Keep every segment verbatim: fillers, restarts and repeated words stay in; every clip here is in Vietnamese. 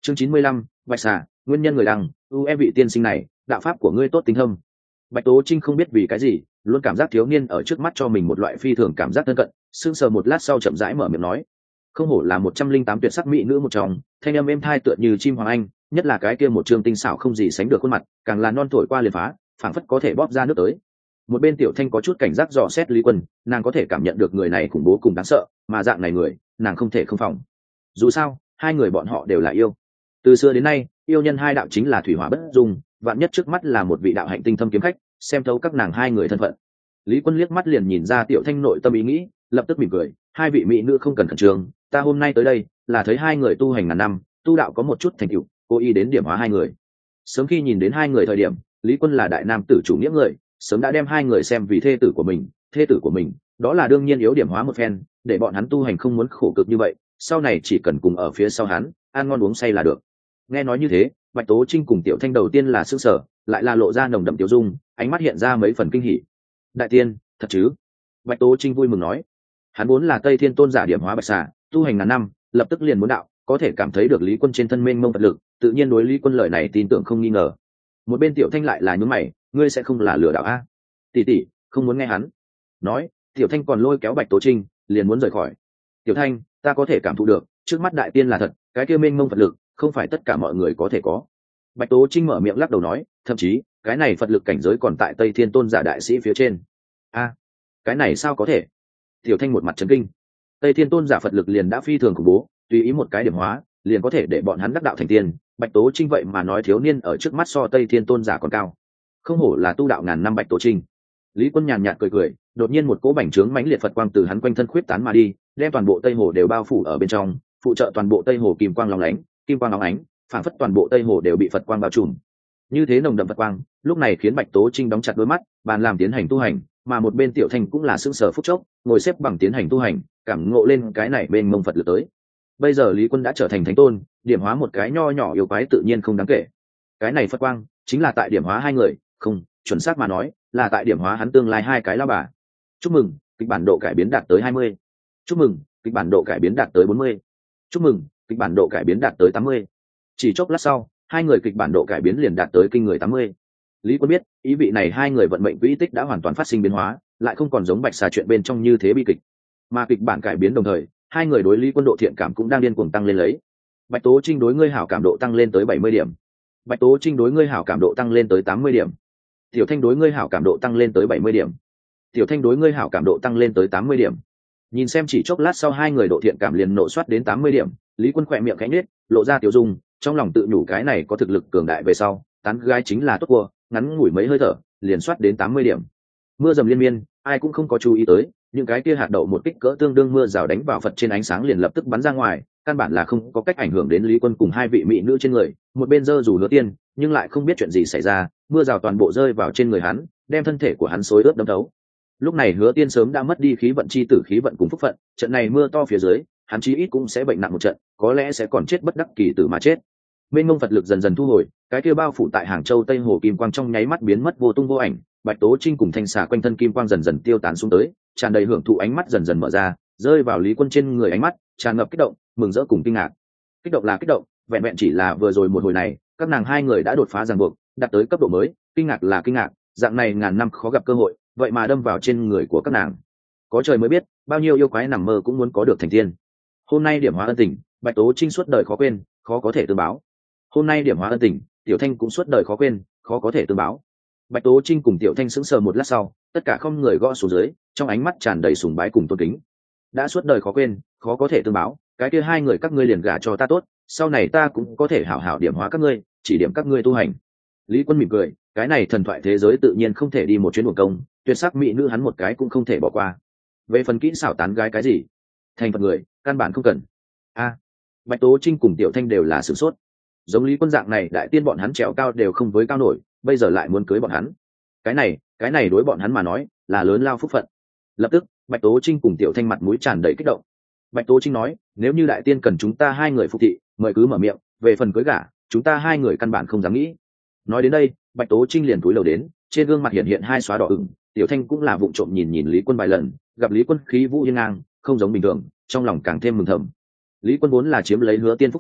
chương chín mươi lăm, bạch xà nguyên nhân người đăng u em vị tiên sinh này đạo pháp của ngươi tốt tinh thâm. Bạch Tố Trinh không biết vì cái gì luôn cảm giác thiếu niên ở trước mắt cho mình một loại phi thường cảm giác thân cận, sững sờ một lát sau chậm rãi mở miệng nói, không hổ là một trăm linh tám tuyệt sắc mỹ nữ một trong, thanh âm êm thai tựa như chim hoàng anh, nhất là cái kia một trường tinh xảo không gì sánh được khuôn mặt, càng là non thổi qua liền phá, phảng phất có thể bóp ra nước tới. Một bên Tiểu Thanh có chút cảnh giác dò xét Lý Quân, nàng có thể cảm nhận được người này khủng bố cùng đáng sợ, mà dạng này người nàng không thể không phòng. Dù sao hai người bọn họ đều là yêu, từ xưa đến nay yêu nhân hai đạo chính là thủy hỏa bất dung, vạn nhất trước mắt là một vị đạo hạnh tinh thâm kiếm khách, xem thấu các nàng hai người thân phận. Lý Quân liếc mắt liền nhìn ra Tiểu Thanh nội tâm ý nghĩ, lập tức mỉm cười, hai vị mỹ nữ không cần khẩn trương, ta hôm nay tới đây là thấy hai người tu hành ngàn năm, tu đạo có một chút thành tựu, cố ý đến điểm hóa hai người. Sớm khi nhìn đến hai người thời điểm, Lý Quân là đại nam tử chủ nghĩa người, sớm đã đem hai người xem vì thê tử của mình, thê tử của mình, đó là đương nhiên yếu điểm hóa một phen, để bọn hắn tu hành không muốn khổ cực như vậy, sau này chỉ cần cùng ở phía sau hắn, ăn ngon uống say là được. Nghe nói như thế, Bạch Tố Trinh cùng Tiểu Thanh đầu tiên là sửng sở, lại là lộ ra nồng đậm tiêu dung, ánh mắt hiện ra mấy phần kinh hỉ. Đại tiên, thật chứ? Bạch Tố Trinh vui mừng nói. Hắn vốn là Tây Thiên tôn giả điểm hóa bạch xà, tu hành ngàn năm, lập tức liền muốn đạo, có thể cảm thấy được Lý Quân trên thân mênh mông vật lực, tự nhiên đối Lý Quân lời này tin tưởng không nghi ngờ. Một bên Tiểu Thanh lại là nhướng mày, ngươi sẽ không là lừa đảo a? Tỷ tỷ, không muốn nghe hắn. Nói, Tiểu Thanh còn lôi kéo Bạch Tố Trinh, liền muốn rời khỏi. Tiểu Thanh, ta có thể cảm thụ được, trước mắt đại tiên là thật, cái kia mênh mông vật lực, không phải tất cả mọi người có thể có. Bạch Tố Trinh mở miệng lắc đầu nói, thậm chí cái này Phật lực cảnh giới còn tại Tây Thiên tôn giả đại sĩ phía trên. A, cái này sao có thể? Tiểu Thanh một mặt chấn kinh. Tây Thiên tôn giả Phật lực liền đã phi thường khủng bố, tùy ý một cái điểm hóa liền có thể để bọn hắn đắc đạo thành tiên. Bạch Tố Trinh vậy mà nói thiếu niên ở trước mắt so Tây Thiên tôn giả còn cao, không hổ là tu đạo ngàn năm Bạch Tố Trinh. Lý Quân nhàn nhạt cười cười, đột nhiên một cỗ bành trướng mãnh liệt Phật quang từ hắn quanh thân khuyết tán mà đi, đem toàn bộ Tây Hồ đều bao phủ ở bên trong, phụ trợ toàn bộ Tây Hồ kim quang lóng lánh, kim quang lóng ánh, phảng phất toàn bộ Tây Hồ đều bị Phật quang bao trùm. Như thế nồng đậm Phật quang, lúc này khiến Bạch Tố Trinh đóng chặt đôi mắt, bàn làm tiến hành tu hành, mà một bên Tiểu Thanh cũng là sững sờ phút chốc, ngồi xếp bằng tiến hành tu hành, cảm ngộ lên cái này bên mông Phật lực tới. Bây giờ Lý Quân đã trở thành thánh tôn, điểm hóa một cái nho nhỏ yêu quái tự nhiên không đáng kể. Cái này Phật quang chính là tại điểm hóa hai người, không, chuẩn xác mà nói, là tại điểm hóa hắn tương lai hai cái lão bà. Chúc mừng, kịch bản độ cải biến đạt tới hai mươi. Chúc mừng, kịch bản độ cải biến đạt tới bốn mươi. Chúc mừng, kịch bản độ cải biến đạt tới tám mươi. Chỉ chốc lát sau, hai người kịch bản độ cải biến liền đạt tới kinh người tám mươi. Lý Quân biết, ý vị này hai người vận mệnh quỹ tích đã hoàn toàn phát sinh biến hóa, lại không còn giống Bạch Xà chuyện bên trong như thế bi kịch. Mà kịch bản cải biến đồng thời, hai người đối Lý Quân độ thiện cảm cũng đang điên cuồng tăng lên lấy. Bạch Tố Trinh đối ngươi hảo cảm độ tăng lên tới bảy mươi điểm. Bạch Tố Trinh đối ngươi hảo cảm độ tăng lên tới tám mươi điểm. Tiểu Thanh đối ngươi hảo cảm độ tăng lên tới bảy mươi điểm. Tiểu Thanh đối ngươi hảo cảm độ tăng lên tới tám mươi điểm. Nhìn xem chỉ chốc lát sau hai người độ thiện cảm liền nộ soát đến tám mươi điểm, Lý Quân khỏe miệng khẽ nhếch, lộ ra tiểu dung, trong lòng tự nhủ cái này có thực lực cường đại về sau, tán gái chính là tốt cua, ngắn ngủi mấy hơi thở, liền soát đến tám mươi điểm. Mưa dầm liên miên, ai cũng không có chú ý tới, những cái kia hạt đậu một kích cỡ tương đương mưa rào đánh vào Phật trên ánh sáng liền lập tức bắn ra ngoài, căn bản là không có cách ảnh hưởng đến Lý Quân cùng hai vị mỹ nữ trên người. Một bên giơ dù Hứa Tiên, nhưng lại không biết chuyện gì xảy ra, mưa rào toàn bộ rơi vào trên người hắn, đem thân thể của hắn xối ướt đẫm thấu. Lúc này Hứa Tiên sớm đã mất đi khí vận chi tử khí vận cùng phúc phận, trận này mưa to phía dưới, hắn chí ít cũng sẽ bệnh nặng một trận, có lẽ sẽ còn chết bất đắc kỳ tử mà chết. Mênh mông Phật lực dần dần thu hồi, cái kia bao phủ tại Hàng Châu Tây Hồ kim quang trong nháy mắt biến mất vô tung vô ảnh, Bạch Tố Trinh cùng Thanh Xà quanh thân kim quang dần dần tiêu tán xuống tới, tràn đầy hưởng thụ ánh mắt dần dần mở ra, rơi vào Lý Quân trên người, ánh mắt tràn ngập kích động, mừng rỡ cùng kinh ngạc. Kích động là kích động, vẹn vẹn chỉ là vừa rồi một hồi này, các nàng hai người đã đột phá ràng buộc, đạt tới cấp độ mới. Kinh ngạc là kinh ngạc, dạng này ngàn năm khó gặp cơ hội, vậy mà đâm vào trên người của các nàng. Có trời mới biết, bao nhiêu yêu quái nằm mơ cũng muốn có được thành tiên. Hôm nay điểm hóa ân tình, Bạch Tố Trinh suốt đời khó quên, khó có thể tương báo. Hôm nay điểm hóa ân tình, Tiểu Thanh cũng suốt đời khó quên, khó có thể tương báo. Bạch Tố Trinh cùng Tiểu Thanh sững sờ một lát sau, tất cả không người gõ xuống dưới, trong ánh mắt tràn đầy sùng bái cùng tôn kính. Đã suốt đời khó quên, khó có thể tương báo, cái kia hai người các ngươi liền gả cho ta tốt, sau này ta cũng có thể hảo hảo điểm hóa các ngươi, chỉ điểm các ngươi tu hành. Lý Quân mỉm cười, cái này thần thoại thế giới tự nhiên không thể đi một chuyến uổng công, tuyệt sắc mỹ nữ hắn một cái cũng không thể bỏ qua. Về phần kỹ xảo tán gái cái gì, thành phật người căn bản không cần. A, Bạch Tố Trinh cùng Tiểu Thanh đều là sửng sốt. Giống Lý Quân dạng này đại tiên bọn hắn trèo cao đều không với cao nổi, bây giờ lại muốn cưới bọn hắn. Cái này, cái này đối bọn hắn mà nói là lớn lao phúc phận. Lập tức, Bạch Tố Trinh cùng Tiểu Thanh mặt mũi tràn đầy kích động. Bạch Tố Trinh nói, nếu như đại tiên cần chúng ta hai người phục thị, mời cứ mở miệng, về phần cưới gả, chúng ta hai người căn bản không dám nghĩ. Nói đến đây, Bạch Tố Trinh liền cúi đầu đến, trên gương mặt hiện hiện hai xóa đỏ ửng. Tiểu Thanh cũng là vụng trộm nhìn nhìn Lý Quân vài lần, gặp Lý Quân khí vũ hiên ngang, không giống bình thường, trong lòng càng thêm mừng thầm. Lý Quân vốn là chiếm lấy Hứa Tiên phúc phận,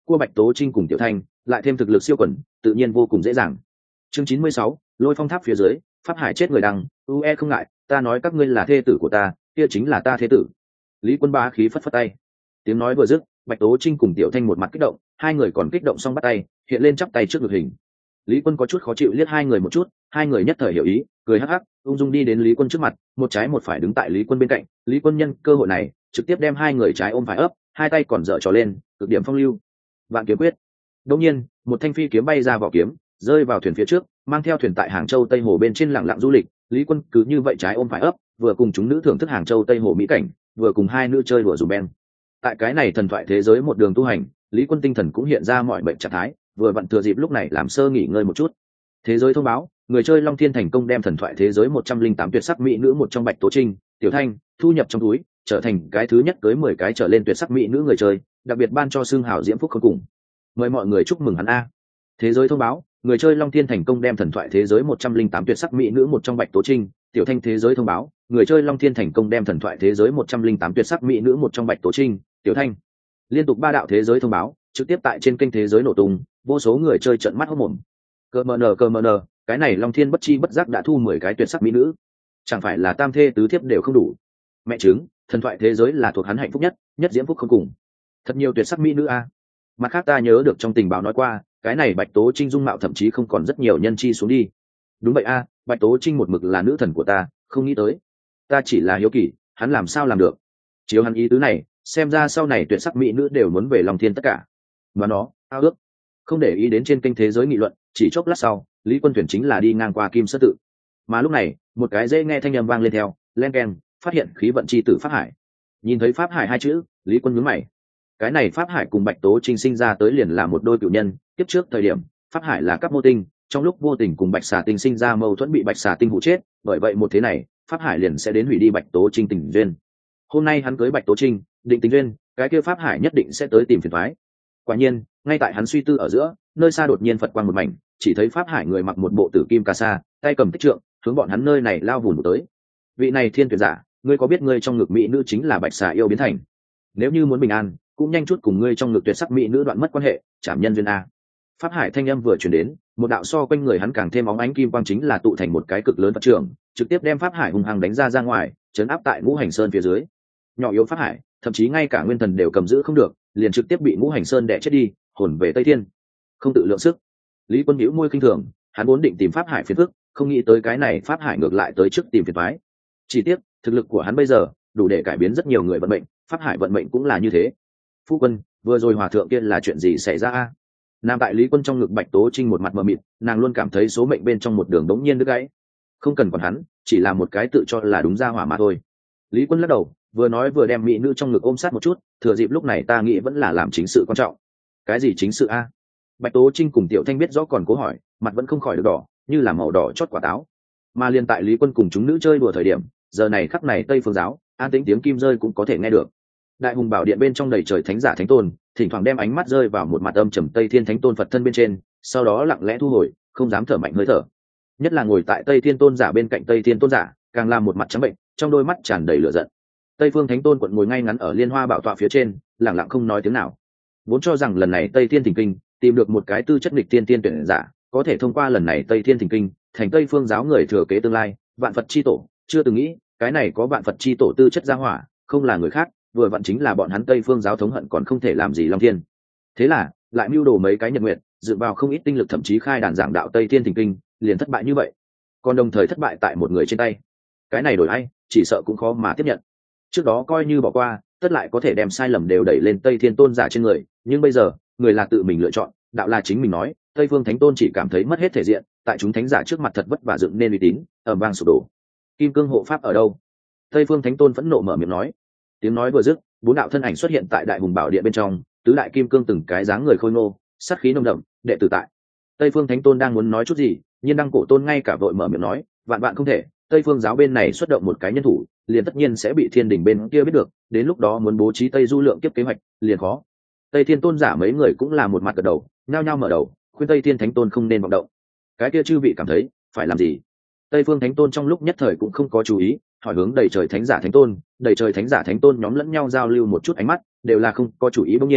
cua Bạch Tố Trinh cùng Tiểu Thanh lại thêm thực lực siêu quần, tự nhiên vô cùng dễ dàng. Chương chín mươi sáu, Lôi Phong Tháp phía dưới, pháp hải chết người đăng, u e không ngại, ta nói các ngươi là thê tử của ta, kia chính là ta thê tử. Lý Quân bá khí phất phất tay. Tiếng nói vừa dứt, Bạch Tố Trinh cùng Tiểu Thanh một mặt kích động, hai người còn kích động xong bắt tay, hiện lên chắp tay trước ngực hình. Lý Quân có chút khó chịu liếc hai người một chút, hai người nhất thời hiểu ý, cười hắc hắc, ung dung đi đến Lý Quân trước mặt, một trái một phải đứng tại Lý Quân bên cạnh. Lý Quân nhân cơ hội này, trực tiếp đem hai người trái ôm phải ấp, hai tay còn dở trò lên, cực điểm phong lưu. Vạn kiếm quyết. Đột nhiên, một thanh phi kiếm bay ra vỏ kiếm, rơi vào thuyền phía trước, mang theo thuyền tại Hàng Châu Tây Hồ bên trên lặng lặng du lịch. Lý Quân cứ như vậy trái ôm phải ấp, vừa cùng chúng nữ thưởng thức Hàng Châu Tây Hồ mỹ cảnh, vừa cùng hai nữ chơi đùa dù ben. Tại cái này thần thoại thế giới một đường tu hành, Lý Quân tinh thần cũng hiện ra mọi bệnh trạng thái, vừa vặn thừa dịp lúc này làm sơ nghỉ ngơi một chút. Thế giới thông báo, người chơi Long Thiên thành công đem thần thoại thế giới một trăm linh tám tuyệt sắc mỹ nữ một trong Bạch Tố Trinh, Tiểu Thanh thu nhập trong túi, trở thành cái thứ nhất tới mười cái trở lên tuyệt sắc mỹ nữ người chơi, đặc biệt ban cho xương hào diễm phúc không cùng. Mời mọi người chúc mừng hắn a. Thế giới thông báo, người chơi Long Thiên thành công đem thần thoại thế giới một trăm linh tám tuyệt sắc mỹ nữ một trong Bạch Tố Trinh, Tiểu Thanh. Thế giới thông báo, người chơi Long Thiên thành công đem thần thoại thế giới một trăm linh tám tuyệt sắc mỹ nữ một trong Bạch Tố Trinh, Tiểu Thanh. Liên tục ba đạo thế giới thông báo, trực tiếp tại trên kênh thế giới nổ tung, vô số người chơi trợn mắt hốt mồm. Cơ mờ nờ cơ mờ nờ, cái này Long Thiên bất chi bất giác đã thu mười cái tuyệt sắc mỹ nữ, chẳng phải là tam thê tứ thiếp đều không đủ. Mẹ chứng, thần thoại thế giới là thuộc hắn hạnh phúc nhất, nhất diễm phúc không cùng. Thật nhiều tuyệt sắc mỹ nữ a. Mặt khác ta nhớ được trong tình báo nói qua, cái này Bạch Tố Trinh dung mạo thậm chí không còn rất nhiều nhân chi xuống đi. Đúng vậy a, Bạch Tố Trinh một mực là nữ thần của ta, không nghĩ tới. Ta chỉ là hiếu kỳ, hắn làm sao làm được? Chiếu hắn ý tứ này, xem ra sau này tuyệt sắc mỹ nữ đều muốn về Long Thiên tất cả. Mà nó, ao ước. Không để ý đến trên kênh thế giới nghị luận, chỉ chốc lát sau, Lý Quân tuyển chính là đi ngang qua Kim Sơn tự. Mà lúc này, một cái dễ nghe thanh âm vang lên theo, len keng, phát hiện khí vận chi tử Pháp Hải. Nhìn thấy Pháp Hải hai chữ, Lý Quân nhướng mày. Cái này Pháp Hải cùng Bạch Tố Trinh sinh ra tới liền là một đôi cựu nhân, tiếp trước thời điểm, Pháp Hải là cấp mô tinh, trong lúc vô tình cùng Bạch Xà Tinh sinh ra mâu thuẫn bị Bạch Xà Tinh hụ chết, bởi vậy một thế này, Pháp Hải liền sẽ đến hủy đi Bạch Tố Trinh tình duyên. Hôm nay hắn cưới Bạch Tố Trinh, định tình duyên, cái kia Pháp Hải nhất định sẽ tới tìm phiền toái. Quả nhiên, ngay tại hắn suy tư ở giữa, nơi xa đột nhiên phật quang một mảnh, chỉ thấy Pháp Hải người mặc một bộ tử kim ca sa, tay cầm tích trượng, hướng bọn hắn nơi này lao vùn tới. Vị này thiên tuyệt giả, ngươi có biết ngươi trong ngực mỹ nữ chính là Bạch Xà yêu biến thành? Nếu như muốn bình an, cũng nhanh chút cùng ngươi trong ngực tuyệt sắc mỹ nữ đoạn mất quan hệ, chạm nhân duyên a. Pháp Hải thanh âm vừa truyền đến, một đạo so quanh người hắn càng thêm óng ánh kim quang chính là tụ thành một cái cực lớn Phật trường, trực tiếp đem Pháp Hải hung hăng đánh ra ra ngoài, chấn áp tại Ngũ Hành Sơn phía dưới. Nhỏ yếu Pháp Hải, thậm chí ngay cả nguyên thần đều cầm giữ không được, liền trực tiếp bị Ngũ Hành Sơn đè chết đi, hồn về Tây Thiên. Không tự lượng sức. Lý Quân nhíu môi khinh thường, hắn vốn định tìm Pháp Hải phiền phức, không nghĩ tới cái này Pháp Hải ngược lại tới trước tìm phiền toái. Chỉ tiếc, thực lực của hắn bây giờ đủ để cải biến rất nhiều người vận mệnh, Pháp Hải vận mệnh cũng là như thế. Phu quân, vừa rồi hòa thượng kia là chuyện gì xảy ra a? Nam tại Lý Quân trong ngực Bạch Tố Trinh một mặt mờ mịt, nàng luôn cảm thấy số mệnh bên trong một đường đống nhiên đứt gãy. Không cần còn hắn, chỉ là một cái tự cho là đúng ra hỏa mà thôi. Lý Quân lắc đầu, vừa nói vừa đem mỹ nữ trong ngực ôm sát một chút, thừa dịp lúc này ta nghĩ vẫn là làm chính sự quan trọng. Cái gì chính sự a? Bạch Tố Trinh cùng Tiểu Thanh biết rõ còn cố hỏi, mặt vẫn không khỏi được đỏ, như là màu đỏ chót quả táo. Mà liên tại Lý Quân cùng chúng nữ chơi đùa thời điểm, giờ này khắc này Tây Phương giáo, an tĩnh tiếng kim rơi cũng có thể nghe được. Đại hùng bảo điện bên trong đầy trời thánh giả thánh tôn, thỉnh thoảng đem ánh mắt rơi vào một mặt âm trầm Tây Thiên thánh tôn Phật thân bên trên, sau đó lặng lẽ thu hồi, không dám thở mạnh hơi thở. Nhất là ngồi tại Tây Thiên tôn giả bên cạnh Tây Thiên tôn giả, càng làm một mặt trắng bệnh, trong đôi mắt tràn đầy lửa giận. Tây Phương thánh tôn quận ngồi ngay ngắn ở liên hoa bảo tọa phía trên, lặng lặng không nói tiếng nào. Vốn cho rằng lần này Tây Thiên thỉnh kinh, tìm được một cái tư chất nghịch tiên tiên tuyển giả, có thể thông qua lần này Tây Thiên thỉnh kinh, thành Tây Phương giáo người thừa kế tương lai, vạn Phật chi tổ, chưa từng nghĩ, cái này có vạn Phật chi tổ tư chất gia hỏa, không là người khác, vừa vặn chính là bọn hắn Tây Phương giáo thống hận còn không thể làm gì Long Thiên. Thế là, lại mưu đồ mấy cái nhật nguyện, dựa vào không ít tinh lực thậm chí khai đàn giảng đạo Tây Thiên thỉnh kinh, liền thất bại như vậy. Còn đồng thời thất bại tại một người trên tay. Cái này đổi ai, chỉ sợ cũng khó mà tiếp nhận. Trước đó coi như bỏ qua, tất lại có thể đem sai lầm đều đẩy lên Tây Thiên tôn giả trên người, nhưng bây giờ, người là tự mình lựa chọn, đạo là chính mình nói, Tây Phương thánh tôn chỉ cảm thấy mất hết thể diện, tại chúng thánh giả trước mặt thật vất vả dựng nên uy tín, ầm vang sụp đổ. Kim cương hộ pháp ở đâu? Tây Phương thánh tôn phẫn nộ mở miệng nói. Tiếng nói vừa dứt, bốn đạo thân ảnh xuất hiện tại đại hùng bảo điện bên trong, tứ đại kim cương từng cái dáng người khôi ngô, sát khí nồng đậm, đệ tử tại. Tây Phương thánh tôn đang muốn nói chút gì, nhiên đăng cổ tôn ngay cả vội mở miệng nói, vạn vạn không thể, Tây Phương giáo bên này xuất động một cái nhân thủ, liền tất nhiên sẽ bị thiên đình bên kia biết được, đến lúc đó muốn bố trí Tây du lượng kiếp kế hoạch, liền khó. Tây Thiên tôn giả mấy người cũng là một mặt gật đầu, nhao nhao mở đầu, khuyên Tây Thiên thánh tôn không nên vọng động. Cái kia chư vị cảm thấy phải làm gì? Tây Phương thánh tôn trong lúc nhất thời cũng không có chú ý, hỏi hướng đầy trời thánh giả thánh tôn, đầy trời thánh giả thánh tôn nhóm lẫn nhau giao lưu một chút ánh mắt, đều là không có chủ ý. Bỗng nhiên,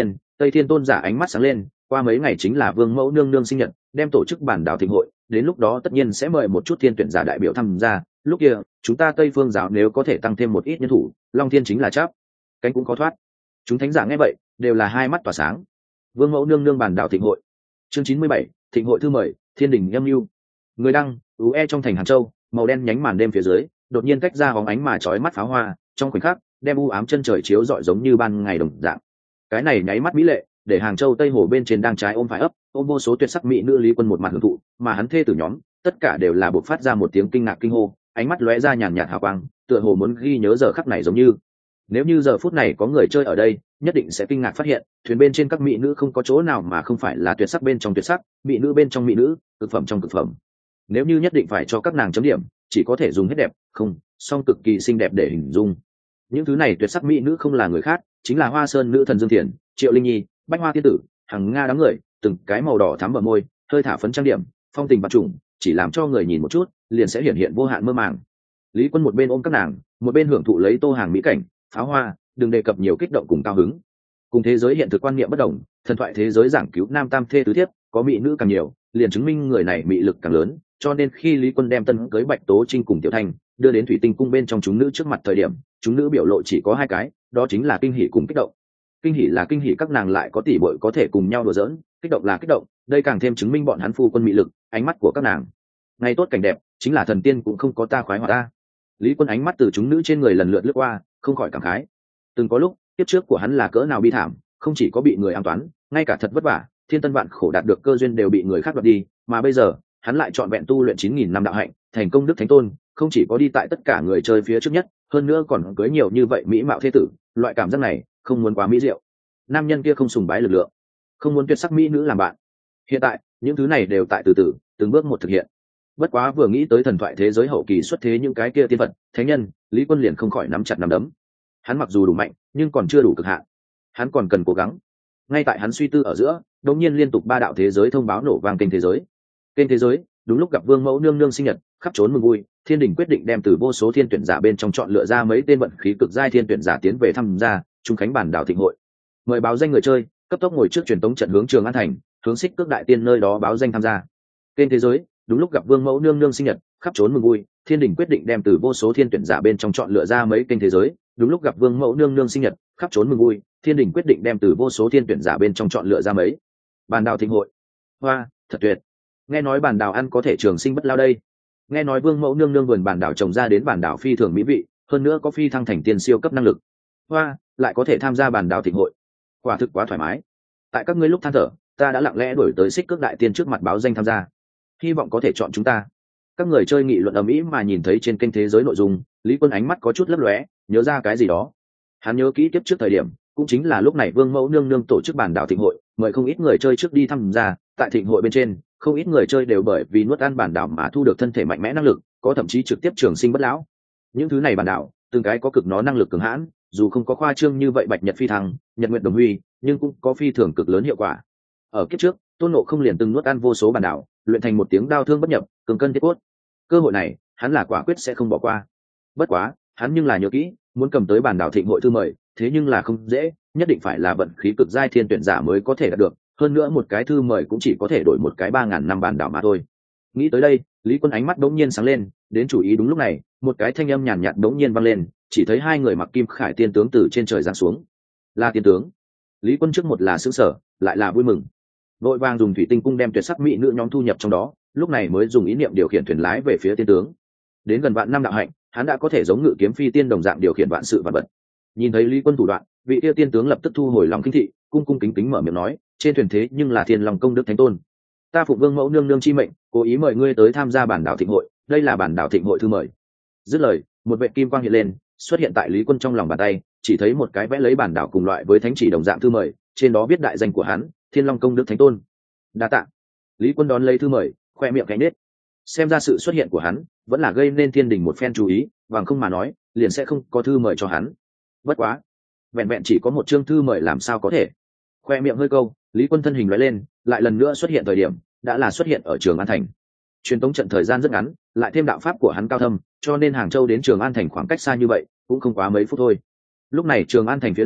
Tây Thiên tôn giả ánh mắt sáng lên, qua mấy ngày chính là vương mẫu nương nương sinh nhật, đem tổ chức bản đảo thịnh hội, đến lúc đó tất nhiên sẽ mời một chút thiên tuyển giả đại biểu tham gia, lúc kia chúng ta Tây Phương giáo nếu có thể tăng thêm một ít nhân thủ, Long Thiên chính là chắp cánh cũng có thoát. Chúng thánh giả nghe vậy đều là hai mắt tỏa sáng. Vương mẫu nương nương bản đảo thịnh hội, chương chín mươi bảy, thịnh hội thư mời, thiên đình âm mưu. Người đăng, ú e trong thành Hàng Châu, màu đen nhánh màn đêm phía dưới, đột nhiên tách ra bóng ánh mà chói mắt pháo hoa, trong khoảnh khắc đem u ám chân trời chiếu rọi giống như ban ngày đồng dạng. Cái này nháy mắt mỹ lệ, để Hàng Châu Tây Hồ bên trên đang trái ôm phải ấp, ôm vô số tuyệt sắc mỹ nữ Lý Quân một mặt hưởng thụ, mà hắn thê tử nhóm, tất cả đều là bộc phát ra một tiếng kinh ngạc kinh hô, ánh mắt lóe ra nhàn nhạt hào quang, tựa hồ muốn ghi nhớ giờ khắc này giống như. Nếu như giờ phút này có người chơi ở đây, nhất định sẽ kinh ngạc phát hiện, thuyền bên trên các mỹ nữ không có chỗ nào mà không phải là tuyệt sắc bên trong tuyệt sắc, mỹ nữ bên trong mỹ nữ, cực phẩm trong cực phẩm. Nếu như nhất định phải cho các nàng chấm điểm, chỉ có thể dùng hết đẹp, không, song cực kỳ xinh đẹp để hình dung. Những thứ này tuyệt sắc mỹ nữ không là người khác, chính là Hoa Sơn nữ thần Dương Thiền, Triệu Linh Nhi, Bách Hoa tiên tử, Hằng Nga đám người, từng cái màu đỏ thắm bờ môi, hơi thả phấn trang điểm, phong tình bạc trùng, chỉ làm cho người nhìn một chút, liền sẽ hiện hiện vô hạn mơ màng. Lý Quân một bên ôm các nàng, một bên hưởng thụ lấy tô hàng mỹ cảnh, pháo hoa, đừng đề cập nhiều kích động cùng cao hứng. Cùng thế giới hiện thực quan niệm bất đồng, thần thoại thế giới giảng cứu nam tam thê tứ thiếp, có mỹ nữ càng nhiều, liền chứng minh người này mị lực càng lớn, cho nên khi Lý Quân đem tân cưới Bạch Tố Trinh cùng Tiểu Thanh đưa đến Thủy Tinh cung bên trong chúng nữ trước mặt thời điểm, chúng nữ biểu lộ chỉ có hai cái, đó chính là kinh hỉ cùng kích động. Kinh hỉ là kinh hỉ các nàng lại có tỷ muội có thể cùng nhau đùa giỡn, kích động là kích động, đây càng thêm chứng minh bọn hắn phu quân mị lực, ánh mắt của các nàng. Ngày tốt cảnh đẹp, chính là thần tiên cũng không có ta khoái hoạt ta. Lý Quân ánh mắt từ chúng nữ trên người lần lượt lướt qua, không khỏi cảm khái. Từng có lúc, tiếp trước của hắn là cỡ nào bi thảm, không chỉ có bị người ám toán, ngay cả thật vất vả, thiên tân vạn khổ đạt được cơ duyên đều bị người khác đoạt đi, mà bây giờ, hắn lại chọn vẹn tu luyện chín nghìn năm đạo hạnh, thành công đức thánh tôn, không chỉ có đi tại tất cả người chơi phía trước nhất, hơn nữa còn cưới nhiều như vậy mỹ mạo thế tử, loại cảm giác này, không muốn quá mỹ diệu. Nam nhân kia không sùng bái lực lượng, không muốn tuyệt sắc mỹ nữ làm bạn. Hiện tại, những thứ này đều tại từ từ, từng bước một thực hiện. Bất quá vừa nghĩ tới thần thoại thế giới hậu kỳ xuất thế những cái kia tiên vật, thánh nhân, Lý Quân liền không khỏi nắm chặt nắm đấm. Hắn mặc dù đủ mạnh, nhưng còn chưa đủ cực hạn. Hắn còn cần cố gắng. Ngay tại hắn suy tư ở giữa, đột nhiên liên tục ba đạo thế giới thông báo nổ vang kênh thế giới. Kênh thế giới, đúng lúc gặp Vương Mẫu nương nương sinh nhật, khắp trốn mừng vui, Thiên đình quyết định đem từ vô số thiên tuyển giả bên trong chọn lựa ra mấy tên vận khí cực giai thiên tuyển giả tiến về tham gia trung khánh bản đảo thịnh hội. Mời báo danh người chơi, cấp tốc ngồi trước truyền tống trận hướng Trường An thành, hướng Xích Cước đại tiên nơi đó báo danh tham gia. Kênh thế giới, đúng lúc gặp Vương Mẫu nương nương sinh nhật, khắp trốn mừng vui, Thiên đình quyết định đem từ vô số thiên tuyển giả bên trong chọn lựa ra mấy kênh thế giới, đúng lúc gặp Vương Mẫu nương nương sinh nhật, khắp trốn mừng vui, Thiên đình quyết định đem từ vô số thiên tuyển giả bên trong chọn lựa ra mấy bản đảo thịnh hội. Hoa, thật tuyệt. Nghe nói bản đảo ăn có thể trường sinh bất lao đây. Nghe nói Vương Mẫu nương nương vườn bản đảo trồng ra đến bản đảo phi thường mỹ vị, hơn nữa có phi thăng thành tiên siêu cấp năng lực. Hoa, lại có thể tham gia bản đảo thịnh hội, quả thực quá thoải mái. Tại các ngươi lúc than thở, ta đã lặng lẽ đuổi tới Xích Cước đại tiên trước mặt báo danh tham gia, hy vọng có thể chọn chúng ta. Các người chơi nghị luận ầm ĩ mà nhìn thấy trên kênh thế giới nội dung, Lý Quân ánh mắt có chút lấp lóe, nhớ ra cái gì đó. Hắn nhớ kỹ tiếp trước thời điểm, cũng chính là lúc này Vương Mẫu nương nương tổ chức bản đảo thịnh hội, mời không ít người chơi trước đi tham gia, tại thịnh hội bên trên, không ít người chơi đều bởi vì nuốt ăn bản đảo mà thu được thân thể mạnh mẽ năng lực, có thậm chí trực tiếp trường sinh bất lão. Những thứ này bản đảo, từng cái có cực nó năng lực cường hãn, dù không có khoa trương như vậy bạch nhật phi thăng, nhật nguyệt đồng huy, nhưng cũng có phi thường cực lớn hiệu quả. Ở kiếp trước, Tôn Ngộ không liền từng nuốt ăn vô số bản đảo, luyện thành một tiếng đao thương bất nhập, cường cân thiết cốt. Cơ hội này, hắn là quả quyết sẽ không bỏ qua. Bất quá, hắn nhưng là nhớ kỹ, muốn cầm tới bản đảo thịnh hội thư mời, thế nhưng là không dễ, nhất định phải là vận khí cực giai thiên tuyển giả mới có thể đạt được, hơn nữa một cái thư mời cũng chỉ có thể đổi một cái ba ngàn năm bản đảo mà thôi. Nghĩ tới đây, Lý Quân ánh mắt đống nhiên sáng lên, đến chủ ý đúng lúc này, một cái thanh âm nhàn nhạt đống nhiên vang lên, chỉ thấy hai người mặc kim khải tiên tướng từ trên trời giáng xuống. Là tiên tướng. Lý Quân trước một là sững sờ, lại là vui mừng. Vội vàng dùng thủy tinh cung đem tuyệt sắc mỹ nữ nhóm thu nhập trong đó, lúc này mới dùng ý niệm điều khiển thuyền lái về phía tiên tướng. Đến gần vạn năm đạo hạnh, hắn đã có thể giống ngự kiếm phi tiên đồng dạng điều khiển vạn sự vạn vật. Nhìn thấy Lý Quân thủ đoạn, vị tiêu tiên tướng lập tức thu hồi lòng kinh thị, cung cung kính kính mở miệng nói, trên thuyền thế nhưng là thiên long công đức thánh tôn, ta phụng Vương Mẫu nương nương chi mệnh, cố ý mời ngươi tới tham gia bản đảo thịnh hội, đây là bản đảo thịnh hội thư mời. Dứt lời, một vệ kim quang hiện lên, xuất hiện tại Lý Quân trong lòng bàn tay, chỉ thấy một cái vẽ lấy bản đảo cùng loại với thánh chỉ đồng dạng thư mời, trên đó viết đại danh của hắn, thiên long công đức thánh tôn. Đa tạ. Lý Quân đón lấy thư mời, khoe miệng cánh nết. Xem ra sự xuất hiện của hắn vẫn là gây nên thiên đình một phen chú ý, bằng không mà nói liền sẽ không có thư mời cho hắn. Bất quá, vẹn vẹn chỉ có một chương thư mời làm sao có thể. Khoe miệng hơi câu, Lý Quân thân hình lóe lên, lại lần nữa xuất hiện thời điểm đã là xuất hiện ở Trường An thành. Truyền tống trận thời gian rất ngắn, lại thêm đạo pháp của hắn cao thâm, cho nên Hàng Châu đến Trường An thành khoảng cách xa như vậy cũng không quá mấy phút thôi. Lúc này Trường An thành phía đông,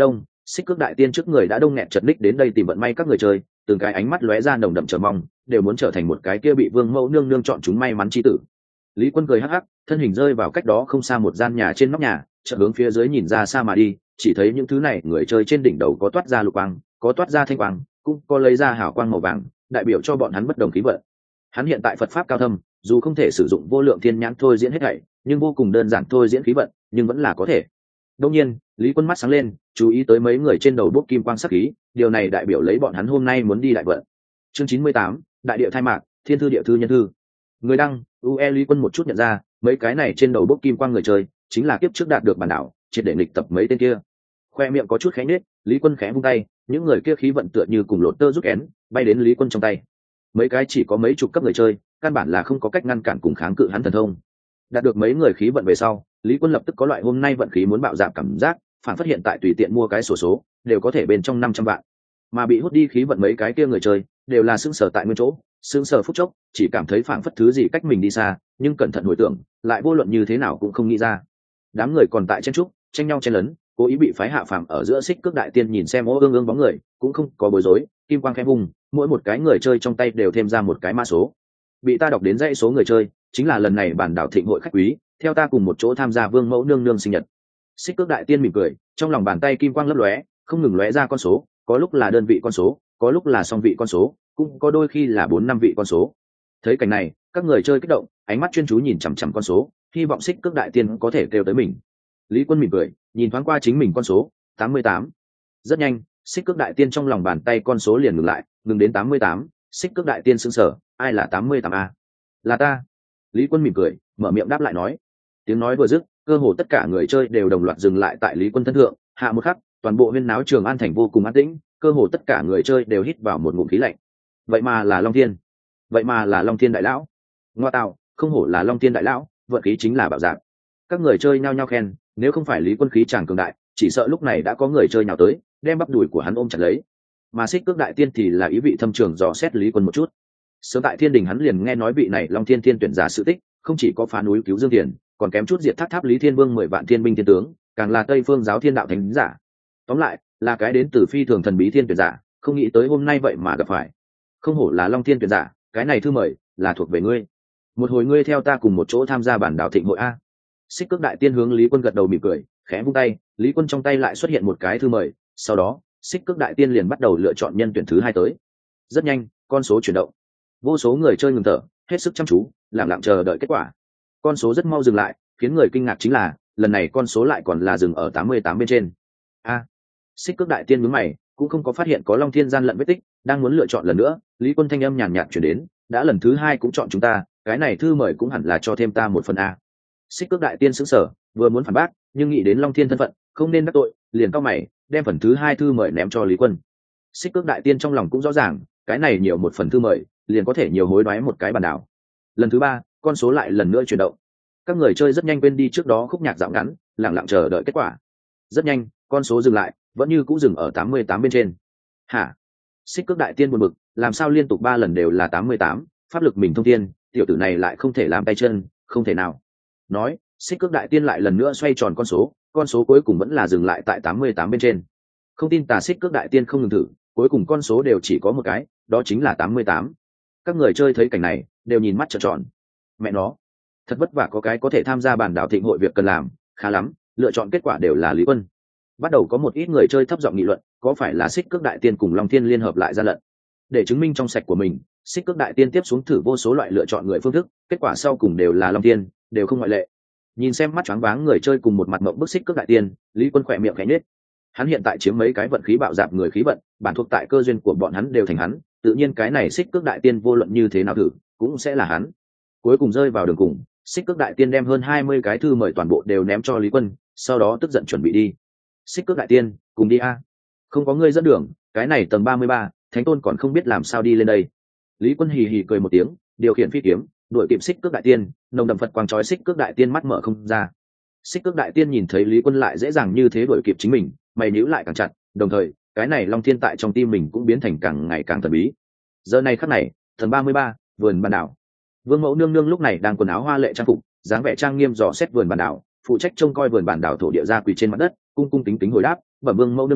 Xích Cước Đại Tiên trước người đã đông nghẹt chật ních đến đây tìm vận may các người chơi, từng cái ánh mắt lóe ra nồng đậm chờ mong, đều muốn trở thành một cái kia bị Vương Mẫu nương nương chọn chúng may mắn chi tử. Lý Quân cười hắc hắc, thân hình rơi vào cách đó không xa một gian nhà trên nóc nhà, chợt hướng phía dưới nhìn ra xa mà đi, chỉ thấy những thứ này người chơi trên đỉnh đầu có toát ra lục quang, có toát ra thanh quang, cũng có lấy ra hào quang màu vàng, đại biểu cho bọn hắn bất đồng khí vận. Hắn hiện tại Phật pháp cao thâm, dù không thể sử dụng vô lượng thiên nhãn thôi diễn hết thảy, nhưng vô cùng đơn giản thôi diễn khí vận, nhưng vẫn là có thể. Đương nhiên, Lý Quân mắt sáng lên, chú ý tới mấy người trên đầu bốc kim quang sắc khí, điều này đại biểu lấy bọn hắn hôm nay muốn đi đại vận. Chương chín mươi tám, đại địa thay mạc, thiên thư địa thư nhân thư. Người đăng, u e Lý Quân một chút nhận ra, mấy cái này trên đầu bốc kim quang người chơi, chính là kiếp trước đạt được bản đảo, triệt để nghịch tập mấy tên kia. Khoe miệng có chút khẽ nhếch, Lý Quân khẽ vung tay, những người kia khí vận tựa như cùng lột tơ rút én, bay đến Lý Quân trong tay. Mấy cái chỉ có mấy chục cấp người chơi, căn bản là không có cách ngăn cản cùng kháng cự hắn thần thông. Đạt được mấy người khí vận về sau, Lý Quân lập tức có loại hôm nay vận khí muốn bạo dạn cảm giác, phản phát hiện tại tùy tiện mua cái sổ số, đều có thể bên trong năm trăm vạn. Mà bị hút đi khí vận mấy cái kia người chơi, đều là sững sờ tại nguyên chỗ, sững sờ phút chốc, chỉ cảm thấy phản phất thứ gì cách mình đi xa, nhưng cẩn thận hồi tưởng, lại vô luận như thế nào cũng không nghĩ ra. Đám người còn tại chen trúc, tranh nhau chen lấn, cố ý bị phái hạ phàm ở giữa Xích Cước Đại Tiên nhìn xem ô ương ương bóng người, cũng không có bối rối, kim quang khẽ vùng, mỗi một cái người chơi trong tay đều thêm ra một cái mã số. Bị ta đọc đến dãy số người chơi, chính là lần này bản đảo thịnh hội khách quý, theo ta cùng một chỗ tham gia Vương Mẫu nương nương sinh nhật. Xích Cước Đại Tiên mỉm cười, trong lòng bàn tay kim quang lấp lóe, không ngừng lóe ra con số, có lúc là đơn vị con số, có lúc là song vị con số, cũng có đôi khi là bốn năm vị con số. Thấy cảnh này, các người chơi kích động, ánh mắt chuyên chú nhìn chằm chằm con số, hy vọng Xích Cước Đại Tiên có thể kêu tới mình. Lý Quân mỉm cười, nhìn thoáng qua chính mình con số tám mươi tám. Rất nhanh, Xích Cước Đại Tiên trong lòng bàn tay con số liền ngừng lại, ngừng đến tám mươi tám. Xích Cước Đại Tiên sững sờ, ai là tám mươi tám a? Là ta. Lý Quân mỉm cười, mở miệng đáp lại nói. Tiếng nói vừa dứt, cơ hồ tất cả người chơi đều đồng loạt dừng lại tại Lý Quân thân thượng, hạ một khắc, toàn bộ huyên náo Trường An thành vô cùng an tĩnh, cơ hồ tất cả người chơi đều hít vào một ngụm khí lạnh. Vậy mà là Long Thiên, vậy mà là Long Thiên đại lão. Ngoa tạo, không hổ là Long Thiên đại lão, vận khí chính là bạo dạng. Các người chơi nhao nhao khen, nếu không phải Lý Quân khí chàng cường đại, chỉ sợ lúc này đã có người chơi nhào tới, đem bắp đùi của hắn ôm chặt lấy. Mà Xích Cước Đại Tiên thì là ý vị thâm trường dò xét Lý Quân một chút. Sớm tại Thiên Đình hắn liền nghe nói vị này Long Thiên Thiên tuyển giả sự tích, không chỉ có phá núi cứu Dương Tiền, còn kém chút diệt tháp tháp Lý Thiên Vương mười vạn thiên binh thiên tướng, càng là Tây Phương giáo thiên đạo thánh giả. Tóm lại, là cái đến từ phi thường thần bí thiên tuyển giả, không nghĩ tới hôm nay vậy mà gặp phải. Không hổ là Long Thiên tuyển giả, cái này thư mời là thuộc về ngươi. Một hồi ngươi theo ta cùng một chỗ tham gia bản đảo thịnh hội a. Xích Cước Đại Tiên hướng Lý Quân gật đầu mỉm cười, khẽ vung tay, Lý Quân trong tay lại xuất hiện một cái thư mời, sau đó, Xích Cước Đại Tiên liền bắt đầu lựa chọn nhân tuyển thứ hai tới. Rất nhanh, con số chuyển động. Vô số người chơi ngừng thở, hết sức chăm chú, lặng lặng chờ đợi kết quả. Con số rất mau dừng lại, khiến người kinh ngạc chính là, lần này con số lại còn là dừng ở tám mươi tám bên trên. A. Xích Cước Đại Tiên nhướng mày, cũng không có phát hiện có Long Thiên gian lận vết tích, đang muốn lựa chọn lần nữa, Lý Quân thanh âm nhàn nhạt truyền đến, đã lần thứ hai cũng chọn chúng ta, cái này thư mời cũng hẳn là cho thêm ta một phần a. Xích Cước Đại Tiên sững sờ, vừa muốn phản bác, nhưng nghĩ đến Long Thiên thân phận, không nên đắc tội, liền cau mày, đem phần thứ hai thư mời ném cho Lý Quân. Xích Cước Đại Tiên trong lòng cũng rõ ràng, cái này nhiều một phần thư mời, liền có thể nhiều hối đoái một cái bản đảo. Lần thứ ba, con số lại lần nữa chuyển động. Các người chơi rất nhanh quên đi trước đó khúc nhạc dạo ngắn, lặng lặng chờ đợi kết quả. Rất nhanh, con số dừng lại, vẫn như cũ dừng ở tám mươi tám bên trên. Hả? Xích Cước Đại Tiên buồn bực, làm sao liên tục ba lần đều là tám mươi tám, pháp lực mình thông thiên, tiểu tử này lại không thể làm tay chân, không thể nào. Nói, Xích Cước Đại Tiên lại lần nữa xoay tròn con số, con số cuối cùng vẫn là dừng lại tại tám mươi tám bên trên. Không tin tà Xích Cước Đại Tiên không ngừng thử, cuối cùng con số đều chỉ có một cái, đó chính là tám mươi tám. Các người chơi thấy cảnh này, đều nhìn mắt trợn tròn. Mẹ nó, thật vất vả có cái có thể tham gia bản đảo thịnh hội việc cần làm, khá lắm, lựa chọn kết quả đều là Lý Quân. Bắt đầu có một ít người chơi thấp giọng nghị luận, có phải là Xích Cước Đại Tiên cùng Long Thiên liên hợp lại ra lận. Để chứng minh trong sạch của mình, Xích Cước Đại Tiên tiếp xuống thử vô số loại lựa chọn người phương thức, kết quả sau cùng đều là Long Thiên, đều không ngoại lệ. Nhìn xem mắt choáng váng người chơi cùng một mặt mộng bức Xích Cước Đại Tiên, Lý Quân khỏe miệng khẽ nhếch. Hắn hiện tại chiếm mấy cái vận khí bạo dạn người khí vận, bản thuộc tại cơ duyên của bọn hắn đều thành hắn, tự nhiên cái này Xích Cước Đại Tiên vô luận như thế nào thử, cũng sẽ là hắn. Cuối cùng rơi vào đường cùng, Xích Cước Đại Tiên đem hơn hai mươi cái thư mời toàn bộ đều ném cho Lý Quân, sau đó tức giận chuẩn bị đi. Xích Cước Đại Tiên, cùng đi a. Không có ngươi dẫn đường, cái này tầng ba mươi ba, Thánh Tôn còn không biết làm sao đi lên đây. Lý Quân hì hì cười một tiếng, điều khiển phi kiếm, đuổi kịp Xích Cước Đại Tiên, nồng đậm Phật quang chói Xích Cước Đại Tiên mắt mở không ra. Xích Cước Đại Tiên nhìn thấy Lý Quân lại dễ dàng như thế đuổi kịp chính mình, mày nhíu lại càng chặt, đồng thời, cái này Long Thiên tại trong tim mình cũng biến thành càng ngày càng thần bí. Giờ này khắc này, tầng ba mươi ba, vườn bản đảo. Vương Mẫu nương nương lúc này đang quần áo hoa lệ trang phục, dáng vẻ trang nghiêm dò xét vườn bản đảo, phụ trách trông coi vườn bản đảo thổ địa ra quỳ trên mặt đất, cung cung kính kính hồi đáp, "Bẩm Vương Mẫu nương nương,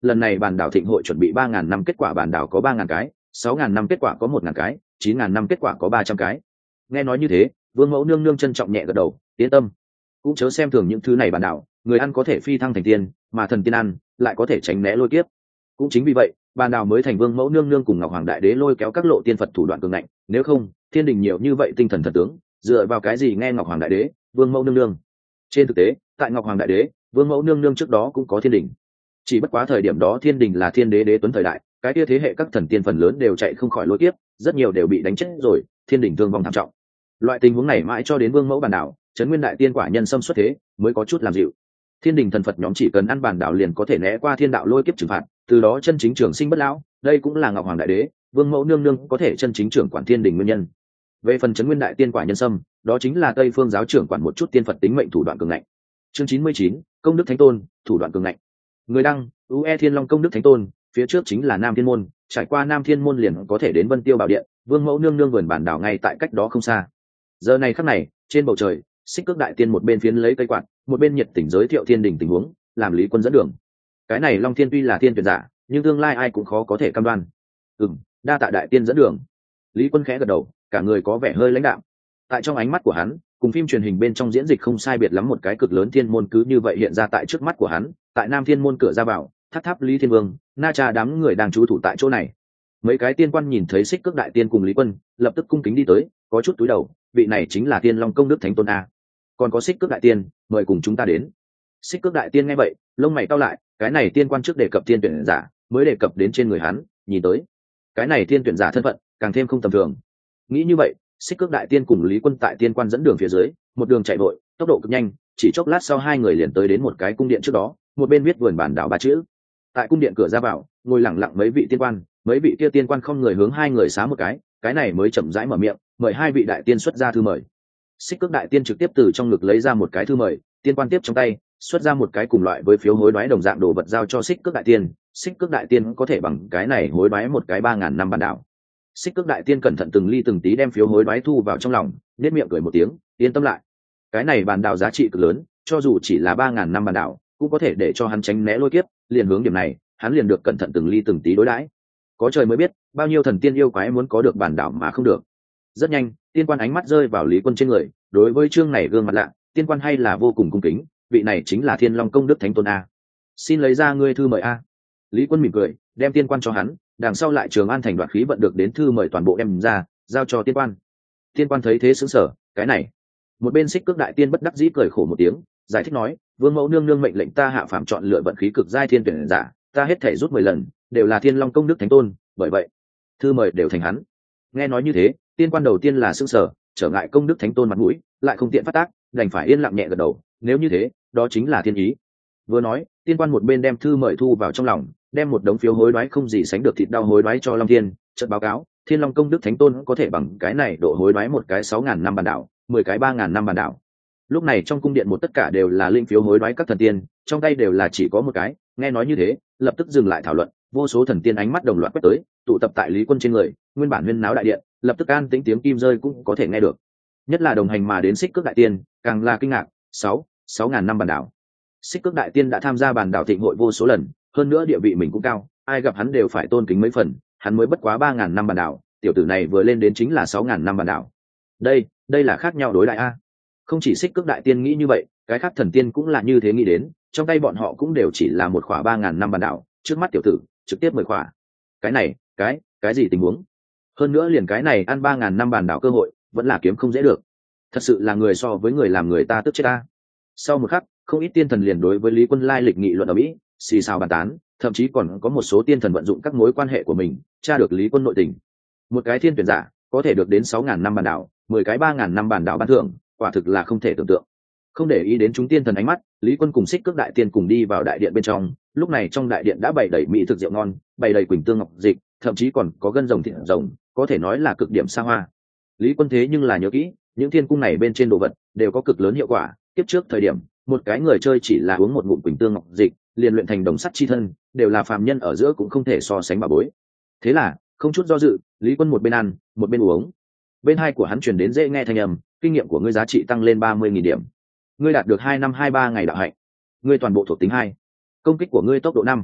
lần này bản đảo thịnh hội chuẩn bị ba ngàn năm, kết quả bản đảo có ba ngàn cái, sáu ngàn năm kết quả có một ngàn cái, chín ngàn năm kết quả có ba trăm cái. Nghe nói như thế, vương mẫu nương nương trân trọng nhẹ gật đầu, yên tâm, cũng chớ xem thường những thứ này bản đảo, người ăn có thể phi thăng thành tiên, mà thần tiên ăn lại có thể tránh né lôi kiếp. Cũng chính vì vậy, bản đảo mới thành vương mẫu nương nương cùng ngọc hoàng đại đế lôi kéo các lộ tiên phật thủ đoạn cường ngạnh, nếu không thiên đình nhiều như vậy tinh thần thần tướng, dựa vào cái gì nghe ngọc hoàng đại đế, vương mẫu nương nương? Trên thực tế, tại ngọc hoàng đại đế, vương mẫu nương nương trước đó cũng có thiên đình, chỉ bất quá thời điểm đó thiên đình là thiên đế đế tuấn thời đại, cái kia thế hệ các thần tiên phần lớn đều chạy không khỏi lôi kiếp, rất nhiều đều bị đánh chết rồi, thiên đình thương vong thảm trọng. Loại tình huống này mãi cho đến vương mẫu bản đảo, trấn nguyên đại tiên quả nhân xâm xuất thế mới có chút làm dịu. Thiên đình thần phật nhóm chỉ cần ăn bản đảo liền có thể né qua thiên đạo lôi kiếp trừng phạt, từ đó chân chính trường sinh bất lão. Đây cũng là ngọc hoàng đại đế, vương mẫu nương nương có thể chân chính trưởng quản thiên đình nguyên nhân. Về phần trấn nguyên đại tiên quả nhân xâm, đó chính là tây phương giáo trưởng quản một chút tiên phật tính mệnh thủ đoạn cường ngạnh. Chương chín mươi chín, công đức thánh tôn, thủ đoạn cường ngạnh. Người đăng, ue thiên long công đức thánh tôn, phía trước chính là nam thiên môn, trải qua nam thiên môn liền có thể đến vân tiêu bảo điện, vương mẫu nương nương vườn bản đảo ngay tại cách đó không xa. Giờ này khắc này, trên bầu trời, xích cước đại tiên một bên phiến lấy cây quạt, một bên nhiệt tình giới thiệu thiên đình tình huống, làm lý quân dẫn đường. Cái này long thiên tuy là thiên tuyển giả, nhưng tương lai ai cũng khó có thể cam đoan. Ừm, đa tạ đại tiên dẫn đường. Lý quân khẽ gật đầu, cả người có vẻ hơi lãnh đạm. Tại trong ánh mắt của hắn, cùng phim truyền hình bên trong diễn dịch không sai biệt lắm, một cái cực lớn thiên môn cứ như vậy hiện ra tại trước mắt của hắn. Tại nam thiên môn cửa ra vào, tháp tháp lý thiên vương, na cha đám người đang trú thủ tại chỗ này. Mấy cái tiên quan nhìn thấy xích cước đại tiên cùng lý quân, lập tức cung kính đi tới, có chút túi đầu, vị này chính là tiên long công đức thánh tôn a. Còn có xích cước đại tiên, mời cùng chúng ta đến. Xích cước đại tiên nghe vậy, lông mày cau lại, cái này tiên quan trước đề cập tiên tuyển giả, mới đề cập đến trên người hắn, nhìn tới cái này tiên tuyển giả thân phận càng thêm không tầm thường. Nghĩ như vậy, xích cước đại tiên cùng lý quân tại tiên quan dẫn đường phía dưới, một đường chạy vội, tốc độ cực nhanh, chỉ chốc lát sau hai người liền tới đến một cái cung điện trước đó, một bên viết vườn bản đảo ba chữ. Tại cung điện cửa ra vào, ngồi lặng lặng mấy vị tiên quan, mấy vị kia tiên quan không người hướng hai người xá một cái, cái này mới chậm rãi mở miệng, mời hai vị đại tiên xuất ra thư mời. Xích cước đại tiên trực tiếp từ trong ngực lấy ra một cái thư mời, tiên quan tiếp trong tay, xuất ra một cái cùng loại với phiếu hối đoái đồng dạng đồ vật giao cho xích cước đại tiên. Xích cước đại tiên có thể bằng cái này hối đoái một cái ba ngàn năm bản đảo. Xích cước đại tiên cẩn thận từng ly từng tí đem phiếu hối đoái thu vào trong lòng, nét miệng cười một tiếng, yên tâm lại. Cái này bản đảo giá trị cực lớn, cho dù chỉ là ba ngàn năm bản đảo, cũng có thể để cho hắn tránh né lôi kiếp. Liền hướng điểm này, hắn liền được cẩn thận từng ly từng tí đối đãi. Có trời mới biết, bao nhiêu thần tiên yêu quái muốn có được bản đảo mà không được. Rất nhanh, tiên quan ánh mắt rơi vào lý quân trên người, đối với chương này gương mặt lạ, tiên quan hay là vô cùng cung kính, vị này chính là thiên long công đức thánh tôn a. Xin lấy ra ngươi thư mời a. Lý quân mỉm cười, đem tiên quan cho hắn, đằng sau lại trường an thành đoạt khí vận được đến thư mời toàn bộ đem ra, giao cho tiên quan. Tiên quan thấy thế sững sờ, cái này. Một bên xích cước đại tiên bất đắc dĩ cười khổ một tiếng, giải thích nói, vương mẫu nương nương mệnh lệnh ta hạ phàm chọn lựa vận khí cực giai thiên tuyển giả, ta hết thể rút mười lần, đều là thiên long công đức thánh tôn, bởi vậy thư mời đều thành hắn. Nghe nói như thế, tiên quan đầu tiên là sững sờ, trở ngại công đức thánh tôn mặt mũi, lại không tiện phát tác, đành phải yên lặng nhẹ gật đầu, nếu như thế, đó chính là thiên ý. Vừa nói, tiên quan một bên đem thư mời thu vào trong lòng, đem một đống phiếu hối đoái không gì sánh được thịt đau hối đoái cho long thiên, chợt báo cáo, thiên long công đức thánh tôn có thể bằng cái này độ hối đoái một cái sáu ngàn năm bản đảo, mười cái ba ngàn năm bản đảo. Lúc này trong cung điện một tất cả đều là linh phiếu hối đoái các thần tiên, trong tay đều là chỉ có một cái. Nghe nói như thế, lập tức dừng lại thảo luận, vô số thần tiên ánh mắt đồng loạt quét tới, tụ tập tại lý quân trên người, nguyên bản huyên náo đại điện lập tức an tĩnh, tiếng kim rơi cũng có thể nghe được. Nhất là đồng hành mà đến xích cước đại tiên, càng là kinh ngạc, sáu sáu ngàn năm bản đảo. Xích cước đại tiên đã tham gia bản đảo thịnh hội vô số lần, hơn nữa địa vị mình cũng cao, ai gặp hắn đều phải tôn kính mấy phần, hắn mới bất quá ba ngàn năm bản đảo, tiểu tử này vừa lên đến chính là sáu ngàn năm bản đảo. Đây, đây là khác nhau đối đại a. Không chỉ xích cước đại tiên nghĩ như vậy, cái khác thần tiên cũng là như thế nghĩ đến, trong tay bọn họ cũng đều chỉ là một khỏa ba ngàn năm bản đảo, trước mắt tiểu tử trực tiếp mười khỏa. Cái này, cái, cái gì tình huống? Hơn nữa liền cái này ăn ba ngàn năm bản đảo cơ hội, vẫn là kiếm không dễ được. Thật sự là người so với người làm người ta tức chết ta. Sau một khắc, không ít tiên thần liền đối với lý quân lai lịch nghị luận ở mỹ, xì xào bàn tán, thậm chí còn có một số tiên thần vận dụng các mối quan hệ của mình tra được lý quân nội tình. Một cái thiên tuyển giả có thể được đến sáu ngàn năm bản đảo, mười cái ba ngàn năm bản đảo ban thưởng, quả thực là không thể tưởng tượng. Không để ý đến chúng tiên thần ánh mắt, lý quân cùng xích cước đại tiên cùng đi vào đại điện bên trong. Lúc này trong đại điện đã bày đầy mỹ thực rượu ngon, bày đầy quỳnh tương ngọc dịch, thậm chí còn có gân rồng thịt rồng, có thể nói là cực điểm xa hoa. Lý quân thế nhưng là nhớ kỹ, những thiên cung này bên trên đồ vật đều có cực lớn hiệu quả. Tiếp trước thời điểm, một cái người chơi chỉ là uống một ngụm quỳnh tương ngọc dịch liền luyện thành đồng sắt chi thân, đều là phàm nhân ở giữa cũng không thể so sánh bà bối. Thế là không chút do dự, lý quân một bên ăn một bên uống. Bên hai của hắn truyền đến dễ nghe thanh âm, kinh nghiệm của ngươi giá trị tăng lên ba mươi nghìn điểm, ngươi đạt được hai năm hai ba ngày đạo hạnh, ngươi toàn bộ thuộc tính hai, công kích của ngươi tốc độ năm,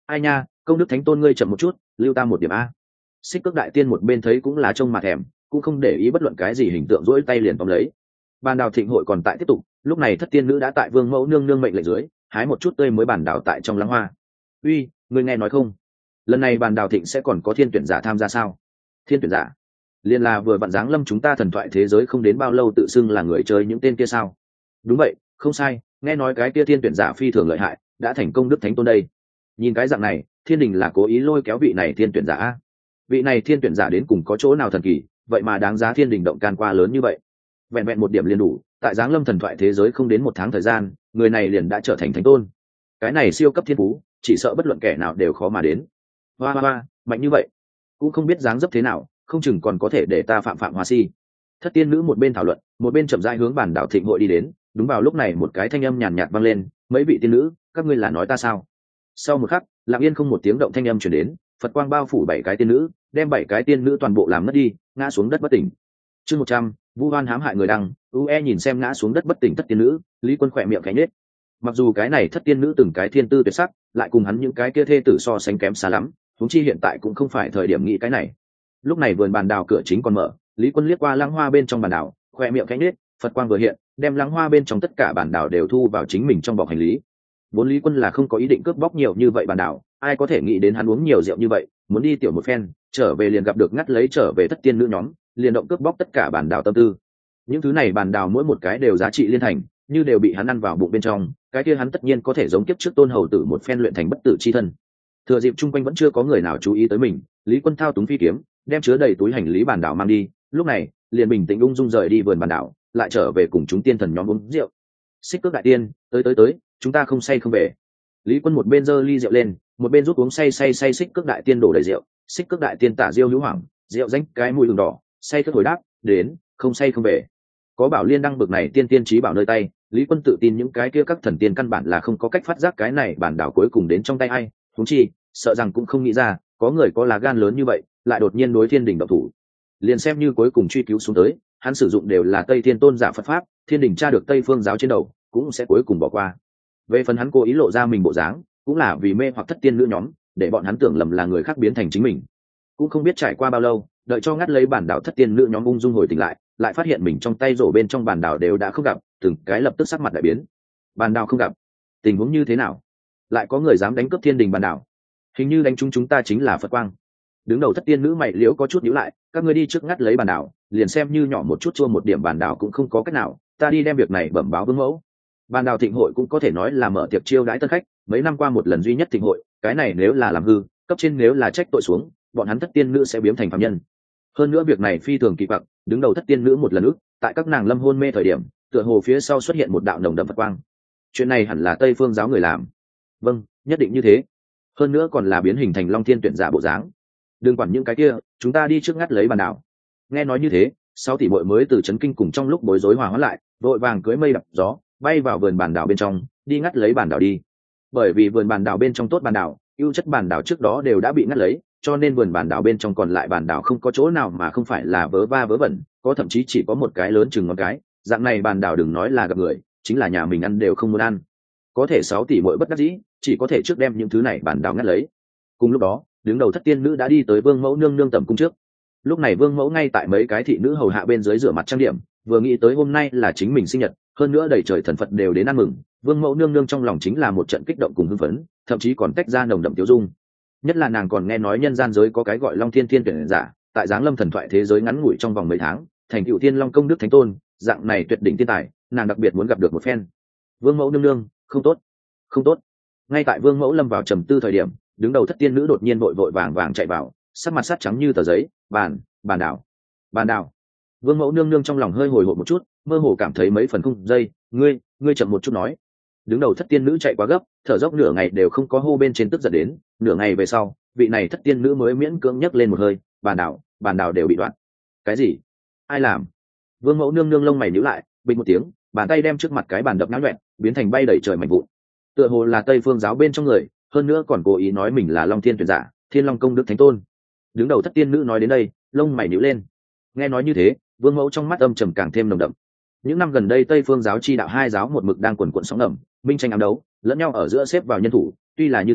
ai nha, công đức thánh tôn ngươi chậm một chút, lưu ta một điểm a. Xích Cước đại tiên một bên thấy cũng là trông mà thèm, cũng không để ý bất luận cái gì hình tượng, rỗi tay liền tóm lấy. Bàn đào thịnh hội còn tại tiếp tục, lúc này thất tiên nữ đã tại vương mẫu nương nương mệnh lệnh dưới hái một chút tươi mới bàn đào tại trong lăng hoa. Uy, ngươi nghe nói không, lần này bàn đào thịnh sẽ còn có thiên tuyển giả tham gia sao? Thiên tuyển giả liên là vừa vặn giáng lâm chúng ta thần thoại thế giới không đến bao lâu tự xưng là người chơi những tên kia sao? Đúng vậy, không sai, nghe nói cái kia thiên tuyển giả phi thường lợi hại, đã thành công đức thánh tôn đây. Nhìn cái dạng này, thiên đình là cố ý lôi kéo vị này thiên tuyển giả a. Vị này thiên tuyển giả đến cùng có chỗ nào thần kỳ, vậy mà đáng giá thiên đình động can qua lớn như vậy. Vẹn vẹn một điểm liền đủ, tại giáng lâm thần thoại thế giới không đến một tháng thời gian, người này liền đã trở thành thánh tôn. Cái này siêu cấp thiên phú, chỉ sợ bất luận kẻ nào đều khó mà đến. Hoa hoa hoa, mạnh như vậy, cũng không biết dáng dấp thế nào, không chừng còn có thể để ta phạm phạm hoa si. Thất tiên nữ một bên thảo luận, một bên chậm rãi hướng bản đảo thịnh hội đi đến. Đúng vào lúc này một cái thanh âm nhàn nhạt vang lên, mấy vị tiên nữ, các ngươi là nói ta sao? Sau một khắc, lặng yên không một tiếng động thanh âm truyền đến, Phật quang bao phủ bảy cái tiên nữ, đem bảy cái tiên nữ toàn bộ làm mất đi, ngã xuống đất bất tỉnh. Chương một trăm, Vu Hoan hãm hại người đăng. U E nhìn xem ngã xuống đất bất tỉnh thất tiên nữ, Lý Quân khỏe miệng khẽ nhếch. Mặc dù cái này thất tiên nữ từng cái thiên tư tuyệt sắc, lại cùng hắn những cái kia thê tử so sánh kém xa lắm, huống chi hiện tại cũng không phải thời điểm nghĩ cái này. Lúc này vườn bàn đào cửa chính còn mở, Lý Quân liếc qua lăng hoa bên trong bàn đào, khỏe miệng khẽ nhếch, Phật quang vừa hiện, đem lăng hoa bên trong tất cả bàn đào đều thu vào chính mình trong bọc hành lý. Vốn Lý Quân là không có ý định cướp bóc nhiều như vậy bàn đào, ai có thể nghĩ đến hắn uống nhiều rượu như vậy, muốn đi tiểu một phen, trở về liền gặp được ngắt lấy trở về thất tiên nữ nhóm, liền động cướp bóc tất cả bàn đào tâm tư. Những thứ này bàn đào mỗi một cái đều giá trị liên thành, như đều bị hắn ăn vào bụng bên trong, cái kia hắn tất nhiên có thể giống kiếp trước tôn hầu tử một phen luyện thành bất tử chi thân. Thừa dịp chung quanh vẫn chưa có người nào chú ý tới mình, Lý Quân thao túng phi kiếm, đem chứa đầy túi hành lý bàn đảo mang đi, lúc này liền bình tĩnh ung dung rời đi vườn bàn đảo, lại trở về cùng chúng tiên thần nhóm uống rượu. Xích Cước đại tiên, tới tới tới, chúng ta không say không về. Lý Quân một bên giơ ly rượu lên, một bên rút uống say say say. Xích Cước đại tiên đổ đầy rượu. Xích Cước đại tiên tả diêu hữu hoảng, rượu danh cái mùi đường đỏ, say cất hồi đáp, đến, không say không về. Có Bảo Liên đăng bực này tiên tiên trí bảo nơi tay, Lý Quân tự tin những cái kia các thần tiên căn bản là không có cách phát giác cái này bản đảo cuối cùng đến trong tay ai, huống chi sợ rằng cũng không nghĩ ra có người có lá gan lớn như vậy lại đột nhiên đối thiên đình động thủ. Liền xem như cuối cùng truy cứu xuống tới, hắn sử dụng đều là Tây Thiên tôn giả Phật pháp, thiên đình tra được Tây Phương giáo trên đầu cũng sẽ cuối cùng bỏ qua. Về phần hắn cố ý lộ ra mình bộ dáng, cũng là vì mê hoặc thất tiên nữ nhóm, để bọn hắn tưởng lầm là người khác biến thành chính mình. Cũng không biết trải qua bao lâu, đợi cho ngắt lấy bản đảo thất tiên nữ nhóm ung dung hồi tỉnh lại, lại phát hiện mình trong tay rổ bên trong bản đảo đều đã không gặp, từng cái lập tức sắc mặt đại biến. Bản đảo không gặp, tình huống như thế nào? Lại có người dám đánh cướp thiên đình bản đảo? Hình như đánh chúng chúng ta chính là Phật quang. Đứng đầu thất tiên nữ mày liễu có chút nhíu lại, các ngươi đi trước ngắt lấy bản đảo, liền xem như nhỏ một chút chua một điểm bản đảo cũng không có cách nào, ta đi đem việc này bẩm báo vương mẫu. Bản đảo thịnh hội cũng có thể nói là mở tiệc chiêu đãi tân khách, mấy năm qua một lần duy nhất thịnh hội, cái này nếu là làm hư, cấp trên nếu là trách tội xuống, bọn hắn thất tiên nữ sẽ biến thành phạm nhân. Hơn nữa việc này phi thường kỳ quặc, đứng đầu thất tiên nữ một lần ức, tại các nàng lâm hôn mê thời điểm, tựa hồ phía sau xuất hiện một đạo nồng đậm Phật quang. Chuyện này hẳn là Tây Phương giáo người làm. Vâng, nhất định như thế. Hơn nữa còn là biến hình thành Long Thiên tuyển giả bộ dáng. Đừng quản những cái kia, chúng ta đi trước ngắt lấy bản đảo. Nghe nói như thế, sáu tỷ muội mới từ chấn kinh cùng trong lúc bối rối hòa hóa lại, vội vàng cưỡi mây đập gió, bay vào vườn bản đảo bên trong, đi ngắt lấy bản đảo đi. Bởi vì vườn bản đảo bên trong tốt bản đảo, ưu chất bản đảo trước đó đều đã bị ngắt lấy, cho nên vườn bản đảo bên trong còn lại bản đảo không có chỗ nào mà không phải là vớ va vớ vẩn, có thậm chí chỉ có một cái lớn chừng ngón cái, dạng này bản đảo đừng nói là gặp người, chính là nhà mình ăn đều không muốn ăn. Có thể sáu tỷ muội bất đắc dĩ, chỉ có thể trước đem những thứ này bản đảo ngắt lấy. Cùng lúc đó, đứng đầu thất tiên nữ đã đi tới Vương mẫu nương nương tẩm cung trước. Lúc này Vương mẫu ngay tại mấy cái thị nữ hầu hạ bên dưới rửa mặt trang điểm, vừa nghĩ tới hôm nay là chính mình sinh nhật, hơn nữa đầy trời thần Phật đều đến ăn mừng, Vương mẫu nương nương trong lòng chính là một trận kích động cùng hưng phấn, thậm chí còn tách ra nồng đậm tiêu dung. Nhất là nàng còn nghe nói nhân gian giới có cái gọi Long Thiên Thiên tuyển giả, tại giáng lâm thần thoại thế giới ngắn ngủi trong vòng mấy tháng, thành cựu Thiên Long công đức thánh tôn, dạng này tuyệt đỉnh thiên tài, nàng đặc biệt muốn gặp được một phen. Vương mẫu nương nương, không tốt, không tốt. Ngay tại Vương mẫu lâm vào trầm tư thời điểm, đứng đầu thất tiên nữ đột nhiên vội vội vàng vàng chạy vào, sắc mặt sắt trắng như tờ giấy, bàn, bàn đảo, bàn đảo. Vương mẫu nương nương trong lòng hơi hồi hộp một chút, mơ hồ cảm thấy mấy phần không dây, ngươi, ngươi chậm một chút nói. Đứng đầu thất tiên nữ chạy quá gấp, thở dốc nửa ngày đều không có hô bên trên tức giận đến, nửa ngày về sau, vị này thất tiên nữ mới miễn cưỡng nhấc lên một hơi, bàn đảo, bàn đảo đều bị đoạn. Cái gì? Ai làm? Vương mẫu nương nương lông mày nhíu lại, bình một tiếng, bàn tay đem trước mặt cái bàn đập nát loẹt, biến thành bay đầy trời mảnh vụn. Tựa hồ là Tây Phương giáo bên trong người, hơn nữa còn cố ý nói mình là Long Thiên tuyển giả, Thiên Long công đức thánh tôn. Đứng đầu thất tiên nữ nói đến đây, lông mày nhíu lên. Nghe nói như thế, Vương mẫu trong mắt âm trầm càng thêm nồng đậm. Những năm gần đây Tây Phương giáo chi đạo hai giáo một mực đang quần quần sóng ngầm, minh tranh ám đấu, lẫn nhau ở giữa xếp vào nhân thủ, tuy là như thế,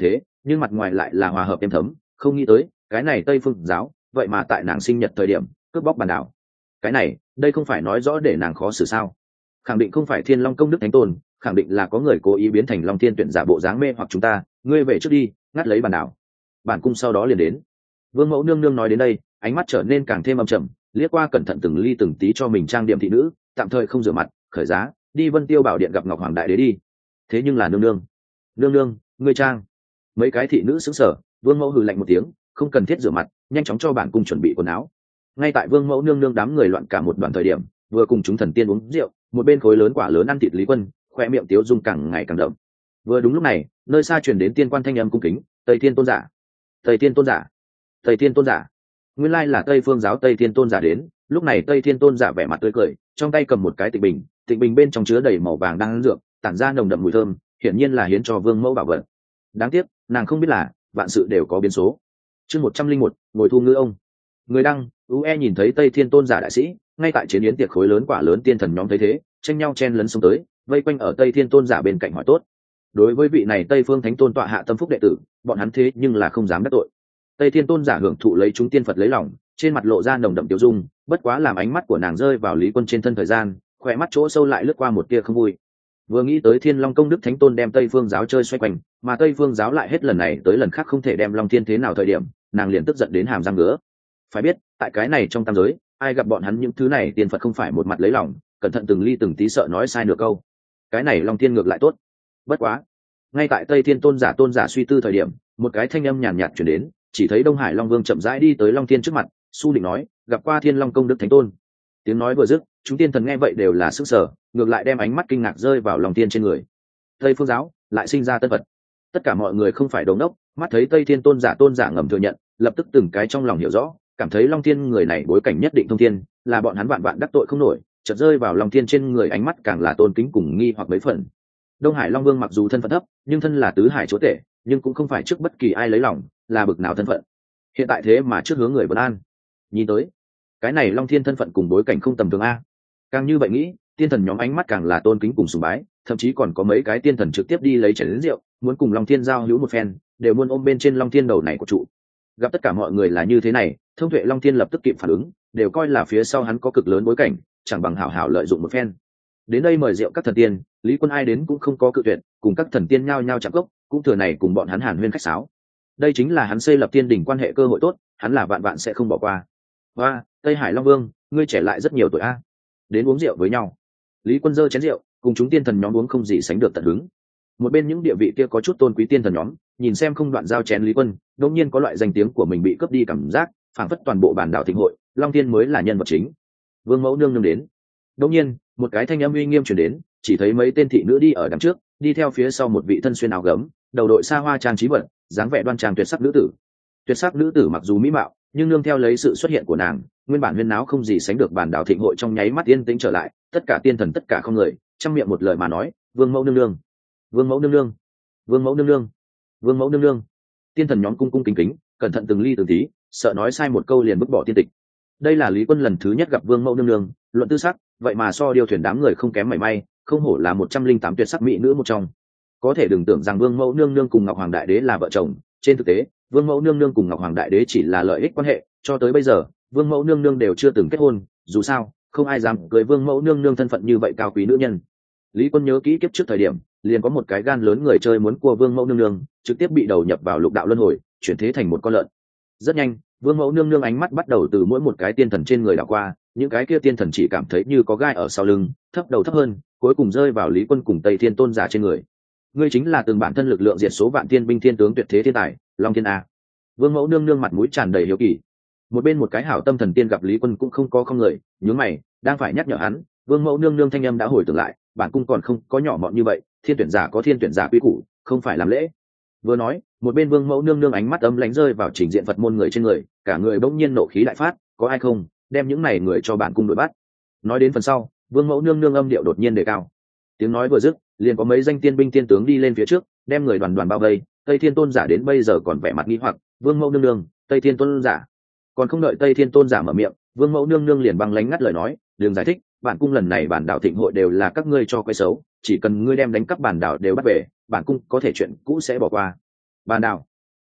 nhưng mặt ngoài lại là hòa hợp êm thấm. Không nghĩ tới cái này Tây Phương giáo vậy mà tại nàng sinh nhật thời điểm cướp bóc bản đảo. Cái này đây không phải nói rõ để nàng khó xử sao? Khẳng định không phải Thiên Long công đức thánh tôn, khẳng định là có người cố ý biến thành Long Thiên tuyển giả bộ dáng mê hoặc chúng ta. Ngươi về trước đi, ngắt lấy bản đảo, bản cung sau đó liền đến. Vương mẫu nương nương nói đến đây, ánh mắt trở nên càng thêm âm trầm, liếc qua cẩn thận từng ly từng tí cho mình trang điểm thị nữ, tạm thời không rửa mặt, khởi giá đi Vân Tiêu Bảo điện gặp Ngọc Hoàng đại đế đi. Thế nhưng là nương nương, nương nương, ngươi trang. Mấy cái thị nữ sững sờ. Vương mẫu hừ lạnh một tiếng, không cần thiết rửa mặt, nhanh chóng cho bản cung chuẩn bị quần áo. Ngay tại Vương mẫu nương nương đám người loạn cả một đoạn thời điểm, vừa cùng chúng thần tiên uống rượu, một bên khối lớn quả lớn ăn thịt Lý Quân, khoe miệng tiếu dung càng ngày càng đậm. Vừa đúng lúc này, nơi xa truyền đến tiên quan thanh âm cung kính, Tây Thiên tôn giả, Tây Thiên tôn giả, Tây Thiên tôn giả. Nguyên lai là Tây Phương giáo Tây Thiên tôn giả đến. Lúc này Tây Thiên tôn giả vẻ mặt tươi cười, trong tay cầm một cái tịch bình, tịch bình bên trong chứa đầy màu vàng đang dược, tản ra nồng đậm mùi thơm, hiển nhiên là hiến cho Vương mẫu bảo vật. Đáng tiếc, nàng không biết là vạn sự đều có biến số. Chương một trăm linh một, ngồi thu ngư ông. Người đăng, u e nhìn thấy Tây Thiên tôn giả đại sĩ, ngay tại chiến yến tiệc khối lớn quả lớn tiên thần nhóm thấy thế, tranh nhau chen lấn xông tới, vây quanh ở Tây Thiên tôn giả bên cạnh hỏi tốt. Đối với vị này Tây Phương Thánh tôn tọa hạ tâm phúc đệ tử, bọn hắn thế nhưng là không dám đắc tội. Tây Thiên tôn giả hưởng thụ lấy chúng tiên Phật lấy lòng, trên mặt lộ ra nồng đậm tiêu dung, bất quá làm ánh mắt của nàng rơi vào Lý Quân trên thân thời gian, khỏe mắt chỗ sâu lại lướt qua một tia không vui. Vừa nghĩ tới Thiên Long công đức thánh tôn đem Tây Phương giáo chơi xoay quanh, mà Tây Phương giáo lại hết lần này tới lần khác không thể đem Long Thiên thế nào thời điểm, nàng liền tức giận đến hàm răng ngứa. Phải biết, tại cái này trong tam giới, ai gặp bọn hắn những thứ này tiên Phật không phải một mặt lấy lòng, cẩn thận từng ly từng tí sợ nói sai nửa câu. Cái này Long Thiên ngược lại tốt. Bất quá, ngay tại Tây Thiên tôn giả tôn giả suy tư thời điểm, một cái thanh âm nhàn nhạt truyền đến, chỉ thấy Đông Hải Long Vương chậm rãi đi tới Long Thiên trước mặt, su định nói, gặp qua Thiên Long công đức thánh tôn. Tiếng nói vừa dứt, chúng tiên thần nghe vậy đều là sức sở, ngược lại đem ánh mắt kinh ngạc rơi vào Long Thiên trên người. Tây Phương giáo lại sinh ra tân vật. Tất cả mọi người không phải đồ ngốc, mắt thấy Tây Thiên tôn giả tôn giả ngầm thừa nhận, lập tức từng cái trong lòng hiểu rõ, cảm thấy Long Thiên người này bối cảnh nhất định thông thiên, là bọn hắn vạn vạn đắc tội không nổi, chợt rơi vào Long Thiên trên người ánh mắt càng là tôn kính cùng nghi hoặc mấy phần. Đông Hải Long Vương mặc dù thân phận thấp, nhưng thân là tứ hải chúa tể, nhưng cũng không phải trước bất kỳ ai lấy lòng, là bực nào thân phận. Hiện tại thế mà trước hướng người Vân An. Nhìn tới, cái này Long Thiên thân phận cùng bối cảnh không tầm thường a. Càng như vậy nghĩ, tiên thần nhóm ánh mắt càng là tôn kính cùng sùng bái, thậm chí còn có mấy cái tiên thần trực tiếp đi lấy chén rượu, muốn cùng Long Thiên giao hữu một phen, đều muốn ôm bên trên Long Thiên đầu này của trụ. Gặp tất cả mọi người là như thế này, Thông Tuệ Long Thiên lập tức kịp phản ứng, đều coi là phía sau hắn có cực lớn bối cảnh, chẳng bằng hảo hảo lợi dụng một phen. Đến đây mời rượu các thần tiên, Lý Quân ai đến cũng không có cự tuyệt, cùng các thần tiên nhao nhao chạm cốc, cũng thừa này cùng bọn hắn hàn huyên khách sáo. Đây chính là hắn xây lập tiên đỉnh quan hệ cơ hội tốt, hắn là vạn vạn sẽ không bỏ qua. Và Tây Hải Long Vương, ngươi trẻ lại rất nhiều tuổi a. Đến uống rượu với nhau. Lý Quân giơ chén rượu, cùng chúng tiên thần nhóm uống không gì sánh được tận hứng. Một bên những địa vị kia có chút tôn quý tiên thần nhóm, nhìn xem không đoạn giao chén Lý Quân, đột nhiên có loại danh tiếng của mình bị cướp đi cảm giác, phảng phất toàn bộ bản đảo thịnh hội, Long Thiên mới là nhân vật chính. Vương mẫu nương nương đến. Đột nhiên, một cái thanh âm uy nghiêm truyền đến, chỉ thấy mấy tên thị nữ đi ở đằng trước, đi theo phía sau một vị thân xuyên áo gấm, đầu đội xa hoa trang trí vật, dáng vẻ đoan trang tuyệt sắc nữ tử. Tuyệt sắc nữ tử mặc dù mỹ mạo, nhưng nương theo lấy sự xuất hiện của nàng, nguyên bản huyên náo không gì sánh được bản đảo thịnh hội trong nháy mắt yên tĩnh trở lại, tất cả tiên thần tất cả không người, trăm miệng một lời mà nói, Vương mẫu nương nương, Vương mẫu nương nương, Vương mẫu nương nương, Vương mẫu nương nương. Tiên thần nhóm cung cung kính kính, cẩn thận từng ly từng tí, sợ nói sai một câu liền bức bỏ tiên tịch. Đây là Lý Quân lần thứ nhất gặp Vương mẫu nương nương, luận tư sắc, vậy mà so điều thuyền đám người không kém mảy may, không hổ là một trăm linh tám tuyệt sắc mỹ nữ một trong. Có thể đừng tưởng rằng Vương mẫu nương nương cùng Ngọc Hoàng đại đế là vợ chồng, trên thực tế, Vương mẫu nương nương cùng Ngọc Hoàng đại đế chỉ là lợi ích quan hệ, cho tới bây giờ, Vương mẫu nương nương đều chưa từng kết hôn, dù sao, không ai dám cưới Vương mẫu nương nương thân phận như vậy cao quý nữ nhân. Lý Quân nhớ kỹ kiếp trước thời điểm, liền có một cái gan lớn người chơi muốn cua Vương mẫu nương nương, trực tiếp bị đầu nhập vào lục đạo luân hồi, chuyển thế thành một con lợn. Rất nhanh, Vương mẫu nương nương ánh mắt bắt đầu từ mỗi một cái tiên thần trên người đảo qua, những cái kia tiên thần chỉ cảm thấy như có gai ở sau lưng, thấp đầu thấp hơn, cuối cùng rơi vào Lý Quân cùng Tây Thiên tôn giả trên người. Ngươi chính là từng bản thân lực lượng diệt số vạn tiên binh thiên tướng tuyệt thế thiên tài, Long Thiên a. Vương mẫu nương nương mặt mũi tràn đầy hiếu kỳ. Một bên một cái hảo tâm thần tiên gặp Lý Quân cũng không có không người, nhướng mày, đang phải nhắc nhở hắn, Vương mẫu nương nương thanh âm đã hồi tưởng lại, bản cung còn không có nhỏ mọn như vậy, thiên tuyển giả có thiên tuyển giả quý củ, không phải làm lễ. Vừa nói, một bên Vương mẫu nương nương ánh mắt ấm lánh rơi vào trình diện Phật môn người trên người, cả người bỗng nhiên nộ khí đại phát, có ai không, đem những này người cho bản cung đuổi bắt. Nói đến phần sau, Vương mẫu nương nương âm điệu đột nhiên đề cao. Tiếng nói vừa dứt, liền có mấy danh tiên binh tiên tướng đi lên phía trước, đem người đoàn đoàn bao vây. Tây Thiên tôn giả đến bây giờ còn vẻ mặt nghi hoặc, Vương mẫu nương nương, Tây Thiên tôn giả. Còn không đợi Tây Thiên tôn giả mở miệng, Vương mẫu nương nương liền băng lánh ngắt lời nói, đừng giải thích, bản cung lần này bản đảo thịnh hội đều là các ngươi cho quay xấu, chỉ cần ngươi đem đánh cắp bản đảo đều bắt về, bản cung có thể chuyện cũ sẽ bỏ qua. Bản đảo,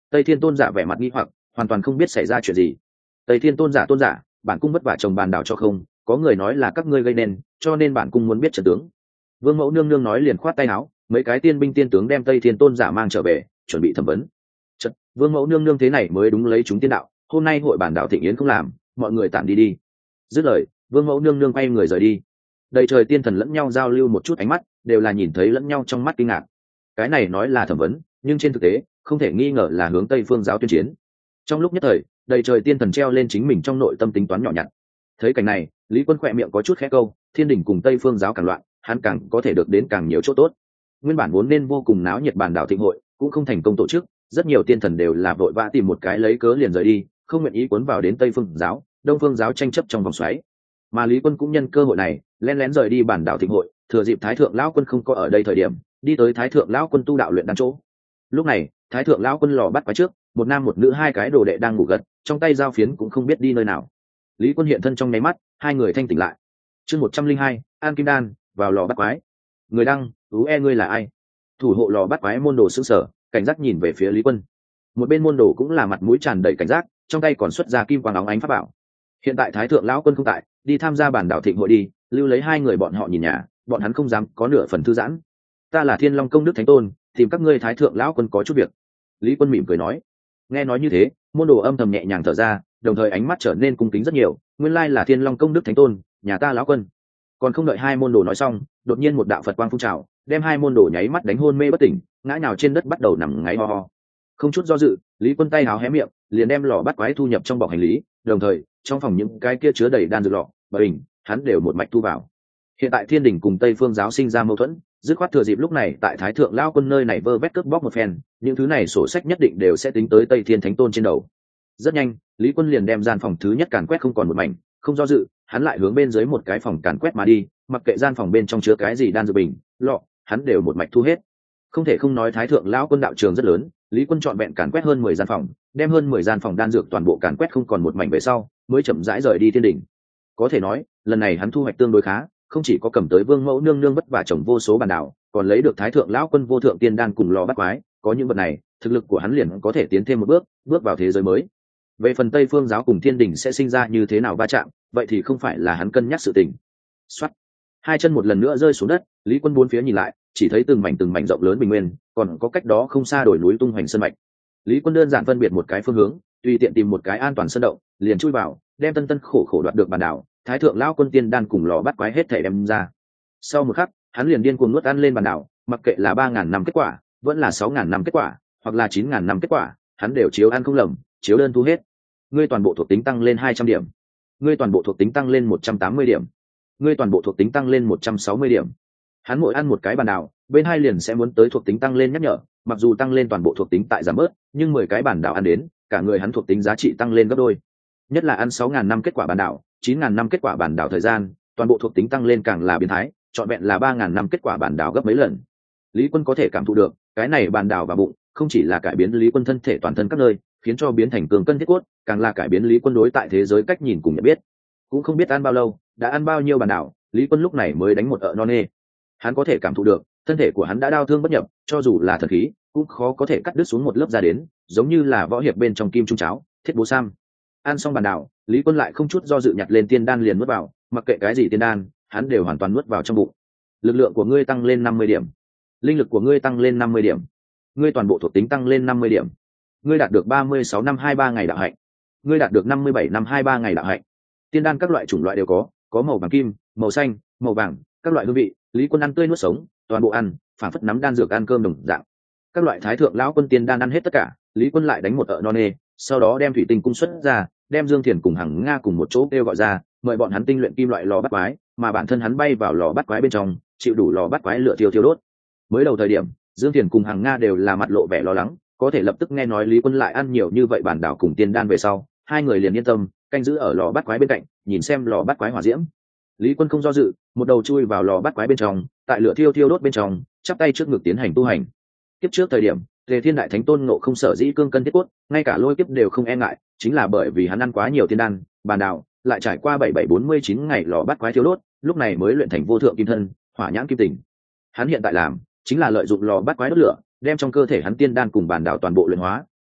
Tây Thiên tôn giả vẻ mặt nghi hoặc, hoàn toàn không biết xảy ra chuyện gì. Tây Thiên tôn giả tôn giả, bản cung vất vả trồng bàn đảo cho không, có người nói là các ngươi gây nên, cho nên bản cung muốn biết trận tướng. Vương mẫu nương nương nói liền khoát tay áo, mấy cái tiên binh tiên tướng đem Tây Thiên tôn giả mang trở về, chuẩn bị thẩm vấn. Chật, Vương mẫu nương nương thế này mới đúng lấy chúng tiên đạo, hôm nay hội bản đạo thịnh yến không làm, mọi người tản đi đi. Dứt lời, Vương mẫu nương nương quay người rời đi. Đầy trời tiên thần lẫn nhau giao lưu một chút ánh mắt, đều là nhìn thấy lẫn nhau trong mắt kinh ngạc. Cái này nói là thẩm vấn, nhưng trên thực tế không thể nghi ngờ là hướng Tây Phương giáo tuyên chiến. Trong lúc nhất thời, đầy trời tiên thần treo lên chính mình trong nội tâm tính toán nhỏ nhặt. Thấy cảnh này, Lý Quân khỏe miệng có chút khẽ câu, thiên đình cùng Tây Phương giáo càng loạn, hắn càng có thể được đến càng nhiều chỗ tốt. Nguyên bản vốn nên vô cùng náo nhiệt bàn đảo thịnh hội, cũng không thành công tổ chức, rất nhiều tiên thần đều là vội vã tìm một cái lấy cớ liền rời đi, không nguyện ý cuốn vào đến Tây Phương giáo, Đông Phương giáo tranh chấp trong vòng xoáy. Mà Lý Quân cũng nhân cơ hội này, lén lén rời đi bàn đảo thịnh hội, thừa dịp Thái thượng lão quân không có ở đây thời điểm, đi tới Thái thượng lão quân tu đạo luyện đan chỗ. Lúc này, Thái thượng lão quân lò bắt quái trước, một nam một nữ hai cái đồ đệ đang ngủ gật, trong tay dao phiến cũng không biết đi nơi nào. Lý Quân hiện thân trong nháy mắt, hai người thanh tỉnh lại. Chương một trăm linh hai, An Kim Đan, vào lò bắt quái. Người đăng, ú e ngươi là ai? Thủ hộ lò bắt quái môn đồ sững sờ, cảnh giác nhìn về phía Lý Quân. Một bên môn đồ cũng là mặt mũi tràn đầy cảnh giác, trong tay còn xuất ra kim quang óng ánh pháp bảo. Hiện tại Thái thượng lão quân không tại, đi tham gia bản đảo thịnh hội đi, lưu lấy hai người bọn họ nhìn nhà, bọn hắn không dám có nửa phần thư giãn. Ta là Thiên Long công đức thánh tôn, tìm các ngươi Thái thượng lão quân có chút việc. Lý Quân mỉm cười nói. Nghe nói như thế, môn đồ âm thầm nhẹ nhàng thở ra, đồng thời ánh mắt trở nên cung kính rất nhiều. Nguyên lai là Thiên Long công đức thánh tôn, nhà ta lão quân. Còn không đợi hai môn đồ nói xong, đột nhiên một đạo Phật quang phun trào, đem hai môn đồ nháy mắt đánh hôn mê bất tỉnh, ngã nhào trên đất bắt đầu nằm ngáy ho ho. Không chút do dự, Lý Quân tay háo hé miệng, liền đem lò bắt quái thu nhập trong bọc hành lý, đồng thời trong phòng những cái kia chứa đầy đan dược lọ bình hắn đều một mạch thu vào. Hiện tại thiên đình cùng Tây Phương giáo sinh ra mâu thuẫn, dứt khoát thừa dịp lúc này tại Thái thượng lão quân nơi này vơ vét cướp bóc một phen, những thứ này sổ sách nhất định đều sẽ tính tới Tây Thiên Thánh Tôn trên đầu. Rất nhanh, Lý Quân liền đem gian phòng thứ nhất càn quét không còn một mảnh, không do dự, hắn lại hướng bên dưới một cái phòng càn quét mà đi, mặc kệ gian phòng bên trong chứa cái gì đan dược bình, lọ, hắn đều một mạch thu hết. Không thể không nói Thái thượng lão quân đạo trường rất lớn, Lý Quân chọn vẹn càn quét hơn mười gian phòng, đem hơn mười gian phòng đan dược toàn bộ càn quét không còn một mảnh về sau, mới chậm rãi rời đi thiên đình. Có thể nói, lần này hắn thu hoạch tương đối khá, không chỉ có cầm tới Vương mẫu nương nương vất vả trồng vô số bản đảo, còn lấy được Thái thượng lão quân vô thượng tiên đan cùng lò bắt quái, có những vật này, thực lực của hắn liền có thể tiến thêm một bước, bước vào thế giới mới. Về phần Tây Phương giáo cùng thiên đình sẽ sinh ra như thế nào va chạm, vậy thì không phải là hắn cân nhắc sự tình. Soát. Hai chân một lần nữa rơi xuống đất, Lý Quân bốn phía nhìn lại, chỉ thấy từng mảnh từng mảnh rộng lớn bình nguyên, còn có cách đó không xa đồi núi tung hoành sơn mạch. Lý Quân đơn giản phân biệt một cái phương hướng, tùy tiện tìm một cái an toàn sơn động, liền chui vào, đem tân tân khổ khổ đoạt được bản đảo, Thái thượng lão quân tiên đan cùng lò bắt quái hết thể đem ra. Sau một khắc, hắn liền điên cuồng nuốt ăn lên bản đảo, mặc kệ là ba ngàn năm kết quả, vẫn là sáu ngàn năm kết quả, hoặc là chín ngàn năm kết quả, hắn đều chiếu ăn không lầm, chiếu đơn thu hết. Ngươi toàn bộ thuộc tính tăng lên hai trăm điểm, ngươi toàn bộ thuộc tính tăng lên một trăm tám mươi điểm, ngươi toàn bộ thuộc tính tăng lên một trăm sáu mươi điểm. Hắn mỗi ăn một cái bản đảo, bên hai liền sẽ muốn tới thuộc tính tăng lên nhắc nhở, mặc dù tăng lên toàn bộ thuộc tính tại giảm bớt, nhưng mười cái bản đảo ăn đến, cả người hắn thuộc tính giá trị tăng lên gấp đôi. Nhất là ăn sáu ngàn năm kết quả bản đảo, chín ngàn năm kết quả bản đảo thời gian, toàn bộ thuộc tính tăng lên càng là biến thái, trọn vẹn là ba ngàn năm kết quả bản đảo gấp mấy lần. Lý Quân có thể cảm thụ được, cái này bản đảo và bụng, không chỉ là cải biến Lý Quân thân thể toàn thân các nơi, khiến cho biến thành cường cân thiết cốt, càng là cải biến Lý Quân đối tại thế giới cách nhìn cùng nhận biết. Cũng không biết ăn bao lâu, đã ăn bao nhiêu bản đảo, Lý Quân lúc này mới đánh một ợ non nê. Hắn có thể cảm thụ được, thân thể của hắn đã đau thương bất nhập, cho dù là thần khí, cũng khó có thể cắt đứt xuống một lớp ra đến, giống như là võ hiệp bên trong kim trung cháo, thiết bố sam. Ăn xong bản đảo, Lý Quân lại không chút do dự nhặt lên tiên đan liền nuốt vào, mặc kệ cái gì tiên đan, hắn đều hoàn toàn nuốt vào trong bụng. Lực lượng của ngươi tăng lên năm mươi điểm, linh lực của ngươi tăng lên năm mươi điểm, ngươi toàn bộ thuộc tính tăng lên năm mươi điểm, ngươi đạt được ba mươi sáu năm hai ba ngày đạo hạnh, ngươi đạt được năm mươi bảy năm hai ba ngày đạo hạnh. Tiên đan các loại chủng loại đều có, có màu vàng kim, màu xanh, màu vàng, các loại hương vị, Lý Quân ăn tươi nuốt sống, toàn bộ ăn, phản phất nắm đan dược ăn cơm đồng dạng. Các loại Thái thượng lão quân tiên đan ăn hết tất cả, Lý Quân lại đánh một ợ non nê, sau đó đem thủy tinh cung xuất ra, đem Dương Thiền cùng Hằng Nga cùng một chỗ kêu gọi ra, mời bọn hắn tinh luyện kim loại lò bắt quái, mà bản thân hắn bay vào lò bắt quái bên trong, chịu đủ lò bắt quái lửa thiêu thiêu đốt. Mới đầu thời điểm, Dương Thiền cùng Hằng Nga đều là mặt lộ vẻ lo lắng, có thể lập tức nghe nói Lý Quân lại ăn nhiều như vậy bản đảo cùng tiên đan về sau, hai người liền yên tâm, canh giữ ở lò bắt quái bên cạnh, nhìn xem lò bắt quái hỏa diễm. Lý Quân không do dự, một đầu chui vào lò bắt quái bên trong, tại lửa thiêu thiêu đốt bên trong, chắp tay trước ngực tiến hành tu hành. Kiếp trước thời điểm, Tề Thiên Đại Thánh Tôn Ngộ Không sở dĩ cương cân thiết cốt, ngay cả lôi kiếp đều không e ngại, chính là bởi vì hắn ăn quá nhiều tiên đan, bản đảo, lại trải qua bảy bảy bốn mươi chín ngày lò bắt quái thiêu đốt, lúc này mới luyện thành vô thượng kim thân, hỏa nhãn kim tình. Hắn hiện tại làm, chính là lợi dụng lò bắt quái đốt lửa, đem trong cơ thể hắn tiên đan cùng bản đảo toàn bộ luyện hóa,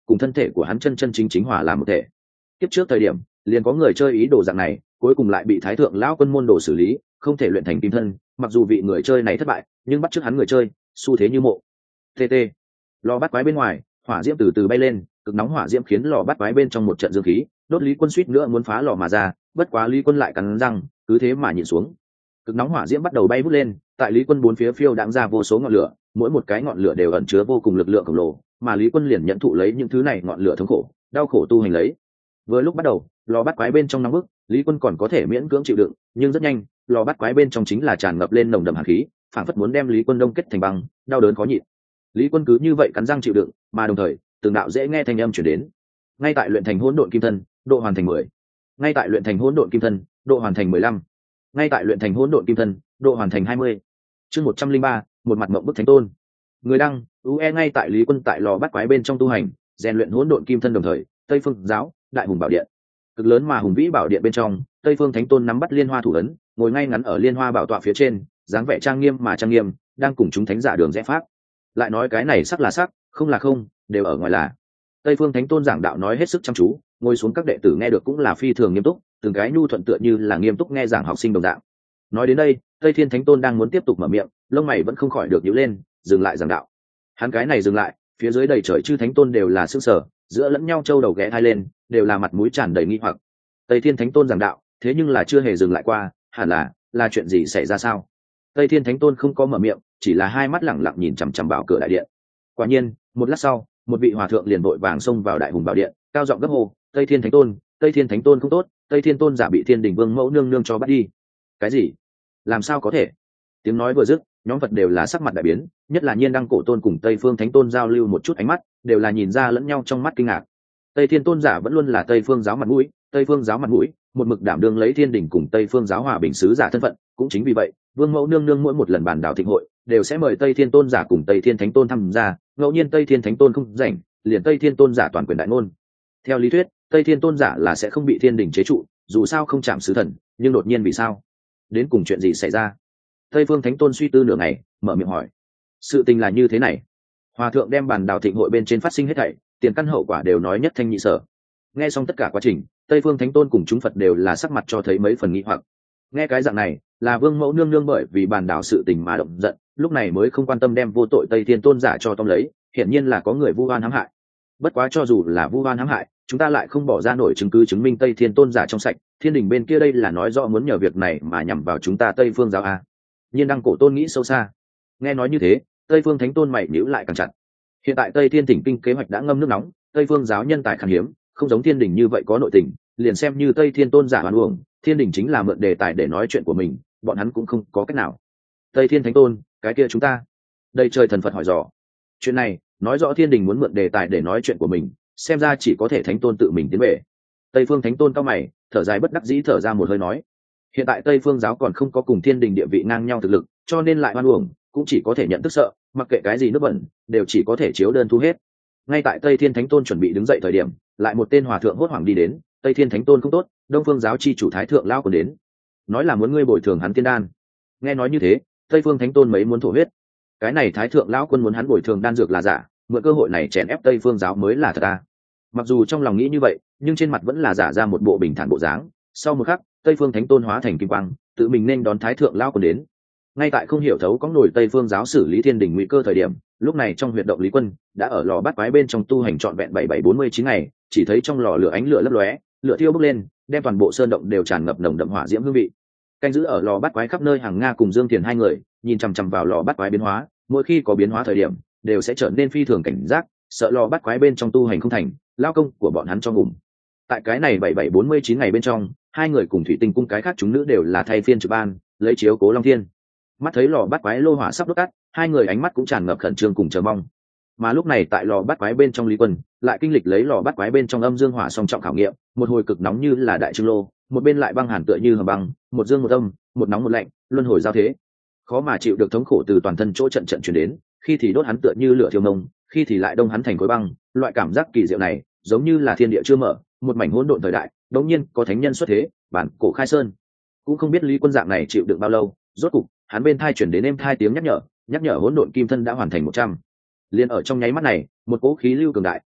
cùng thân thể của hắn chân chân chính chính hòa làm một thể. Tiếp trước thời điểm liền có người chơi ý đồ dạng này, cuối cùng lại bị thái thượng lão quân môn đồ xử lý, không thể luyện thành kim thân. Mặc dù vị người chơi này thất bại, nhưng bắt chước hắn người chơi xu thế như mộ. tt lò bắt quái bên ngoài, hỏa diễm từ từ bay lên, cực nóng hỏa diễm khiến lò bắt quái bên trong một trận dương khí đốt Lý Quân suýt nữa muốn phá lò mà ra, bất quá Lý Quân lại cắn răng, cứ thế mà nhìn xuống. Cực nóng hỏa diễm bắt đầu bay vút lên, tại Lý Quân bốn phía phiêu đãng ra vô số ngọn lửa, mỗi một cái ngọn lửa đều ẩn chứa vô cùng lực lượng khổng lồ, mà Lý Quân liền nhận thụ lấy những thứ này ngọn lửa thống khổ, đau khổ tu hành lấy. Vừa lúc bắt đầu, lò bắt quái bên trong nóng bức, Lý Quân còn có thể miễn cưỡng chịu đựng, nhưng rất nhanh, lò bắt quái bên trong chính là tràn ngập lên nồng đậm hàn khí, phảng phất muốn đem Lý Quân đông kết thành băng, đau đớn khó nhịn. Lý Quân cứ như vậy cắn răng chịu đựng, mà đồng thời, từng đạo dễ nghe thanh âm truyền đến. Ngay tại luyện thành hỗn độn kim thân, độ hoàn thành mười. Ngay tại luyện thành hỗn độn kim thân, độ hoàn thành mười lăm. Ngay tại luyện thành hỗn độn kim thân, độ hoàn thành hai mươi. Chương một trăm linh ba, một mặt mộng bức thánh tôn. Người đăng, u e ngay tại Lý Quân tại lò bắt quái bên trong tu hành, rèn luyện hỗn độn kim thân đồng thời, Tây Phương giáo, Đại Hùng Bảo Điện. Cực lớn mà hùng vĩ bảo điện bên trong, Tây Phương Thánh Tôn nắm bắt liên hoa thủ ấn, ngồi ngay ngắn ở liên hoa bảo tọa phía trên, dáng vẻ trang nghiêm mà trang nghiêm, đang cùng chúng thánh giả đường rẽ pháp. Lại nói cái này sắc là sắc, không là không, đều ở ngoài là. Tây Phương Thánh Tôn giảng đạo nói hết sức chăm chú, ngồi xuống các đệ tử nghe được cũng là phi thường nghiêm túc, từng cái nhu thuận tựa như là nghiêm túc nghe giảng học sinh đồng dạng. Nói đến đây, Tây Thiên Thánh Tôn đang muốn tiếp tục mở miệng, lông mày vẫn không khỏi được nhíu lên, dừng lại giảng đạo. Hắn cái này dừng lại, phía dưới đầy trời chư thánh tôn đều là sững sờ, giữa lẫn nhau châu đầu ghé thai lên, đều là mặt mũi tràn đầy nghi hoặc. Tây Thiên Thánh Tôn giảng đạo, thế nhưng là chưa hề dừng lại qua, hẳn là là chuyện gì xảy ra sao? Tây Thiên Thánh Tôn không có mở miệng, chỉ là hai mắt lẳng lặng nhìn chằm chằm vào cửa đại điện. Quả nhiên, một lát sau, một vị hòa thượng liền vội vàng xông vào Đại Hùng Bảo Điện, cao giọng gấp hô: "Tây Thiên Thánh Tôn, Tây Thiên Thánh Tôn không tốt, Tây Thiên Tôn giả bị Thiên Đình Vương mẫu nương nương cho bắt đi." Cái gì? Làm sao có thể? Tiếng nói vừa dứt, nhóm Phật đều là sắc mặt đại biến, nhất là Nhiên Đăng Cổ Tôn cùng Tây Phương Thánh Tôn giao lưu một chút ánh mắt, đều là nhìn ra lẫn nhau trong mắt kinh ngạc. Tây Thiên Tôn giả vẫn luôn là Tây Phương giáo mặt mũi, Tây Phương giáo mặt mũi, một mực đảm đương lấy Thiên Đình cùng Tây Phương giáo hòa bình sứ giả thân phận, cũng chính vì vậy, Vương mẫu nương nương mỗi một lần bàn đảo thịnh hội, đều sẽ mời Tây Thiên Tôn giả cùng Tây Thiên Thánh Tôn tham gia, ngẫu nhiên Tây Thiên Thánh Tôn không rảnh, liền Tây Thiên Tôn giả toàn quyền đại ngôn. Theo lý thuyết, Tây Thiên Tôn giả là sẽ không bị Thiên Đình chế trụ, dù sao không chạm sứ thần, nhưng đột nhiên vì sao? Đến cùng chuyện gì xảy ra? Tây Phương Thánh Tôn suy tư nửa ngày, mở miệng hỏi. Sự tình là như thế này. Hòa thượng đem bàn đảo thịnh hội bên trên phát sinh hết thảy, tiền căn hậu quả đều nói nhất thanh nhị sở. Nghe xong tất cả quá trình, Tây Phương Thánh Tôn cùng chúng Phật đều là sắc mặt cho thấy mấy phần nghi hoặc. Nghe cái dạng này, là Vương mẫu nương nương bởi vì bàn đảo sự tình mà động giận, lúc này mới không quan tâm đem vô tội Tây Thiên Tôn giả cho tông lấy, hiển nhiên là có người vu oan hãm hại. Bất quá cho dù là vu oan hãm hại, chúng ta lại không bỏ ra nổi chứng cứ chứng minh Tây Thiên Tôn giả trong sạch, Thiên Đình bên kia đây là nói rõ muốn nhờ việc này mà nhằm vào chúng ta Tây Phương giáo a. Nhiên Đăng Cổ Tôn nghĩ sâu xa. Nghe nói như thế, Tây Phương Thánh Tôn mày nhíu lại càng chặt. Hiện tại Tây Thiên Thỉnh Kinh kế hoạch đã ngâm nước nóng, Tây Phương giáo nhân tài khan hiếm, không giống Thiên Đình như vậy có nội tình, liền xem như Tây Thiên Tôn giả oan uổng, Thiên Đình chính là mượn đề tài để nói chuyện của mình, bọn hắn cũng không có cách nào. Tây Thiên Thánh Tôn, cái kia chúng ta, đây trời thần Phật hỏi dò. Chuyện này, nói rõ Thiên Đình muốn mượn đề tài để nói chuyện của mình, xem ra chỉ có thể Thánh Tôn tự mình tiến về. Tây Phương Thánh Tôn cao mày, thở dài bất đắc dĩ thở ra một hơi nói: hiện tại Tây Phương giáo còn không có cùng Thiên Đình địa vị ngang nhau thực lực, cho nên lại oan uổng, cũng chỉ có thể nhận tức sợ, mặc kệ cái gì nước bẩn, đều chỉ có thể chiếu đơn thu hết. Ngay tại Tây Thiên Thánh Tôn chuẩn bị đứng dậy thời điểm, lại một tên hòa thượng hốt hoảng đi đến. Tây Thiên Thánh Tôn không tốt, Đông Phương giáo chi chủ Thái Thượng lão còn đến, nói là muốn ngươi bồi thường hắn tiên đan. Nghe nói như thế, Tây Phương Thánh Tôn mấy muốn thổ huyết. Cái này Thái Thượng lão quân muốn hắn bồi thường đan dược là giả, mượn cơ hội này chèn ép Tây Phương giáo mới là thật à? Mặc dù trong lòng nghĩ như vậy, nhưng trên mặt vẫn là giả ra một bộ bình thản bộ dáng. Sau một khắc, Tây Phương Thánh Tôn hóa thành kim quang, tự mình nên đón Thái Thượng lão quân đến. Ngay tại không hiểu thấu có nổi Tây Phương giáo xử lý Thiên Đình nguy cơ thời điểm, lúc này trong huyệt động Lý Quân đã ở lò bát quái bên trong tu hành trọn vẹn bảy bảy bốn mươi chín ngày, chỉ thấy trong lò lửa ánh lửa lấp lóe, lửa thiêu bốc lên, đem toàn bộ sơn động đều tràn ngập nồng đậm hỏa diễm hương vị. Canh giữ ở lò bát quái khắp nơi hàng Nga cùng Dương Tiền hai người, nhìn chằm chằm vào lò bát quái biến hóa, mỗi khi có biến hóa thời điểm, đều sẽ trở nên phi thường cảnh giác, sợ lò bát quái bên trong tu hành không thành, lao công của bọn hắn cho ngủm. Tại cái này bảy bảy bốn mươi chín ngày bên trong, hai người cùng thủy tinh cung cái khác chúng nữ đều là thay phiên trực ban, lấy chiếu cố Long Thiên. Mắt thấy lò bát quái lô hỏa sắp đốt tắt, hai người ánh mắt cũng tràn ngập khẩn trương cùng chờ mong. Mà lúc này tại lò bát quái bên trong Lý Quân lại kinh lịch lấy lò bát quái bên trong âm dương hỏa song trọng khảo nghiệm, một hồi cực nóng như là đại trương lô, một bên lại băng hàn tựa như hầm băng, một dương một âm, một nóng một lạnh, luân hồi giao thế, khó mà chịu được thống khổ từ toàn thân chỗ trận trận truyền đến, khi thì đốt hắn tựa như lửa thiêu nông, khi thì lại đông hắn thành khối băng. Loại cảm giác kỳ diệu này, giống như là thiên địa chưa mở, một mảnh hỗn độn thời đại, đống nhiên có thánh nhân xuất thế, bản cổ khai sơn. Cũng không biết Lý Quân dạng này chịu đựng bao lâu, rốt cục hắn bên thai chuyển đến êm thai tiếng nhắc nhở, nhắc nhở hỗn độn kim thân đã hoàn thành một trăm. Liên ở trong nháy mắt này, một cỗ khí lưu cường đại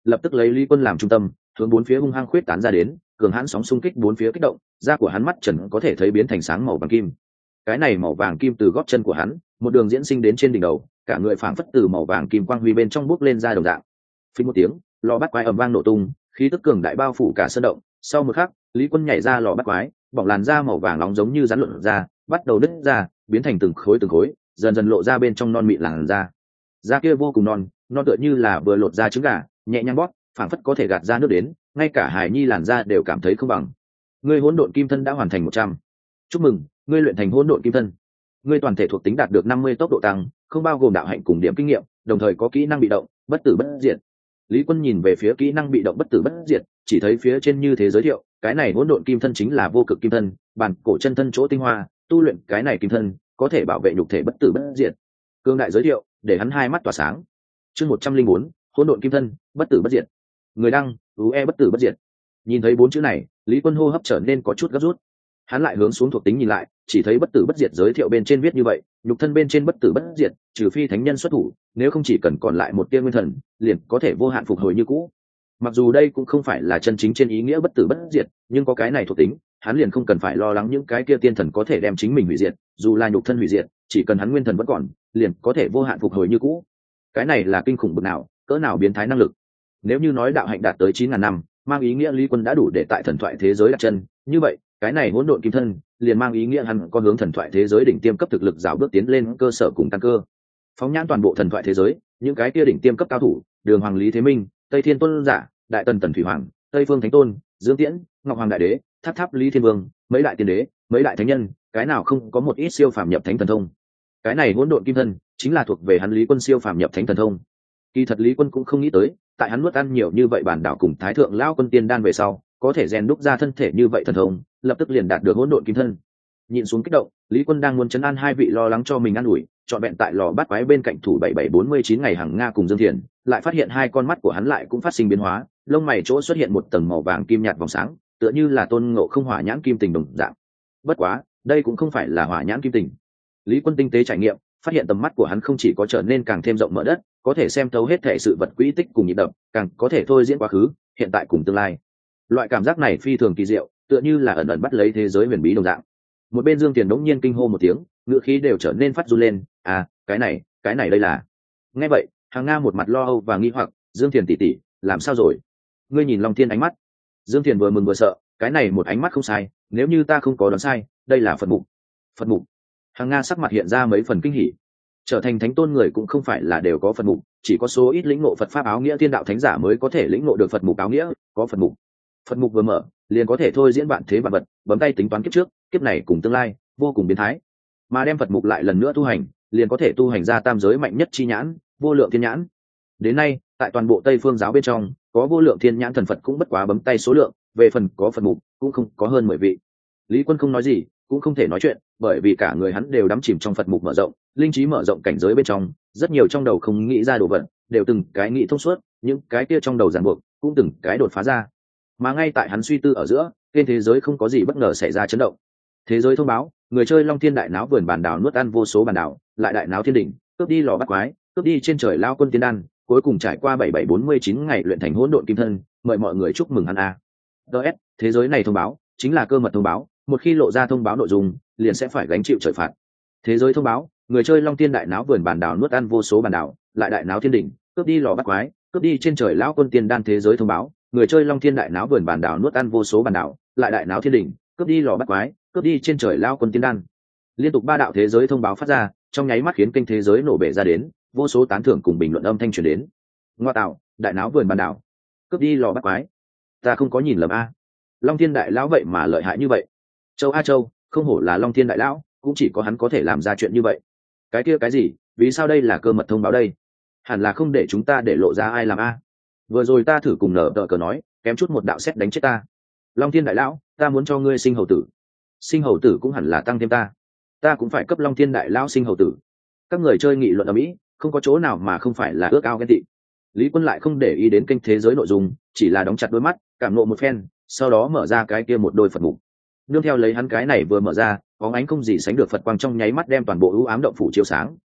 lập tức lấy Lý Quân làm trung tâm, hướng bốn phía hung hăng khuyết tán ra đến, cường hãn sóng xung kích bốn phía kích động, da của hắn mắt trần có thể thấy biến thành sáng màu vàng kim. Cái này màu vàng kim từ gót chân của hắn, một đường diễn sinh đến trên đỉnh đầu, cả người phảng phất từ màu vàng kim quang huy bên trong bốc lên ra đồng dạng. Phình một tiếng, lò bắt quái ầm vang nổ tung, khí tức cường đại bao phủ cả sân động. Sau một khắc, Lý Quân nhảy ra lò bắt quái, bỏng làn da màu vàng nóng giống như rắn lộn ra, bắt đầu nứt ra, biến thành từng khối từng khối, dần dần lộ ra bên trong non mịn làn da. Da kia vô cùng non, non tựa như là vừa lột ra trứng gà, nhẹ nhàng bóp, phảng phất có thể gạt ra nước đến, ngay cả Hải Nhi làn da đều cảm thấy không bằng. Ngươi hỗn độn kim thân đã hoàn thành một trăm. Chúc mừng, ngươi luyện thành hỗn độn kim thân. Ngươi toàn thể thuộc tính đạt được năm mươi tốc độ tăng, không bao gồm đạo hạnh cùng điểm kinh nghiệm, đồng thời có kỹ năng bị động, bất tử bất diệt. Lý Quân nhìn về phía kỹ năng bị động bất tử bất diệt, chỉ thấy phía trên như thế giới thiệu, cái này hỗn độn kim thân chính là vô cực kim thân, bản cổ chân thân chỗ tinh hoa, tu luyện cái này kim thân, có thể bảo vệ nhục thể bất tử bất diệt. Cương đại giới thiệu, để hắn hai mắt tỏa sáng. Chương một trăm linh bốn, hỗn độn kim thân, bất tử bất diệt. Người đăng, u e bất tử bất diệt. Nhìn thấy bốn chữ này, Lý Quân hô hấp trở nên có chút gấp rút. Hắn lại hướng xuống thuộc tính nhìn lại, chỉ thấy bất tử bất diệt giới thiệu bên trên viết như vậy, nhục thân bên trên bất tử bất diệt, trừ phi thánh nhân xuất thủ, nếu không chỉ cần còn lại một tia nguyên thần, liền có thể vô hạn phục hồi như cũ. Mặc dù đây cũng không phải là chân chính trên ý nghĩa bất tử bất diệt, nhưng có cái này thuộc tính, hắn liền không cần phải lo lắng những cái kia tiên thần có thể đem chính mình hủy diệt, dù là nhục thân hủy diệt, chỉ cần hắn nguyên thần vẫn còn, liền có thể vô hạn phục hồi như cũ. Cái này là kinh khủng bậc nào, cỡ nào biến thái năng lực. Nếu như nói đạo hạnh đạt tới chín ngàn năm, mang ý nghĩa Lý Quân đã đủ để tại thần thoại thế giới đặt chân, như vậy, cái này hỗn độn kim thân liền mang ý nghĩa hắn có hướng thần thoại thế giới đỉnh tiêm cấp thực lực dạo bước tiến lên cơ sở cùng tăng cơ. Phóng nhãn toàn bộ thần thoại thế giới, những cái kia đỉnh tiêm cấp cao thủ, Đường Hoàng Lý Thế Minh, Tây Thiên Tôn Giả, Đại Tần Tần Thủy Hoàng, Tây Phương Thánh Tôn, Dương Tiễn, Ngọc Hoàng Đại Đế, Tháp Tháp Lý Thiên Vương, mấy đại tiên đế, mấy đại thánh nhân, cái nào không có một ít siêu phàm nhập thánh thần thông. Cái này hỗn độn kim thân chính là thuộc về hắn Lý Quân siêu phàm nhập thánh thần thông. Kỳ thật Lý Quân cũng không nghĩ tới, tại hắn nuốt ăn nhiều như vậy bản đảo cùng Thái thượng lão quân tiên đan về sau, có thể rèn đúc ra thân thể như vậy thần thông, lập tức liền đạt được hỗn độn kim thân. Nhìn xuống kích động, Lý Quân đang muốn trấn an hai vị lo lắng cho mình an ủi, chọn vẹn tại lò bát quái bên cạnh thủ bảy bảy bốn mươi chín ngày hàng Nga cùng Dương Thiền, lại phát hiện hai con mắt của hắn lại cũng phát sinh biến hóa, lông mày chỗ xuất hiện một tầng màu vàng kim nhạt vòng sáng, tựa như là tôn ngộ không hỏa nhãn kim tình đồng dạng. Bất quá, đây cũng không phải là hỏa nhãn kim tình. Lý Quân tinh tế trải nghiệm, phát hiện tầm mắt của hắn không chỉ có trở nên càng thêm rộng mở đất, có thể xem thấu hết thể sự vật quỹ tích cùng nhịp đập, càng có thể thôi diễn quá khứ, hiện tại cùng tương lai. Loại cảm giác này phi thường kỳ diệu, tựa như là ẩn ẩn bắt lấy thế giới huyền bí đồng dạng. Một bên Dương Tiền đống nhiên kinh hô một tiếng, ngữ khí đều trở nên phát run lên, à, cái này, cái này đây là. Nghe vậy, Hàng Nga một mặt lo âu và nghi hoặc, Dương Tiền tỷ tỷ, làm sao rồi? Ngươi nhìn Long Thiên ánh mắt. Dương Tiền vừa mừng vừa sợ, cái này một ánh mắt không sai, nếu như ta không có đoán sai, đây là Phật mục. Phật mục. Hàng Nga sắc mặt hiện ra mấy phần kinh hỉ. Trở thành thánh tôn người cũng không phải là đều có Phật mục, chỉ có số ít lĩnh ngộ Phật pháp áo nghĩa thiên đạo thánh giả mới có thể lĩnh ngộ được Phật mục áo nghĩa, có Phật mục. Phật mục vừa mở, liền có thể thôi diễn vạn thế vạn vật, bấm tay tính toán kiếp trước, kiếp này cùng tương lai, vô cùng biến thái. Mà đem Phật mục lại lần nữa tu hành, liền có thể tu hành ra tam giới mạnh nhất chi nhãn, vô lượng thiên nhãn. Đến nay, tại toàn bộ Tây Phương giáo bên trong, có vô lượng thiên nhãn thần Phật cũng bất quá bấm tay số lượng, về phần có Phật mục, cũng không có hơn mười vị. Lý Quân không nói gì, cũng không thể nói chuyện, bởi vì cả người hắn đều đắm chìm trong Phật mục mở rộng, linh trí mở rộng cảnh giới bên trong, rất nhiều trong đầu không nghĩ ra đồ vật, đều từng cái nghĩ thông suốt, những cái kia trong đầu ràng buộc, cũng từng cái đột phá ra. Mà ngay tại hắn suy tư ở giữa, trên thế giới không có gì bất ngờ xảy ra chấn động. Thế giới thông báo, người chơi Long Thiên đại náo vườn bản đảo nuốt ăn vô số bản đảo, lại đại náo thiên đỉnh, cướp đi lò bắt quái, cướp đi trên trời lao quân tiên đan, cuối cùng trải qua bảy bảy bốn mươi chín ngày luyện thành hỗn độn kim thân, mời mọi người chúc mừng hắn a. ds thế giới này thông báo chính là cơ mật thông báo, một khi lộ ra thông báo nội dung liền sẽ phải gánh chịu trời phạt. Thế giới thông báo, người chơi Long Thiên đại náo vườn bản đảo nuốt ăn vô số bản đảo, lại đại náo thiên đỉnh, cướp đi lò bắt quái, cướp đi trên trời lão quân tiên đan. Thế giới thông báo, người chơi Long Thiên đại náo vườn bản đảo nuốt ăn vô số bản đảo, lại đại náo thiên đỉnh, cướp đi lò bắt quái, cướp đi trên trời lão quân tiên đan. Liên tục ba đạo thế giới thông báo phát ra, trong nháy mắt khiến kênh thế giới nổ bể ra đến, vô số tán thưởng cùng bình luận âm thanh truyền đến. Ngoa tạo, đại náo vườn bản đảo, cướp đi lò bắt quái, ta không có nhìn lầm a. Long Thiên đại lão vậy mà lợi hại như vậy. Châu a châu, không hổ là Long Thiên đại lão, cũng chỉ có hắn có thể làm ra chuyện như vậy. Cái kia cái gì, vì sao đây là cơ mật thông báo đây? Hẳn là không để chúng ta để lộ ra ai làm a. Vừa rồi ta thử cùng nở tờ cờ nói, kém chút một đạo sét đánh chết ta. Long Thiên đại lão, ta muốn cho ngươi sinh hầu tử. Sinh hầu tử cũng hẳn là tăng thêm ta, ta cũng phải cấp Long Thiên đại lão sinh hầu tử. Các người chơi nghị luận ở mỹ, không có chỗ nào mà không phải là ước ao ghen tị. Lý Quân lại không để ý đến kênh thế giới nội dung, chỉ là đóng chặt đôi mắt, cảm nộ một phen, sau đó mở ra cái kia một đôi Phật mục. Nương theo lấy hắn cái này vừa mở ra, bóng ánh không gì sánh được Phật quang trong nháy mắt đem toàn bộ ưu ám động phủ chiếu sáng,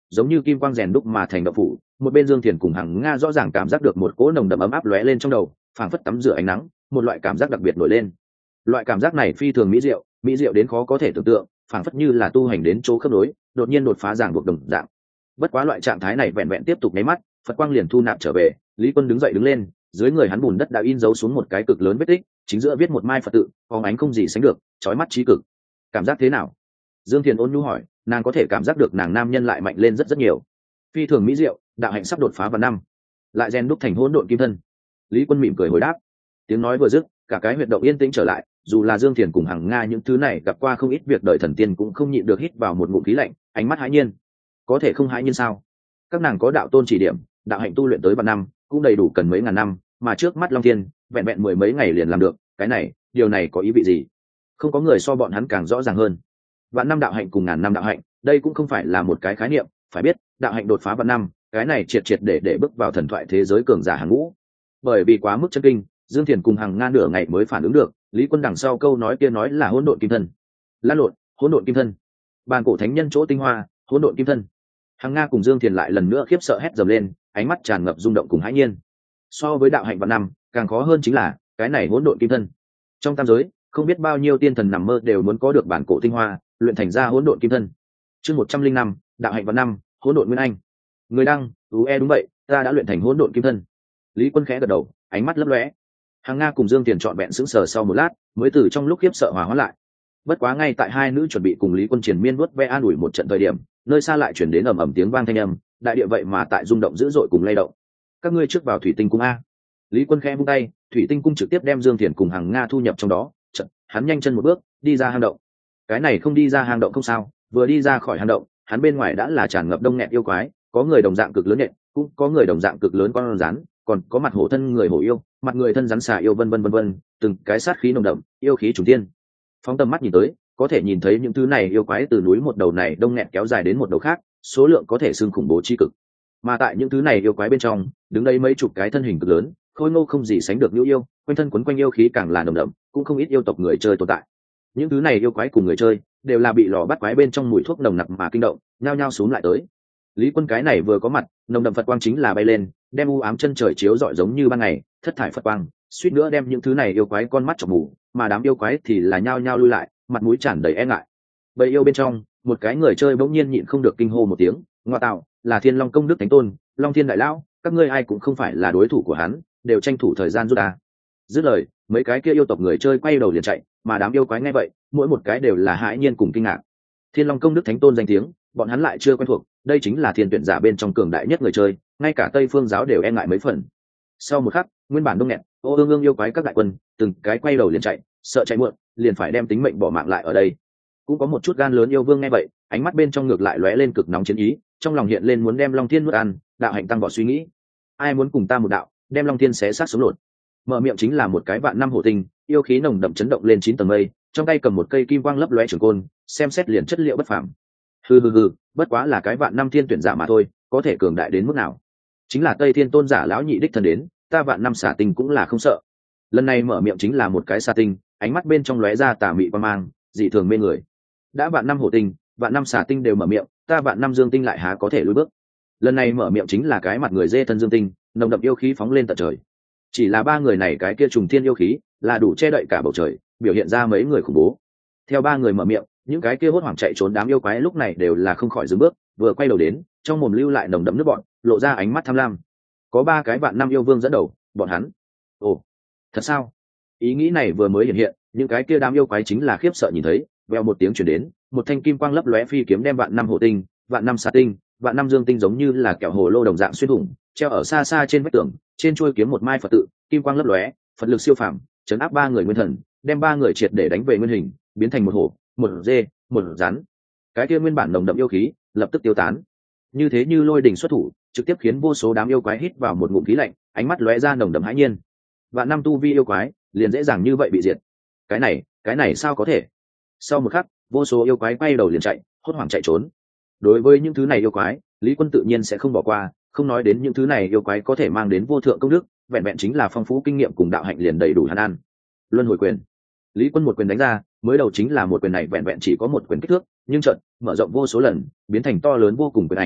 giống như kim quang rèn đúc mà thành đậu phủ. Một bên Dương Thiền cùng Hằng Nga rõ ràng cảm giác được một cỗ nồng đậm ấm áp lóe lên trong đầu, phảng phất tắm rửa ánh nắng, một loại cảm giác đặc biệt nổi lên. Loại cảm giác này phi thường mỹ diệu, mỹ diệu đến khó có thể tưởng tượng, phảng phất như là tu hành đến chỗ khớp nối, đột nhiên đột phá ràng buộc đồng dạng. Bất quá loại trạng thái này vẹn vẹn tiếp tục nháy mắt, Phật quang liền thu nạp trở về. Lý Quân đứng dậy đứng lên, dưới người hắn bùn đất đã in dấu xuống một cái cực lớn vết tích, chính giữa viết một mai Phật tự, phóng ánh không gì sánh được, chói mắt trí cực. Cảm giác thế nào? Dương Thiền ôn nhu hỏi, nàng có thể cảm giác được nàng nam nhân lại mạnh lên rất rất nhiều. Phi thường mỹ diệu, đạo hạnh sắp đột phá vào năm, lại rèn đúc thành hỗn độn kim thân. Lý Quân mỉm cười hồi đáp. Tiếng nói vừa dứt, cả cái huyệt động yên tĩnh trở lại, dù là Dương Thiền cùng Hằng Nga những thứ này gặp qua không ít việc đời thần tiên cũng không nhịn được hít vào một ngụm khí lạnh, ánh mắt hãi nhiên. Có thể không hãi nhiên sao? Các nàng có đạo tôn chỉ điểm, đạo hạnh tu luyện tới vạn năm, cũng đầy đủ cần mấy ngàn năm, mà trước mắt Long Thiên, vẹn vẹn mười mấy ngày liền làm được, cái này, điều này có ý vị gì? Không có người so bọn hắn càng rõ ràng hơn. Vạn năm đạo hạnh cùng ngàn năm đạo hạnh, đây cũng không phải là một cái khái niệm, phải biết, đạo hạnh đột phá vạn năm, cái này triệt triệt để để bước vào thần thoại thế giới cường giả hàng ngũ. Bởi vì quá mức chân kinh, Dương Thiền cùng Hằng Nga nửa ngày mới phản ứng được, Lý Quân đằng sau câu nói kia nói là hỗn độn kim thân. Lan lộn, hỗn độn kim thân. Bàn cổ thánh nhân chỗ tinh hoa, hỗn độn kim thân. Hằng Nga cùng Dương Thiền lại lần nữa khiếp sợ hét dầm lên, ánh mắt tràn ngập rung động cùng hãi nhiên. So với đạo hạnh vạn năm, càng khó hơn chính là cái này hỗn độn kim thân. Trong tam giới, không biết bao nhiêu tiên thần nằm mơ đều muốn có được bản cổ tinh hoa, luyện thành ra hỗn độn kim thân. Chương một trăm linh năm, đạo hạnh vạn năm, hỗn độn nguyên anh. Người đăng, ú e đúng vậy, ta đã luyện thành hỗn độn kim thân. Lý Quân khẽ gật đầu, ánh mắt lấp lóe. Hằng Nga cùng Dương Tiền trọn vẹn sững sờ sau một lát, mới từ trong lúc khiếp sợ hòa hóa lại. Bất quá ngay tại hai nữ chuẩn bị cùng Lý Quân triền miên vuốt ve an ủi một trận thời điểm, nơi xa lại chuyển đến ầm ầm tiếng vang thanh âm, đại địa vậy mà tại rung động dữ dội cùng lay động. Các ngươi trước vào thủy tinh cung a. Lý Quân khẽ vung tay, thủy tinh cung trực tiếp đem Dương Tiền cùng Hằng Nga thu nhập trong đó. Chợt, hắn nhanh chân một bước, đi ra hang động. Cái này không đi ra hang động không sao, vừa đi ra khỏi hang động, hắn bên ngoài đã là tràn ngập đông nghẹt yêu quái, có người đồng dạng cực lớn nhện, cũng có người đồng dạng cực lớn con rắn, còn có mặt hổ thân người hổ yêu, mặt người thân rắn xà yêu vân vân vân vân, từng cái sát khí nồng đậm, yêu khí trùng thiên. Phóng tầm mắt nhìn tới, có thể nhìn thấy những thứ này yêu quái từ núi một đầu này đông nghẹt kéo dài đến một đầu khác, số lượng có thể xưng khủng bố chi cực. Mà tại những thứ này yêu quái bên trong, đứng đây mấy chục cái thân hình cực lớn, khôi ngô không gì sánh được nhu yêu, quanh thân quấn quanh yêu khí càng là nồng đậm, cũng không ít yêu tộc người chơi tồn tại. Những thứ này yêu quái cùng người chơi đều là bị lò bắt quái bên trong mùi thuốc nồng nặc mà kinh động, nhao nhao xuống lại tới. Lý Quân cái này vừa có mặt, nồng đậm Phật quang chính là bay lên, đem u ám chân trời chiếu rọi giống như ban ngày, thất thải Phật quang, suýt nữa đem những thứ này yêu quái con mắt chọc mù, mà đám yêu quái thì là nhao nhao lui lại, mặt mũi tràn đầy e ngại. Bầy yêu bên trong, một cái người chơi bỗng nhiên nhịn không được kinh hô một tiếng, ngoa tạo, là Thiên Long công đức thánh tôn, Long Thiên đại lão, các ngươi ai cũng không phải là đối thủ của hắn, đều tranh thủ thời gian rút ra. Dứt lời, mấy cái kia yêu tộc người chơi quay đầu liền chạy, mà đám yêu quái nghe vậy, mỗi một cái đều là hãi nhiên cùng kinh ngạc. Thiên Long công đức thánh tôn danh tiếng, bọn hắn lại chưa quen thuộc, đây chính là thiên tuyển giả bên trong cường đại nhất người chơi, ngay cả Tây Phương giáo đều e ngại mấy phần. Sau một khắc, nguyên bản đông nghẹt, ô ương ương yêu quái các đại quân, từng cái quay đầu liền chạy, sợ chạy muộn, liền phải đem tính mệnh bỏ mạng lại ở đây. Cũng có một chút gan lớn yêu vương nghe vậy, ánh mắt bên trong ngược lại lóe lên cực nóng chiến ý, trong lòng hiện lên muốn đem Long Thiên nuốt ăn, đạo hạnh tăng vọt suy nghĩ. Ai muốn cùng ta một đạo, đem Long Thiên xé xác sống lột. Mở miệng chính là một cái vạn năm hổ tinh, yêu khí nồng đậm chấn động lên chín tầng mây, trong tay cầm một cây kim quang lấp lóe trường côn, xem xét liền chất liệu bất phàm. Hừ hừ hừ, bất quá là cái vạn năm thiên tuyển giả mà thôi, có thể cường đại đến mức nào? Chính là Tây Thiên tôn giả lão nhị đích thân đến, ta vạn năm xả tinh cũng là không sợ. Lần này mở miệng chính là một cái xả tinh, ánh mắt bên trong lóe ra tà mị quan mang, dị thường mê người. Đã vạn năm hổ tinh, vạn năm xả tinh đều mở miệng, ta vạn năm dương tinh lại há có thể lùi bước? Lần này mở miệng chính là cái mặt người dê thân dương tinh, nồng đậm yêu khí phóng lên tận trời. Chỉ là ba người này cái kia trùng thiên yêu khí, là đủ che đậy cả bầu trời, biểu hiện ra mấy người khủng bố. Theo ba người mở miệng, những cái kia hốt hoảng chạy trốn đám yêu quái lúc này đều là không khỏi dừng bước, vừa quay đầu đến, trong mồm lưu lại nồng đậm nước bọn, lộ ra ánh mắt tham lam. Có ba cái vạn năm yêu vương dẫn đầu, bọn hắn. Ồ, thật sao? Ý nghĩ này vừa mới hiện hiện, những cái kia đám yêu quái chính là khiếp sợ nhìn thấy, vèo một tiếng truyền đến, một thanh kim quang lấp lóe phi kiếm đem vạn năm hổ tinh, vạn năm xà tinh, vạn năm dương tinh giống như là kẹo hồ lô đồng dạng xuyên thủng, treo ở xa xa trên vách tường, trên chuôi kiếm một mai Phật tự, kim quang lấp lóe, Phật lực siêu phàm, chấn áp ba người nguyên thần, đem ba người triệt để đánh về nguyên hình, biến thành một hổ, một dê, một rắn. Cái kia nguyên bản nồng đậm yêu khí lập tức tiêu tán. Như thế như lôi đỉnh xuất thủ, trực tiếp khiến vô số đám yêu quái hít vào một ngụm khí lạnh, ánh mắt lóe ra nồng đậm hãi nhiên. Vạn năm tu vi yêu quái, liền dễ dàng như vậy bị diệt. Cái này, cái này sao có thể? Sau một khắc, vô số yêu quái quay đầu liền chạy, hốt hoảng chạy trốn. Đối với những thứ này yêu quái, Lý Quân tự nhiên sẽ không bỏ qua, không nói đến những thứ này yêu quái có thể mang đến vô thượng công đức, vẹn vẹn chính là phong phú kinh nghiệm cùng đạo hạnh liền đầy đủ hắn ăn. Luân hồi quyền. Lý Quân một quyền đánh ra, mới đầu chính là một quyền này vẹn vẹn chỉ có một quyền kích thước, nhưng chợt mở rộng vô số lần, biến thành to lớn vô cùng quyền ảnh,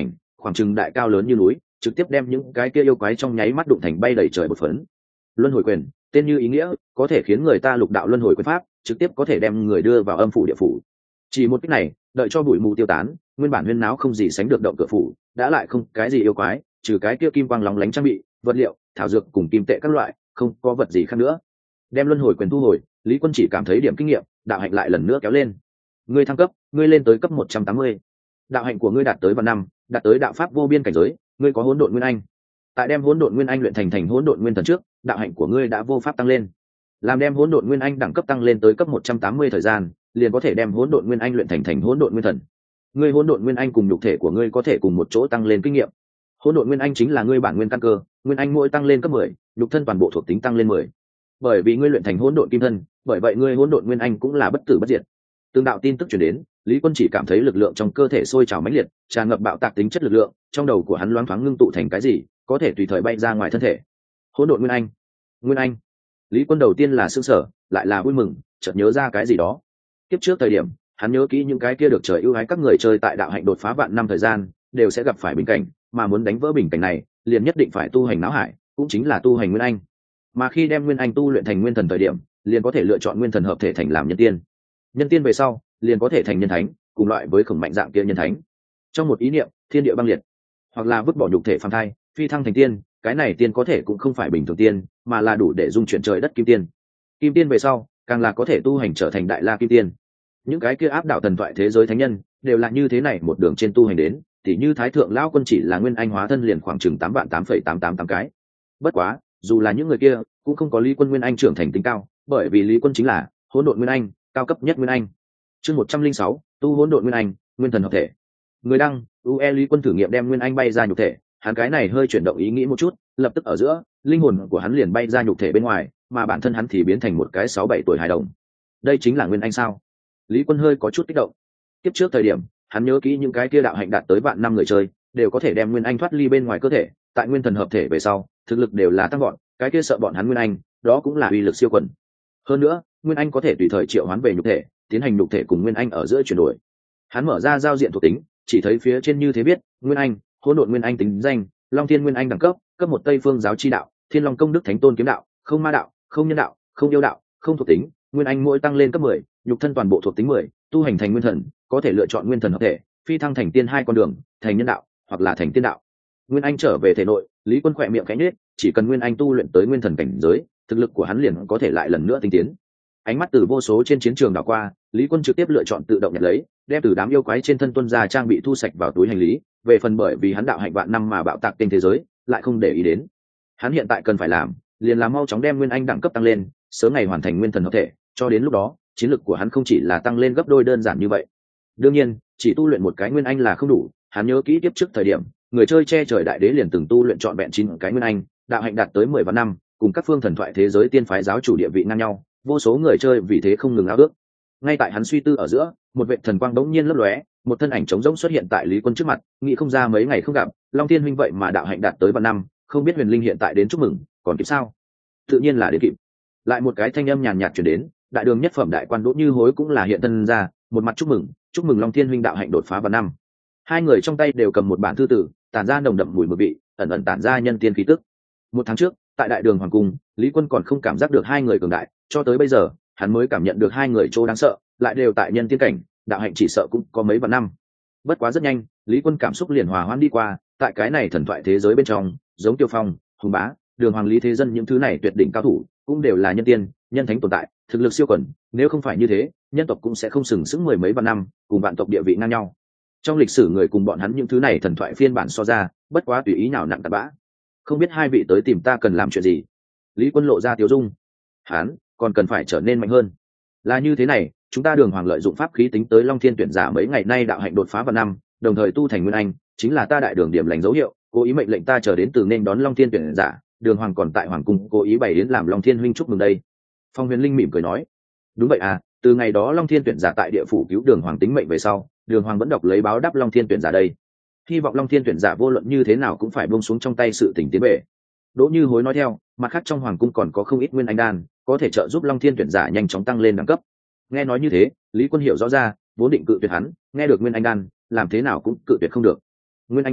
khoảng chừng đại cao lớn như núi, trực tiếp đem những cái kia yêu quái trong nháy mắt đụng thành bay đầy trời bột phấn. Luân hồi quyền, tên như ý nghĩa, có thể khiến người ta lục đạo luân hồi quyền pháp, trực tiếp có thể đem người đưa vào âm phủ địa phủ. Chỉ một cách này, đợi cho bụi mù tiêu tán, nguyên bản huyên náo không gì sánh được động cửa phủ, đã lại không cái gì yêu quái, trừ cái kia kim quang lóng lánh trang bị, vật liệu, thảo dược cùng kim tệ các loại, không có vật gì khác nữa. Đem luân hồi quyền thu hồi, Lý Quân chỉ cảm thấy điểm kinh nghiệm, đạo hạnh lại lần nữa kéo lên. Ngươi thăng cấp, ngươi lên tới cấp một trăm tám mươi. Đạo hạnh của ngươi đạt tới vạn năm, đạt tới đạo pháp vô biên cảnh giới, ngươi có hỗn độn nguyên anh. Tại đem hỗn độn nguyên anh luyện thành thành hỗn độn nguyên thần trước, đạo hạnh của ngươi đã vô pháp tăng lên. Làm đem hỗn độn nguyên anh đẳng cấp tăng lên tới cấp một trăm tám mươi thời gian, liền có thể đem hỗn độn nguyên anh luyện thành thành hỗn độn nguyên thần. Ngươi hỗn độn nguyên anh cùng nhục thể của ngươi có thể cùng một chỗ tăng lên kinh nghiệm. Hỗn độn nguyên anh chính là ngươi bản nguyên căn cơ, nguyên anh mỗi tăng lên cấp mười, nhục thân toàn bộ thuộc tính tăng lên mười. Bởi vì ngươi luyện thành hỗn độn kim thân, bởi vậy ngươi hỗn độn nguyên anh cũng là bất tử bất diệt. Tương đạo tin tức truyền đến, Lý Quân chỉ cảm thấy lực lượng trong cơ thể sôi trào mãnh liệt, tràn ngập bạo tạc tính chất lực lượng, trong đầu của hắn loáng thoáng ngưng tụ thành cái gì, có thể tùy thời bay ra ngoài thân thể. Hỗn độn nguyên anh, nguyên anh. Lý Quân đầu tiên là sửng sở, lại là vui mừng, chợt nhớ ra cái gì đó. Tiếp trước thời điểm, hắn nhớ kỹ những cái kia được trời ưu ái các người chơi tại đạo hạnh đột phá vạn năm thời gian, đều sẽ gặp phải bình cảnh, mà muốn đánh vỡ bình cảnh này, liền nhất định phải tu hành não hải, cũng chính là tu hành nguyên anh. Mà khi đem nguyên anh tu luyện thành nguyên thần thời điểm, liền có thể lựa chọn nguyên thần hợp thể thành làm nhân tiên. Nhân tiên về sau, liền có thể thành nhân thánh, cùng loại với khổng mạnh dạng kia nhân thánh. Trong một ý niệm, thiên địa băng liệt, hoặc là vứt bỏ nhục thể phàm thai, phi thăng thành tiên, cái này tiên có thể cũng không phải bình thường tiên, mà là đủ để dung chuyển trời đất kim tiên. Kim tiên về sau, càng là có thể tu hành trở thành đại la kim tiên. Những cái kia áp đảo thần thoại thế giới thánh nhân, đều là như thế này một đường trên tu hành đến, tỉ như Thái thượng lão quân chỉ là nguyên anh hóa thân liền khoảng chừng tám vạn tám phẩy tám tám tám cái. Bất quá, dù là những người kia, cũng không có Lý Quân nguyên anh trưởng thành tính cao, bởi vì Lý Quân chính là hỗn độn nguyên anh, cao cấp nhất nguyên anh. Chương một trăm linh sáu, tu hỗn độn nguyên anh, nguyên thần hợp thể. Người đăng, u e Lý Quân thử nghiệm đem nguyên anh bay ra nhục thể, hắn cái này hơi chuyển động ý nghĩ một chút, lập tức ở giữa, linh hồn của hắn liền bay ra nhục thể bên ngoài, mà bản thân hắn thì biến thành một cái sáu bảy tuổi hài đồng. Đây chính là nguyên anh sao? Lý Quân hơi có chút kích động. Tiếp trước thời điểm, hắn nhớ kỹ những cái kia đạo hạnh đạt tới vạn năm người chơi, đều có thể đem nguyên anh thoát ly bên ngoài cơ thể, tại nguyên thần hợp thể về sau, thực lực đều là tăng vọt, cái kia sợ bọn hắn nguyên anh, đó cũng là uy lực siêu quần. Hơn nữa, nguyên anh có thể tùy thời triệu hoán về nhục thể, tiến hành nhục thể cùng nguyên anh ở giữa chuyển đổi. Hắn mở ra giao diện thuộc tính, chỉ thấy phía trên như thế biết, nguyên anh, hỗn độn nguyên anh tính danh, Long Thiên nguyên anh đẳng cấp, cấp một Tây Phương giáo chi đạo, Thiên Long công đức thánh tôn kiếm đạo, không ma đạo, không nhân đạo, không yêu đạo, không thuộc tính, nguyên anh mỗi tăng lên cấp mười, nhục thân toàn bộ thuộc tính mười, tu hành thành nguyên thần, có thể lựa chọn nguyên thần hợp thể, phi thăng thành tiên hai con đường, thành nhân đạo hoặc là thành tiên đạo. Nguyên anh trở về thể nội, Lý Quân khỏe miệng khẽ nhếch, chỉ cần nguyên anh tu luyện tới nguyên thần cảnh giới, thực lực của hắn liền có thể lại lần nữa tinh tiến. Ánh mắt từ vô số trên chiến trường đảo qua, Lý Quân trực tiếp lựa chọn tự động nhận lấy, đem từ đám yêu quái trên thân tuân ra trang bị thu sạch vào túi hành lý. Về phần bởi vì hắn đạo hạnh vạn năm mà bạo tạc trên thế giới, lại không để ý đến. Hắn hiện tại cần phải làm, liền là mau chóng đem nguyên anh đẳng cấp tăng lên, sớm ngày hoàn thành nguyên thần hợp thể, cho đến lúc đó, chiến lực của hắn không chỉ là tăng lên gấp đôi đơn giản như vậy. Đương nhiên, chỉ tu luyện một cái nguyên anh là không đủ, hắn nhớ kỹ tiếp trước thời điểm, người chơi che trời đại đế liền từng tu luyện trọn vẹn chín cái nguyên anh, đạo hạnh đạt tới mười vạn năm, cùng các phương thần thoại thế giới tiên phái giáo chủ địa vị ngang nhau, vô số người chơi vì thế không ngừng ao ước. Ngay tại hắn suy tư ở giữa, một vệt thần quang bỗng nhiên lấp lóe, một thân ảnh trống rỗng xuất hiện tại Lý Quân trước mặt, nghĩ không ra mấy ngày không gặp, Long Thiên huynh vậy mà đạo hạnh đạt tới vạn năm, không biết Huyền Linh hiện tại đến chúc mừng, còn kịp sao? Tự nhiên là đến kịp. Lại một cái thanh âm nhàn nhạt truyền đến, đại đường nhất phẩm đại quan Đỗ Như Hối cũng là hiện thân ra, một mặt chúc mừng, chúc mừng Long Thiên huynh đạo hạnh đột phá vạn năm. Hai người trong tay đều cầm một bản thư tử, tản ra nồng đậm mùi mực vị, ẩn ẩn tản ra nhân tiên khí tức. Một tháng trước, tại đại đường hoàng cung, Lý Quân còn không cảm giác được hai người cường đại, cho tới bây giờ, hắn mới cảm nhận được hai người chỗ đáng sợ, lại đều tại nhân tiên cảnh, đạo hạnh chỉ sợ cũng có mấy vạn năm. Bất quá rất nhanh, Lý Quân cảm xúc liền hòa hoãn đi qua, tại cái này thần thoại thế giới bên trong, giống Tiêu Phong, Hùng Bá, Đường Hoàng Lý Thế Dân những thứ này tuyệt đỉnh cao thủ, cũng đều là nhân tiên, nhân thánh tồn tại, thực lực siêu quần, nếu không phải như thế, nhân tộc cũng sẽ không sừng sững mười mấy vạn năm, cùng vạn tộc địa vị ngang nhau. Trong lịch sử người cùng bọn hắn những thứ này thần thoại phiên bản so ra, bất quá tùy ý nào nặng tạt bã. Không biết hai vị tới tìm ta cần làm chuyện gì? Lý Quân lộ ra tiêu dung. Hắn còn cần phải trở nên mạnh hơn. Là như thế này, chúng ta Đường Hoàng lợi dụng pháp khí tính tới Long Thiên tuyển giả mấy ngày nay đạo hạnh đột phá vào năm, đồng thời tu thành nguyên anh, chính là ta đại đường điểm lành dấu hiệu, cố ý mệnh lệnh ta chờ đến từ nên đón Long Thiên tuyển giả, Đường Hoàng còn tại hoàng cung cố ý bày đến làm Long Thiên huynh chúc mừng đây. Phong Huyền Linh mỉm cười nói, đúng vậy à, từ ngày đó Long Thiên tuyển giả tại địa phủ cứu Đường Hoàng tính mệnh về sau, Đường Hoàng vẫn đọc lấy báo đáp Long Thiên tuyển giả đây. Hy vọng Long Thiên tuyển giả vô luận như thế nào cũng phải buông xuống trong tay sự tình tiến bể. Đỗ Như Hối nói theo, mặt khác trong hoàng cung còn có không ít nguyên anh đan, có thể trợ giúp Long Thiên tuyển giả nhanh chóng tăng lên đẳng cấp. Nghe nói như thế, Lý Quân hiểu rõ ra, vốn định cự tuyệt hắn, nghe được nguyên anh đan, làm thế nào cũng cự tuyệt không được. Nguyên anh đan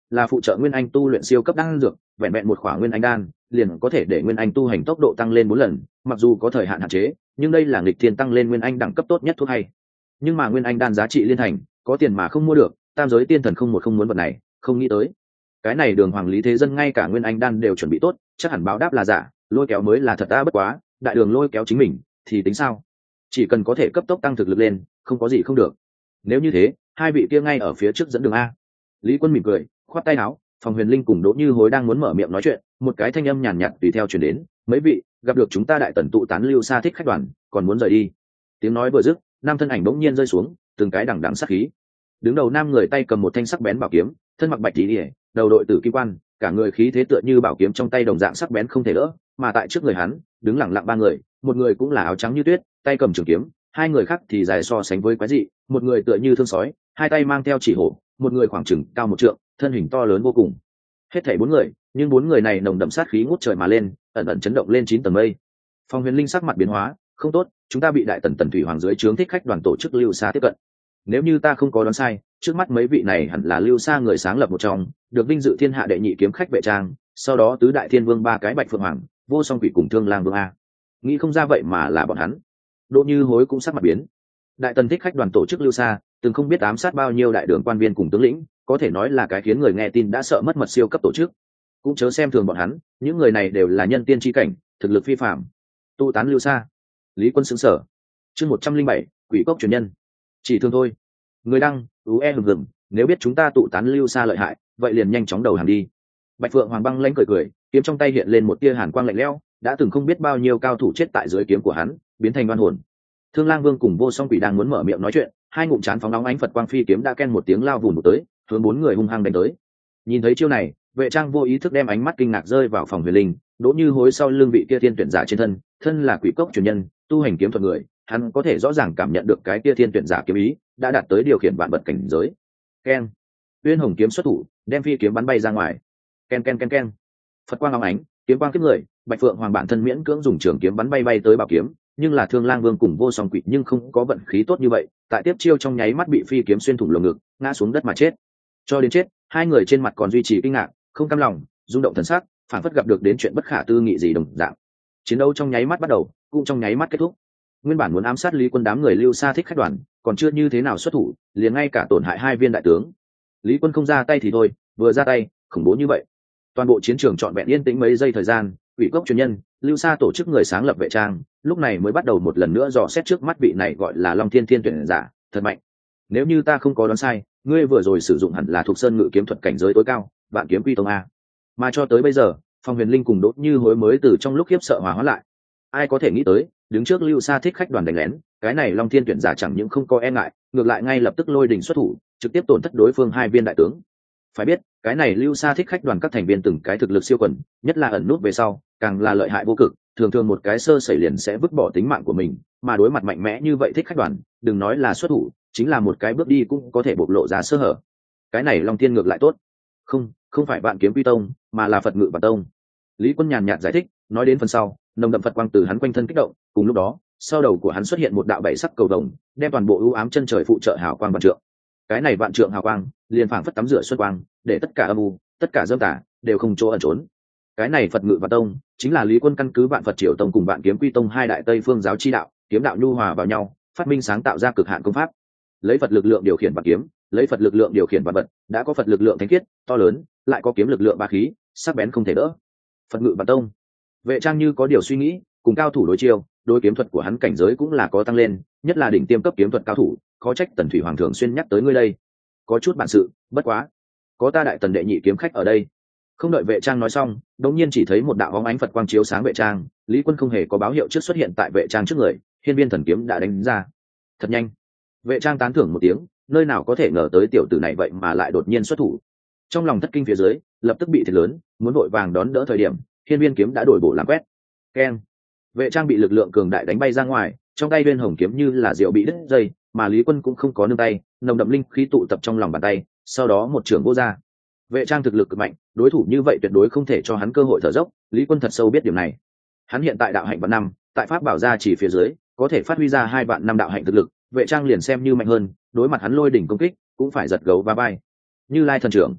là phụ trợ nguyên anh tu luyện siêu cấp đan dược, vẹn vẹn một khỏa nguyên anh đan liền có thể để nguyên anh tu hành tốc độ tăng lên bốn lần, mặc dù có thời hạn hạn chế nhưng đây là nghịch thiên tăng lên nguyên anh đẳng cấp tốt nhất thuốc hay. Nhưng mà nguyên anh đan giá trị liên thành, có tiền mà không mua được, tam giới tiên thần không một không muốn vật này, không nghĩ tới cái này đường hoàng lý thế dân ngay cả nguyên anh đan đều chuẩn bị tốt, chắc hẳn báo đáp là giả, lôi kéo mới là thật. Ta bất quá đại đường lôi kéo chính mình thì tính sao, chỉ cần có thể cấp tốc tăng thực lực lên không có gì không được. Nếu như thế hai vị kia ngay ở phía trước dẫn đường a. Lý Quân mỉm cười khoát tay áo. Phòng Huyền Linh cùng Đỗ Như Hối đang muốn mở miệng nói chuyện, một cái thanh âm nhàn nhạt tùy theo truyền đến, mấy vị gặp được chúng ta đại tần tụ tán lưu xa thích khách đoàn còn muốn rời đi. Tiếng nói vừa dứt, nam thân ảnh bỗng nhiên rơi xuống, từng cái đằng đằng sát khí. Đứng đầu nam người tay cầm một thanh sắc bén bảo kiếm, thân mặc bạch tí ỉa, đầu đội tử kim quan, cả người khí thế tựa như bảo kiếm trong tay đồng dạng sắc bén không thể đỡ. Mà tại trước người hắn đứng lẳng lặng ba người, một người cũng là áo trắng như tuyết, tay cầm trường kiếm, hai người khác thì dài so sánh với quái dị, một người tựa như thương sói, hai tay mang theo chỉ hổ, một người khoảng chừng cao một trượng, thân hình to lớn vô cùng. Hết thảy bốn người, nhưng bốn người này nồng đậm sát khí ngút trời mà lên, ẩn ẩn chấn động lên chín tầng mây. Phong Huyền Linh sắc mặt biến hóa, không tốt, chúng ta bị đại tần tần thủy hoàng dưới trướng thích khách đoàn tổ chức lưu xa tiếp cận. Nếu như ta không có đoán sai, trước mắt mấy vị này hẳn là lưu xa người sáng lập một trong, được vinh dự thiên hạ đệ nhị kiếm khách vệ trang, sau đó tứ đại thiên vương ba cái bạch phượng hoàng, vô song quỷ cùng thương lang vương a. Nghĩ không ra vậy mà là bọn hắn. Đỗ Như Hối cũng sắc mặt biến. Đại tần thích khách đoàn tổ chức lưu xa, từng không biết ám sát bao nhiêu đại đường quan viên cùng tướng lĩnh, có thể nói là cái khiến người nghe tin đã sợ mất mật siêu cấp tổ chức. Cũng chớ xem thường bọn hắn, những người này đều là nhân tiên chi cảnh, thực lực phi phàm. Tu tán lưu xa. Lý Quân sững sờ. Chương một trăm linh bảy, quỷ cốc truyền nhân. Chỉ thương thôi. Người đăng, ú e hừng hừng, nếu biết chúng ta tụ tán lưu xa lợi hại, vậy liền nhanh chóng đầu hàng đi. Bạch Phượng Hoàng băng lãnh cười cười, kiếm trong tay hiện lên một tia hàn quang lạnh lẽo, đã từng không biết bao nhiêu cao thủ chết tại dưới kiếm của hắn, biến thành đoan hồn. Thương Lang Vương cùng Vô Song Quỷ đang muốn mở miệng nói chuyện, hai ngụm chán phóng nóng ánh Phật quang phi kiếm đã ken một tiếng lao vùn một tới, hướng bốn người hung hăng đánh tới. Nhìn thấy chiêu này, Vệ Trang vô ý thức đem ánh mắt kinh ngạc rơi vào Phòng Huyền Linh, Đỗ Như Hối sau lưng vị kia thiên tuyển giả trên thân, thân là quỷ cốc truyền nhân, tu hành kiếm thuật người, hắn có thể rõ ràng cảm nhận được cái kia thiên tuyển giả kiếm ý đã đạt tới điều khiển vạn vật cảnh giới. Ken, Uyên Hồng kiếm xuất thủ, đem phi kiếm bắn bay ra ngoài. Ken ken ken ken. Phật quang óng ánh, kiếm quang kiếp người, Bạch Phượng Hoàng bản thân miễn cưỡng dùng trường kiếm bắn bay bay tới bảo kiếm, nhưng là Thương Lang Vương cùng Vô Song Quỷ nhưng không có vận khí tốt như vậy, tại tiếp chiêu trong nháy mắt bị phi kiếm xuyên thủng lồng ngực, ngã xuống đất mà chết. Cho đến chết, hai người trên mặt còn duy trì kinh ngạc, không cam lòng, rung động thần sắc, phản phất gặp được đến chuyện bất khả tư nghị gì đồng dạng. Chiến đấu trong nháy mắt bắt đầu, cũng trong nháy mắt kết thúc. Nguyên bản muốn ám sát Lý Quân đám người lưu xa thích khách đoàn, còn chưa như thế nào xuất thủ, liền ngay cả tổn hại hai viên đại tướng. Lý Quân không ra tay thì thôi, vừa ra tay, khủng bố như vậy. Toàn bộ chiến trường trọn vẹn yên tĩnh mấy giây thời gian, quỷ cốc truyền nhân, lưu xa tổ chức người sáng lập Vệ Trang, lúc này mới bắt đầu một lần nữa dò xét trước mắt vị này gọi là Long Thiên Thiên tuyển giả, thật mạnh. Nếu như ta không có đoán sai, ngươi vừa rồi sử dụng hẳn là thuộc sơn ngự kiếm thuật cảnh giới tối cao, vạn kiếm quy tông a. Mà cho tới bây giờ, Phong Huyền Linh cùng Đỗ Như Hối mới từ trong lúc khiếp sợ hòa hóa lại. Ai có thể nghĩ tới, đứng trước lưu xa thích khách đoàn đánh lén, cái này Long Thiên tuyển giả chẳng những không có e ngại, ngược lại ngay lập tức lôi đình xuất thủ, trực tiếp tổn thất đối phương hai viên đại tướng. Phải biết, cái này lưu xa thích khách đoàn các thành viên từng cái thực lực siêu quần, nhất là ẩn nút về sau, càng là lợi hại vô cực, thường thường một cái sơ sẩy liền sẽ vứt bỏ tính mạng của mình, mà đối mặt mạnh mẽ như vậy thích khách đoàn, đừng nói là xuất thủ, chính là một cái bước đi cũng có thể bộc lộ ra sơ hở. Cái này Long Thiên ngược lại tốt. Không, không phải Vạn Kiếm Quy Tông, mà là Phật Ngự Bản Tông. Lý Quân nhàn nhạt giải thích, nói đến phần sau, nồng đậm Phật quang từ hắn quanh thân kích động, cùng lúc đó, sau đầu của hắn xuất hiện một đạo bảy sắc cầu vồng, đem toàn bộ ưu ám chân trời phụ trợ hào quang vạn trượng. Cái này vạn trượng hào quang, liền phảng phất tắm rửa xuân quang, để tất cả âm u, tất cả dâm tà đều không chỗ ẩn trốn. Cái này Phật Ngự Vạn Tông, chính là Lý Quân căn cứ Vạn Phật Triều Tông cùng Vạn Kiếm Quy Tông hai đại Tây phương giáo chi đạo, kiếm đạo nhu hòa vào nhau, phát minh sáng tạo ra cực hạn công pháp. Lấy Phật lực lượng điều khiển vạn kiếm, lấy Phật lực lượng điều khiển vạn vật, đã có Phật lực lượng thánh khiết, to lớn, lại có kiếm lực lượng ba khí, sắc bén không thể đỡ. Phật Ngự Vạn Tông. Vệ Trang như có điều suy nghĩ, cùng cao thủ đối chiêu, đối kiếm thuật của hắn cảnh giới cũng là có tăng lên, nhất là đỉnh tiêm cấp kiếm thuật cao thủ, khó trách Tần Thủy Hoàng thường xuyên nhắc tới ngươi đây. Có chút bản sự, bất quá, có ta đại tần đệ nhị kiếm khách ở đây. Không đợi Vệ Trang nói xong, đột nhiên chỉ thấy một đạo bóng ánh Phật quang chiếu sáng Vệ Trang, Lý Quân không hề có báo hiệu trước xuất hiện tại Vệ Trang trước người, Hiên Viên thần kiếm đã đánh ra. Thật nhanh. Vệ Trang tán thưởng một tiếng, nơi nào có thể ngờ tới tiểu tử này vậy mà lại đột nhiên xuất thủ. Trong lòng thất kinh phía dưới, lập tức bị thiệt lớn, muốn vội vàng đón đỡ thời điểm, Hiên Viên kiếm đã đổi bổ làm quét. Keng. Vệ Trang bị lực lượng cường đại đánh bay ra ngoài, trong tay Uyên Hồng kiếm như là diều bị đứt dây, mà Lý Quân cũng không có nương tay, nồng đậm linh khí tụ tập trong lòng bàn tay, sau đó một trường vô ra. Vệ Trang thực lực cực mạnh, đối thủ như vậy tuyệt đối không thể cho hắn cơ hội thở dốc, Lý Quân thật sâu biết điểm này. Hắn hiện tại đạo hạnh vạn năm, tại pháp bảo gia chỉ phía dưới, có thể phát huy ra hai vạn năm đạo hạnh thực lực, Vệ Trang liền xem như mạnh hơn, đối mặt hắn lôi đỉnh công kích, cũng phải giật gấu và bay. Như Lai thần trưởng.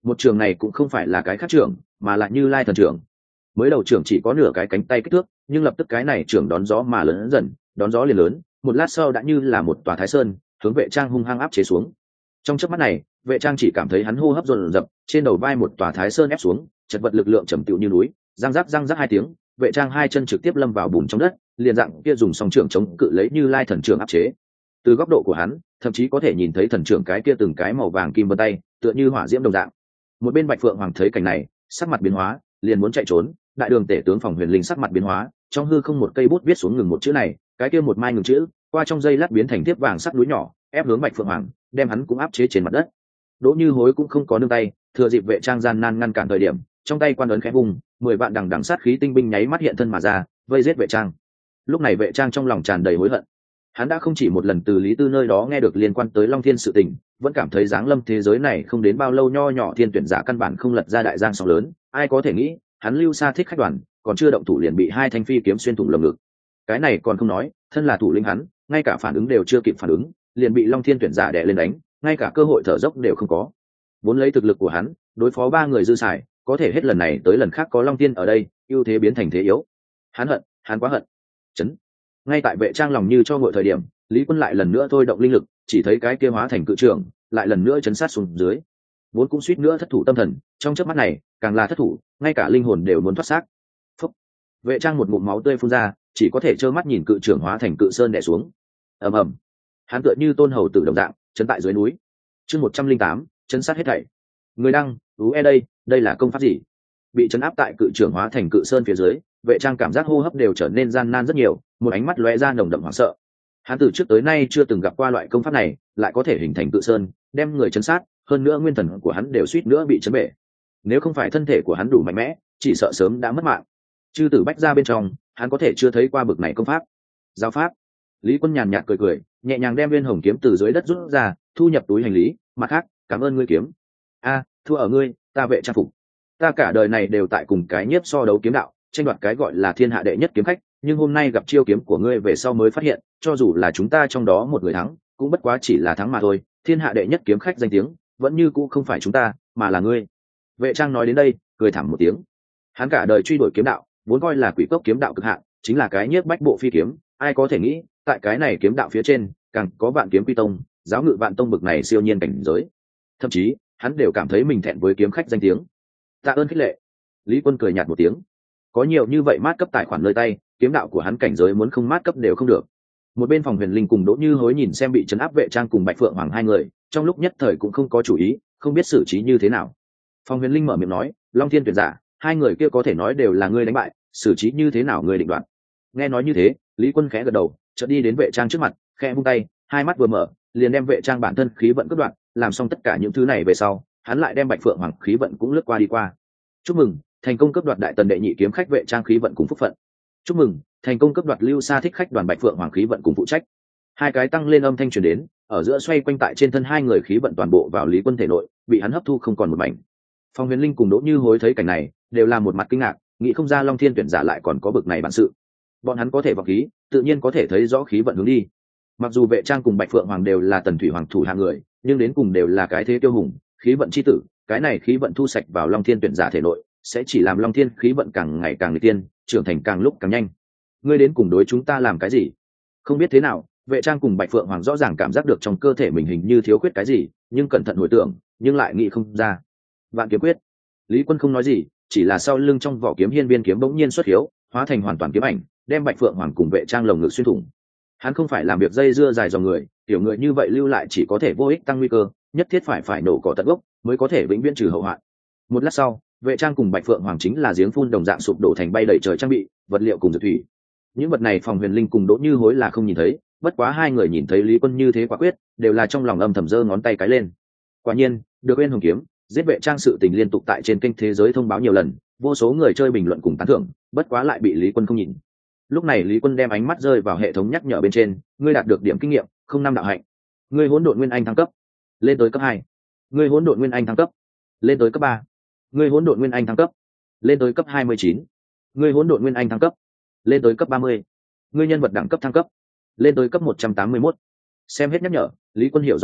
Một trường này cũng không phải là cái khác trường, mà là Như Lai thần trưởng. Mới đầu trưởng chỉ có nửa cái cánh tay kích thước, nhưng lập tức cái này trưởng đón gió mà lớn dần, đón gió liền lớn, một lát sau đã như là một tòa Thái Sơn, hướng Vệ Trang hung hăng áp chế xuống. Trong chớp mắt này, Vệ Trang chỉ cảm thấy hắn hô hấp dồn dập, trên đầu vai một tòa Thái Sơn ép xuống, chật vật lực lượng trầm tựu như núi, răng rắc răng rắc hai tiếng, Vệ Trang hai chân trực tiếp lâm vào bùn trong đất, liền dạng kia dùng song trưởng chống cự lấy Như Lai thần trưởng áp chế. Từ góc độ của hắn, thậm chí có thể nhìn thấy thần trưởng cái kia từng cái màu vàng kim vân tay, tựa như hỏa diễm đồng dạng. Một bên Bạch Phượng Hoàng thấy cảnh này, sắc mặt biến hóa, liền muốn chạy trốn. Đại đường tể tướng Phòng Huyền Linh sắc mặt biến hóa, trong hư không một cây bút viết xuống ngừng một chữ này, cái kia một mai ngừng chữ, qua trong giây lát biến thành tiếp vàng sắc núi nhỏ, ép hướng Bạch Phượng Hoàng, đem hắn cũng áp chế trên mặt đất. Đỗ Như Hối cũng không có nương tay, thừa dịp Vệ Trang gian nan ngăn cản thời điểm, trong tay quan ấn khẽ vùng, mười vạn đằng đằng sát khí tinh binh nháy mắt hiện thân mà ra, vây giết Vệ Trang. Lúc này Vệ Trang trong lòng tràn đầy hối hận. Hắn đã không chỉ một lần từ Lý Tư nơi đó nghe được liên quan tới Long Thiên sự tình, vẫn cảm thấy giáng lâm thế giới này không đến bao lâu nho nhỏ thiên tuyển giả căn bản không lật ra đại giang sóng lớn, ai có thể nghĩ, hắn lưu xa thích khách đoàn, còn chưa động thủ liền bị hai thanh phi kiếm xuyên thủng lồng ngực. Cái này còn không nói, thân là thủ lĩnh hắn, ngay cả phản ứng đều chưa kịp phản ứng, liền bị Long Thiên tuyển giả đè lên đánh, ngay cả cơ hội thở dốc đều không có. Vốn lấy thực lực của hắn, đối phó ba người dư xài, có thể hết lần này tới lần khác có Long Thiên ở đây, ưu thế biến thành thế yếu. Hắn hận, hắn quá hận. Chấn. Ngay tại Vệ Trang lòng như cho ngội thời điểm, Lý Quân lại lần nữa thôi động linh lực, chỉ thấy cái kia hóa thành cự trưởng, lại lần nữa chấn sát xuống dưới. Vốn cũng suýt nữa thất thủ tâm thần, trong chớp mắt này, càng là thất thủ, ngay cả linh hồn đều muốn thoát xác. Phúc. Vệ Trang một ngụm máu tươi phun ra, chỉ có thể trơ mắt nhìn cự trưởng hóa thành cự sơn đè xuống. Ầm ầm. Hắn tựa như tôn hầu tử đồng dạng, chấn tại dưới núi. Chương một trăm linh tám, chấn sát hết thảy. Người đăng, ú e đây, đây là công pháp gì? Bị chấn áp tại cự trưởng hóa thành cự sơn phía dưới, Vệ Trang cảm giác hô hấp đều trở nên gian nan rất nhiều, một ánh mắt lóe ra nồng đậm hoảng sợ. Hắn từ trước tới nay chưa từng gặp qua loại công pháp này, lại có thể hình thành cự sơn, đem người chấn sát, hơn nữa nguyên thần của hắn đều suýt nữa bị chấn bể. Nếu không phải thân thể của hắn đủ mạnh mẽ, chỉ sợ sớm đã mất mạng. Chư tử bách ra bên trong, hắn có thể chưa thấy qua bực này công pháp. Giáo pháp. Lý Quân nhàn nhạt cười cười, nhẹ nhàng đem viên hồng kiếm từ dưới đất rút ra, thu nhập túi hành lý, mặt khác, cảm ơn ngươi kiếm. A, thua ở ngươi, ta Vệ Trang phục. Ta cả đời này đều tại cùng cái nhiếp so đấu kiếm đạo, tranh đoạt cái gọi là thiên hạ đệ nhất kiếm khách, nhưng hôm nay gặp chiêu kiếm của ngươi về sau mới phát hiện, cho dù là chúng ta trong đó một người thắng, cũng bất quá chỉ là thắng mà thôi, thiên hạ đệ nhất kiếm khách danh tiếng, vẫn như cũ không phải chúng ta, mà là ngươi. Vệ Trang nói đến đây, cười thảm một tiếng. Hắn cả đời truy đuổi kiếm đạo, vốn coi là quỷ cốc kiếm đạo cực hạn, chính là cái nhiếp bách bộ phi kiếm, ai có thể nghĩ, tại cái này kiếm đạo phía trên, càng có vạn kiếm quy tông, giáo ngự vạn tông bực này siêu nhiên cảnh giới. Thậm chí, hắn đều cảm thấy mình thẹn với kiếm khách danh tiếng. Tạ ơn khích lệ. Lý Quân cười nhạt một tiếng. Có nhiều như vậy mát cấp tài khoản nơi tay, kiếm đạo của hắn cảnh giới muốn không mát cấp đều không được. Một bên Phòng Huyền Linh cùng Đỗ Như Hối nhìn xem bị trấn áp Vệ Trang cùng Bạch Phượng Hoàng hai người, trong lúc nhất thời cũng không có chủ ý, không biết xử trí như thế nào. Phòng Huyền Linh mở miệng nói, Long Thiên tuyển giả, hai người kia có thể nói đều là ngươi đánh bại, xử trí như thế nào ngươi định đoạt. Nghe nói như thế, Lý Quân khẽ gật đầu, chợt đi đến Vệ Trang trước mặt, khẽ vung tay, hai mắt vừa mở, liền đem Vệ Trang bản thân khí vận cắt đoạn, làm xong tất cả những thứ này về sau, hắn lại đem Bạch Phượng Hoàng khí vận cũng lướt qua đi qua. Chúc mừng, thành công cấp đoạt đại tần đệ nhị kiếm khách Vệ Trang khí vận cùng phúc phận. Chúc mừng, thành công cấp đoạt lưu xa thích khách đoàn Bạch Phượng Hoàng khí vận cùng phụ trách. Hai cái tăng lên âm thanh truyền đến, ở giữa xoay quanh tại trên thân hai người khí vận toàn bộ vào Lý Quân thể nội, bị hắn hấp thu không còn một mảnh. Phong Huyền Linh cùng Đỗ Như Hối thấy cảnh này, đều là một mặt kinh ngạc, nghĩ không ra Long Thiên tuyển giả lại còn có bực này bản sự. Bọn hắn có thể vọng khí, tự nhiên có thể thấy rõ khí vận hướng đi. Mặc dù Vệ Trang cùng Bạch Phượng Hoàng đều là Tần Thủy Hoàng thủ hạ người, nhưng đến cùng đều là cái thế tiêu hùng, khí vận chi tử, cái này khí vận thu sạch vào Long Thiên tuyển giả thể nội, sẽ chỉ làm Long Thiên khí vận càng ngày càng nguy tiên, trưởng thành càng lúc càng nhanh. Ngươi đến cùng đối chúng ta làm cái gì? Không biết thế nào, Vệ Trang cùng Bạch Phượng Hoàng rõ ràng cảm giác được trong cơ thể mình hình như thiếu khuyết cái gì, nhưng cẩn thận hồi tưởng, nhưng lại nghĩ không ra. Vạn kiếm quyết. Lý Quân không nói gì, chỉ là sau lưng trong vỏ kiếm hiên viên kiếm bỗng nhiên xuất hiếu, hóa thành hoàn toàn kiếm ảnh, đem Bạch Phượng Hoàng cùng Vệ Trang lồng ngực xuyên thủng. Hắn không phải làm việc dây dưa dài dòng người, tiểu người như vậy lưu lại chỉ có thể vô ích tăng nguy cơ, nhất thiết phải phải nổ cỏ tận gốc, mới có thể vĩnh viễn trừ hậu hoạn. Một lát sau, Vệ Trang cùng Bạch Phượng Hoàng chính là giếng phun đồng dạng sụp đổ thành bay đầy trời trang bị, vật liệu cùng dược thủy. Những vật này Phòng Huyền Linh cùng Đỗ Như Hối là không nhìn thấy, bất quá hai người nhìn thấy Lý Quân như thế quả quyết, đều là trong lòng âm thầm giơ ngón tay cái lên. Quả nhiên, được Uyên Hồng kiếm, giết Vệ Trang sự tình liên tục tại trên kênh thế giới thông báo nhiều lần, vô số người chơi bình luận cùng tán thưởng, bất quá lại bị Lý Quân không nhìn. Lúc này Lý Quân đem ánh mắt rơi vào hệ thống nhắc nhở bên trên, ngươi đạt được điểm kinh nghiệm không năm đạo hạnh, ngươi hỗn độn nguyên anh thăng cấp lên tới cấp hai, ngươi hỗn độn nguyên anh thăng cấp lên tới cấp ba, ngươi hỗn độn nguyên anh thăng cấp lên tới cấp hai mươi chín, ngươi hỗn độn nguyên anh thăng cấp lên tới cấp ba mươi, ngươi nhân vật đẳng cấp thăng cấp lên tới cấp một trăm tám mươi mốt. Xem hết nhắc nhở, Lý Quân hiểu rõ ra,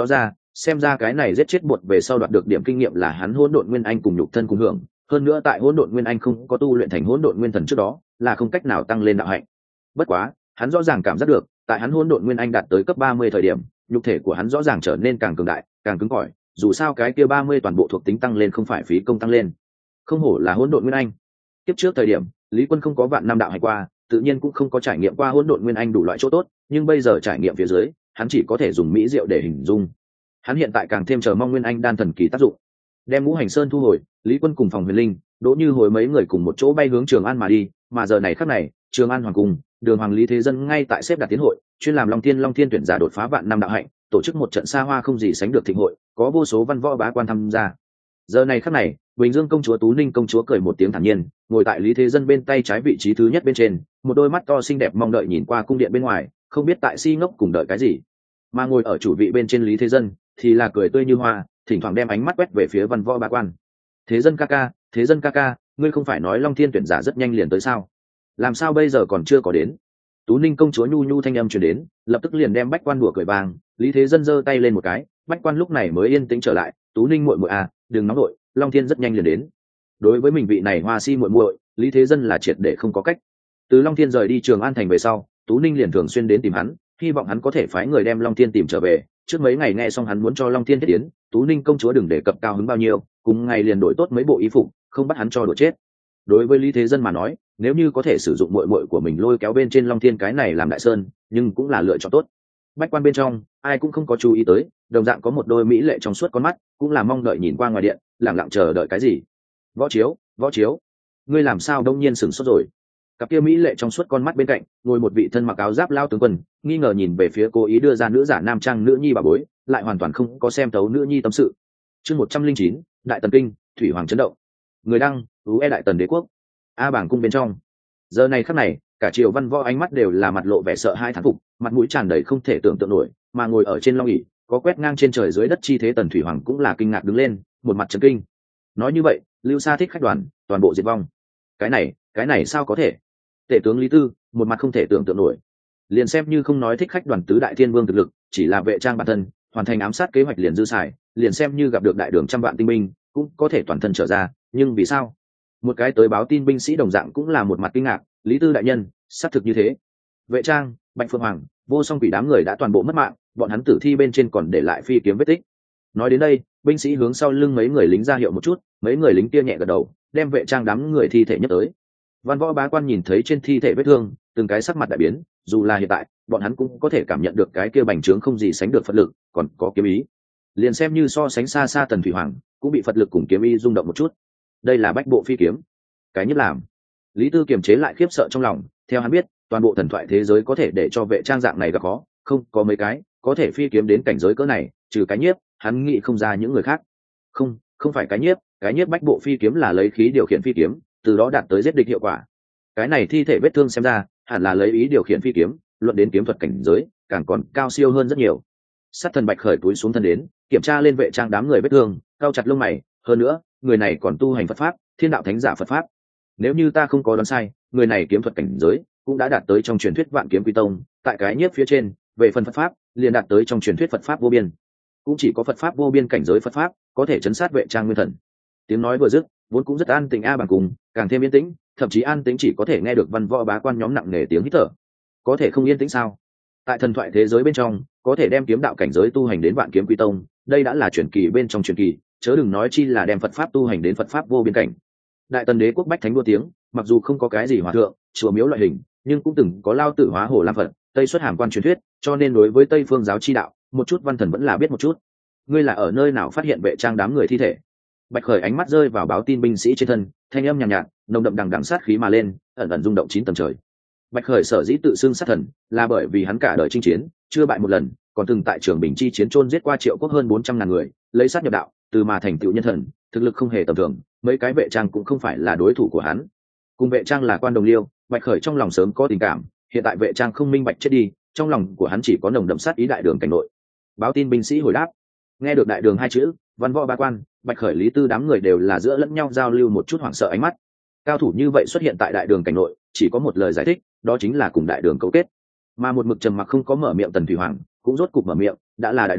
xem ra cái này giết chết bột về sau đoạt được điểm kinh nghiệm là hắn hỗn độn nguyên anh cùng nhục thân cùng hưởng, hơn nữa tại hỗn độn nguyên anh không có tu luyện thành hỗn độn nguyên thần trước đó là không cách nào tăng lên đạo hạnh. Bất quá hắn rõ ràng cảm giác được tại hắn hỗn độn nguyên anh đạt tới cấp ba mươi thời điểm, nhục thể của hắn rõ ràng trở nên càng cường đại càng cứng cỏi, dù sao cái kia ba mươi toàn bộ thuộc tính tăng lên không phải phí công tăng lên. Không hổ là hỗn độn nguyên anh. Tiếp trước thời điểm Lý Quân không có vạn năm đạo hạnh qua, tự nhiên cũng không có trải nghiệm qua hỗn độn nguyên anh đủ loại chỗ tốt, nhưng bây giờ trải nghiệm phía dưới hắn chỉ có thể dùng mỹ diệu để hình dung. Hắn hiện tại càng thêm chờ mong nguyên anh đan thần kỳ tác dụng. Đem ngũ hành sơn thu hồi, Lý Quân cùng Phòng Huyền Linh, Đỗ Như Hối mấy người cùng một chỗ bay hướng Trường An mà đi, mà giờ này khắc này Trường An hoàng cung, Đường Hoàng Lý Thế Dân ngay tại xếp đặt tiến hội, chuyên làm Long Thiên Long Thiên tuyển giả đột phá vạn năm đạo hạnh, tổ chức một trận xa hoa không gì sánh được thịnh hội, có vô số văn võ bá quan tham gia. Giờ này khắc này Bình Dương công chúa Tú Ninh công chúa cười một tiếng thản nhiên, ngồi tại Lý Thế Dân bên tay trái vị trí thứ nhất bên trên, một đôi mắt to xinh đẹp mong đợi nhìn qua cung điện bên ngoài, không biết tại si ngốc cùng đợi cái gì. Mà ngồi ở chủ vị bên trên Lý Thế Dân thì là cười tươi như hoa, thỉnh thoảng đem ánh mắt quét về phía văn võ bá quan. Thế Dân ca ca, Thế Dân ca ca, ngươi không phải nói Long Thiên tuyển giả rất nhanh liền tới sao? Làm sao bây giờ còn chưa có đến? Tú Ninh công chúa nhu nhu thanh âm truyền đến, lập tức liền đem bách quan đùa cười vang. Lý Thế Dân giơ tay lên một cái, bách quan lúc này mới yên tĩnh trở lại. Tú Ninh muội muội à, đừng nóng nổi, Long Thiên rất nhanh liền đến. Đối với mình vị này hoa si muội muội, Lý Thế Dân là triệt để không có cách. Từ Long Thiên rời đi Trường An thành về sau, Tú Ninh liền thường xuyên đến tìm hắn, hy vọng hắn có thể phái người đem Long Thiên tìm trở về. Trước mấy ngày nghe xong hắn muốn cho Long Thiên thiết tiến, Tú Ninh công chúa đừng đề cập cao hứng bao nhiêu, cùng ngày liền đổi tốt mấy bộ y phục, không bắt hắn cho đùa chết. Đối với Lý Thế Dân mà nói, nếu như có thể sử dụng muội muội của mình lôi kéo bên trên Long Thiên cái này làm đại sơn, nhưng cũng là lựa chọn tốt. Bách quan bên trong, ai cũng không có chú ý tới, đồng dạng có một đôi mỹ lệ trong suốt con mắt, cũng là mong đợi nhìn qua ngoài điện, lặng lặng chờ đợi cái gì. Võ Chiếu, Võ Chiếu, ngươi làm sao đông nhiên sửng sốt rồi? Cặp kia mỹ lệ trong suốt con mắt bên cạnh, ngồi một vị thân mặc áo giáp lao tướng quân, nghi ngờ nhìn về phía cố ý đưa ra nữ giả nam trang nữ nhi bà bối, lại hoàn toàn không có xem thấu nữ nhi tâm sự. Chương một trăm linh chín, Đại Tần Kinh, Thủy Hoàng chấn động. Người đăng, ú e Đại Tần Đế quốc. A bảng cung bên trong. Giờ này khắc này, cả triều văn võ ánh mắt đều là mặt lộ vẻ sợ hai thán phục, mặt mũi tràn đầy không thể tưởng tượng nổi, mà ngồi ở trên long ỷ, có quét ngang trên trời dưới đất chi thế Tần Thủy Hoàng cũng là kinh ngạc đứng lên, một mặt chấn kinh. Nói như vậy, Lưu Sa thích khách đoàn, toàn bộ diệt vong. Cái này, cái này sao có thể? Tể tướng Lý Tư, một mặt không thể tưởng tượng nổi. Liền xem như không nói thích khách đoàn tứ đại thiên vương thực lực, chỉ là vệ trang bản thân, hoàn thành ám sát kế hoạch liền dư xài, liền xem như gặp được đại đường trăm vạn tinh binh, cũng có thể toàn thân trở ra, nhưng vì sao? Một cái tới báo tin binh sĩ đồng dạng cũng là một mặt kinh ngạc, Lý Tư đại nhân, xác thực như thế. Vệ trang, Bạch Phượng Hoàng, vô song quỷ đám người đã toàn bộ mất mạng, bọn hắn tử thi bên trên còn để lại phi kiếm vết tích. Nói đến đây, binh sĩ hướng sau lưng mấy người lính ra hiệu một chút, mấy người lính kia nhẹ gật đầu, đem vệ trang đám người thi thể nhất tới. Văn võ bá quan nhìn thấy trên thi thể vết thương, từng cái sắc mặt đại biến, dù là hiện tại, bọn hắn cũng có thể cảm nhận được cái kia bành trướng không gì sánh được Phật lực, còn có kiếm ý. Liền xem như so sánh xa xa Tần Thủy Hoàng, cũng bị Phật lực cùng kiếm ý rung động một chút. Đây là bách bộ phi kiếm. Cái nhất làm. Lý Tư kiềm chế lại khiếp sợ trong lòng, theo hắn biết, toàn bộ thần thoại thế giới có thể để cho vệ trang dạng này gặp khó, không có mấy cái có thể phi kiếm đến cảnh giới cỡ này, trừ cái nhiếp, hắn nghĩ không ra những người khác. Không, không phải cái nhiếp, cái nhiếp bách bộ phi kiếm là lấy khí điều khiển phi kiếm, từ đó đạt tới giết địch hiệu quả. Cái này thi thể vết thương xem ra, hẳn là lấy ý điều khiển phi kiếm, luận đến kiếm thuật cảnh giới, càng còn cao siêu hơn rất nhiều. Sát thần Bạch khởi túi xuống thân đến, kiểm tra lên vệ trang đám người vết thương, cao chặt lông mày, hơn nữa, người này còn tu hành Phật pháp, Thiên đạo thánh giả Phật pháp. Nếu như ta không có đoán sai, người này kiếm thuật cảnh giới cũng đã đạt tới trong truyền thuyết Vạn Kiếm Quy Tông, tại cái nhiếp phía trên, về phần Phật pháp, liền đạt tới trong truyền thuyết Phật pháp vô biên. Cũng chỉ có Phật pháp vô biên cảnh giới Phật pháp, có thể chấn sát vệ trang nguyên thần. Tiếng nói vừa dứt, vốn cũng rất an tĩnh a bằng cùng, càng thêm yên tĩnh, thậm chí an tĩnh chỉ có thể nghe được văn võ bá quan nhóm nặng nề tiếng hít thở. Có thể không yên tĩnh sao? Tại thần thoại thế giới bên trong, có thể đem kiếm đạo cảnh giới tu hành đến Vạn Kiếm Quy Tông, đây đã là truyền kỳ bên trong truyền kỳ, chớ đừng nói chi là đem Phật pháp tu hành đến Phật pháp vô biên cảnh. Đại Tần Đế quốc bách thánh đua tiếng, mặc dù không có cái gì hòa thượng, chùa miếu loại hình, nhưng cũng từng có lao tử hóa hồ lam Phật, Tây xuất hàm quan truyền thuyết, cho nên đối với Tây phương giáo chi đạo, một chút văn thần vẫn là biết một chút. Ngươi là ở nơi nào phát hiện vệ trang đám người thi thể? Bạch khởi ánh mắt rơi vào báo tin binh sĩ trên thân, thanh âm nhàn nhạt, nhạt nồng đậm đằng đằng sát khí mà lên, ẩn ẩn rung động chín tầng trời. Bạch khởi sở dĩ tự xưng sát thần, là bởi vì hắn cả đời chinh chiến, chưa bại một lần, còn từng tại trường Bình chi chiến chôn giết qua triệu quốc hơn bốn trăm ngàn người, lấy sát nhập đạo, từ mà thành tựu nhân thần, thực lực không hề tầm thường, mấy cái vệ trang cũng không phải là đối thủ của hắn. Cùng vệ trang là quan đồng liêu, Bạch khởi trong lòng sớm có tình cảm, hiện tại vệ trang không minh bạch chết đi, trong lòng của hắn chỉ có nồng đậm sát ý đại đường cảnh nội. Báo tin binh sĩ hồi đáp, nghe được đại đường hai chữ, văn võ ba quan, Bạch khởi Lý Tư đám người đều là giữa lẫn nhau giao lưu một chút hoảng sợ ánh mắt. Cao thủ như vậy xuất hiện tại đại đường cảnh nội, chỉ có một lời giải thích, đó chính là cùng đại đường cấu kết. Mà một mực trầm mặc không có mở miệng Tần Thủy Hoàng cũng rốt cục mở miệng, đã là đại đường,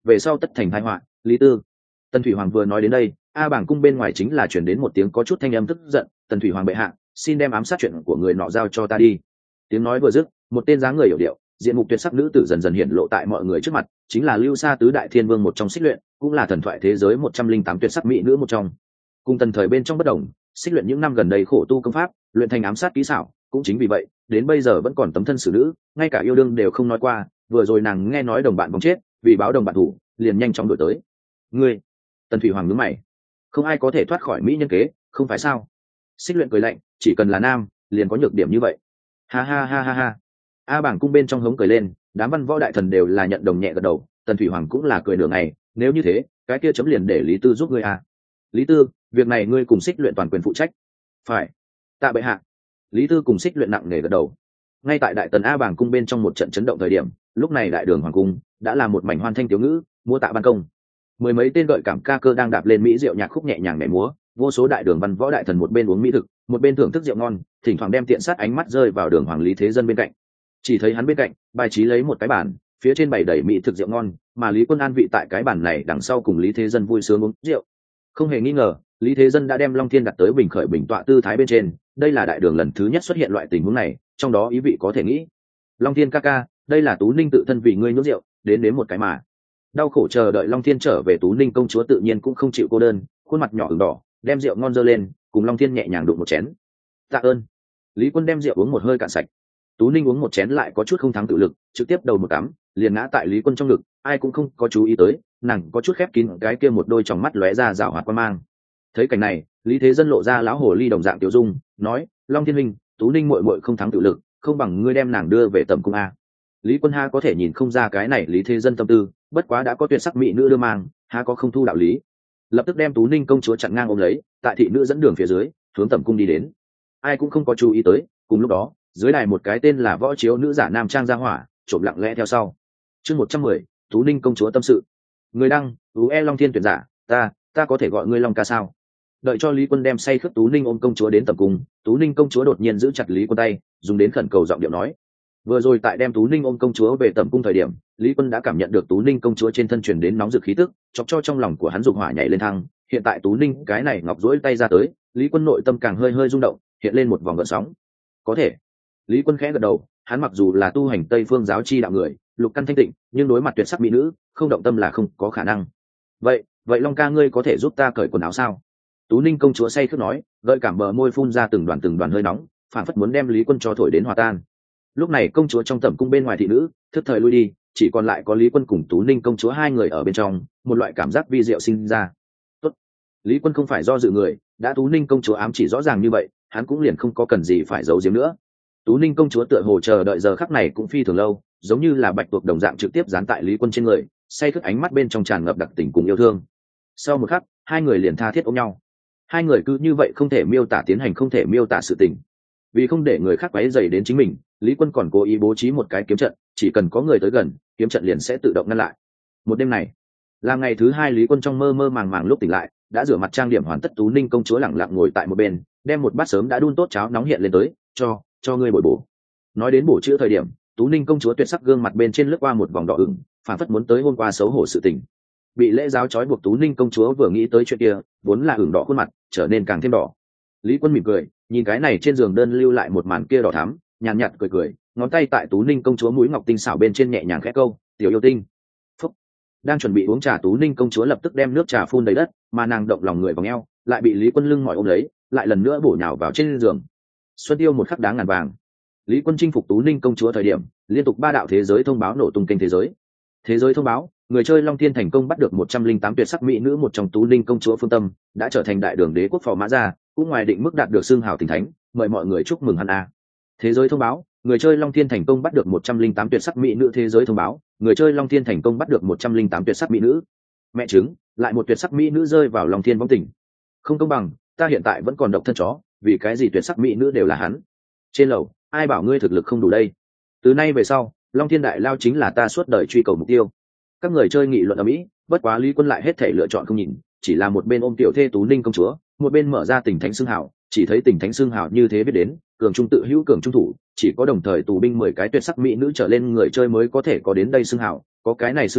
về sau tất thành tai họa. Lý Tư. Tần Thủy Hoàng vừa nói đến đây, A Bảng cung bên ngoài chính là chuyển đến một tiếng có chút thanh âm tức giận. Tần Thủy Hoàng bệ hạ, xin đem ám sát chuyện của người nọ giao cho ta đi. Tiếng nói vừa dứt, một tên dáng người hiểu điệu, diện mục tuyệt sắc nữ tử dần dần hiện lộ tại mọi người trước mặt, chính là Lưu Sa tứ đại thiên vương một trong Xích Luyện, cũng là thần thoại thế giới một trăm linh tám tuyệt sắc mỹ nữ một trong. Cùng tần thời bên trong bất đồng, Xích Luyện những năm gần đây khổ tu công pháp, luyện thành ám sát kỹ xảo, cũng chính vì vậy, đến bây giờ vẫn còn tấm thân xử nữ, ngay cả yêu đương đều không nói qua. Vừa rồi nàng nghe nói đồng bạn vong chết, vì báo đồng bạn thủ, liền nhanh chóng đuổi tới. Ngươi, Tần Thủy Hoàng nhướng mày, không ai có thể thoát khỏi mỹ nhân kế, không phải sao? Xích Luyện cười lạnh, chỉ cần là nam, liền có nhược điểm như vậy. Ha ha ha ha ha. A Bảng cung bên trong hống cười lên, đám văn võ đại thần đều là nhận đồng nhẹ gật đầu. Tần Thủy Hoàng cũng là cười nửa ngày, nếu như thế, cái kia chấm liền để Lý Tư giúp ngươi à. Lý Tư, việc này ngươi cùng Xích Luyện toàn quyền phụ trách. Phải. Tạ bệ hạ. Lý Tư cùng Xích Luyện nặng nề gật đầu. Ngay tại đại tần A Bảng cung bên trong một trận chấn động thời điểm, lúc này đại đường hoàng cung đã là một mảnh hoan thanh tiểu ngữ, múa tạ ban công. Mười mấy tên gợi cảm ca cơ đang đạp lên mỹ rượu nhạc khúc nhẹ nhàng nhảy múa, vô số đại đường văn võ đại thần một bên uống mỹ thực, một bên thưởng thức rượu ngon, thỉnh thoảng đem tiện sát ánh mắt rơi vào đường hoàng Lý Thế Dân bên cạnh. Chỉ thấy hắn bên cạnh bài trí lấy một cái bàn, phía trên bày đầy mỹ thực rượu ngon, mà Lý Quân an vị tại cái bàn này đằng sau cùng Lý Thế Dân vui sướng uống rượu. Không hề nghi ngờ, Lý Thế Dân đã đem Long Thiên đặt tới bình khởi bình tọa tư thái bên trên, đây là đại đường lần thứ nhất xuất hiện loại tình huống này, trong đó ý vị có thể nghĩ. Long Thiên ca ca, đây là Tú Ninh tự thân vì ngươi nhốt rượu, đến đến một cái mà. Đau khổ chờ đợi Long Thiên trở về Tú Ninh công chúa tự nhiên cũng không chịu cô đơn, khuôn mặt nhỏ ửng đỏ, đem rượu ngon dơ lên, cùng Long Thiên nhẹ nhàng đụng một chén. Tạ ơn. Lý Quân đem rượu uống một hơi cạn sạch. Tú Ninh uống một chén lại có chút không thắng tự lực, trực tiếp đầu một cắm, liền ngã tại Lý Quân trong ngực, ai cũng không có chú ý tới, nàng có chút khép kín cái kia một đôi tròng mắt lóe ra rảo hoạt quan mang. Thấy cảnh này, Lý Thế Dân lộ ra lão hồ ly đồng dạng tiểu dung, nói: Long Thiên Minh, Tú Ninh muội muội không thắng tự lực, không bằng ngươi đem nàng đưa về tầm cung a. Lý Quân ha có thể nhìn không ra cái này Lý Thế Dân tâm tư, bất quá đã có tuyệt sắc mỹ nữ đưa mang, ha có không thu đạo lý. Lập tức đem Tú Ninh công chúa chặn ngang ôm lấy, tại thị nữ dẫn đường phía dưới, hướng tầm cung đi đến. Ai cũng không có chú ý tới, cùng lúc đó, dưới đài một cái tên là võ chiếu nữ giả nam trang ra hỏa, trộm lặng lẽ theo sau. Chương một trăm mười, Tú Ninh công chúa tâm sự. Người đăng, Tú E Long Thiên tuyển giả, ta, ta có thể gọi ngươi Long ca sao? Đợi cho Lý Quân đem say khướt Tú Ninh ôm công chúa đến tầm cung, Tú Ninh công chúa đột nhiên giữ chặt Lý Quân tay, dùng đến khẩn cầu giọng điệu nói. Vừa rồi tại đem Tú Ninh ôm công chúa về tầm cung thời điểm, Lý Quân đã cảm nhận được Tú Ninh công chúa trên thân truyền đến nóng rực khí tức, chọc cho trong lòng của hắn dục hỏa nhảy lên thăng. Hiện tại Tú Ninh cái này ngọc duỗi tay ra tới, Lý Quân nội tâm càng hơi hơi rung động, hiện lên một vòng gợn sóng. Có thể. Lý Quân khẽ gật đầu, hắn mặc dù là tu hành Tây Phương giáo chi đạo người, lục căn thanh tịnh, nhưng đối mặt tuyệt sắc mỹ nữ, không động tâm là không có khả năng. Vậy, vậy Long ca ngươi có thể giúp ta cởi quần áo sao? Tú Ninh công chúa say khướt nói, gợi cảm bờ môi phun ra từng đoàn từng đoàn hơi nóng, phản phất muốn đem Lý Quân cho thổi đến hòa tan. Lúc này công chúa trong tẩm cung bên ngoài thị nữ thức thời lui đi, chỉ còn lại có Lý Quân cùng Tú Ninh công chúa hai người ở bên trong, một loại cảm giác vi diệu sinh ra. Tốt. Lý Quân không phải do dự người, đã Tú Ninh công chúa ám chỉ rõ ràng như vậy, hắn cũng liền không có cần gì phải giấu giếm nữa. Tú Ninh công chúa tựa hồ chờ đợi giờ khắc này cũng phi thường lâu, giống như là bạch tuộc đồng dạng trực tiếp dán tại Lý Quân trên người, say khướt ánh mắt bên trong tràn ngập đặc tình cùng yêu thương. Sau một khắc, hai người liền tha thiết ôm nhau. Hai người cứ như vậy không thể miêu tả tiến hành không thể miêu tả sự tình. Vì không để người khác quấy rầy đến chính mình, Lý Quân còn cố ý bố trí một cái kiếm trận, chỉ cần có người tới gần, kiếm trận liền sẽ tự động ngăn lại. Một đêm này, là ngày thứ hai Lý Quân trong mơ mơ màng màng lúc tỉnh lại, đã rửa mặt trang điểm hoàn tất, Tú Ninh công chúa lẳng lặng ngồi tại một bên, đem một bát sớm đã đun tốt cháo nóng hiện lên tới, cho, cho ngươi bồi bổ. Nói đến bổ chữa thời điểm, Tú Ninh công chúa tuyệt sắc gương mặt bên trên lướt qua một vòng đỏ ửng, phản phất muốn tới hôm qua xấu hổ sự tình. Bị lễ giáo trói buộc Tú Ninh công chúa vừa nghĩ tới chuyện kia, vốn là ửng đỏ khuôn mặt, trở nên càng thêm đỏ. Lý Quân mỉm cười, nhìn cái này trên giường đơn lưu lại một màn kia đỏ thắm, nhàn nhạt cười cười, ngón tay tại Tú Ninh công chúa mũi ngọc tinh xảo bên trên nhẹ nhàng khẽ câu, "Tiểu yêu tinh." Phúc. Đang chuẩn bị uống trà Tú Ninh công chúa lập tức đem nước trà phun đầy đất, mà nàng động lòng người vòng eo, lại bị Lý Quân lưng mỏi ôm lấy, lại lần nữa bổ nhào vào trên giường. Xuân tiêu một khắc đáng ngàn vàng. Lý Quân chinh phục Tú Ninh công chúa thời điểm, liên tục ba đạo thế giới thông báo nổ tung kênh thế giới. Thế giới thông báo, người chơi Long Thiên thành công bắt được một trăm linh tám tuyệt sắc mỹ nữ một trong Tú Ninh công chúa Phương Tâm, đã trở thành đại đường đế quốc phò mã gia, cũng ngoài định mức đạt được xưng hào thỉnh thánh, mời mọi người chúc mừng hắn a. Thế giới thông báo, người chơi Long Thiên thành công bắt được một trăm linh tám tuyệt sắc mỹ nữ. Thế giới thông báo, người chơi Long Thiên thành công bắt được một trăm linh tám tuyệt sắc mỹ nữ. Mẹ chứng, lại một tuyệt sắc mỹ nữ rơi vào Long Thiên vong tình. Không công bằng, ta hiện tại vẫn còn độc thân chó, vì cái gì tuyệt sắc mỹ nữ đều là hắn. Trên lầu, ai bảo ngươi thực lực không đủ đây? Từ nay về sau, Long Thiên đại lao chính là ta suốt đời truy cầu mục tiêu. Các người chơi nghị luận ở mỹ, bất quá Lý Quân lại hết thể lựa chọn không nhìn, chỉ là một bên ôm tiểu thê Tú Ninh công chúa, một bên mở ra tình thánh xương hảo, chỉ thấy tình thánh xương hảo như thế biết đến, cường trung tự hữu cường trung thủ, chỉ có đồng thời tù binh mười cái tuyệt sắc mỹ nữ trở lên người chơi mới có thể có đến đây xương hảo, có cái này xương hảo,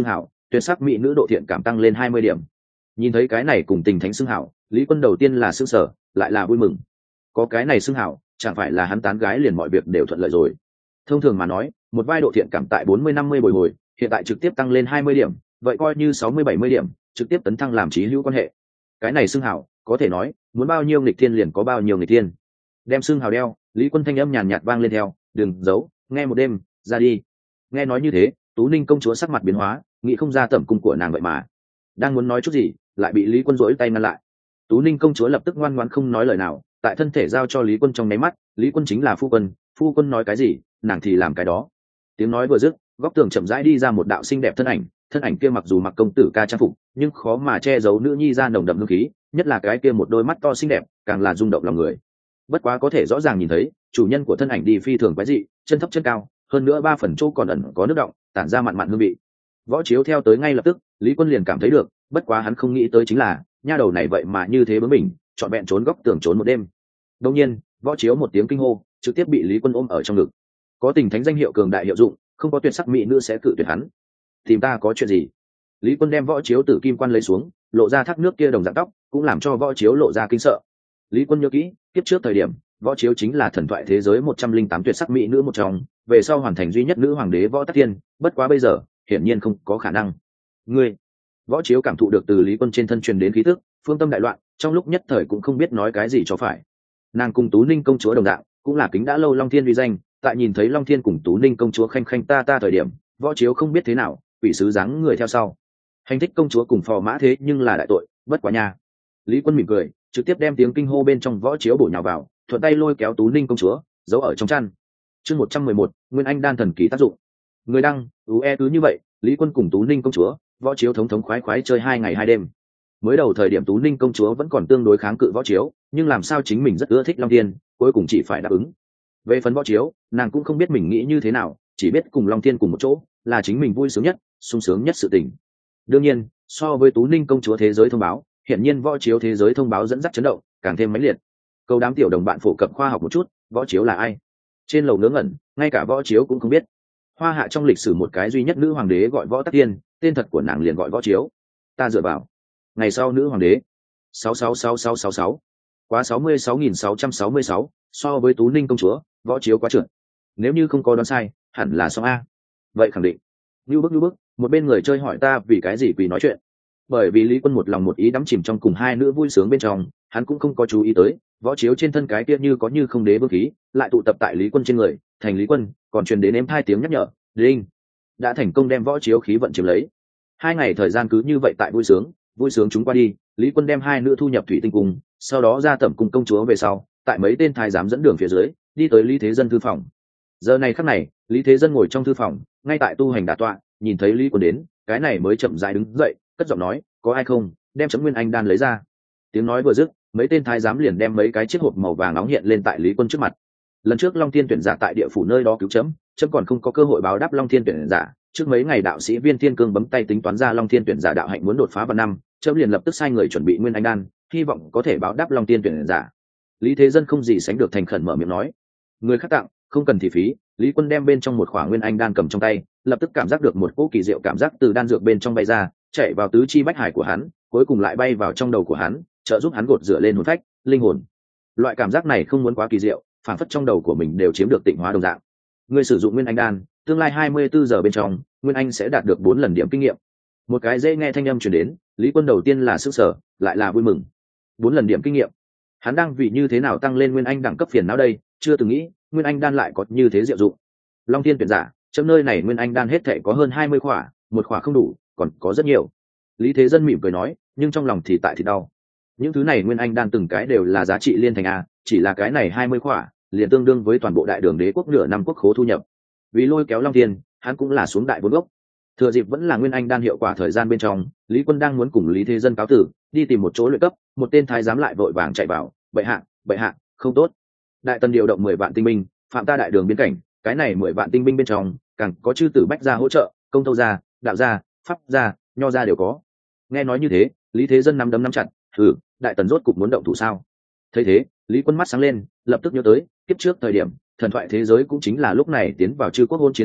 tuyệt sắc mỹ nữ độ thiện cảm tăng lên hai mươi điểm. Nhìn thấy cái này cùng tình thánh xưng hảo, Lý Quân đầu tiên là sững sờ, lại là vui mừng. Có cái này xưng hảo, chẳng phải là hắn tán gái liền mọi việc đều thuận lợi rồi. Thông thường mà nói, một vai độ thiện cảm tại bốn mươi năm mươi bồi hồi, hiện tại trực tiếp tăng lên hai mươi điểm, vậy coi như sáu mươi bảy mươi điểm, trực tiếp tấn thăng làm chí hữu quan hệ. Cái này xưng hảo, có thể nói, muốn bao nhiêu nghịch thiên liền có bao nhiêu nghịch thiên. Đem xưng hảo đeo, Lý Quân thanh âm nhàn nhạt vang lên theo, "Đừng giấu, nghe một đêm, ra đi." Nghe nói như thế, Tú Ninh công chúa sắc mặt biến hóa, nghĩ không ra tẩm cung của nàng vậy mà. Đang muốn nói chút gì, lại bị Lý Quân rỗi tay ngăn lại. Tú Ninh công chúa lập tức ngoan ngoãn không nói lời nào, tại thân thể giao cho Lý Quân trong nháy mắt, Lý Quân chính là phu quân, phu quân nói cái gì, nàng thì làm cái đó. Tiếng nói vừa dứt, góc tường chậm rãi đi ra một đạo xinh đẹp thân ảnh, thân ảnh kia mặc dù mặc công tử ca trang phục, nhưng khó mà che giấu nữ nhi ra nồng đậm hương khí, nhất là cái kia một đôi mắt to xinh đẹp, càng là rung động lòng người. Bất quá có thể rõ ràng nhìn thấy, chủ nhân của thân ảnh đi phi thường quái dị, chân thấp chân cao, hơn nữa ba phần chỗ còn ẩn có nước động, tản ra mặn mặn hương vị. Võ Chiếu theo tới ngay lập tức, Lý Quân liền cảm thấy được, bất quá hắn không nghĩ tới chính là, nha đầu này vậy mà như thế bướng bỉnh, chọn vẹn trốn góc tường trốn một đêm. Đương nhiên, Võ Chiếu một tiếng kinh hô, trực tiếp bị Lý Quân ôm ở trong ngực. Có tình thánh danh hiệu cường đại hiệu dụng, không có tuyệt sắc mỹ nữ sẽ cự tuyệt hắn. Tìm ta có chuyện gì? Lý Quân đem Võ Chiếu từ kim quan lấy xuống, lộ ra thác nước kia đồng dạng tóc, cũng làm cho Võ Chiếu lộ ra kinh sợ. Lý Quân nhớ kỹ, kiếp trước thời điểm, Võ Chiếu chính là thần thoại thế giới một trăm linh tám tuyệt sắc mỹ nữ một trong, về sau hoàn thành duy nhất nữ hoàng đế Võ Tắc Thiên, bất quá bây giờ, hiển nhiên không có khả năng. Ngươi, Võ Chiếu cảm thụ được từ Lý Quân trên thân truyền đến khí tức, phương tâm đại loạn, trong lúc nhất thời cũng không biết nói cái gì cho phải. Nàng cùng Tú Ninh công chúa đồng dạng, cũng là kính đã lâu Long Thiên uy danh, tại nhìn thấy Long Thiên cùng Tú Ninh công chúa khanh khanh ta ta thời điểm, Võ Chiếu không biết thế nào, quỷ sứ dáng người theo sau. Hành thích công chúa cùng phò mã thế nhưng là đại tội, bất quá nha. Lý Quân mỉm cười, trực tiếp đem tiếng kinh hô bên trong Võ Chiếu bổ nhào vào, thuận tay lôi kéo Tú Ninh công chúa, giấu ở trong chăn. Chương một trăm mười một, Nguyên Anh đan thần kỳ tác dụng. Người đăng, ú e cứ như vậy, Lý Quân cùng Tú Ninh công chúa, Võ Chiếu thống thống khoái khoái chơi hai ngày hai đêm. Mới đầu thời điểm Tú Ninh công chúa vẫn còn tương đối kháng cự Võ Chiếu, nhưng làm sao chính mình rất ưa thích Long Thiên, cuối cùng chỉ phải đáp ứng. Về phần Võ Chiếu, nàng cũng không biết mình nghĩ như thế nào, chỉ biết cùng Long Thiên cùng một chỗ, là chính mình vui sướng nhất, sung sướng nhất sự tình. Đương nhiên, so với Tú Ninh công chúa thế giới thông báo, hiển nhiên Võ Chiếu thế giới thông báo dẫn dắt chấn động, càng thêm mãnh liệt. Câu đám tiểu đồng bạn phổ cập khoa học một chút, Võ Chiếu là ai? Trên lầu nướng ẩn, ngay cả Võ Chiếu cũng không biết. Hoa Hạ trong lịch sử một cái duy nhất nữ hoàng đế gọi Võ Tắc Thiên, tên thật của nàng liền gọi Võ Chiếu. Ta dựa vào. Ngày sau nữ hoàng đế. sáu sáu sáu sáu sáu sáu. Quá sáu mươi sáu nghìn sáu trăm sáu mươi sáu, so với Tú Ninh công chúa, Võ Chiếu quá trượt. Nếu như không có đoán sai, hẳn là xong a. Vậy khẳng định. Nưu bức nưu bức, một bên người chơi hỏi ta vì cái gì quỳ nói chuyện. Bởi vì Lý Quân một lòng một ý đắm chìm trong cùng hai nữ vui sướng bên trong, hắn cũng không có chú ý tới, Võ Chiếu trên thân cái kia như có như không đế vương khí, lại tụ tập tại Lý Quân trên người, thành Lý Quân, còn truyền đến êm hai tiếng nhắc nhở, "Đinh." Đã thành công đem Võ Chiếu khí vận chiếm lấy. Hai ngày thời gian cứ như vậy tại vui sướng, vui sướng chúng qua đi, Lý Quân đem hai nữ thu nhập Thủy Tinh cung, sau đó ra tẩm cung công chúa về sau, tại mấy tên thái giám dẫn đường phía dưới, đi tới Lý Thế Dân thư phòng. Giờ này khắc này, Lý Thế Dân ngồi trong thư phòng, ngay tại tu hành đả tọa, nhìn thấy Lý Quân đến, cái này mới chậm rãi đứng dậy, cất giọng nói, "Có ai không, đem chấm Nguyên Anh đan lấy ra." Tiếng nói vừa dứt, mấy tên thái giám liền đem mấy cái chiếc hộp màu vàng nóng hiện lên tại Lý Quân trước mặt. Lần trước Long Thiên tuyển giả tại địa phủ nơi đó cứu chấm, chấm còn không có cơ hội báo đáp Long Thiên tuyển giả, trước mấy ngày đạo sĩ Viên Thiên Cương bấm tay tính toán ra Long Thiên tuyển giả đạo hạnh muốn đột phá vào năm, chấm liền lập tức sai người chuẩn bị Nguyên Anh đan, hy vọng có thể báo đáp Long Thiên tuyển giả. Lý Thế Dân không gì sánh được thành khẩn mở miệng nói, người khác tặng, không cần thì phí. Lý Quân đem bên trong một khỏa Nguyên Anh đan cầm trong tay, lập tức cảm giác được một cỗ kỳ diệu cảm giác từ đan dược bên trong bay ra, chạy vào tứ chi bách hải của hắn, cuối cùng lại bay vào trong đầu của hắn, trợ giúp hắn gột rửa lên hồn phách, linh hồn. Loại cảm giác này không muốn quá kỳ diệu, phản phất trong đầu của mình đều chiếm được tịnh hóa đồng dạng. Người sử dụng Nguyên Anh đan, tương lai hai mươi bốn giờ bên trong, Nguyên Anh sẽ đạt được bốn lần điểm kinh nghiệm. Một cái dễ nghe thanh âm truyền đến, Lý Quân đầu tiên là sức sở, lại là vui mừng. Bốn lần điểm kinh nghiệm. Hắn đang vì như thế nào tăng lên Nguyên Anh đẳng cấp phiền não đây, chưa từng nghĩ, Nguyên Anh đan lại có như thế diệu dụng. Long Thiên tuyển giả, trong nơi này Nguyên Anh đan hết thảy có hơn hai mươi khỏa, một khỏa không đủ, còn có rất nhiều. Lý Thế Dân mỉm cười nói, nhưng trong lòng thì tại thì đau. Những thứ này Nguyên Anh đan từng cái đều là giá trị liên thành a, chỉ là cái này hai mươi khỏa, liền tương đương với toàn bộ đại đường đế quốc nửa năm quốc khố thu nhập. Vì lôi kéo Long Thiên, hắn cũng là xuống đại vốn gốc. Thừa dịp vẫn là Nguyên Anh đan hiệu quả thời gian bên trong, Lý Quân đang muốn cùng Lý Thế Dân cáo tử, đi tìm một chỗ luyện cấp, một tên thái giám lại vội vàng chạy vào, "Bệ hạ, bệ hạ, không tốt. Đại tần điều động mười vạn tinh binh, phạm ta đại đường biên cảnh, cái này mười vạn tinh binh bên trong, càng có chư tử bách gia hỗ trợ, công tâu gia, đạo gia, pháp gia, nho gia đều có." Nghe nói như thế, Lý Thế Dân nắm đấm nắm chặt, "Hừ, đại tần rốt cục muốn động thủ sao?" Thấy thế, Lý Quân mắt sáng lên, lập tức nhớ tới, kiếp trước thời điểm, thần thoại thế giới cũng chính là lúc này tiến vào chư quốc hôn chiến thời đại,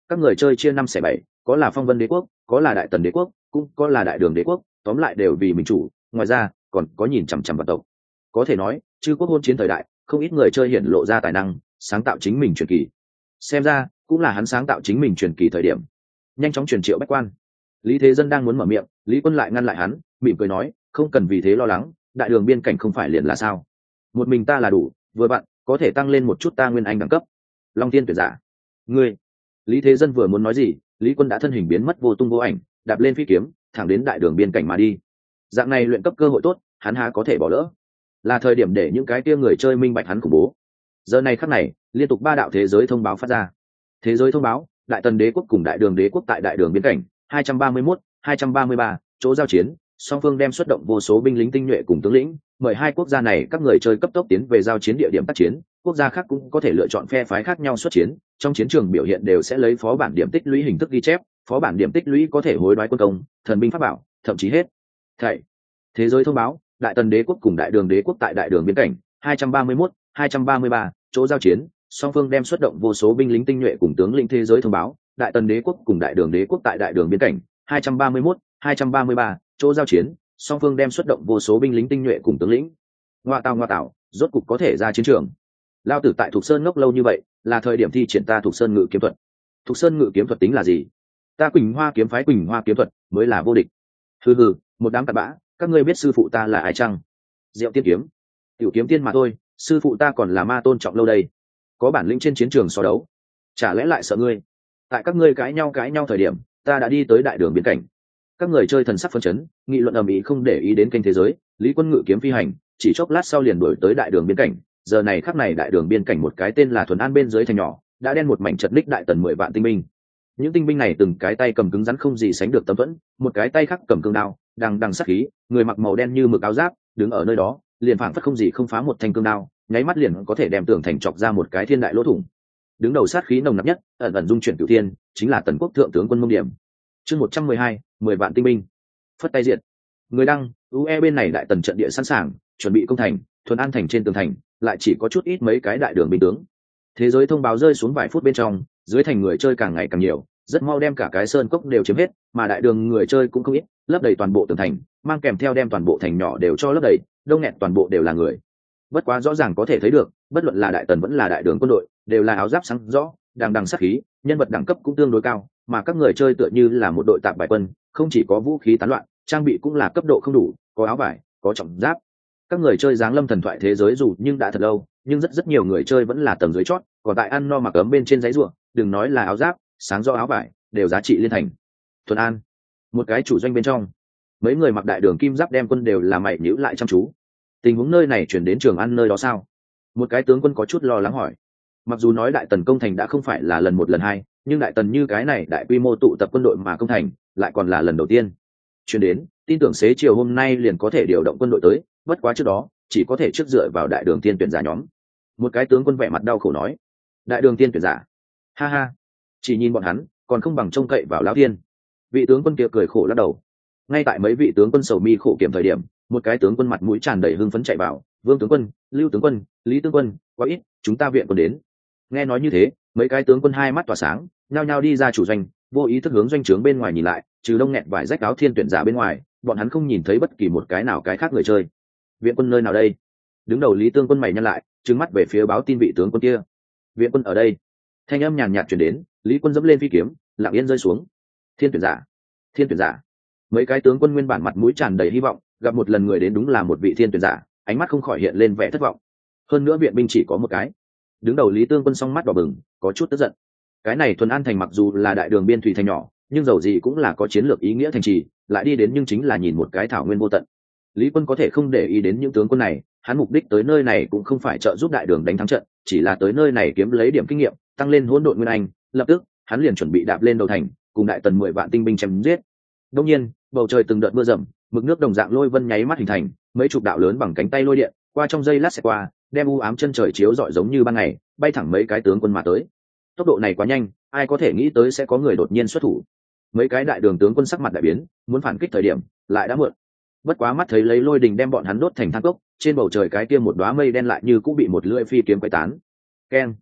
các người chơi chia năm xẻ bảy, có là phong vân đế quốc, có là đại tần đế quốc, cũng có là đại đường đế quốc, tóm lại đều vì mình chủ. Ngoài ra còn có nhìn chằm chằm vào tộc. Có thể nói chư quốc hôn chiến thời đại, không ít người chơi hiện lộ ra tài năng, sáng tạo chính mình truyền kỳ. Xem ra cũng là hắn sáng tạo chính mình truyền kỳ thời điểm. Nhanh chóng truyền triệu bách quan. Lý Thế Dân đang muốn mở miệng, Lý Quân lại ngăn lại hắn, mỉm cười nói, không cần vì thế lo lắng, đại đường biên cảnh không phải liền là sao? Một mình ta là đủ, vừa bạn có thể tăng lên một chút ta nguyên anh đẳng cấp. Long tiên tuyệt giả. Ngươi. Lý Thế Dân vừa muốn nói gì, Lý Quân đã thân hình biến mất vô tung vô ảnh, đạp lên phi kiếm, thẳng đến đại đường biên cảnh mà đi. Dạng này luyện cấp cơ hội tốt, hắn há có thể bỏ lỡ. Là thời điểm để những cái kia người chơi minh bạch hắn khủng bố. Giờ này khắc này, liên tục ba đạo thế giới thông báo phát ra. Thế giới thông báo, đại tần đế quốc cùng đại đường đế quốc tại đại đường biên cảnh hai trăm ba mươi mốt, hai trăm ba mươi ba, chỗ giao chiến, song phương đem xuất động vô số binh lính tinh nhuệ cùng tướng lĩnh, mời hai quốc gia này các người chơi cấp tốc tiến về giao chiến địa điểm tác chiến. Quốc gia khác cũng có thể lựa chọn phe phái khác nhau xuất chiến, trong chiến trường biểu hiện đều sẽ lấy phó bản điểm tích lũy hình thức ghi chép, phó bản điểm tích lũy có thể hối đoái quân công, thần binh pháp bảo, thậm chí hết thảy. Thế giới thông báo, đại tần đế quốc cùng đại đường đế quốc tại đại đường biên cảnh hai trăm ba mươi mốt, hai trăm ba mươi ba, chỗ giao chiến, song phương đem xuất động vô số binh lính tinh nhuệ cùng tướng lĩnh. Thế giới thông báo, đại tần đế quốc cùng đại đường đế quốc tại đại đường biên cảnh hai trăm ba mươi mốt, hai trăm ba mươi ba, chỗ giao chiến, song phương đem xuất động vô số binh lính tinh nhuệ cùng tướng lĩnh. Ngoa tào ngoa tào, rốt cục có thể ra chiến trường. Lao tử tại Thục Sơn ngốc lâu như vậy, là thời điểm thi triển ta Thục Sơn ngự kiếm thuật. Thục Sơn ngự kiếm thuật tính là gì? Ta Quỳnh Hoa kiếm phái Quỳnh Hoa kiếm thuật mới là vô địch. Hừ hừ, một đám tạt bã, các ngươi biết sư phụ ta là ai chăng? Diệu Tiên kiếm, tiểu kiếm tiên mà thôi, sư phụ ta còn là ma tôn trọng lâu đây. Có bản lĩnh trên chiến trường so đấu, chả lẽ lại sợ ngươi? Tại các ngươi cãi nhau cãi nhau thời điểm, ta đã đi tới đại đường biên cảnh. Các người chơi thần sắc phấn chấn, nghị luận ầm ĩ không để ý đến kênh thế giới. Lý Quân ngự kiếm phi hành, chỉ chốc lát sau liền đuổi tới đại đường biên cảnh. Giờ này khắc này đại đường biên cảnh một cái tên là Thuần An bên dưới thành nhỏ, đã đen một mảnh chật ních đại tần mười vạn tinh binh. Những tinh binh này từng cái tay cầm cứng rắn không gì sánh được tấm thuẫn, một cái tay khác cầm cương đao, đằng đằng sát khí, người mặc màu đen như mực áo giáp, đứng ở nơi đó, liền phảng phất không gì không phá một thanh cương đao, nháy mắt liền có thể đem tường thành chọc ra một cái thiên đại lỗ thủng. Đứng đầu sát khí nồng nặc nhất, ẩn ẩn dung chuyển cửu thiên, chính là tần quốc thượng tướng quân Mông Điểm. Chương một trăm mười hai, mười vạn tinh binh. Phất tay diệt. Người đăng, u e bên này đại tần trận địa sẵn sàng, chuẩn bị công thành, Thuần An thành trên tường thành, lại chỉ có chút ít mấy cái đại đường binh tướng. Thế giới thông báo rơi xuống vài phút bên trong, dưới thành người chơi càng ngày càng nhiều, rất mau đem cả cái sơn cốc đều chiếm hết, mà đại đường người chơi cũng không ít, lấp đầy toàn bộ tường thành, mang kèm theo đem toàn bộ thành nhỏ đều cho lấp đầy, đông nghẹt toàn bộ đều là người. Bất quá rõ ràng có thể thấy được, bất luận là đại tần vẫn là đại đường quân đội, đều là áo giáp sáng rõ, đằng đằng sát khí, nhân vật đẳng cấp cũng tương đối cao, mà các người chơi tựa như là một đội tạp bài quân, không chỉ có vũ khí tán loạn, trang bị cũng là cấp độ không đủ, có áo vải, có trọng giáp. Các người chơi giáng lâm thần thoại thế giới dù nhưng đã thật lâu, nhưng rất rất nhiều người chơi vẫn là tầng dưới chót, còn tại ăn no mặc ấm bên trên giấy ruộng, đừng nói là áo giáp, sáng rõ áo vải, đều giá trị liên thành. Thuần An, một cái chủ doanh bên trong, mấy người mặc đại đường kim giáp đem quân đều là mày nhíu lại chăm chú. Tình huống nơi này chuyển đến Trường An nơi đó sao? Một cái tướng quân có chút lo lắng hỏi. Mặc dù nói đại tần công thành đã không phải là lần một lần hai, nhưng đại tần như cái này đại quy mô tụ tập quân đội mà công thành, lại còn là lần đầu tiên. Chuyển đến, tin tưởng xế chiều hôm nay liền có thể điều động quân đội tới, bất quá trước đó, chỉ có thể trước dựa vào đại đường tiên tuyển giả nhóm. Một cái tướng quân vẻ mặt đau khổ nói. Đại đường tiên tuyển giả? Ha ha, chỉ nhìn bọn hắn, còn không bằng trông cậy vào lão tiên. Vị tướng quân kia cười khổ lắc đầu. Ngay tại mấy vị tướng quân sầu mi khổ kiểm thời điểm, một cái tướng quân mặt mũi tràn đầy hưng phấn chạy vào. Vương tướng quân, Lưu tướng quân, Lý tướng quân, quá ít, chúng ta viện quân đến. Nghe nói như thế, mấy cái tướng quân hai mắt tỏa sáng, nhao nhao đi ra chủ doanh, vô ý thức hướng doanh trướng bên ngoài nhìn lại, trừ đông nghẹt vải rách áo thiên tuyển giả bên ngoài, bọn hắn không nhìn thấy bất kỳ một cái nào cái khác người chơi. Viện quân nơi nào đây? Đứng đầu Lý tướng quân mày nhăn lại, trừng mắt về phía báo tin vị tướng quân kia. Viện quân ở đây. Thanh âm nhàn nhạt truyền đến, Lý quân dẫm lên phi kiếm, lặng yên rơi xuống. Thiên tuyển giả, thiên tuyển giả. Mấy cái tướng quân nguyên bản mặt mũi tràn đầy hy vọng, gặp một lần người đến đúng là một vị thiên tuyển giả, ánh mắt không khỏi hiện lên vẻ thất vọng. Hơn nữa viện binh chỉ có một cái. Đứng đầu Lý tướng quân song mắt đỏ bừng, có chút tức giận. Cái này Thuần An thành mặc dù là đại đường biên thủy thành nhỏ, nhưng dầu gì cũng là có chiến lược ý nghĩa thành trì, lại đi đến nhưng chính là nhìn một cái thảo nguyên vô tận. Lý quân có thể không để ý đến những tướng quân này, hắn mục đích tới nơi này cũng không phải trợ giúp đại đường đánh thắng trận, chỉ là tới nơi này kiếm lấy điểm kinh nghiệm, tăng lên hỗn độn nguyên anh. Lập tức hắn liền chuẩn bị đạp lên đầu thành, cùng đại tần mười vạn tinh binh chém giết. Đông nhiên, bầu trời từng đợt mưa rầm, mực nước đồng dạng lôi vân nháy mắt hình thành, mấy chục đạo lớn bằng cánh tay lôi điện, qua trong giây lát sẽ qua, đem u ám chân trời chiếu rọi giống như ban ngày, bay thẳng mấy cái tướng quân mà tới. Tốc độ này quá nhanh, ai có thể nghĩ tới sẽ có người đột nhiên xuất thủ. Mấy cái đại đường tướng quân sắc mặt đại biến, muốn phản kích thời điểm, lại đã muộn. Bất quá mắt thấy lấy lôi đình đem bọn hắn đốt thành than cốc, trên bầu trời cái kia một đóa mây đen lại như cũng bị một lưỡi phi kiếm quấy tán. Keng!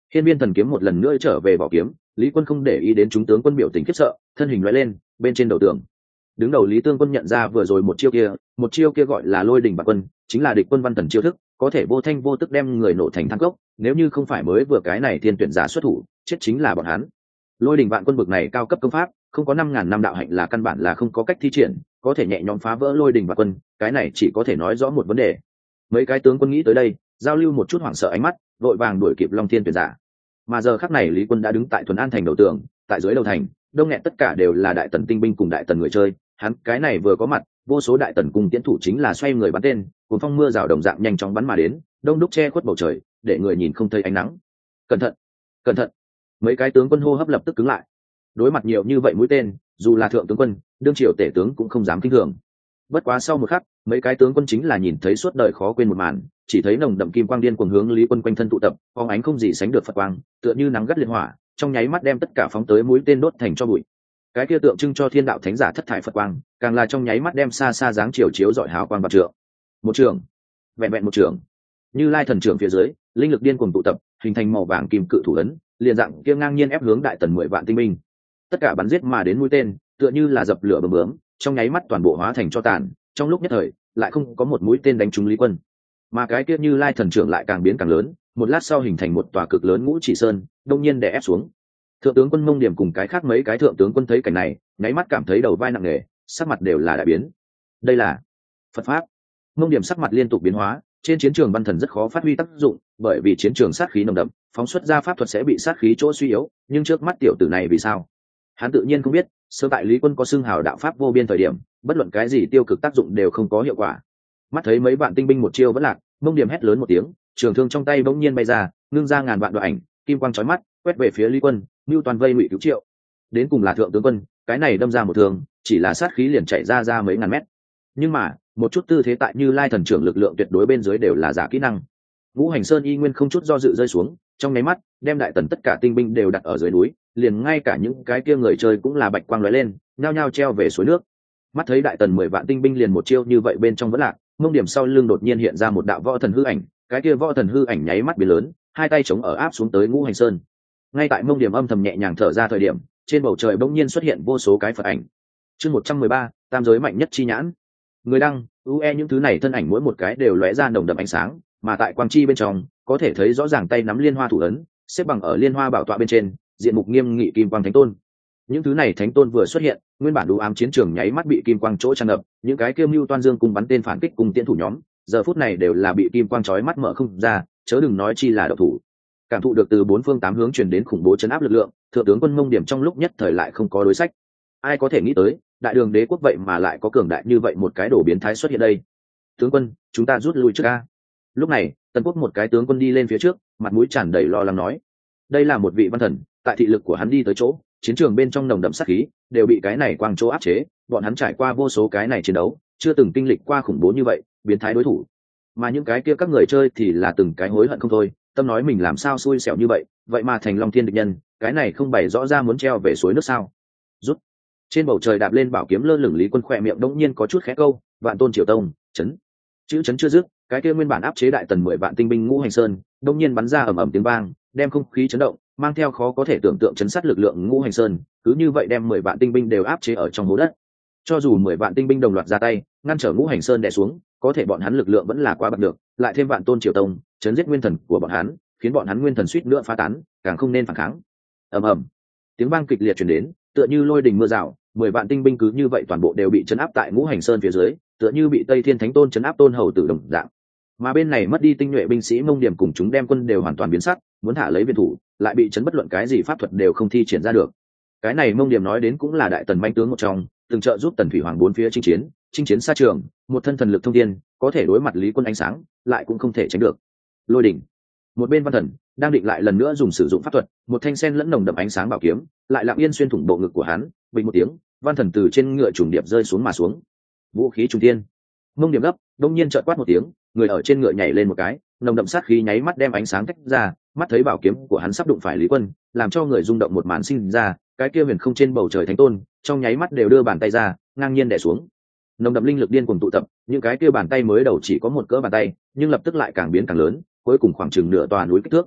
Hiên Viên Thần Kiếm một lần nữa trở về vỏ kiếm, Lý Quân không để ý đến chúng tướng quân biểu tình khiếp sợ, thân hình lóe lên, bên trên đầu tường. Đứng đầu Lý Tương Quân nhận ra vừa rồi một chiêu kia, một chiêu kia gọi là Lôi Đình Bạt Quân, chính là địch quân văn thần chiêu thức, có thể vô thanh vô tức đem người nổ thành than cốc, nếu như không phải mới vừa cái này tiên tuyển giả xuất thủ, chết chính là bọn hắn. Lôi Đình Vạn Quân bực này cao cấp công pháp, không có năm ngàn năm đạo hạnh là căn bản là không có cách thi triển, có thể nhẹ nhõm phá vỡ Lôi Đình Vạn Quân, cái này chỉ có thể nói rõ một vấn đề. Mấy cái tướng quân nghĩ tới đây, giao lưu một chút hoảng sợ ánh mắt, vội vàng đuổi kịp Long Thiên tuyển giả. Mà giờ khắc này Lý Quân đã đứng tại Thuần An thành đầu tường, tại dưới đầu thành, đông nghẹt tất cả đều là đại tần tinh binh cùng đại tần người chơi, hắn cái này vừa có mặt, vô số đại tần cùng tiến thủ chính là xoay người bắn tên, cuồng phong mưa rào đồng dạng nhanh chóng bắn mà đến, đông đúc che khuất bầu trời, để người nhìn không thấy ánh nắng. Cẩn thận, cẩn thận! Mấy cái tướng quân hô hấp lập tức cứng lại. Đối mặt nhiều như vậy mũi tên, dù là thượng tướng quân, đương triều tể tướng cũng không dám kinh thường. Bất quá sau một khắc, mấy cái tướng quân chính là nhìn thấy suốt đời khó quên một màn, chỉ thấy nồng đậm kim quang điên cuồng hướng Lý Quân quanh thân tụ tập, phóng ánh không gì sánh được phật quang, tựa như nắng gắt liệt hỏa, trong nháy mắt đem tất cả phóng tới mũi tên đốt thành cho bụi. Cái kia tượng trưng cho thiên đạo thánh giả thất thải phật quang, càng là trong nháy mắt đem xa xa dáng chiều chiếu dọi hào quang bạc trượng. Một trường, vẹn vẹn một trường. Như Lai thần trưởng phía dưới, linh lực điên cuồng tụ tập, hình thành màu vàng kim cự thủ ấn, liền dạng kia ngang nhiên ép hướng đại tần mười vạn tinh binh. Tất cả bắn giết mà đến mũi tên, tựa như là dập lửa bầm bướm, trong nháy mắt toàn bộ hóa thành cho tàn, trong lúc nhất thời, lại không có một mũi tên đánh trúng Lý Quân. Mà cái kia Như Lai thần trưởng lại càng biến càng lớn, một lát sau hình thành một tòa cực lớn ngũ chỉ sơn, đông nhiên đè ép xuống. Thượng tướng quân Mông Điểm cùng cái khác mấy cái thượng tướng quân thấy cảnh này, nháy mắt cảm thấy đầu vai nặng nề, sắc mặt đều là đại biến. Đây là Phật pháp. Mông Điểm sắc mặt liên tục biến hóa, trên chiến trường văn thần rất khó phát huy tác dụng, bởi vì chiến trường sát khí nồng đậm, phóng xuất ra pháp thuật sẽ bị sát khí chỗ suy yếu, nhưng trước mắt tiểu tử này vì sao? Hắn tự nhiên không biết, sơ tại Lý Quân có xưng hào đạo pháp vô biên thời điểm, bất luận cái gì tiêu cực tác dụng đều không có hiệu quả. Mắt thấy mấy vạn tinh binh một chiêu vẫn lạc, Mông Điểm hét lớn một tiếng, trường thương trong tay bỗng nhiên bay ra, ngưng ra ngàn vạn đoạn ảnh, kim quang chói mắt, quét về phía Lý Quân, Nưu toàn vây ngụy cứu triệu. Đến cùng là thượng tướng quân, cái này đâm ra một thương, chỉ là sát khí liền chạy ra ra mấy ngàn mét. Nhưng mà, một chút tư thế tại Như Lai thần trưởng lực lượng tuyệt đối bên dưới đều là giả kỹ năng. Ngũ Hành Sơn y nguyên không chút do dự rơi xuống, trong nháy mắt, đem đại tần tất cả tinh binh đều đặt ở dưới núi, liền ngay cả những cái kia người chơi cũng là bạch quang lóe lên, nhao nhao treo về suối nước. Mắt thấy đại tần mười vạn tinh binh liền một chiêu như vậy bên trong vẫn lạc, Mông Điểm sau lưng đột nhiên hiện ra một đạo võ thần hư ảnh, cái kia võ thần hư ảnh nháy mắt biến lớn, hai tay chống ở áp xuống tới Ngũ Hành Sơn. Ngay tại Mông Điểm âm thầm nhẹ nhàng thở ra thời điểm, trên bầu trời bỗng nhiên xuất hiện vô số cái Phật ảnh. Chương một trăm mười ba, tam giới mạnh nhất chi nhãn. Người đăng, u e những thứ này thân ảnh mỗi một cái đều lóe ra nồng đậm ánh sáng, mà tại quang chi bên trong, có thể thấy rõ ràng tay nắm liên hoa thủ ấn, xếp bằng ở liên hoa bảo tọa bên trên, diện mục nghiêm nghị kim quang thánh tôn. Những thứ này thánh tôn vừa xuất hiện, nguyên bản đủ ám chiến trường nháy mắt bị kim quang chỗ tràn ngập, những cái kiêu mưu toan dương cùng bắn tên phản kích cùng tiến thủ nhóm, giờ phút này đều là bị kim quang chói mắt mở không ra, chớ đừng nói chi là độc thủ. Cảm thụ được từ bốn phương tám hướng truyền đến khủng bố chấn áp lực lượng, thượng tướng quân Mông Điểm trong lúc nhất thời lại không có đối sách. Ai có thể nghĩ tới, đại đường đế quốc vậy mà lại có cường đại như vậy một cái đồ biến thái xuất hiện đây. Tướng quân, chúng ta rút lui trước a. Lúc này, tần quốc một cái tướng quân đi lên phía trước, mặt mũi tràn đầy lo lắng nói: đây là một vị văn thần, tại thị lực của hắn đi tới chỗ, chiến trường bên trong nồng đậm sát khí đều bị cái này quang chỗ áp chế, bọn hắn trải qua vô số cái này chiến đấu, chưa từng kinh lịch qua khủng bố như vậy, biến thái đối thủ. Mà những cái kia các người chơi thì là từng cái hối hận không thôi, tâm nói mình làm sao xui xẻo như vậy, vậy mà thành Long Thiên địch nhân, cái này không bày rõ ra muốn treo về suối nước sao? Rút. Trên bầu trời đạp lên bảo kiếm lơ lửng Lý Quân khỏe miệng đống nhiên có chút khẽ câu, vạn tôn triều tông, chấn. Chữ chấn chưa dứt, cái kia nguyên bản áp chế đại tần mười vạn tinh binh Ngũ Hành Sơn, đống nhiên bắn ra ầm ầm tiếng vang, đem không khí chấn động, mang theo khó có thể tưởng tượng chấn sát lực lượng Ngũ Hành Sơn, cứ như vậy đem mười vạn tinh binh đều áp chế ở trong hố đất. Cho dù mười vạn tinh binh đồng loạt ra tay, ngăn trở Ngũ Hành Sơn đè xuống, có thể bọn hắn lực lượng vẫn là quá bật được, lại thêm vạn tôn triều tông, chấn giết nguyên thần của bọn hắn, khiến bọn hắn nguyên thần suýt nữa phá tán, càng không nên phản kháng. Ầm ầm, tiếng vang kịch liệt truyền đến, tựa như lôi đình mưa rào, mười vạn tinh binh cứ như vậy toàn bộ đều bị chấn áp tại Ngũ Hành Sơn phía dưới, tựa như bị Tây Thiên Thánh Tôn chấn áp tôn hầu tử đồng dạng. Mà bên này mất đi tinh nhuệ binh sĩ Mông Điểm cùng chúng đem quân đều hoàn toàn biến sắc, muốn thả lấy viện thủ, lại bị chấn bất luận cái gì pháp thuật đều không thi triển ra được. Cái này Mông Điểm nói đến cũng là đại tần manh tướng một trong, từng trợ giúp tần thủy hoàng bốn phía chinh chiến, chinh chiến xa trường, một thân thần lực thông thiên, có thể đối mặt Lý Quân ánh sáng, lại cũng không thể tránh được. Lôi đỉnh. Một bên văn thần đang định lại lần nữa dùng sử dụng pháp thuật, một thanh sen lẫn nồng đậm ánh sáng bảo kiếm, lại lặng yên xuyên thủng bộ ngực của hắn, bình một tiếng, văn thần từ trên ngựa trùng điệp rơi xuống mà xuống. Vũ khí trùng thiên. Mông Điểm gấp, đông nhiên chợt quát một tiếng, người ở trên ngựa nhảy lên một cái, nồng đậm sát khí nháy mắt đem ánh sáng tách ra, mắt thấy bảo kiếm của hắn sắp đụng phải Lý Quân, làm cho người rung động một màn sinh ra, cái kia huyền không trên bầu trời thánh tôn, trong nháy mắt đều đưa bàn tay ra, ngang nhiên đè xuống. Nồng đậm linh lực điên cuồng tụ tập, những cái kia bàn tay mới đầu chỉ có một cỡ bàn tay, nhưng lập tức lại càng biến càng lớn, cuối cùng khoảng chừng nửa tòa núi kích thước.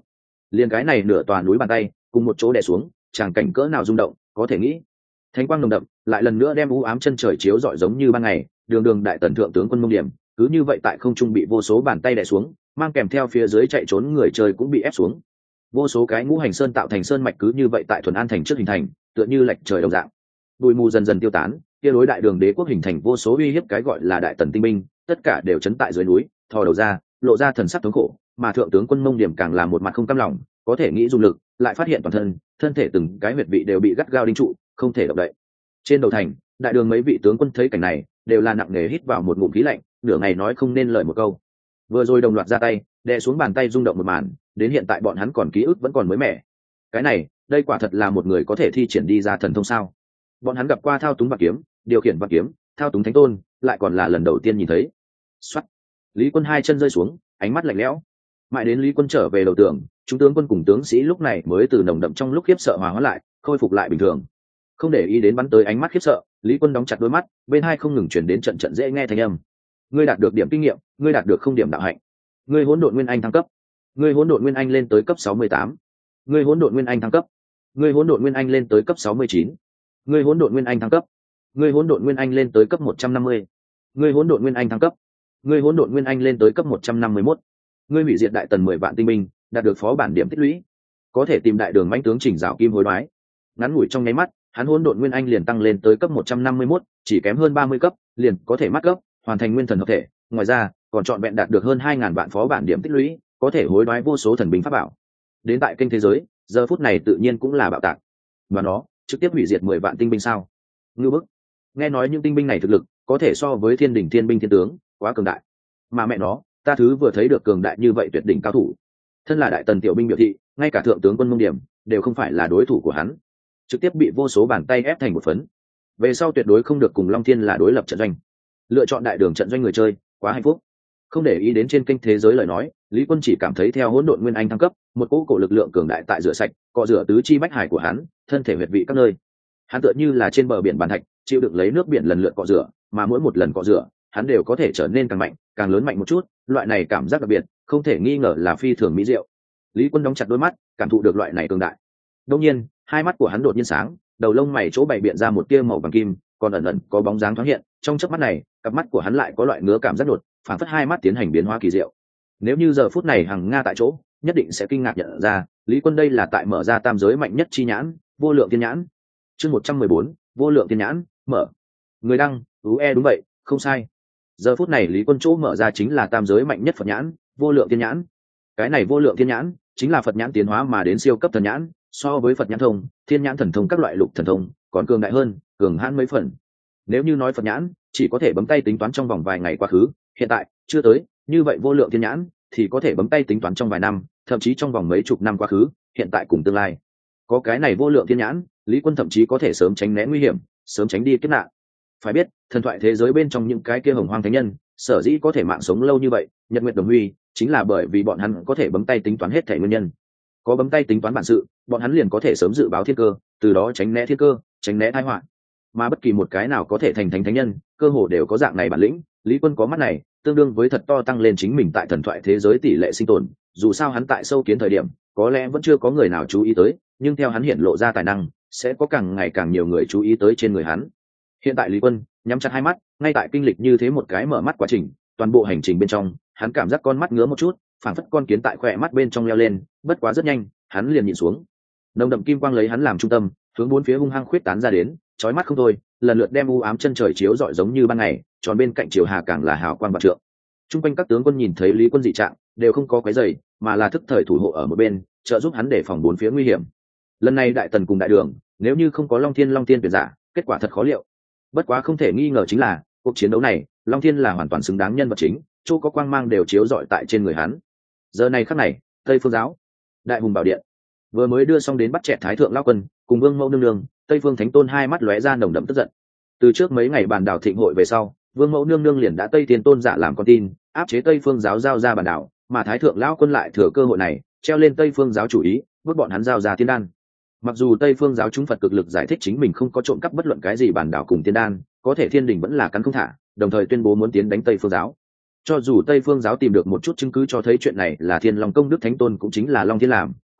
liền cái này nửa tòa núi bàn tay cùng một chỗ đè xuống, tràng cảnh cỡ nào rung động có thể nghĩ. Thánh quang nồng đậm lại lần nữa đem u ám chân trời chiếu rọi giống như ban ngày, đường đường đại tần thượng tướng quân Mông Điểm cứ như vậy tại không trung bị vô số bàn tay đè xuống, mang kèm theo phía dưới chạy trốn người chơi cũng bị ép xuống. Vô số cái ngũ hành sơn tạo thành sơn mạch cứ như vậy tại thuần an thành trước hình thành, tựa như lệch trời đồng dạng. Bụi mù dần dần tiêu tán, kia đối đại đường đế quốc hình thành vô số uy hiếp cái gọi là đại tần tinh binh, tất cả đều chấn tại dưới núi, thò đầu ra, lộ ra thần sắc thống khổ, mà thượng tướng quân Mông Điểm càng là một mặt không cam lòng, có thể nghĩ dùng lực, lại phát hiện toàn thân, thân thể từng cái huyệt vị đều bị gắt gao đinh trụ, không thể động đậy. Trên đầu thành, đại đường mấy vị tướng quân thấy cảnh này, đều là nặng nề hít vào một ngụm khí lạnh, nửa ngày nói không nên lời một câu. Vừa rồi đồng loạt ra tay, đè xuống bàn tay rung động một màn, đến hiện tại bọn hắn còn ký ức vẫn còn mới mẻ. Cái này, đây quả thật là một người có thể thi triển đi ra thần thông sao? Bọn hắn gặp qua thao túng bạc kiếm, điều khiển bạc kiếm, thao túng thánh tôn, lại còn là lần đầu tiên nhìn thấy. Soát. Lý Quân hai chân rơi xuống, ánh mắt lạnh lẽo. Mãi đến Lý Quân trở về đầu tường, chúng tướng quân cùng tướng sĩ lúc này mới từ nồng đậm trong lúc khiếp sợ hòa hóa lại, khôi phục lại bình thường. Không để ý đến bắn tới ánh mắt khiếp sợ, Lý Quân đóng chặt đôi mắt, bên hai không ngừng truyền đến trận trận dễ nghe thanh âm. Ngươi đạt được điểm kinh nghiệm, ngươi đạt được không điểm đạo hạnh. Ngươi hỗn độn nguyên anh thăng cấp. Ngươi hỗn độn nguyên anh lên tới cấp sáu mươi tám. Ngươi hỗn độn nguyên anh thăng cấp. Ngươi hỗn độn nguyên anh lên tới cấp sáu mươi chín. Ngươi hỗn độn nguyên anh thăng cấp. Ngươi hỗn độn nguyên anh lên tới cấp một trăm năm mươi. Ngươi hỗn độn nguyên anh thăng cấp. Ngươi hỗn độn nguyên anh lên tới cấp một trăm năm mươi mốt. Ngươi hủy diệt đại tần mười vạn tinh binh, đạt được phó bản điểm tích lũy. Có thể tìm đại đường mãnh tướng chỉnh dạo kim hối đoái. Ngắn ngủi trong nháy mắt, hắn hỗn độn nguyên anh liền tăng lên tới cấp một trăm năm mươi mốt, chỉ kém hơn ba mươi cấp, liền có thể mắt cấp, hoàn thành nguyên thần hợp thể. Ngoài ra, còn chọn vẹn đạt được hơn hai ngàn vạn phó bản điểm tích lũy, có thể hối đoái vô số thần binh pháp bảo. Đến tại kênh thế giới, giờ phút này tự nhiên cũng là bạo tạc. Và nó, trực tiếp hủy diệt mười vạn tinh binh sao? Ngư bức. Nghe nói những tinh binh này thực lực có thể so với thiên đỉnh thiên binh thiên tướng, quá cường đại. Mà mẹ nó, ta thứ vừa thấy được cường đại như vậy tuyệt đỉnh cao thủ. Thân là đại tần tiểu binh biểu thị, ngay cả thượng tướng quân Mông Điểm đều không phải là đối thủ của hắn, trực tiếp bị vô số bàn tay ép thành một phấn. Về sau tuyệt đối không được cùng Long Thiên là đối lập trận doanh. Lựa chọn đại đường trận doanh người chơi, quá hạnh phúc. Không để ý đến trên kênh thế giới lời nói, Lý Quân chỉ cảm thấy theo hỗn độn nguyên anh thăng cấp, một cỗ cổ lực lượng cường đại tại rửa sạch, cọ rửa tứ chi bách hải của hắn, thân thể huyệt vị các nơi. Hắn tựa như là trên bờ biển bàn thạch, chịu đựng lấy nước biển lần lượt cọ rửa, mà mỗi một lần cọ rửa, hắn đều có thể trở nên càng mạnh, càng lớn mạnh một chút, loại này cảm giác đặc biệt, không thể nghi ngờ là phi thường mỹ diệu. Lý Quân đóng chặt đôi mắt, cảm thụ được loại này cường đại. Đương nhiên, hai mắt của hắn đột nhiên sáng, đầu lông mày chỗ bày biện ra một tia màu vàng kim, còn ẩn ẩn có bóng dáng thoáng hiện, trong chớp mắt này, cặp mắt của hắn lại có loại ngứa cảm giác đột, phản phất hai mắt tiến hành biến hóa kỳ diệu. Nếu như giờ phút này Hằng Nga tại chỗ, nhất định sẽ kinh ngạc nhận ra, Lý Quân đây là tại mở ra tam giới mạnh nhất chi nhãn, vô lượng thiên nhãn. Chương một trăm mười bốn, vô lượng thiên nhãn, mở. Người đăng, ú e đúng vậy, không sai. Giờ phút này Lý Quân chỗ mở ra chính là tam giới mạnh nhất Phật nhãn, vô lượng thiên nhãn. Cái này vô lượng thiên nhãn chính là Phật nhãn tiến hóa mà đến siêu cấp thần nhãn, so với Phật nhãn thông, thiên nhãn thần thông các loại lục thần thông, còn cường đại hơn, cường hãn mấy phần. Nếu như nói Phật nhãn chỉ có thể bấm tay tính toán trong vòng vài ngày quá khứ, hiện tại chưa tới, như vậy vô lượng thiên nhãn thì có thể bấm tay tính toán trong vài năm, thậm chí trong vòng mấy chục năm quá khứ, hiện tại cùng tương lai. Có cái này vô lượng thiên nhãn, Lý Quân thậm chí có thể sớm tránh né nguy hiểm, sớm tránh đi kiếp nạn. Phải biết, thần thoại thế giới bên trong những cái kia hồng hoang thánh nhân, sở dĩ có thể mạng sống lâu như vậy, nhật nguyệt đồng huy, chính là bởi vì bọn hắn có thể bấm tay tính toán hết thể nguyên nhân. Có bấm tay tính toán bản sự, bọn hắn liền có thể sớm dự báo thiên cơ, từ đó tránh né thiên cơ, tránh né tai họa. Mà bất kỳ một cái nào có thể thành thánh thánh nhân, cơ hồ đều có dạng này bản lĩnh. Lý Quân có mắt này, tương đương với thật to tăng lên chính mình tại thần thoại thế giới tỷ lệ sinh tồn. Dù sao hắn tại sâu kiến thời điểm, có lẽ vẫn chưa có người nào chú ý tới, nhưng theo hắn hiện lộ ra tài năng, sẽ có càng ngày càng nhiều người chú ý tới trên người hắn. Hiện tại Lý Quân nhắm chặt hai mắt, ngay tại kinh lịch như thế một cái mở mắt quá trình, toàn bộ hành trình bên trong, hắn cảm giác con mắt ngứa một chút, phảng phất con kiến tại khỏe mắt bên trong leo lên, bất quá rất nhanh, hắn liền nhìn xuống. Nồng đậm kim quang lấy hắn làm trung tâm, hướng bốn phía hung hăng khuyết tán ra đến, chói mắt không thôi, lần lượt đem u ám chân trời chiếu rọi giống như ban ngày, tròn bên cạnh chiều hà càng là hào quang vạn trượng. Trung quanh các tướng quân nhìn thấy Lý Quân dị trạng, đều không có quấy rầy, mà là thức thời thủ hộ ở một bên, trợ giúp hắn để phòng bốn phía nguy hiểm. Lần này đại tần cùng đại đường, nếu như không có Long Thiên Long Thiên tuyển giả, kết quả thật khó liệu. Bất quá không thể nghi ngờ chính là, cuộc chiến đấu này, Long Thiên là hoàn toàn xứng đáng nhân vật chính, chỗ có quang mang đều chiếu rọi tại trên người hắn. Giờ này khắc này, Tây Phương giáo, Đại Hùng Bảo Điện, vừa mới đưa xong đến bắt chẹt Thái thượng lão quân, cùng Vương Mẫu nương nương, Tây Phương Thánh Tôn hai mắt lóe ra nồng đậm tức giận. Từ trước mấy ngày bàn đảo thịnh hội về sau, Vương Mẫu nương nương liền đã Tây Thiên Tôn giả làm con tin, áp chế Tây Phương giáo giao ra bàn đảo, mà Thái thượng lão quân lại thừa cơ hội này, treo lên Tây Phương giáo chủ ý, bước bọn hắn giao ra tiên đan. Mặc dù Tây Phương giáo chúng Phật cực lực giải thích chính mình không có trộm cắp bất luận cái gì bàn đảo cùng tiên đan, có thể Thiên Đình vẫn là cắn không thả, đồng thời tuyên bố muốn tiến đánh Tây Phương giáo. Cho dù Tây Phương giáo tìm được một chút chứng cứ cho thấy chuyện này là Thiên Long công đức Thánh Tôn cũng chính là Long Thiên làm,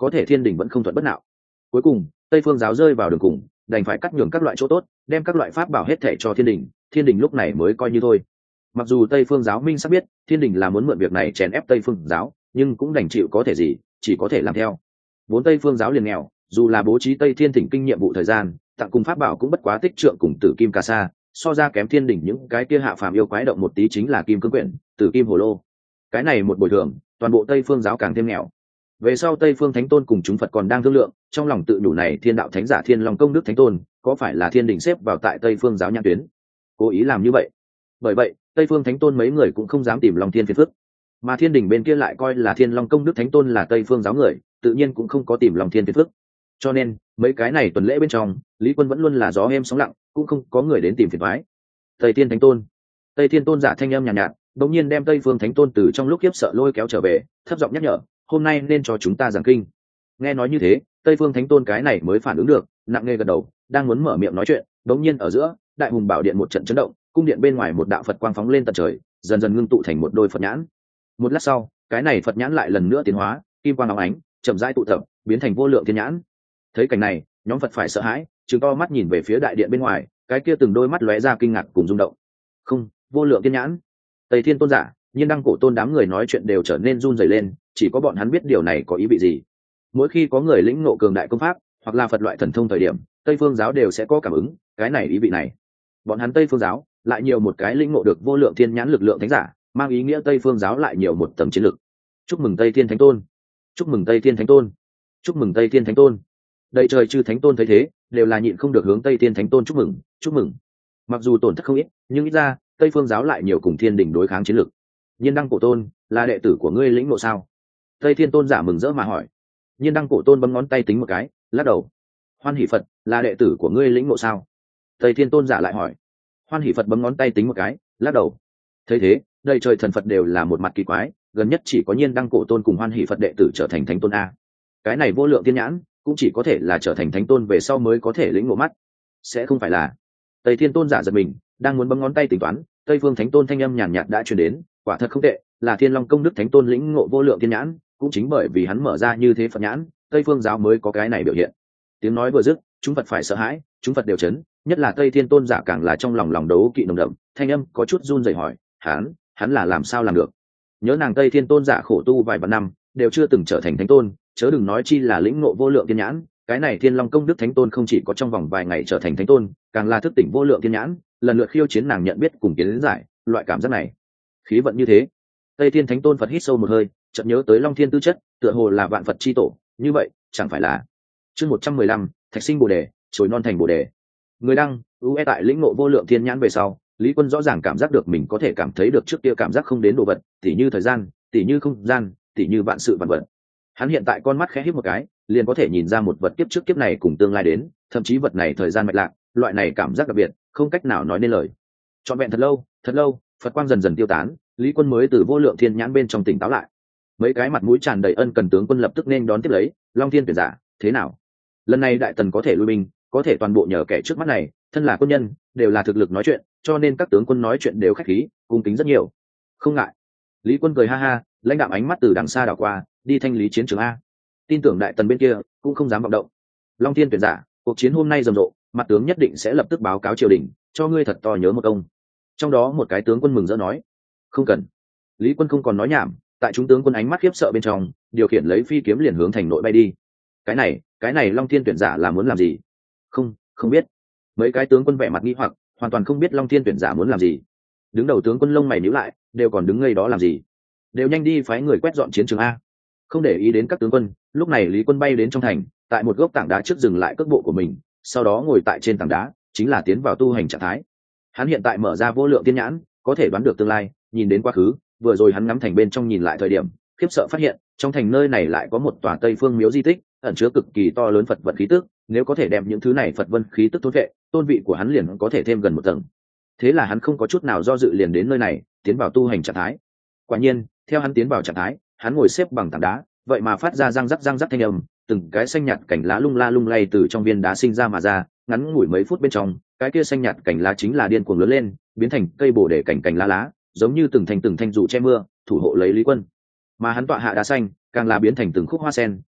có thể thiên đình vẫn không thuận bất nào. Cuối cùng tây phương giáo rơi vào đường cùng, đành phải cắt nhường các loại chỗ tốt, đem các loại pháp bảo hết thảy cho thiên đình. Thiên đình lúc này mới coi như thôi. Mặc dù tây phương giáo minh sắp biết thiên đình là muốn mượn việc này chèn ép tây phương giáo, nhưng cũng đành chịu có thể gì, chỉ có thể làm theo. Vốn tây phương giáo liền nghèo, dù là bố trí tây thiên thỉnh kinh nhiệm vụ thời gian tặng cùng pháp bảo cũng bất quá tích trượng cùng tử kim ca sa, so ra kém thiên đình những cái kia hạ phàm yêu quái động một tí chính là kim cương quyển, tử kim hồ lô. Cái này một bồi thường, toàn bộ tây phương giáo càng thêm nghèo. Về sau tây phương thánh tôn cùng chúng Phật còn đang thương lượng, trong lòng tự đủ này thiên đạo thánh giả thiên long công đức thánh tôn có phải là thiên đình xếp vào tại tây phương giáo nhãn tuyến, cố ý làm như vậy. Bởi vậy tây phương thánh tôn mấy người cũng không dám tìm long thiên phiền phức, mà thiên đình bên kia lại coi là thiên long công đức thánh tôn là tây phương giáo người, tự nhiên cũng không có tìm long thiên phiền phức. Cho nên mấy cái này tuần lễ bên trong Lý Quân vẫn luôn là gió êm sóng lặng, cũng không có người đến tìm phiền toái. Tây thiên thánh tôn, tây thiên tôn giả thanh âm nhàn nhạt, nhạt đống nhiên đem tây phương thánh tôn từ trong lúc khiếp sợ lôi kéo trở về, thấp giọng nhắc nhở, hôm nay nên cho chúng ta giảng kinh. Nghe nói như thế tây phương thánh tôn cái này mới phản ứng được, nặng nề gật đầu, đang muốn mở miệng nói chuyện, đống nhiên ở giữa đại hùng bảo điện một trận chấn động, cung điện bên ngoài một đạo Phật quang phóng lên tận trời, dần dần ngưng tụ thành một đôi Phật nhãn. Một lát sau cái này Phật nhãn lại lần nữa tiến hóa, kim quang óng ánh chậm rãi tụ tập biến thành vô lượng thiên nhãn. Thấy cảnh này nhóm Phật phải sợ hãi, trừng to mắt nhìn về phía đại điện bên ngoài, cái kia từng đôi mắt lóe ra kinh ngạc cùng rung động. Không, vô lượng thiên nhãn. Tây thiên tôn giả, Nhiên Đăng Cổ Tôn đám người nói chuyện đều trở nên run rẩy lên, chỉ có bọn hắn biết điều này có ý vị gì. Mỗi khi có người lĩnh ngộ cường đại công pháp hoặc là Phật loại thần thông thời điểm, Tây phương giáo đều sẽ có cảm ứng, cái này ý vị này. Bọn hắn Tây phương giáo lại nhiều một cái lĩnh ngộ được vô lượng thiên nhãn lực lượng thánh giả, mang ý nghĩa Tây phương giáo lại nhiều một tầng chiến lực. Chúc mừng Tây thiên thánh tôn, chúc mừng Tây thiên thánh tôn, chúc mừng Tây thiên thánh tôn. Đầy trời chư thánh tôn thấy thế đều là nhịn không được hướng Tây thiên thánh tôn chúc mừng, chúc mừng. Mặc dù tổn thất không ít, nhưng ít ra Tây phương giáo lại nhiều cùng thiên đình đối kháng chiến lực. Nhiên Đăng Cổ Tôn, là đệ tử của ngươi lĩnh ngộ sao? Tây thiên tôn giả mừng rỡ mà hỏi. Nhiên Đăng Cổ Tôn bấm ngón tay tính một cái, lắc đầu. Hoan Hỷ Phật, là đệ tử của ngươi lĩnh ngộ sao? Tây thiên tôn giả lại hỏi. Hoan Hỷ Phật bấm ngón tay tính một cái, lắc đầu. Thấy thế đầy trời thần Phật đều là một mặt kỳ quái, gần nhất chỉ có Nhiên Đăng Cổ Tôn cùng Hoan Hỷ Phật đệ tử trở thành thánh tôn a. Cái này vô lượng thiên nhãn cũng chỉ có thể là trở thành thánh tôn về sau mới có thể lĩnh ngộ mắt, sẽ không phải là. Tây thiên tôn giả giật mình, đang muốn bấm ngón tay tính toán, Tây phương thánh tôn thanh âm nhàn nhạt đã truyền đến, quả thật không tệ, là thiên long công đức thánh tôn lĩnh ngộ vô lượng thiên nhãn, cũng chính bởi vì hắn mở ra như thế Phật nhãn, Tây phương giáo mới có cái này biểu hiện. Tiếng nói vừa dứt, chúng Phật phải sợ hãi, chúng Phật đều chấn, nhất là Tây thiên tôn giả càng là trong lòng lòng đấu kỵ nồng đậm, thanh âm có chút run rẩy hỏi, hắn hắn là làm sao làm được? Nhớ nàng Tây thiên tôn giả khổ tu vài vạn năm đều chưa từng trở thành thánh tôn, chớ đừng nói chi là lĩnh ngộ vô lượng thiên nhãn. Cái này thiên long công đức thánh tôn không chỉ có trong vòng vài ngày trở thành thánh tôn, càng là thức tỉnh vô lượng thiên nhãn, lần lượt khiêu chiến nàng nhận biết cùng kiến giải, loại cảm giác này khí vận như thế. Tây thiên thánh tôn Phật hít sâu một hơi, chợt nhớ tới long thiên tư chất, tựa hồ là vạn Phật chi tổ, như vậy chẳng phải là chương một trăm mười lăm thạch sinh bồ đề, chồi non thành bồ đề. Người đăng ưu e tại lĩnh ngộ vô lượng thiên nhãn về sau, Lý Quân rõ ràng cảm giác được mình có thể cảm thấy được trước kia cảm giác không đến đồ vật, tỉ như thời gian, tỉ như không gian, tỉ như vạn sự vạn vật. Hắn hiện tại con mắt khẽ híp một cái, liền có thể nhìn ra một vật kiếp trước kiếp này cùng tương lai đến, thậm chí vật này thời gian mạch lạc, loại này cảm giác đặc biệt, không cách nào nói nên lời. Trọn vẹn thật lâu, thật lâu, Phật quang dần dần tiêu tán, Lý Quân mới từ vô lượng thiên nhãn bên trong tỉnh táo lại. Mấy cái mặt mũi tràn đầy ân cần tướng quân lập tức nên đón tiếp lấy, Long Thiên tuyển giả, thế nào? Lần này đại tần có thể lui binh, có thể toàn bộ nhờ kẻ trước mắt này, thân là quân nhân, đều là thực lực nói chuyện, cho nên các tướng quân nói chuyện đều khách khí, cung kính rất nhiều. Không ngại. Lý Quân cười ha ha, lãnh đạm ánh mắt từ đằng xa đảo qua, đi thanh lý chiến trường a. Tin tưởng đại tần bên kia cũng không dám vọng động. Long Thiên tuyển giả, cuộc chiến hôm nay rầm rộ, mặt tướng nhất định sẽ lập tức báo cáo triều đình, cho ngươi thật to nhớ một ông. Trong đó một cái tướng quân mừng rỡ nói. Không cần. Lý Quân không còn nói nhảm, tại chúng tướng quân ánh mắt khiếp sợ bên trong, điều khiển lấy phi kiếm liền hướng thành nội bay đi. Cái này, cái này Long Thiên tuyển giả là muốn làm gì? Không, không biết. Mấy cái tướng quân vẻ mặt nghi hoặc, hoàn toàn không biết Long Thiên tuyển giả muốn làm gì. Đứng đầu tướng quân lông mày nhíu lại, đều còn đứng ngây đó làm gì? Đều nhanh đi phái người quét dọn chiến trường a. Không để ý đến các tướng quân, lúc này Lý Quân bay đến trong thành, tại một gốc tảng đá trước dừng lại cước bộ của mình, sau đó ngồi tại trên tảng đá, chính là tiến vào tu hành trạng thái. Hắn hiện tại mở ra vô lượng thiên nhãn, có thể đoán được tương lai, nhìn đến quá khứ, vừa rồi hắn ngắm thành bên trong nhìn lại thời điểm, khiếp sợ phát hiện, trong thành nơi này lại có một tòa Tây Phương miếu di tích, ẩn chứa cực kỳ to lớn Phật vận khí tức, nếu có thể đem những thứ này Phật vân khí tức thôn vệ, tôn vị của hắn liền có thể thêm gần một tầng. Thế là hắn không có chút nào do dự liền đến nơi này, tiến vào tu hành trạng thái. Quả nhiên, theo hắn tiến vào trạng thái, hắn ngồi xếp bằng tảng đá, vậy mà phát ra răng rắc răng rắc thanh âm, từng cái xanh nhạt cành lá lung la lung lay từ trong viên đá sinh ra mà ra, ngắn ngủi mấy phút bên trong, cái kia xanh nhạt cành lá chính là điên cuồng lớn lên, biến thành cây bồ đề cành cành lá lá, giống như từng thành từng thanh dụ che mưa, thủ hộ lấy Lý Quân. Mà hắn tọa hạ đá xanh, càng là biến thành từng khúc hoa sen,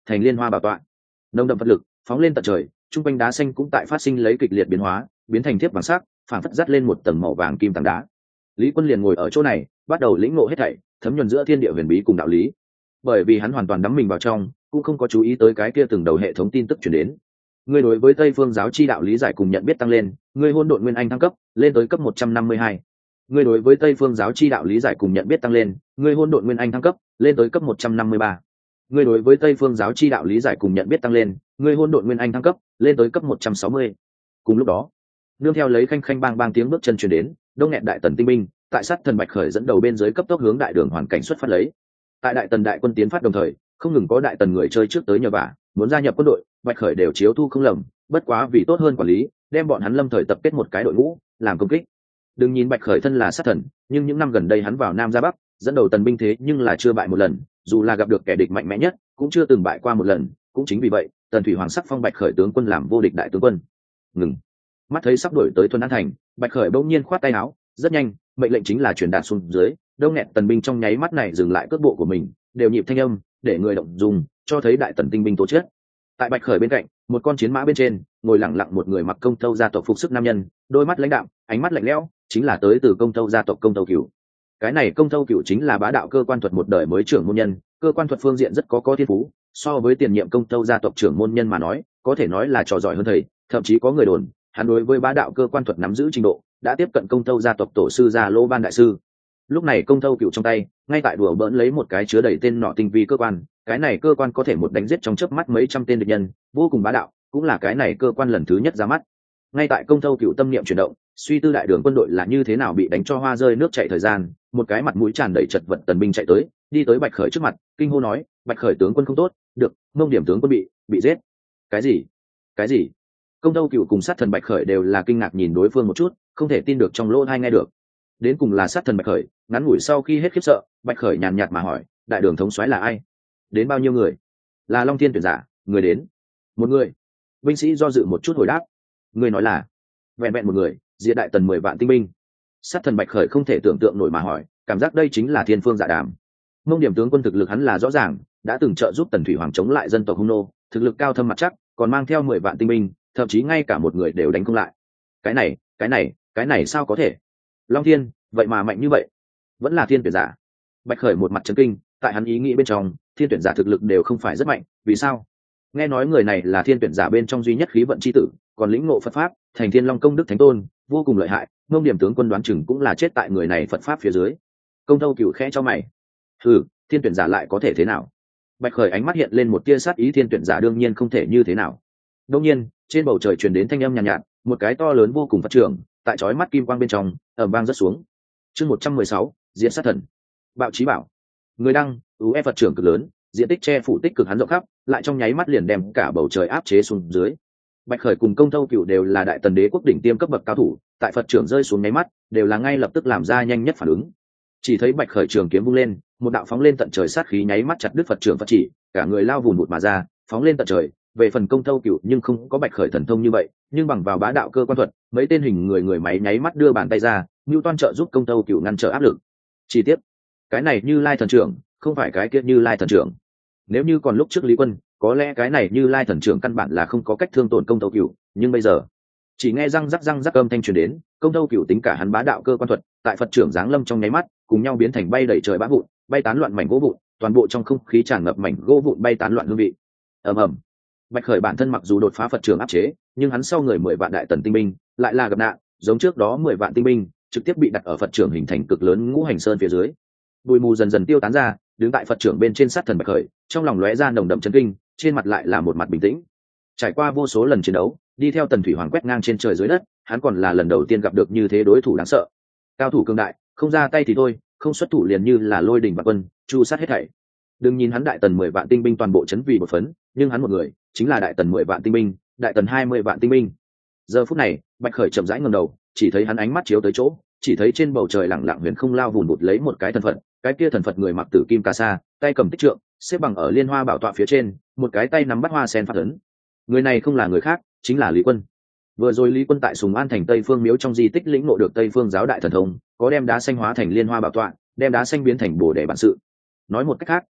thành liên hoa bảo tọa. Nồng đậm vật lực phóng lên tận trời, trung quanh đá xanh cũng tại phát sinh lấy kịch liệt biến hóa, biến thành thiếp bằng sắc, phản phất dắt lên một tầng màu vàng kim tảng đá. Lý Quân liền ngồi ở chỗ này, bắt đầu lĩnh ngộ hết thảy, thấm nhuần giữa thiên địa huyền bí cùng đạo lý. Bởi vì hắn hoàn toàn đắm mình vào trong, cũng không có chú ý tới cái kia từng đầu hệ thống tin tức truyền đến. Ngươi đối với Tây Phương giáo chi đạo lý giải cùng nhận biết tăng lên, ngươi hôn độn nguyên anh thăng cấp, lên tới cấp một trăm năm mươi hai. Ngươi đối với Tây Phương giáo chi đạo lý giải cùng nhận biết tăng lên, ngươi hôn độn nguyên anh thăng cấp, lên tới cấp một trăm năm mươi ba. Ngươi đối với Tây Phương giáo chi đạo lý giải cùng nhận biết tăng lên, ngươi hôn độn nguyên anh thăng cấp, lên tới cấp một trăm sáu mươi. Cùng lúc đó, nương theo lấy khanh khanh bang bang tiếng bước chân truyền đến, đông nghẹt đại tần tinh binh, tại sát thần Bạch Khởi dẫn đầu bên dưới cấp tốc hướng đại đường hoàn cảnh xuất phát lấy. Tại đại tần đại quân tiến phát đồng thời, không ngừng có đại tần người chơi trước tới nhờ vả, muốn gia nhập quân đội, Bạch Khởi đều chiếu thu không lầm, bất quá vì tốt hơn quản lý, đem bọn hắn lâm thời tập kết một cái đội ngũ, làm công kích. Đừng nhìn Bạch Khởi thân là sát thần, nhưng những năm gần đây hắn vào Nam ra Bắc, dẫn đầu tần binh thế nhưng là chưa bại một lần, dù là gặp được kẻ địch mạnh mẽ nhất, cũng chưa từng bại qua một lần, cũng chính vì vậy, tần thủy hoàng sắc phong Bạch Khởi tướng quân làm vô địch đại tướng quân. Ngừng. Mắt thấy sắp đuổi tới Thuần An thành, Bạch Khởi bỗng nhiên khoát tay áo, rất nhanh, mệnh lệnh chính là truyền đạt xuống dưới, đông nghẹt tần binh trong nháy mắt này dừng lại cước bộ của mình, đều nhịp thanh âm, để người động dùng, cho thấy đại tần tinh binh tố chất. Tại Bạch Khởi bên cạnh, một con chiến mã bên trên, ngồi lặng lặng một người mặc công tâu gia tộc phục sức nam nhân, đôi mắt lãnh đạm, ánh mắt lạnh lẽo, chính là tới từ công tâu gia tộc Công Tâu Cửu. Cái này Công Tâu Cửu chính là bá đạo cơ quan thuật một đời mới trưởng môn nhân, cơ quan thuật phương diện rất có có thiên phú, so với tiền nhiệm công tâu gia tộc trưởng môn nhân mà nói, có thể nói là trò giỏi hơn thầy, thậm chí có người đồn, hắn đối với bá đạo cơ quan thuật nắm giữ trình độ, đã tiếp cận công tâu gia tộc tổ sư Gia Lô Ban đại sư. Lúc này Công Tâu Cửu trong tay, ngay tại đùa bỡn lấy một cái chứa đầy tên nọ tinh vi cơ quan, cái này cơ quan có thể một đánh giết trong chớp mắt mấy trăm tên địch nhân, vô cùng bá đạo, cũng là cái này cơ quan lần thứ nhất ra mắt. Ngay tại Công Tâu Cửu tâm niệm chuyển động, suy tư đại đường quân đội là như thế nào bị đánh cho hoa rơi nước chảy thời gian, một cái mặt mũi tràn đầy chật vật tần binh chạy tới, đi tới Bạch Khởi trước mặt, kinh hô nói: "Bạch Khởi tướng quân không tốt, được, Mông Điểm tướng quân bị bị giết." Cái gì? Cái gì? Công Tâu Cửu cùng sát thần Bạch Khởi đều là kinh ngạc nhìn đối phương một chút, không thể tin được trong lỗ tai nghe được. Đến cùng là sát thần Bạch Khởi, ngắn ngủi sau khi hết khiếp sợ, Bạch Khởi nhàn nhạt mà hỏi: "Đại đường thống soái là ai? Đến bao nhiêu người?" "Là Long Thiên tuyển giả, người đến." "Một người." Binh sĩ do dự một chút hồi đáp: "Người nói là?" "Vẹn vẹn một người, diệt đại tần mười vạn tinh binh." Sát thần Bạch Khởi không thể tưởng tượng nổi mà hỏi, cảm giác đây chính là thiên phương dạ đàm. Mông Điểm tướng quân thực lực hắn là rõ ràng, đã từng trợ giúp tần thủy hoàng chống lại dân tộc Hung nô, thực lực cao thâm mặt chắc, còn mang theo mười vạn tinh binh, thậm chí ngay cả một người đều đánh không lại. Cái này, cái này, cái này sao có thể? Long Thiên, vậy mà mạnh như vậy? Vẫn là thiên tuyển giả? Bạch Khởi một mặt chấn kinh, tại hắn ý nghĩ bên trong, thiên tuyển giả thực lực đều không phải rất mạnh, vì sao? Nghe nói người này là thiên tuyển giả bên trong duy nhất khí vận chi tử, còn lĩnh ngộ Phật pháp, thành Thiên Long công đức thánh tôn, vô cùng lợi hại. Mông Điểm tướng quân đoán chừng cũng là chết tại người này Phật pháp phía dưới. Công Tâu Cửu khẽ cho mày: "Ừ, thiên tuyển giả lại có thể thế nào?" Bạch Khởi ánh mắt hiện lên một tia sát ý, thiên tuyển giả đương nhiên không thể như thế nào. Đương nhiên, trên bầu trời truyền đến thanh âm nhàn nhạt, nhạt, một cái to lớn vô cùng Phật trưởng, tại chói mắt kim quang bên trong, ầm vang rớt xuống. Chương một trăm mười sáu, Diện sát thần. Bạo chí bảo. Người đăng, u e Phật trưởng cực lớn, diện tích che phủ tích cực hắn rộng khắp, lại trong nháy mắt liền đem cả bầu trời áp chế xuống dưới. Bạch Khởi cùng Công Tâu Cửu đều là đại tần đế quốc đỉnh tiêm cấp bậc cao thủ, tại Phật trưởng rơi xuống nháy mắt, đều là ngay lập tức làm ra nhanh nhất phản ứng. Chỉ thấy Bạch Khởi trường kiếm vung lên, một đạo phóng lên tận trời sát khí nháy mắt chặt đứt Phật trưởng Phật chỉ, cả người lao vùn vụt mà ra, phóng lên tận trời. Về phần Công Tâu Cửu nhưng không có Bạch Khởi thần thông như vậy, nhưng bằng vào bá đạo cơ quan thuật, mấy tên hình người người máy nháy mắt đưa bàn tay ra, Nưu Toan trợ giúp Công Tâu Cửu ngăn trở áp lực. Chi tiết, cái này Như Lai thần trưởng, không phải cái kia Như Lai thần trưởng. Nếu như còn lúc trước Lý Quân, có lẽ cái này Như Lai thần trưởng căn bản là không có cách thương tổn Công Tâu Cửu, nhưng bây giờ, chỉ nghe răng rắc răng rắc âm thanh truyền đến, Công Tâu Cửu tính cả hắn bá đạo cơ quan thuật, tại Phật trưởng giáng lâm trong nháy mắt, cùng nhau biến thành bay đầy trời bá vụn, bay tán loạn mảnh gỗ vụn, toàn bộ trong không khí tràn ngập mảnh gỗ vụn bay tán loạn hương vị. Ầm ầm. Bạch Khởi bản thân mặc dù đột phá Phật trưởng áp chế, nhưng hắn sau người mười vạn đại tần tinh binh, lại là gặp nạn, giống trước đó mười vạn tinh binh, trực tiếp bị đặt ở Phật trưởng hình thành cực lớn ngũ hành sơn phía dưới. Bụi mù dần dần tiêu tán ra, đứng tại Phật trưởng bên trên sát thần Bạch Khởi, trong lòng lóe ra nồng đậm chấn kinh, trên mặt lại là một mặt bình tĩnh. Trải qua vô số lần chiến đấu, đi theo tần thủy hoàng quét ngang trên trời dưới đất, hắn còn là lần đầu tiên gặp được như thế đối thủ đáng sợ. Cao thủ cường đại, không ra tay thì thôi, không xuất thủ liền như là lôi đình bạt quân, chu sát hết thảy. Đừng nhìn hắn đại tần mười vạn tinh binh toàn bộ chấn vì một phấn, nhưng hắn một người, chính là đại tần mười vạn tinh binh, đại tần hai mươi vạn tinh binh. Giờ phút này, Bạch Khởi chậm rãi ngẩng đầu, chỉ thấy hắn ánh mắt chiếu tới chỗ, chỉ thấy trên bầu trời lẳng lặng huyền không lao vùn vụt lấy một cái thần phật, cái kia thần phật người mặc tử kim ca sa, tay cầm tích trượng, xếp bằng ở liên hoa bảo tọa phía trên, một cái tay nắm bắt hoa sen phát ấn. Người này không là người khác, chính là Lý Quân. Vừa rồi Lý Quân tại Sùng An thành Tây Phương miếu trong di tích lĩnh ngộ được Tây Phương giáo đại thần thông, có đem đá xanh hóa thành liên hoa bảo tọa, đem đá xanh biến thành bồ đề bản sự. Nói một cách khác,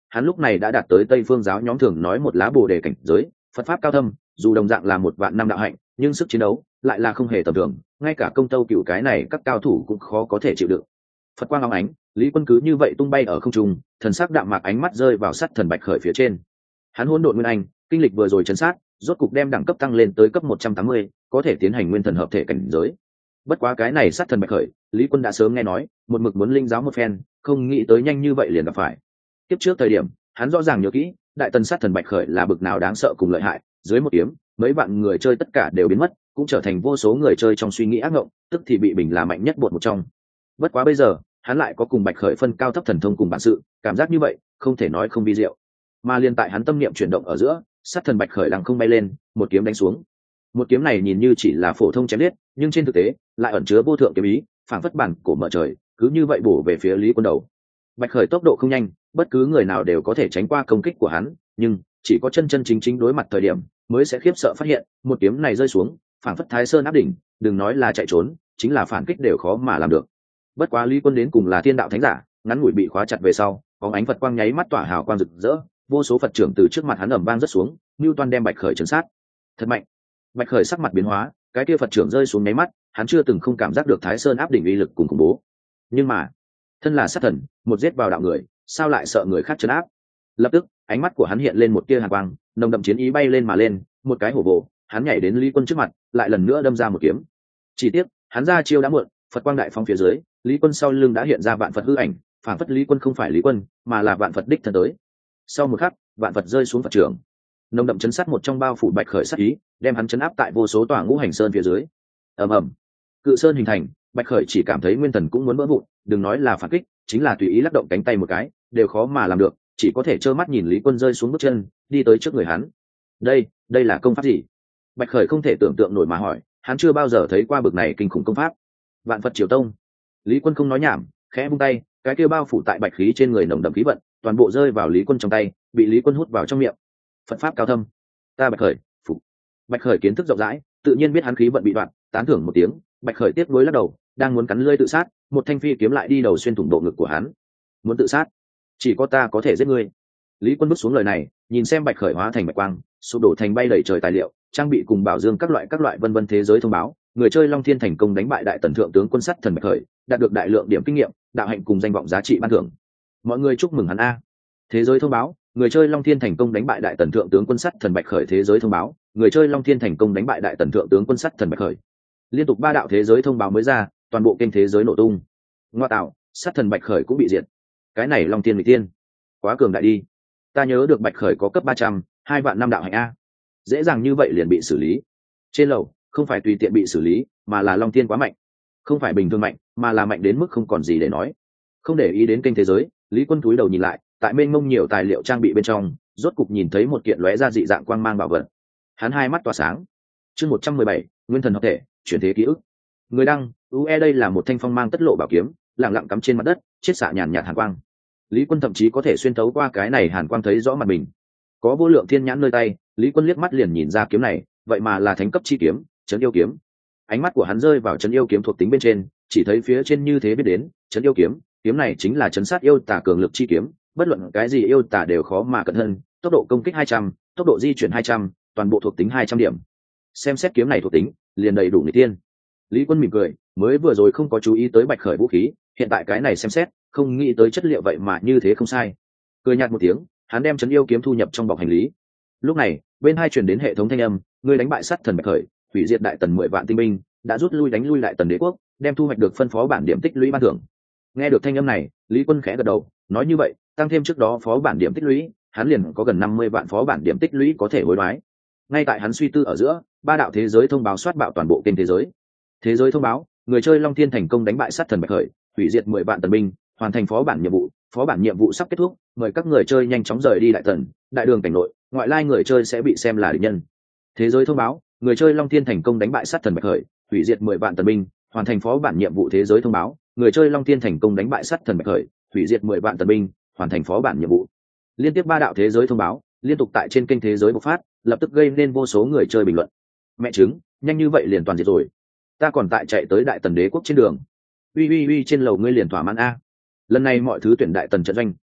hắn lúc này đã đạt tới Tây Phương giáo nhóm thường nói một lá bồ đề cảnh giới, Phật pháp cao thâm, dù đồng dạng là một vạn năm đạo hạnh, nhưng sức chiến đấu lại là không hề tầm thường, ngay cả công tâu cựu cái này các cao thủ cũng khó có thể chịu đựng. Phật quang óng ánh, Lý Quân cứ như vậy tung bay ở không trung, thần sắc đạm mạc, ánh mắt rơi vào sát thần bạch khởi phía trên. Hắn hỗn độn nguyên anh, kinh lịch vừa rồi chấn sát, rốt cục đem đẳng cấp tăng lên tới cấp một trăm tám mươi, có thể tiến hành nguyên thần hợp thể cảnh giới. Bất quá cái này sát thần bạch khởi, Lý Quân đã sớm nghe nói, một mực muốn linh giáo một phen, không nghĩ tới nhanh như vậy liền gặp phải. Tiếp trước thời điểm, hắn rõ ràng nhớ kỹ, đại tần sát thần bạch khởi là bực nào đáng sợ cùng lợi hại, dưới một kiếm, mấy bạn người chơi tất cả đều biến mất, cũng trở thành vô số người chơi trong suy nghĩ ác mộng, tức thì bị bình là mạnh nhất bột một trong. Bất quá bây giờ, hắn lại có cùng bạch khởi phân cao thấp thần thông cùng bản sự, cảm giác như vậy, không thể nói không vi diệu. Mà liên tại hắn tâm niệm chuyển động ở giữa, sát thần bạch khởi lặng không bay lên, một kiếm đánh xuống. Một kiếm này nhìn như chỉ là phổ thông chém liết, nhưng trên thực tế lại ẩn chứa vô thượng kiếm ý, phảng phất bản cổ mở trời, cứ như vậy bổ về phía Lý Quân đầu. Bạch khởi tốc độ không nhanh, bất cứ người nào đều có thể tránh qua công kích của hắn, nhưng chỉ có chân chân chính chính đối mặt thời điểm mới sẽ khiếp sợ phát hiện, một kiếm này rơi xuống, phảng phất Thái Sơn áp đỉnh, đừng nói là chạy trốn, chính là phản kích đều khó mà làm được. Bất quá Lý Quân đến cùng là thiên đạo thánh giả, ngắn ngủi bị khóa chặt về sau, bóng ánh Phật quang nháy mắt tỏa hào quang rực rỡ, vô số Phật trưởng từ trước mặt hắn ầm vang rớt xuống, Newton đem Bạch khởi trấn sát. Thật mạnh. Bạch khởi sắc mặt biến hóa, cái kia Phật trưởng rơi xuống nháy mắt, hắn chưa từng không cảm giác được Thái Sơn áp đỉnh uy lực cùng khủng bố. Nhưng mà, thân là sát thần, một giết vào đạo người, sao lại sợ người khác trấn áp? Lập tức, ánh mắt của hắn hiện lên một tia hàn quang, nồng đậm chiến ý bay lên mà lên, một cái hổ vồ, hắn nhảy đến Lý Quân trước mặt, lại lần nữa đâm ra một kiếm. Chỉ tiếc, hắn ra chiêu đã muộn, Phật quang đại phong phía dưới, Lý Quân sau lưng đã hiện ra vạn Phật hư ảnh, phản phất Lý Quân không phải Lý Quân, mà là vạn Phật đích thân tới. Sau một khắc, vạn Phật rơi xuống Phật trưởng, nồng đậm chấn sát một trong bao phủ Bạch khởi sát ý, đem hắn chấn áp tại vô số tòa ngũ hành sơn phía dưới. Ầm ầm, cự sơn hình thành, Bạch khởi chỉ cảm thấy nguyên thần cũng muốn vỡ vụn, đừng nói là phản kích, chính là tùy ý lắc động cánh tay một cái, đều khó mà làm được, chỉ có thể trơ mắt nhìn Lý Quân rơi xuống bước chân, đi tới trước người hắn. Đây, đây là công pháp gì? Bạch khởi không thể tưởng tượng nổi mà hỏi, hắn chưa bao giờ thấy qua bực này kinh khủng công pháp. Vạn Phật Triều Tông. Lý Quân không nói nhảm, khẽ vung tay, cái kia bao phủ tại bạch khí trên người nồng đậm khí vận, toàn bộ rơi vào Lý Quân trong tay, bị Lý Quân hút vào trong miệng. Phật pháp cao thâm, ta Bạch khởi, phục. Bạch khởi kiến thức rộng rãi, tự nhiên biết hắn khí vận bị đoạn, tán thưởng một tiếng. Bạch khởi tiếc nuối lắc đầu, đang muốn cắn lưỡi tự sát, một thanh phi kiếm lại đi đầu xuyên thủng bộ ngực của hắn. Muốn tự sát? Chỉ có ta có thể giết ngươi. Lý Quân bước xuống lời này, nhìn xem Bạch khởi hóa thành bạch quang, sụp đổ thành bay đầy trời tài liệu, trang bị cùng bảo dương các loại các loại vân vân. Thế giới thông báo, người chơi Long Thiên thành công đánh bại đại tần thượng tướng quân sắt thần Bạch khởi, đạt được đại lượng điểm kinh nghiệm, đạo hạnh cùng danh vọng giá trị ban thưởng. Mọi người chúc mừng hắn a. Thế giới thông báo, người chơi Long Thiên thành công đánh bại đại tần thượng tướng quân sắt thần Bạch khởi. Thế giới thông báo, người chơi Long Thiên thành công đánh bại đại tần thượng tướng quân sắt thần Bạch khởi. Liên tục ba đạo thế giới thông báo mới ra, toàn bộ kênh thế giới nổ tung. Ngoa tạo, sắt thần Bạch khởi cũng bị diệt. Cái này Long Thiên Mỹ Tiên, quá cường đại đi. Ta nhớ được Bạch khởi có cấp ba trăm, hai vạn năm đạo hạnh a. Dễ dàng như vậy liền bị xử lý. Trên lầu, không phải tùy tiện bị xử lý, mà là Long Thiên quá mạnh. Không phải bình thường mạnh, mà là mạnh đến mức không còn gì để nói. Không để ý đến kênh thế giới, Lý Quân cúi đầu nhìn lại, tại mênh mông nhiều tài liệu trang bị bên trong, rốt cục nhìn thấy một kiện lóe ra dị dạng quang mang bảo vật. Hắn hai mắt tỏa sáng. Chương một trăm mười bảy, Nguyên thần hợp thể, chuyển thế ký ức. Người đăng, u e đây là một thanh phong mang tất lộ bảo kiếm, lặng lặng cắm trên mặt đất, chiết xạ nhàn nhạt hàn quang. Lý Quân thậm chí có thể xuyên thấu qua cái này hàn quang thấy rõ mặt mình. Có vô lượng thiên nhãn nơi tay, Lý Quân liếc mắt liền nhìn ra kiếm này, vậy mà là thánh cấp chi kiếm, Trấn Yêu kiếm. Ánh mắt của hắn rơi vào Trấn Yêu kiếm thuộc tính bên trên, chỉ thấy phía trên như thế biết đến, Trấn Yêu kiếm, kiếm này chính là trấn sát yêu tà cường lực chi kiếm, bất luận cái gì yêu tà đều khó mà cận thân, tốc độ công kích hai trăm, tốc độ di chuyển hai trăm, toàn bộ thuộc tính hai trăm điểm. Xem xét kiếm này thuộc tính, liền đầy đủ người tiên. Lý Quân mỉm cười, mới vừa rồi không có chú ý tới Bạch khởi vũ khí, hiện tại cái này xem xét, không nghĩ tới chất liệu vậy mà như thế không sai. Cười nhạt một tiếng, hắn đem Trấn Yêu kiếm thu nhập trong bọc hành lý. Lúc này, bên hai truyền đến hệ thống thanh âm, người đánh bại sát thần Bạch khởi, hủy diệt đại tần mười vạn tinh binh, đã rút lui đánh lui đại tần đế quốc, đem thu hoạch được phân phó bản điểm tích lũy ban thưởng. Nghe được thanh âm này, Lý Quân khẽ gật đầu, nói như vậy, tăng thêm trước đó phó bản điểm tích lũy, hắn liền có gần năm mươi vạn phó bản điểm tích lũy có thể hối đoái. Ngay tại hắn suy tư ở giữa, ba đạo thế giới thông báo soát bạo toàn bộ kênh thế giới. Thế giới thông báo, người chơi Long Thiên thành công đánh bại sát thần Bạch khởi, hủy diệt mười vạn tần binh, hoàn thành phó bản nhiệm vụ, phó bản nhiệm vụ sắp kết thúc, mời các người chơi nhanh chóng rời đi đại tần, đại đường cảnh nội, ngoại lai người chơi sẽ bị xem là địch nhân. Thế giới thông báo, người chơi Long Thiên thành công đánh bại sát thần Bạch khởi, hủy diệt mười vạn tần binh, hoàn thành phó bản nhiệm vụ. Thế giới thông báo, người chơi Long Thiên thành công đánh bại sát thần Bạch khởi, hủy diệt mười vạn tần binh, hoàn thành phó bản nhiệm vụ. Liên tiếp ba đạo thế giới thông báo liên tục tại trên kênh thế giới bộc phát, lập tức gây nên vô số người chơi bình luận. Mẹ chứng, nhanh như vậy liền toàn diệt rồi. Ta còn tại chạy tới đại tần đế quốc trên đường. Uy uy uy, trên lầu ngươi liền thỏa mãn a. Lần này mọi thứ tuyển đại tần trận doanh,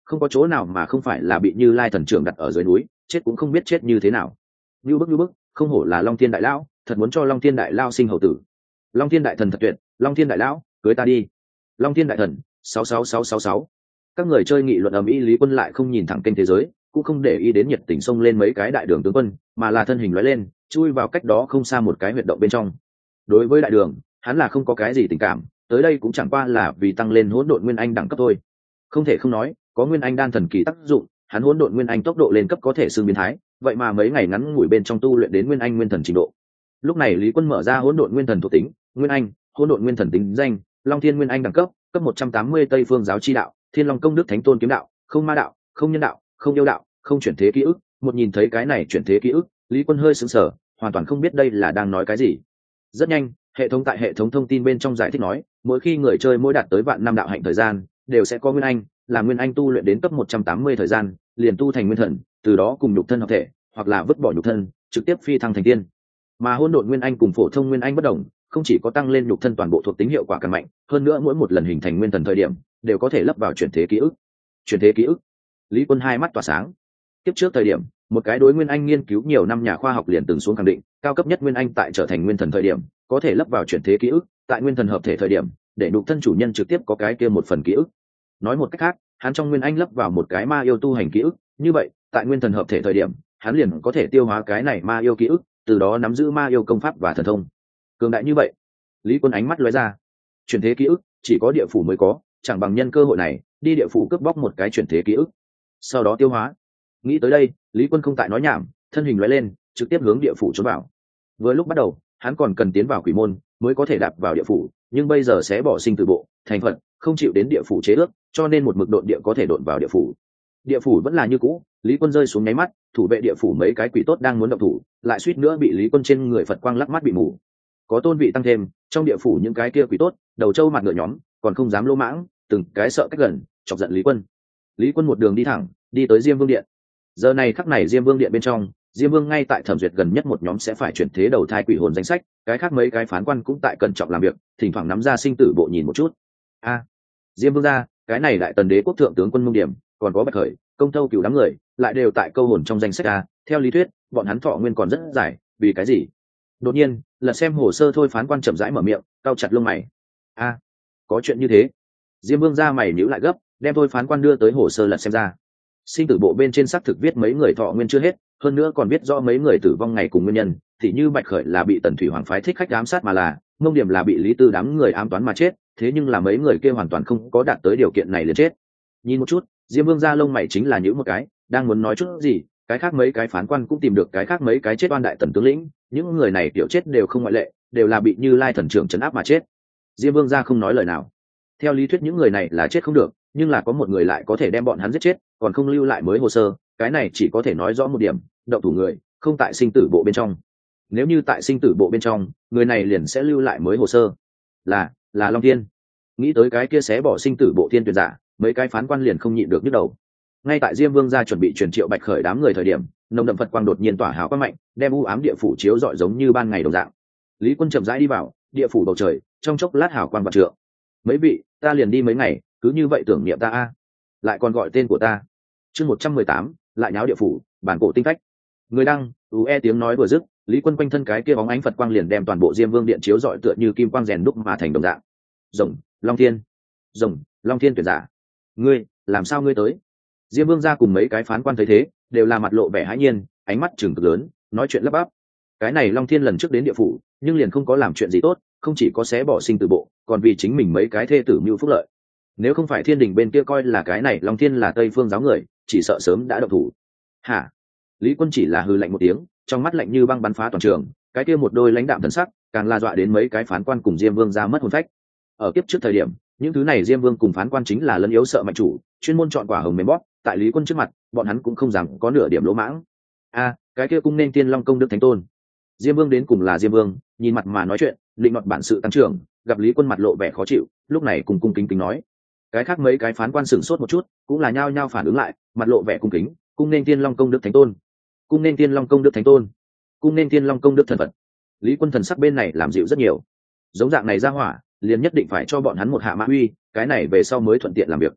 không có chỗ nào mà không phải là bị Như Lai thần trưởng đặt ở dưới núi, chết cũng không biết chết như thế nào. Như bức như bức, không hổ là Long Thiên đại lão, thật muốn cho Long Thiên đại lão sinh hậu tử. Long Thiên đại thần thật tuyệt, Long Thiên đại lão, cưới ta đi. Long Thiên đại thần, sáu sáu sáu sáu sáu. Các người chơi nghị luận ầm ĩ, Lý Quân lại không nhìn thẳng kênh thế giới, cũng không để ý đến nhiệt tình xông lên mấy cái đại đường tướng quân, mà là thân hình lóe lên, chui vào cách đó không xa một cái huyệt động bên trong. Đối với đại đường, hắn là không có cái gì tình cảm, tới đây cũng chẳng qua là vì tăng lên hỗn độn nguyên anh đẳng cấp thôi. Không thể không nói, có nguyên anh đan thần kỳ tác dụng, hắn hỗn độn nguyên anh tốc độ lên cấp có thể xương biến thái, vậy mà mấy ngày ngắn ngủi bên trong tu luyện đến nguyên anh nguyên thần trình độ. Lúc này Lý Quân mở ra hỗn độn nguyên thần thuộc tính, nguyên anh, hỗn độn nguyên thần tính danh, Long Thiên nguyên anh đẳng cấp, cấp một trăm tám mươi Tây Phương giáo chi đạo, Thiên Long công đức thánh tôn kiếm đạo, không ma đạo, không nhân đạo, không yêu đạo, không chuyển thế ký ức. Một nhìn thấy cái này chuyển thế ký ức, Lý Quân hơi sững sờ, hoàn toàn không biết đây là đang nói cái gì. Rất nhanh, hệ thống tại hệ thống thông tin bên trong giải thích nói, mỗi khi người chơi mỗi đạt tới vạn năm đạo hạnh thời gian, đều sẽ có nguyên anh, là nguyên anh tu luyện đến cấp một trăm tám mươi thời gian, liền tu thành nguyên thần, từ đó cùng nhục thân hợp thể, hoặc là vứt bỏ nhục thân, trực tiếp phi thăng thành tiên. Mà hỗn độn nguyên anh cùng phổ thông nguyên anh bất đồng, không chỉ có tăng lên nhục thân toàn bộ thuộc tính hiệu quả càng mạnh, hơn nữa mỗi một lần hình thành nguyên thần thời điểm, đều có thể lấp vào chuyển thế ký ức. Chuyển thế ký ức. Lý Quân hai mắt tỏa sáng. Tiếp trước thời điểm, một cái đối nguyên anh nghiên cứu nhiều năm nhà khoa học liền từng xuống khẳng định, cao cấp nhất nguyên anh tại trở thành nguyên thần thời điểm, có thể lấp vào chuyển thế ký ức, tại nguyên thần hợp thể thời điểm, để nhục thân chủ nhân trực tiếp có cái kia một phần ký ức. Nói một cách khác, hắn trong nguyên anh lấp vào một cái ma yêu tu hành ký ức, như vậy, tại nguyên thần hợp thể thời điểm, hắn liền có thể tiêu hóa cái này ma yêu ký ức, từ đó nắm giữ ma yêu công pháp và thần thông. Cường đại như vậy. Lý Quân ánh mắt lóe ra. Chuyển thế ký ức chỉ có địa phủ mới có, chẳng bằng nhân cơ hội này đi địa phủ cướp bóc một cái chuyển thế ký ức, sau đó tiêu hóa. Nghĩ tới đây, Lý Quân không tại nói nhảm, thân hình lóe lên, trực tiếp hướng địa phủ trốn vào. Vừa lúc bắt đầu, hắn còn cần tiến vào quỷ môn mới có thể đạp vào địa phủ, nhưng bây giờ sẽ bỏ sinh tử bộ, thành phận, không chịu đến địa phủ chế ước, cho nên một mực độn địa có thể độn vào địa phủ. Địa phủ vẫn là như cũ, Lý Quân rơi xuống nháy mắt, thủ vệ địa phủ mấy cái quỷ tốt đang muốn động thủ, lại suýt nữa bị Lý Quân trên người Phật quang lắc mắt bị mù. Có tôn vị tăng thêm, trong địa phủ những cái kia quỷ tốt, đầu trâu mặt ngựa nhóm, còn không dám lỗ mãng, từng cái sợ cách gần, chọc giận Lý Quân. Lý Quân một đường đi thẳng, đi tới Diêm Vương điện. Giờ này khắc này Diêm Vương điện bên trong, Diêm Vương ngay tại thẩm duyệt gần nhất một nhóm sẽ phải chuyển thế đầu thai quỷ hồn danh sách, cái khác mấy cái phán quan cũng tại cẩn trọng làm việc, thỉnh thoảng nắm ra sinh tử bộ nhìn một chút. A, Diêm Vương gia, cái này đại tần đế quốc thượng tướng quân Mông Điểm, còn có Bạch Khởi, Công Thâu Cửu đám người, lại đều tại câu hồn trong danh sách a, theo lý thuyết, bọn hắn thọ nguyên còn rất dài, vì cái gì? Đột nhiên, lật xem hồ sơ thôi phán quan chậm rãi mở miệng, cau chặt lông mày. A, có chuyện như thế? Diêm Vương gia mày nhíu lại gấp, đem thôi phán quan đưa tới hồ sơ lật xem ra. Sinh tử bộ bên trên xác thực viết mấy người thọ nguyên chưa hết, hơn nữa còn biết rõ mấy người tử vong ngày cùng nguyên nhân, thì như Bạch Khởi là bị Tần Thủy Hoàng phái thích khách ám sát mà là, Mông Điểm là bị Lý Tư đám người ám toán mà chết, thế nhưng là mấy người kia hoàn toàn không có đạt tới điều kiện này liền chết. Nhìn một chút, Diêm Vương gia lông mày chính là nhíu một cái, đang muốn nói chút gì, cái khác mấy cái phán quan cũng tìm được cái khác mấy cái chết oan đại tần tướng lĩnh, những người này kiểu chết đều không ngoại lệ, đều là bị Như Lai thần trưởng trấn áp mà chết. Diêm Vương gia không nói lời nào. Theo lý thuyết những người này là chết không được, nhưng là có một người lại có thể đem bọn hắn giết chết, còn không lưu lại mới hồ sơ, cái này chỉ có thể nói rõ một điểm, động thủ người không tại sinh tử bộ bên trong. Nếu như tại sinh tử bộ bên trong, người này liền sẽ lưu lại mới hồ sơ. Là, là Long Thiên. Nghĩ tới cái kia xé bỏ sinh tử bộ thiên tuyệt giả, mấy cái phán quan liền không nhịn được nhức đầu. Ngay tại Diêm Vương gia chuẩn bị truyền triệu Bạch Khởi đám người thời điểm, nồng đậm Phật quang đột nhiên tỏa hào quang mạnh, đem u ám địa phủ chiếu rọi giống như ban ngày đồng dạng. Lý Quân chậm rãi đi vào, địa phủ bầu trời, trong chốc lát hào quang vạn trượng. Mấy vị, ta liền đi mấy ngày, cứ như vậy tưởng niệm ta a, lại còn gọi tên của ta. Chương một trăm mười tám, lại nháo địa phủ, bản cổ tinh phách. Người đăng, ú e tiếng nói vừa dứt, Lý Quân quanh thân cái kia bóng ánh Phật quang liền đem toàn bộ Diêm Vương điện chiếu rọi tựa như kim quang rèn đúc mà thành đồng dạng. Rồng, Long Thiên, rồng, Long Thiên tuyệt giả. Ngươi, làm sao ngươi tới? Diêm Vương gia cùng mấy cái phán quan thấy thế, đều là mặt lộ vẻ hãi nhiên, ánh mắt trừng cực lớn, nói chuyện lắp bắp. Cái này Long Thiên lần trước đến địa phủ, nhưng liền không có làm chuyện gì tốt, không chỉ có xé bỏ sinh tử bộ, còn vì chính mình mấy cái thê tử mưu phúc lợi. Nếu không phải thiên đình bên kia coi là cái này Long Thiên là Tây Phương giáo người, chỉ sợ sớm đã động thủ. Hả? Lý Quân chỉ là hừ lạnh một tiếng, trong mắt lạnh như băng bắn phá toàn trường, cái kia một đôi lãnh đạm thần sắc, càng la dọa đến mấy cái phán quan cùng Diêm Vương gia mất hồn phách. Ở kiếp trước thời điểm, những thứ này Diêm Vương cùng phán quan chính là lấn yếu sợ mạnh chủ, chuyên môn chọn quả hồng mềm bóp, tại Lý Quân trước mặt, bọn hắn cũng không dám có nửa điểm lỗ mãng. A, cái kia cung nên Tiên Long công đức thánh tôn. Diêm Vương đến cùng là Diêm Vương, nhìn mặt mà nói chuyện, định nọt bản sự tăng trưởng, gặp Lý Quân mặt lộ vẻ khó chịu, lúc này cùng cung kính kính nói. Cái khác mấy cái phán quan sửng sốt một chút, cũng là nhao nhao phản ứng lại, mặt lộ vẻ cung kính, cung nên Tiên Long công đức thánh tôn, cung nên Tiên Long công đức thánh tôn, cung nên Tiên Long công đức thần Phật. Lý Quân thần sắc bên này làm dịu rất nhiều. Giống dạng này ra hỏa, liền nhất định phải cho bọn hắn một hạ mã uy, cái này về sau mới thuận tiện làm việc.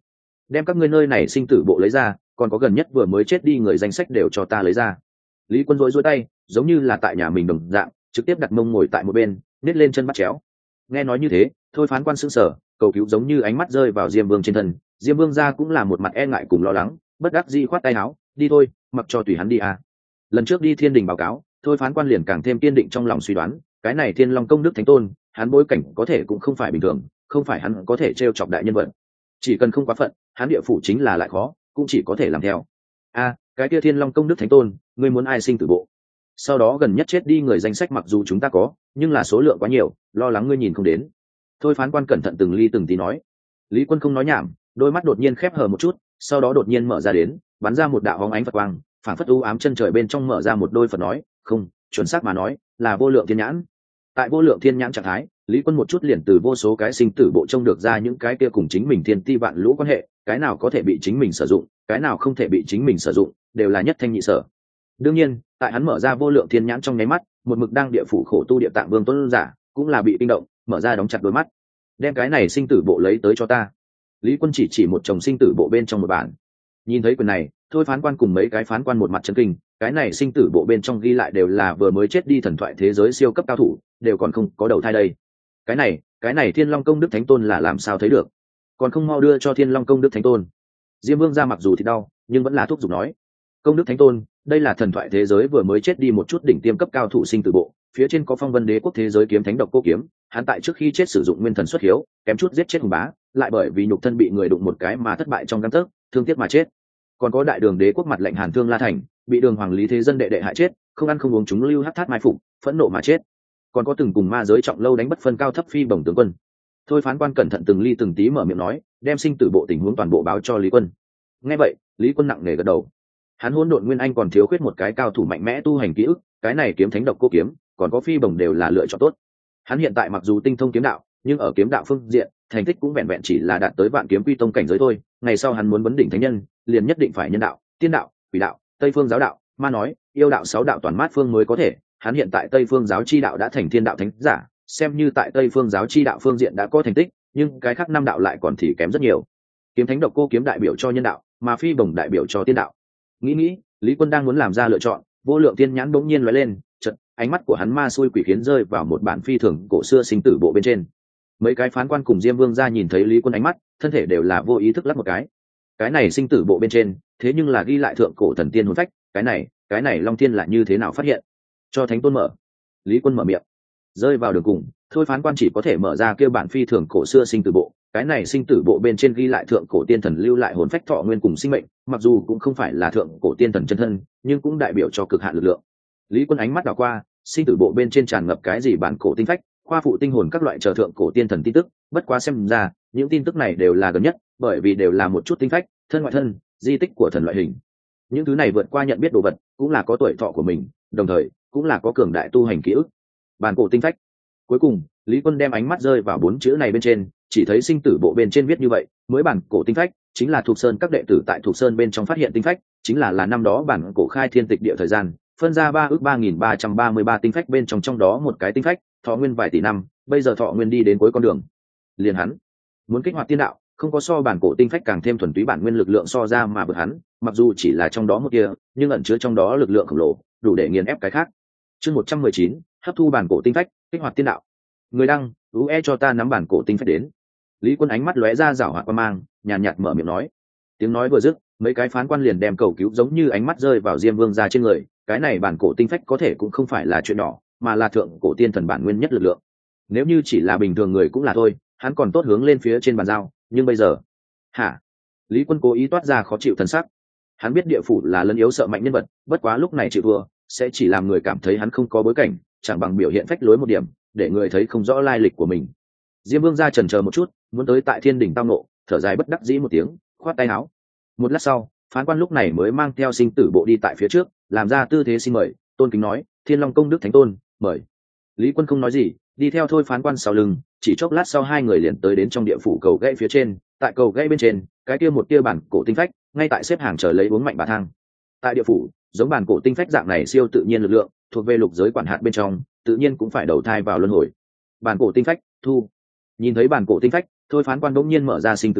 đem các ngươi nơi này sinh tử bộ lấy ra, còn có gần nhất vừa mới chết đi người danh sách đều cho ta lấy ra. Lý Quân rối rối tay, giống như là tại nhà mình đồng dạng, trực tiếp đặt mông ngồi tại một bên, nhét lên chân bắt chéo. Nghe nói như thế, thôi phán quan sững sờ, cầu cứu giống như ánh mắt rơi vào Diêm Vương trên thân. Diêm Vương ra cũng là một mặt e ngại cùng lo lắng, bất đắc dĩ khoát tay áo, đi thôi, mặc cho tùy hắn đi à. Lần trước đi Thiên Đình báo cáo, thôi phán quan liền càng thêm kiên định trong lòng suy đoán, cái này Thiên Long công đức thánh tôn, hắn bối cảnh có thể cũng không phải bình thường, không phải hắn có thể trêu chọc đại nhân vật. Chỉ cần không quá phận, hắn địa phủ chính là lại khó, cũng chỉ có thể làm theo. A, cái kia Thiên Long công đức thánh tôn, ngươi muốn ai sinh tử bộ? Sau đó gần nhất chết đi người danh sách mặc dù chúng ta có, nhưng là số lượng quá nhiều, lo lắng ngươi nhìn không đến. Thôi phán quan cẩn thận từng ly từng tí nói. Lý Quân không nói nhảm, đôi mắt đột nhiên khép hờ một chút, sau đó đột nhiên mở ra đến, bắn ra một đạo hóng ánh Phật quang, phảng phất u ám chân trời bên trong mở ra một đôi Phật nói, không, chuẩn xác mà nói, là vô lượng thiên nhãn. Tại vô lượng thiên nhãn trạng thái, Lý Quân một chút liền từ vô số cái sinh tử bộ trông được ra những cái kia cùng chính mình thiên ti vạn lũ quan hệ, cái nào có thể bị chính mình sử dụng, cái nào không thể bị chính mình sử dụng, đều là nhất thanh nhị sở. Đương nhiên, tại hắn mở ra vô lượng thiên nhãn trong nháy mắt, một mực đang địa phủ khổ tu địa tạng vương tuấn giả, cũng là bị kinh động, mở ra đóng chặt đôi mắt. Đem cái này sinh tử bộ lấy tới cho ta. Lý Quân chỉ chỉ một chồng sinh tử bộ bên trong một bản. Nhìn thấy quyền này, thôi phán quan cùng mấy cái phán quan một mặt chấn kinh, cái này sinh tử bộ bên trong ghi lại đều là vừa mới chết đi thần thoại thế giới siêu cấp cao thủ, đều còn không có đầu thai đây. Cái này, cái này Thiên Long công đức thánh tôn là làm sao thấy được? Còn không mau đưa cho Thiên Long công đức thánh tôn. Diêm Vương ra mặc dù thì đau, nhưng vẫn là thúc giục nói. Công đức thánh tôn, đây là thần thoại thế giới vừa mới chết đi một chút đỉnh tiêm cấp cao thủ sinh tử bộ, phía trên có phong vân đế quốc thế giới kiếm thánh độc cô kiếm, hắn tại trước khi chết sử dụng nguyên thần xuất hiếu, kém chút giết chết hùng bá, lại bởi vì nhục thân bị người đụng một cái mà thất bại trong gang tấc, thương tiếc mà chết. Còn có đại đường đế quốc mặt lệnh Hàn Thương La Thành, bị đường hoàng lý thế dân đệ đệ hại chết, không ăn không uống chúng lưu hắc thát mai phục, phẫn nộ mà chết. Còn có từng cùng ma giới trọng lâu đánh bất phân cao thấp phi bổng tướng quân. Thôi phán quan cẩn thận từng ly từng tí mở miệng nói, đem sinh tử bộ tình huống toàn bộ báo cho Lý Quân. Nghe vậy, Lý Quân nặng nề gật đầu. Hắn hỗn độn nguyên anh còn thiếu khuyết một cái cao thủ mạnh mẽ tu hành ký ức, cái này kiếm thánh độc cô kiếm, còn có phi bổng đều là lựa chọn tốt. Hắn hiện tại mặc dù tinh thông kiếm đạo, nhưng ở kiếm đạo phương diện, thành tích cũng vẹn vẹn chỉ là đạt tới vạn kiếm quy tông cảnh giới thôi. Ngày sau hắn muốn vấn đỉnh thánh nhân, liền nhất định phải nhân đạo, tiên đạo, quỷ đạo, tây phương giáo đạo, ma nói, yêu đạo sáu đạo toàn mát phương mới có thể. Hắn hiện tại tây phương giáo chi đạo đã thành thiên đạo thánh giả, xem như tại tây phương giáo chi đạo phương diện đã có thành tích, nhưng cái khác năm đạo lại còn thì kém rất nhiều. Kiếm thánh độc cô kiếm đại biểu cho nhân đạo, mà phi bổng đại biểu cho tiên đạo. Nghĩ nghĩ, Lý Quân đang muốn làm ra lựa chọn, vô lượng tiên nhãn bỗng nhiên lóe lên, chợt ánh mắt của hắn ma xui quỷ khiến rơi vào một bản phi thường cổ xưa sinh tử bộ bên trên. Mấy cái phán quan cùng Diêm Vương ra nhìn thấy Lý Quân ánh mắt, thân thể đều là vô ý thức lắc một cái. Cái này sinh tử bộ bên trên, thế nhưng là ghi lại thượng cổ thần tiên hồn phách, cái này, cái này Long Thiên là như thế nào phát hiện? Cho thánh tôn mở. Lý Quân mở miệng. Rơi vào đường cùng, thôi phán quan chỉ có thể mở ra kêu bản phi thường cổ xưa sinh tử bộ. Cái này sinh tử bộ bên trên ghi lại thượng cổ tiên thần lưu lại hồn phách thọ nguyên cùng sinh mệnh, mặc dù cũng không phải là thượng cổ tiên thần chân thân, nhưng cũng đại biểu cho cực hạn lực lượng. Lý Quân ánh mắt đảo qua, sinh tử bộ bên trên tràn ngập cái gì bản cổ tinh phách, khoa phụ tinh hồn các loại chờ thượng cổ tiên thần tin tức, bất quá xem ra, những tin tức này đều là gần nhất, bởi vì đều là một chút tinh phách, thân ngoại thân, di tích của thần loại hình. Những thứ này vượt qua nhận biết đồ vật, cũng là có tuổi thọ của mình, đồng thời cũng là có cường đại tu hành ký ức. Bản cổ tinh phách. Cuối cùng, Lý Quân đem ánh mắt rơi vào bốn chữ này bên trên, chỉ thấy sinh tử bộ bên trên viết như vậy, mới bản cổ tinh phách, chính là thuộc sơn các đệ tử tại thuộc sơn bên trong phát hiện tinh phách, chính là là năm đó bản cổ khai thiên tịch địa thời gian, phân ra ba ước ba nghìn ba trăm ba mươi ba tinh phách bên trong trong đó một cái tinh phách, thọ nguyên vài tỷ năm, bây giờ thọ nguyên đi đến cuối con đường. Liền hắn muốn kích hoạt tiên đạo, không có so bản cổ tinh phách càng thêm thuần túy bản nguyên lực lượng so ra mà bực hắn, mặc dù chỉ là trong đó một kia, nhưng ẩn chứa trong đó lực lượng khổng lồ, đủ để nghiền ép cái khác. Chương một trăm mười chín, hấp thu bản cổ tinh phách, kích hoạt tiên đạo. Người đăng, ú e cho ta nắm bản cổ tinh phách đến. Lý Quân ánh mắt lóe ra rảo hoạt qua mang, nhàn nhạt mở miệng nói. Tiếng nói vừa dứt, mấy cái phán quan liền đem cầu cứu giống như ánh mắt rơi vào Diêm Vương ra trên người, cái này bản cổ tinh phách có thể cũng không phải là chuyện nhỏ, mà là thượng cổ tiên thần bản nguyên nhất lực lượng. Nếu như chỉ là bình thường người cũng là thôi, hắn còn tốt hướng lên phía trên bàn giao, nhưng bây giờ, hả? Lý Quân cố ý toát ra khó chịu thần sắc. Hắn biết địa phủ là lấn yếu sợ mạnh nhân vật, bất quá lúc này chịu thua, sẽ chỉ làm người cảm thấy hắn không có bối cảnh, chẳng bằng biểu hiện phách lối một điểm, để người thấy không rõ lai lịch của mình. Diêm Vương ra chần chờ một chút, muốn tới tại Thiên Đỉnh tao nộ, thở dài bất đắc dĩ một tiếng, khoát tay áo. Một lát sau, phán quan lúc này mới mang theo sinh tử bộ đi tại phía trước, làm ra tư thế xin mời, tôn kính nói, Thiên Long công đức thánh tôn, mời. Lý Quân không nói gì, đi theo thôi phán quan sau lưng, chỉ chốc lát sau hai người liền tới đến trong địa phủ cầu gãy phía trên, tại cầu gãy bên trên, cái kia một kia bản cổ tinh phách, ngay tại xếp hàng chờ lấy uống mạnh bà thang. Tại địa phủ, giống bản cổ tinh phách dạng này siêu tự nhiên lực lượng, thuộc về lục giới quản hạt bên trong, tự nhiên cũng phải đầu thai vào luân hồi. Bản cổ tinh phách, thu. Nhìn thấy bản cổ tinh phách, thôi phán quan đống nhiên mở ra sinh tử bộ,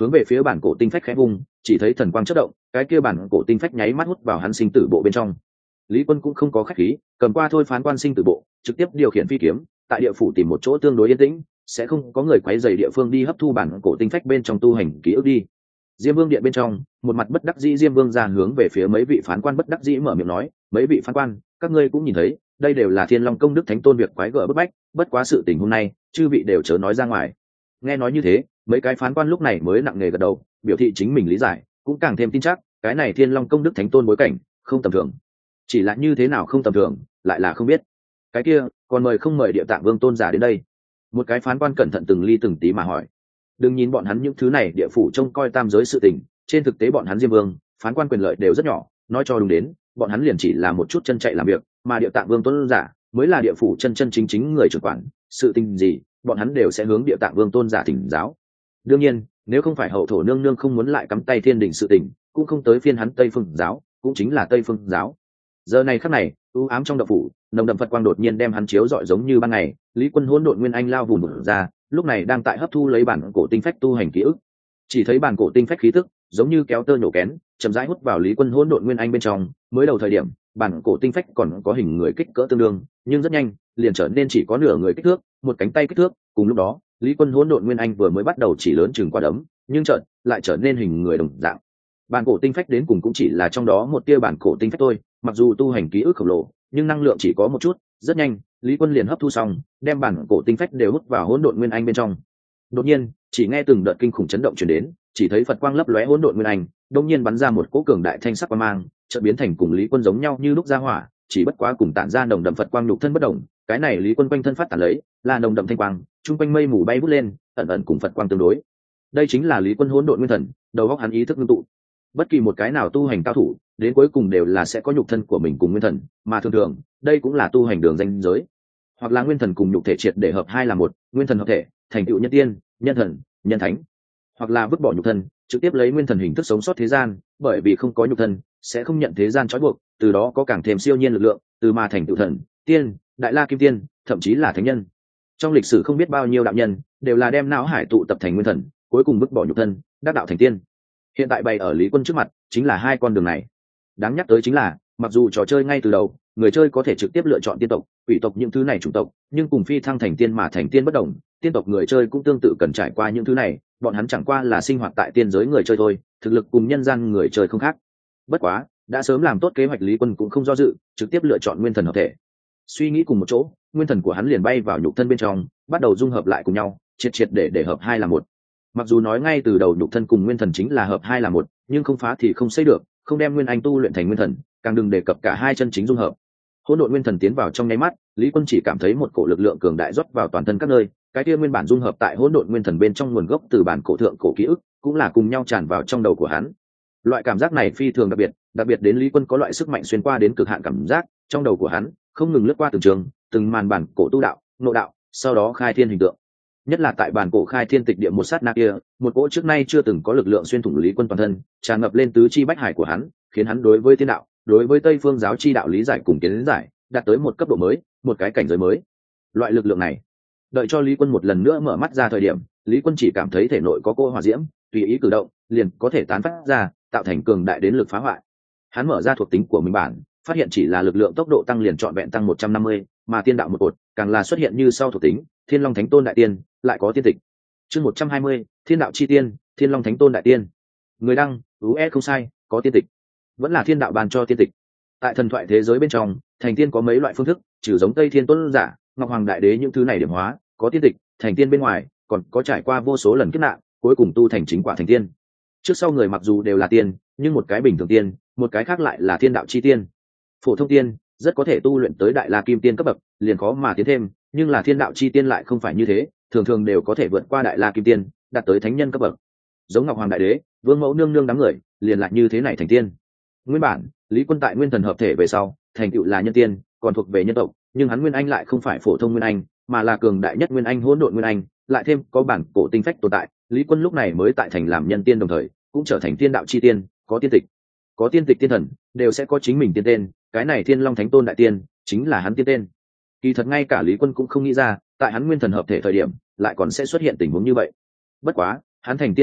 hướng về phía bản cổ tinh phách khẽ vung, chỉ thấy thần quang chớp động, cái kia bản cổ tinh phách nháy mắt hút vào hắn sinh tử bộ bên trong. Lý Quân cũng không có khách khí, cầm qua thôi phán quan sinh tử bộ, trực tiếp điều khiển phi kiếm, tại địa phủ tìm một chỗ tương đối yên tĩnh, sẽ không có người quấy rầy địa phương đi hấp thu bản cổ tinh phách bên trong tu hành ký ức đi. Diêm Vương điện bên trong, một mặt bất đắc dĩ Diêm Vương ra hướng về phía mấy vị phán quan bất đắc dĩ mở miệng nói, mấy vị phán quan, các ngươi cũng nhìn thấy, đây đều là Thiên Long công đức thánh tôn việc quái gở bức bách, bất quá sự tình hôm nay, chư vị đều chớ nói ra ngoài. Nghe nói như thế, mấy cái phán quan lúc này mới nặng nề gật đầu, biểu thị chính mình lý giải, cũng càng thêm tin chắc, cái này Thiên Long công đức thánh tôn bối cảnh, không tầm thường. Chỉ là như thế nào không tầm thường, lại là không biết. Cái kia, còn mời không mời Địa Tạng Vương tôn giả đến đây. Một cái phán quan cẩn thận từng ly từng tí mà hỏi. Đừng nhìn bọn hắn những thứ này địa phủ trông coi tam giới sự tình, trên thực tế bọn hắn Diêm Vương, phán quan quyền lợi đều rất nhỏ, nói cho đúng đến, bọn hắn liền chỉ là một chút chân chạy làm việc, mà Địa Tạng Vương tôn giả mới là địa phủ chân chân chính chính người trưởng quản, sự tình gì, bọn hắn đều sẽ hướng Địa Tạng Vương tôn giả thỉnh giáo. Đương nhiên, nếu không phải hậu thổ nương nương không muốn lại cắm tay thiên đình sự tình, cũng không tới phiên hắn Tây Phương giáo, cũng chính là Tây Phương giáo. Giờ này khắc này, u ám trong động phủ, nồng đậm Phật quang đột nhiên đem hắn chiếu rọi giống như ban ngày, Lý Quân hỗn độn nguyên anh lao vùng ra, lúc này đang tại hấp thu lấy bản cổ tinh phách tu hành ký ức. Chỉ thấy bản cổ tinh phách khí tức, giống như kéo tơ nhổ kén, chậm rãi hút vào Lý Quân hỗn độn nguyên anh bên trong, mới đầu thời điểm, bản cổ tinh phách còn có hình người kích cỡ tương đương, nhưng rất nhanh, liền trở nên chỉ có nửa người kích thước, một cánh tay kích thước, cùng lúc đó, Lý Quân hỗn độn nguyên anh vừa mới bắt đầu chỉ lớn chừng quả đấm, nhưng chợt lại trở nên hình người đồng dạng. Bản cổ tinh phách đến cùng cũng chỉ là trong đó một tia bản cổ tinh phách thôi, mặc dù tu hành ký ức khổng lồ, nhưng năng lượng chỉ có một chút, rất nhanh, Lý Quân liền hấp thu xong, đem bản cổ tinh phách đều hút vào hỗn độn nguyên anh bên trong. Đột nhiên, chỉ nghe từng đợt kinh khủng chấn động truyền đến, chỉ thấy Phật quang lấp lóe hỗn độn nguyên anh, đột nhiên bắn ra một cỗ cường đại thanh sắc quang mang, chợt biến thành cùng Lý Quân giống nhau như lúc ra hỏa, chỉ bất quá cùng tản ra nồng đậm Phật quang nhục thân bất động, cái này Lý Quân quanh thân phát tản lấy, là nồng đậm thanh quang, trung quanh mây mù bay vút lên, ẩn ẩn cùng Phật quang tương đối. Đây chính là Lý Quân hỗn độn nguyên thần, đầu óc hắn ý thức ngưng tụ. Bất kỳ một cái nào tu hành cao thủ, đến cuối cùng đều là sẽ có nhục thân của mình cùng nguyên thần, mà thường thường, đây cũng là tu hành đường danh giới. Hoặc là nguyên thần cùng nhục thể triệt để hợp hai là một, nguyên thần hợp thể, thành tựu nhân tiên, nhân thần, nhân thánh. Hoặc là vứt bỏ nhục thân, trực tiếp lấy nguyên thần hình thức sống sót thế gian, bởi vì không có nhục thân, sẽ không nhận thế gian trói buộc, từ đó có càng thêm siêu nhiên lực lượng, từ mà thành tựu thần, tiên, đại la kim tiên, thậm chí là thánh nhân. Trong lịch sử không biết bao nhiêu đạo nhân, đều là đem não hải tụ tập thành nguyên thần, cuối cùng vứt bỏ nhục thân, đắc đạo thành tiên. Hiện tại bày ở Lý Quân trước mặt, chính là hai con đường này. Đáng nhắc tới chính là, mặc dù trò chơi ngay từ đầu, người chơi có thể trực tiếp lựa chọn tiên tộc, quỷ tộc những thứ này chủng tộc, nhưng cùng phi thăng thành tiên mà thành tiên bất đồng, tiên tộc người chơi cũng tương tự cần trải qua những thứ này, bọn hắn chẳng qua là sinh hoạt tại tiên giới người chơi thôi, thực lực cùng nhân gian người chơi không khác. Bất quá, đã sớm làm tốt kế hoạch Lý Quân cũng không do dự, trực tiếp lựa chọn nguyên thần hợp thể. Suy nghĩ cùng một chỗ, nguyên thần của hắn liền bay vào nhục thân bên trong, bắt đầu dung hợp lại cùng nhau, triệt triệt để để hợp hai là một. Mặc dù nói ngay từ đầu nhục thân cùng nguyên thần chính là hợp hai là một, nhưng không phá thì không xây được, không đem nguyên anh tu luyện thành nguyên thần, càng đừng đề cập cả hai chân chính dung hợp. Hỗn độn nguyên thần tiến vào trong nháy mắt, Lý Quân chỉ cảm thấy một cổ lực lượng cường đại rót vào toàn thân các nơi, cái kia nguyên bản dung hợp tại hỗn độn nguyên thần bên trong nguồn gốc từ bản cổ thượng cổ ký ức, cũng là cùng nhau tràn vào trong đầu của hắn. Loại cảm giác này phi thường đặc biệt, đặc biệt đến Lý Quân có loại sức mạnh xuyên qua đến cực hạn cảm giác, trong đầu của hắn không ngừng lướt qua từng trường, từng màn bản cổ tu đạo, nội đạo, sau đó khai thiên hình tượng. Nhất là tại bản cổ khai thiên tịch địa một sát na kia, một cỗ trước nay chưa từng có lực lượng xuyên thủng Lý Quân toàn thân, tràn ngập lên tứ chi bách hải của hắn, khiến hắn đối với thiên đạo, đối với Tây Phương giáo chi đạo lý giải cùng kiến giải, đạt tới một cấp độ mới, một cái cảnh giới mới. Loại lực lượng này, đợi cho Lý Quân một lần nữa mở mắt ra thời điểm, Lý Quân chỉ cảm thấy thể nội có cô hỏa diễm, tùy ý cử động, liền có thể tán phát ra, tạo thành cường đại đến lực phá hoại. Hắn mở ra thuộc tính của mình bản, phát hiện chỉ là lực lượng tốc độ tăng liền trọn vẹn tăng một trăm năm mươi, mà tiên đạo một cột, càng là xuất hiện như sau thuộc tính, Thiên Long Thánh Tôn Đại Tiên, lại có tiên tịch. Chương một trăm hai mươi, Thiên đạo chi tiên, Thiên Long Thánh Tôn Đại Tiên. Người đăng, ú ét không sai, có tiên tịch. Vẫn là thiên đạo ban cho tiên tịch. Tại thần thoại thế giới bên trong, thành tiên có mấy loại phương thức, trừ giống Tây Thiên Tôn giả, Ngọc Hoàng Đại Đế những thứ này điểm hóa, có tiên tịch, thành tiên bên ngoài, còn có trải qua vô số lần kiếp nạn, cuối cùng tu thành chính quả thành tiên. Trước sau người mặc dù đều là tiên, nhưng một cái bình thường tiên, một cái khác lại là thiên đạo chi tiên. Phổ thông tiên rất có thể tu luyện tới đại la kim tiên cấp bậc, liền khó mà tiến thêm, nhưng là thiên đạo chi tiên lại không phải như thế, thường thường đều có thể vượt qua đại la kim tiên, đạt tới thánh nhân cấp bậc. Giống Ngọc Hoàng Đại Đế, Vương Mẫu nương nương đám người, liền lại như thế này thành tiên. Nguyên bản, Lý Quân tại nguyên thần hợp thể về sau, thành tựu là nhân tiên, còn thuộc về nhân tộc, nhưng hắn nguyên anh lại không phải phổ thông nguyên anh, mà là cường đại nhất nguyên anh hỗn độn nguyên anh, lại thêm có bản cổ tinh phách tồn tại, Lý Quân lúc này mới tại thành làm nhân tiên đồng thời, cũng trở thành tiên đạo chi tiên, có tiên tịch. Có tiên tịch tiên thần, đều sẽ có chính mình tiên tên, cái này Thiên Long Thánh Tôn Đại Tiên, chính là hắn tiên tên. Kỳ thật ngay cả Lý Quân cũng không nghĩ ra, tại hắn nguyên thần hợp thể thời điểm, lại còn sẽ xuất hiện tình huống như vậy. Bất quá, hắn thành tiên tin tức,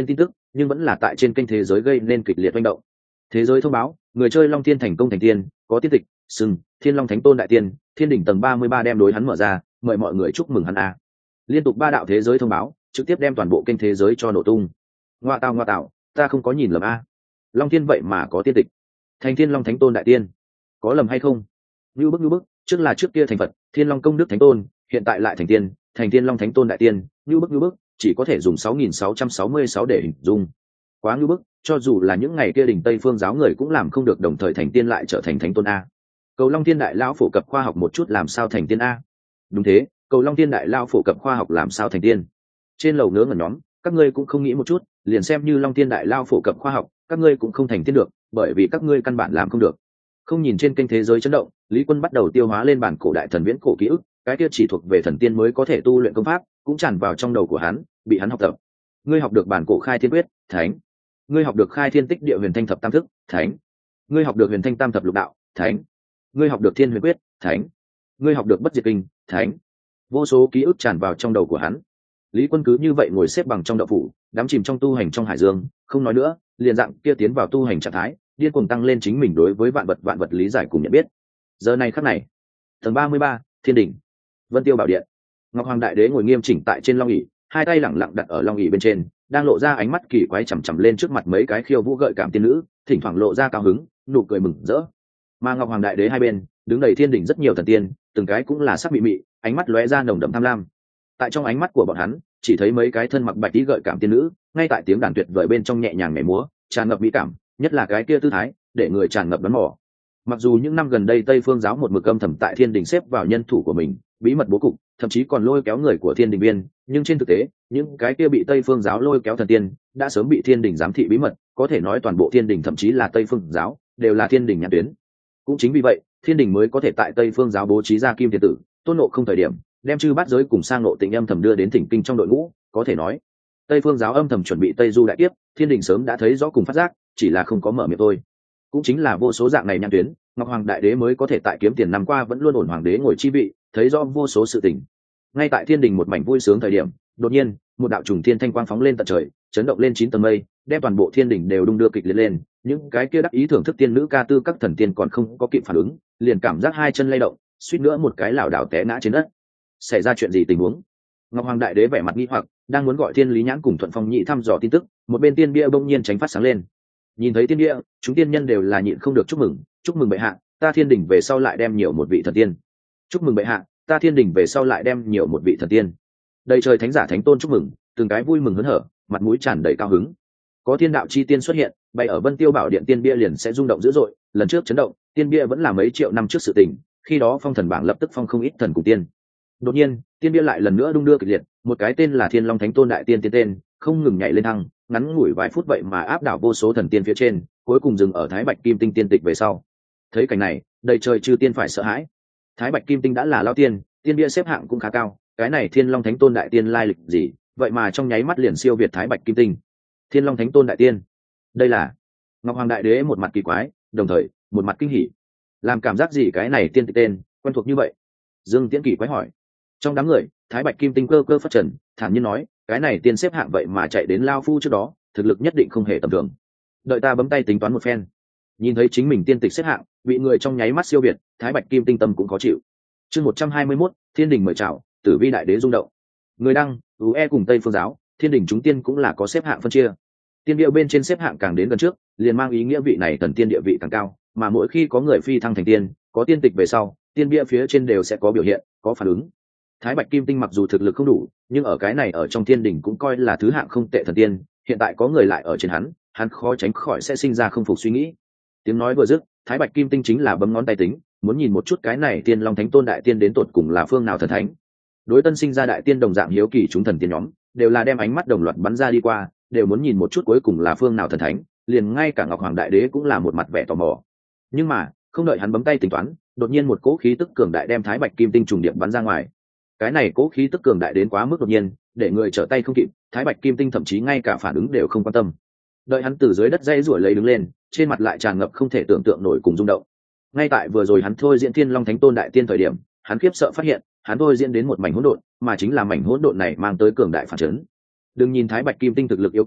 nhưng vẫn là tại trên kênh thế giới gây nên kịch liệt manh động. Thế giới thông báo, người chơi Long Thiên thành công thành tiên, có tiên tịch, sừng, Thiên Long Thánh Tôn đại tiên, thiên đỉnh tầng ba mươi ba đem đối hắn mở ra, mời mọi người chúc mừng hắn a. Liên tục ba đạo thế giới thông báo, trực tiếp đem toàn bộ kênh thế giới cho nổ tung. Ngoa tạo ngoa tạo, ta không có nhìn lầm a. Long Thiên vậy mà có tiên tịch. Thành Thiên Long Thánh Tôn đại tiên. Có lầm hay không? Như bức như bức, trước là trước kia thành Phật, Thiên Long công đức thánh tôn, hiện tại lại thành tiên, thành Thiên Long Thánh Tôn đại tiên, như bức như bức, chỉ có thể dùng sáu nghìn sáu trăm sáu mươi sáu để hình dung. Quá như bức, cho dù là những ngày kia đỉnh Tây Phương giáo người cũng làm không được đồng thời thành tiên lại trở thành thánh tôn a. Cầu Long Thiên đại lão phổ cập khoa học một chút làm sao thành tiên a. Đúng thế, Cầu Long Thiên đại lão phổ cập khoa học làm sao thành tiên. Trên lầu ngớ ngẩn nhóm, các ngươi cũng không nghĩ một chút, liền xem như Long Thiên đại lão phổ cập khoa học, các ngươi cũng không thành tiên được, bởi vì các ngươi căn bản làm không được. Không nhìn trên kênh thế giới chấn động, Lý Quân bắt đầu tiêu hóa lên bản cổ đại thần viễn cổ ký ức, cái kia chỉ thuộc về thần tiên mới có thể tu luyện công pháp, cũng tràn vào trong đầu của hắn, bị hắn học tập. Ngươi học được bản cổ khai thiên quyết, thánh. Ngươi học được khai thiên tích địa huyền thanh thập tam thức, thánh. Ngươi học được huyền thanh tam thập lục đạo, thánh. Ngươi học được thiên huyền quyết, thánh. Ngươi học được bất diệt kinh, thánh. Vô số ký ức tràn vào trong đầu của hắn. Lý Quân cứ như vậy ngồi xếp bằng trong đạo phủ, đắm chìm trong tu hành trong hải dương, không nói nữa, liền dạng kia tiến vào tu hành trạng thái, điên cuồng tăng lên chính mình đối với vạn vật vạn vật lý giải cùng nhận biết. Giờ này khắc này, tầng ba mươi ba, Thiên đỉnh, Vân Tiêu bảo điện. Ngọc Hoàng đại đế ngồi nghiêm chỉnh tại trên long ỷ, hai tay lẳng lặng đặt ở long ỷ bên trên, đang lộ ra ánh mắt kỳ quái chằm chằm lên trước mặt mấy cái khiêu vũ gợi cảm tiên nữ, thỉnh thoảng lộ ra cao hứng, nụ cười mừng rỡ. Mà Ngọc Hoàng đại đế hai bên, đứng đầy thiên đỉnh rất nhiều thần tiên, từng cái cũng là sắc mị mị, ánh mắt lóe ra nồng đậm tham lam. Tại trong ánh mắt của bọn hắn, chỉ thấy mấy cái thân mặc bạch tí gợi cảm tiên nữ, ngay tại tiếng đàn tuyệt vời bên trong nhẹ nhàng nhảy múa, tràn ngập mỹ cảm, nhất là cái kia tư thái, để người tràn ngập đón mò. Mặc dù những năm gần đây Tây Phương giáo một mực âm thầm tại Thiên Đình xếp vào nhân thủ của mình, bí mật bố cục, thậm chí còn lôi kéo người của Thiên Đình viên, nhưng trên thực tế, những cái kia bị Tây Phương giáo lôi kéo thần tiên, đã sớm bị Thiên Đình giám thị bí mật, có thể nói toàn bộ Thiên Đình thậm chí là Tây Phương giáo, đều là Thiên Đình nhãn tuyến. Cũng chính vì vậy, Thiên Đình mới có thể tại Tây Phương giáo bố trí ra Kim Thiên Tử, Tôn Ngộ Không thời điểm, đem chư bát giới cùng sang ngộ tịnh âm thầm đưa đến thỉnh kinh trong đội ngũ, có thể nói, Tây Phương giáo âm thầm chuẩn bị Tây Du đại kiếp, Thiên Đình sớm đã thấy rõ cùng phát giác, chỉ là không có mở miệng thôi. Cũng chính là vô số dạng này nhãn tuyến, Ngọc Hoàng đại đế mới có thể tại kiếm tiền năm qua vẫn luôn ổn hoàng đế ngồi chi vị, thấy rõ vô số sự tình. Ngay tại Thiên Đình một mảnh vui sướng thời điểm, đột nhiên, một đạo trùng thiên thanh quang phóng lên tận trời, chấn động lên chín tầng mây, đem toàn bộ Thiên Đình đều đung đưa kịch liệt lên, những cái kia đắc ý thưởng thức tiên nữ ca tư các thần tiên còn không có kịp phản ứng, liền cảm giác hai chân lay động, suýt nữa một cái lảo đảo té ngã trên đất. Xảy ra chuyện gì tình huống? Ngọc Hoàng đại đế vẻ mặt nghi hoặc, đang muốn gọi Thiên Lý Nhãn cùng Thuận Phong Nhị thăm dò tin tức, một bên tiên bia bỗng nhiên tránh phát sáng lên. Nhìn thấy tiên bia, chúng tiên nhân đều là nhịn không được chúc mừng, chúc mừng bệ hạ, ta Thiên Đình về sau lại đem nhiều một vị thần tiên. Chúc mừng bệ hạ, ta Thiên Đình về sau lại đem nhiều một vị thần tiên. Đầy trời thánh giả thánh tôn chúc mừng, từng cái vui mừng hớn hở, mặt mũi tràn đầy cao hứng. Có thiên đạo chi tiên xuất hiện, bày ở Vân Tiêu Bảo Điện tiên bia liền sẽ rung động dữ dội, lần trước chấn động, tiên bia vẫn là mấy triệu năm trước sự tình, khi đó phong thần bảng lập tức phong không ít thần cùng tiên. Đột nhiên, tiên bia lại lần nữa đung đưa kịch liệt, một cái tên là Thiên Long Thánh Tôn đại tiên tiên tên, không ngừng nhảy lên thăng, ngắn ngủi vài phút vậy mà áp đảo vô số thần tiên phía trên, cuối cùng dừng ở Thái Bạch Kim Tinh tiên tịch về sau. Thấy cảnh này, đầy trời chư tiên phải sợ hãi. Thái Bạch Kim Tinh đã là lao tiên, tiên bia xếp hạng cũng khá cao, cái này Thiên Long Thánh Tôn đại tiên lai lịch gì, vậy mà trong nháy mắt liền siêu việt Thái Bạch Kim Tinh. Thiên Long Thánh Tôn đại tiên, đây là Ngọc Hoàng đại đế một mặt kỳ quái, đồng thời một mặt kinh hỉ. Làm cảm giác gì cái này tiên tịch tên quen thuộc như vậy? Dương Tiễn kỳ quái hỏi. Trong đám người, Thái Bạch Kim Tinh cơ cơ phát trần, thản nhiên nói, cái này tiên xếp hạng vậy mà chạy đến lao phu trước đó, thực lực nhất định không hề tầm thường. Đợi ta bấm tay tính toán một phen. Nhìn thấy chính mình tiên tịch xếp hạng, bị người trong nháy mắt siêu việt, Thái Bạch Kim Tinh tâm cũng khó chịu. Chương một trăm hai mươi mốt, Thiên Đình mời chào, Tử Vi đại đế rung động. Người đăng, u e cùng Tây Phương giáo, Thiên Đình chúng tiên cũng là có xếp hạng phân chia. Tiên điệu bên trên xếp hạng càng đến gần trước, liền mang ý nghĩa vị này thần tiên địa vị càng cao, mà mỗi khi có người phi thăng thành tiên, có tiên tịch về sau, tiên bia phía trên đều sẽ có biểu hiện, có phản ứng. Thái Bạch Kim Tinh mặc dù thực lực không đủ, nhưng ở cái này ở trong Thiên Đình cũng coi là thứ hạng không tệ thần tiên, hiện tại có người lại ở trên hắn, hắn khó tránh khỏi sẽ sinh ra không phục suy nghĩ. Tiếng nói vừa dứt, Thái Bạch Kim Tinh chính là bấm ngón tay tính, muốn nhìn một chút cái này Thiên Long Thánh Tôn đại tiên đến tột cùng là phương nào thần thánh. Đối tân sinh ra đại tiên đồng dạng hiếu kỳ chúng thần tiên nhóm, đều là đem ánh mắt đồng loạt bắn ra đi qua, đều muốn nhìn một chút cuối cùng là phương nào thần thánh, liền ngay cả Ngọc Hoàng đại đế cũng là một mặt vẻ tò mò. Nhưng mà, không đợi hắn bấm tay tính toán, đột nhiên một cỗ khí tức cường đại đem Thái Bạch Kim Tinh trùng điệp bắn ra ngoài. Cái này cỗ khí tức cường đại đến quá mức đột nhiên, để người trở tay không kịp, Thái Bạch Kim Tinh thậm chí ngay cả phản ứng đều không quan tâm. Đợi hắn từ dưới đất dây rủi lấy đứng lên, trên mặt lại tràn ngập không thể tưởng tượng nổi cùng rung động. Ngay tại vừa rồi hắn thôi diễn Thiên Long Thánh Tôn đại tiên thời điểm, hắn khiếp sợ phát hiện, hắn thôi diễn đến một mảnh hỗn độn, mà chính là mảnh hỗn độn này mang tới cường đại phản chấn. Đừng nhìn Thái Bạch Kim Tinh thực lực yếu kém,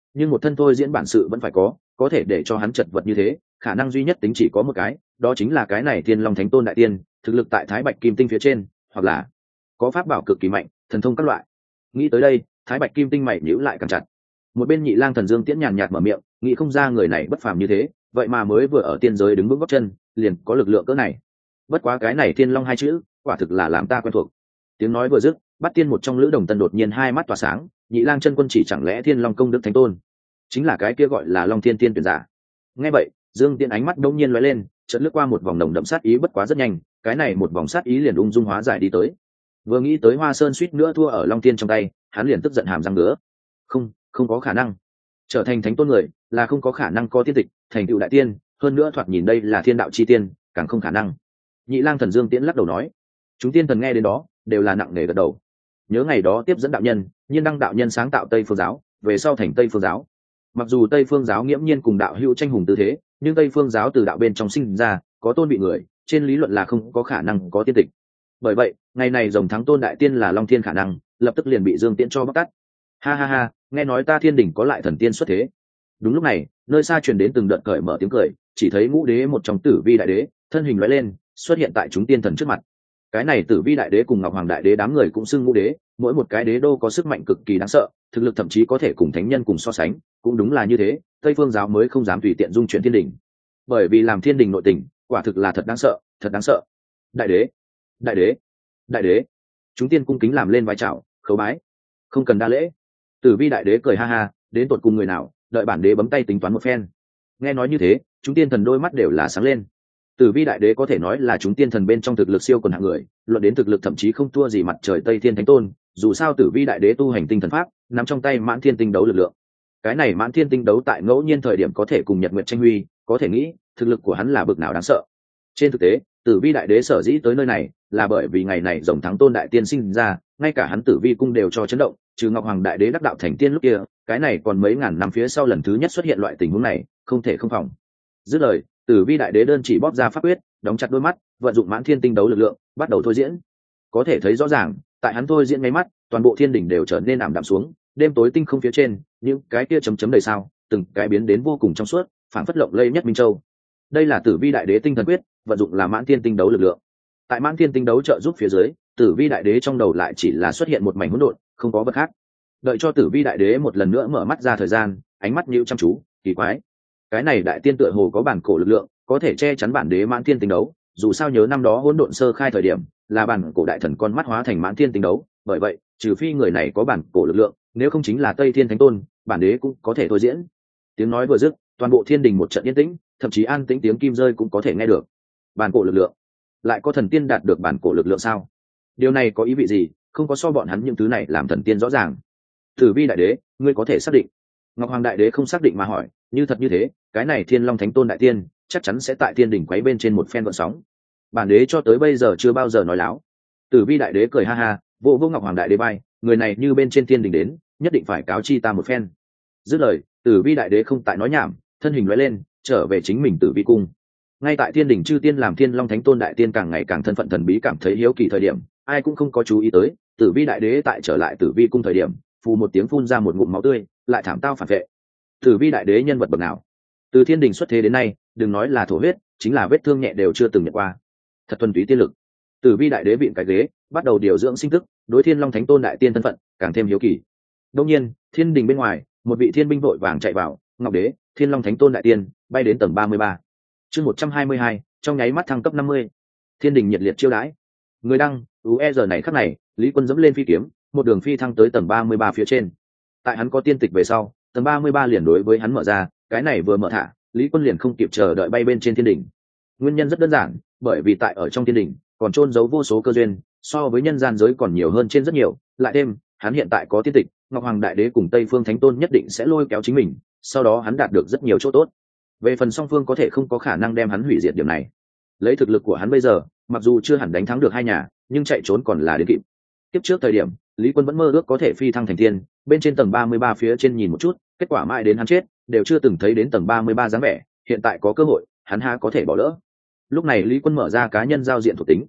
nhưng một thân thôi diễn bản sự vẫn phải có, có thể để cho hắn chật vật như thế, khả năng duy nhất tính chỉ có một cái, đó chính là cái này Thiên Long Thánh Tôn đại tiên, thực lực tại Thái Bạch Kim Tinh phía trên, hoặc là có pháp bảo cực kỳ mạnh, thần thông các loại. Nghĩ tới đây, Thái Bạch Kim Tinh mày nhíu lại càng chặt. Một bên Nhị Lang Thần Dương Tiễn nhàn nhạt mở miệng, nghĩ không ra người này bất phàm như thế, vậy mà mới vừa ở tiên giới đứng vững gót chân, liền có lực lượng cỡ này. Bất quá cái này Thiên Long hai chữ, quả thực là làm ta quen thuộc. Tiếng nói vừa dứt, Bát Tiên một trong Lữ Đồng Tân đột nhiên hai mắt tỏa sáng, Nhị Lang chân quân chỉ chẳng lẽ Thiên Long công đức thánh tôn, chính là cái kia gọi là Long Thiên Tiên tuyển giả. Nghe vậy, Dương Tiễn ánh mắt đột nhiên lóe lên, chợt lướt qua một vòng nồng đậm sát ý, bất quá rất nhanh, cái này một vòng sát ý liền ung dung hóa giải đi tới. Vừa nghĩ tới Hoa Sơn suýt nữa thua ở Long Tiên trong tay, hắn liền tức giận hàm răng ngứa. Không, không có khả năng. Trở thành thánh tôn người, là không có khả năng có tiên tịch, thành tựu đại tiên, hơn nữa thoạt nhìn đây là thiên đạo chi tiên, càng không khả năng. Nhị Lang Thần Dương Tiễn lắc đầu nói. Chúng tiên thần nghe đến đó, đều là nặng nề gật đầu. Nhớ ngày đó tiếp dẫn đạo nhân, Nhiên Đăng đạo nhân sáng tạo Tây Phương giáo, về sau thành Tây Phương giáo. Mặc dù Tây Phương giáo nghiễm nhiên cùng đạo hữu tranh hùng tư thế, nhưng Tây Phương giáo từ đạo bên trong sinh ra, có tôn bị người, trên lý luận là không có khả năng có tiên tịch. Bởi vậy, ngày này rồng thắng tôn đại tiên là Long Thiên khả năng, lập tức liền bị Dương Tiễn cho bóc tát. Ha ha ha, nghe nói ta Thiên đỉnh có lại thần tiên xuất thế. Đúng lúc này, nơi xa truyền đến từng đợt cởi mở tiếng cười, chỉ thấy Ngũ Đế một trong Tử Vi đại đế, thân hình lóe lên, xuất hiện tại chúng tiên thần trước mặt. Cái này Tử Vi đại đế cùng Ngọc Hoàng đại đế đám người cũng xưng Ngũ Đế, mỗi một cái đế đô có sức mạnh cực kỳ đáng sợ, thực lực thậm chí có thể cùng thánh nhân cùng so sánh, cũng đúng là như thế, Tây Phương giáo mới không dám tùy tiện dung chuyển Thiên đỉnh. Bởi vì làm Thiên đỉnh nội tình, quả thực là thật đáng sợ, thật đáng sợ. Đại đế, đại đế, đại đế. Chúng tiên cung kính làm lên vái chào, khấu bái. Không cần đa lễ. Tử Vi đại đế cười ha ha, đến tột cùng người nào, đợi bản đế bấm tay tính toán một phen. Nghe nói như thế, chúng tiên thần đôi mắt đều là sáng lên. Tử Vi đại đế có thể nói là chúng tiên thần bên trong thực lực siêu quần hạng người, luận đến thực lực thậm chí không thua gì mặt trời Tây Thiên Thánh Tôn, dù sao Tử Vi đại đế tu hành tinh thần pháp, nắm trong tay Mãn Thiên tinh đấu lực lượng. Cái này Mãn Thiên tinh đấu tại ngẫu nhiên thời điểm có thể cùng Nhật Nguyệt tranh huy, có thể nghĩ, thực lực của hắn là bực nào đáng sợ. Trên thực tế, Tử Vi đại đế sở dĩ tới nơi này, là bởi vì ngày này rồng thắng tôn đại tiên sinh ra, ngay cả hắn Tử Vi cung đều cho chấn động, trừ Ngọc Hoàng đại đế đắc đạo thành tiên lúc kia, cái này còn mấy ngàn năm phía sau lần thứ nhất xuất hiện loại tình huống này, không thể không phòng. Dứt lời, Tử Vi đại đế đơn chỉ bóp ra pháp quyết, đóng chặt đôi mắt, vận dụng Mãn Thiên tinh đấu lực lượng, bắt đầu thôi diễn. Có thể thấy rõ ràng, tại hắn thôi diễn mấy mắt, toàn bộ thiên đỉnh đều trở nên ảm đạm xuống, đêm tối tinh không phía trên, những cái kia chấm chấm đầy sao, từng cái biến đến vô cùng trong suốt, phảng phất lộng lẫy nhất minh châu. Đây là Tử Vi đại đế tinh thần quyết, vận dụng là Mãn Thiên tinh đấu lực lượng. Tại Mãn Thiên tinh đấu trợ giúp phía dưới, Tử Vi đại đế trong đầu lại chỉ là xuất hiện một mảnh hỗn độn, không có vật khác. Đợi cho Tử Vi đại đế một lần nữa mở mắt ra thời gian, ánh mắt nhíu chăm chú, kỳ quái. Cái này đại tiên tựa hồ có bản cổ lực lượng, có thể che chắn bản đế Mãn Thiên tinh đấu, dù sao nhớ năm đó hỗn độn sơ khai thời điểm, là bản cổ đại thần con mắt hóa thành Mãn Thiên tinh đấu, bởi vậy, trừ phi người này có bản cổ lực lượng, nếu không chính là Tây Thiên Thánh Tôn, bản đế cũng có thể thôi diễn. Tiếng nói vừa dứt, toàn bộ thiên đình một trận yên tĩnh, thậm chí an tĩnh tiếng kim rơi cũng có thể nghe được. Bản cổ lực lượng, lại có thần tiên đạt được bản cổ lực lượng sao? Điều này có ý vị gì? Không có so bọn hắn những thứ này làm thần tiên rõ ràng. Tử Vi đại đế, ngươi có thể xác định? Ngọc Hoàng đại đế không xác định mà hỏi, như thật như thế, cái này Thiên Long Thánh Tôn đại tiên, chắc chắn sẽ tại thiên đỉnh quấy bên trên một phen gợn sóng. Bản đế cho tới bây giờ chưa bao giờ nói láo. Tử Vi đại đế cười ha ha, vô vô Ngọc Hoàng đại đế bay, người này như bên trên thiên đỉnh đến, nhất định phải cáo chi ta một phen. Dứt lời, Tử Vi đại đế không tại nói nhảm, thân hình lóe lên, trở về chính mình Tử Vi cung. Ngay tại thiên đỉnh chư tiên làm Thiên Long Thánh Tôn đại tiên càng ngày càng thân phận thần bí cảm thấy hiếu kỳ thời điểm, ai cũng không có chú ý tới, Tử Vi đại đế tại trở lại Tử Vi cung thời điểm, phù một tiếng phun ra một ngụm máu tươi, lại thảm tao phản vệ. Tử Vi đại đế nhân vật bậc nào? Từ thiên đình xuất thế đến nay, đừng nói là thổ huyết, chính là vết thương nhẹ đều chưa từng nhận qua. Thật thuần túy tiên lực. Tử Vi đại đế vịn cái ghế, bắt đầu điều dưỡng sinh tức, đối Thiên Long Thánh Tôn đại tiên thân phận càng thêm hiếu kỳ. Đương nhiên, thiên đình bên ngoài, một vị thiên binh vội vàng chạy vào, Ngọc Đế, Thiên Long Thánh Tôn đại tiên, bay đến tầng ba mươi ba. Chương một trăm hai mươi hai, trong nháy mắt thăng cấp năm mươi. Thiên đình nhiệt liệt chiêu đãi. Người đăng, u e giờ này khắc này, Lý Quân dẫm lên phi kiếm, một đường phi thăng tới tầng ba mươi ba phía trên. Tại hắn có tiên tịch về sau, tầng ba mươi ba liền đối với hắn mở ra, cái này vừa mở thả, Lý Quân liền không kịp chờ đợi bay bên trên thiên đỉnh. Nguyên nhân rất đơn giản, bởi vì tại ở trong thiên đỉnh còn trôn giấu vô số cơ duyên, so với nhân gian giới còn nhiều hơn trên rất nhiều, lại thêm, hắn hiện tại có tiên tịch, Ngọc Hoàng đại đế cùng Tây Phương Thánh Tôn nhất định sẽ lôi kéo chính mình, sau đó hắn đạt được rất nhiều chỗ tốt. Về phần song phương có thể không có khả năng đem hắn hủy diệt điểm này. Lấy thực lực của hắn bây giờ, mặc dù chưa hẳn đánh thắng được hai nhà, nhưng chạy trốn còn là đến kịp. Tiếp trước thời điểm, Lý Quân vẫn mơ ước có thể phi thăng thành tiên, bên trên tầng ba mươi ba phía trên nhìn một chút, kết quả mãi đến hắn chết, đều chưa từng thấy đến tầng ba mươi ba dáng vẻ, hiện tại có cơ hội, hắn há có thể bỏ lỡ. Lúc này Lý Quân mở ra cá nhân giao diện thuộc tính.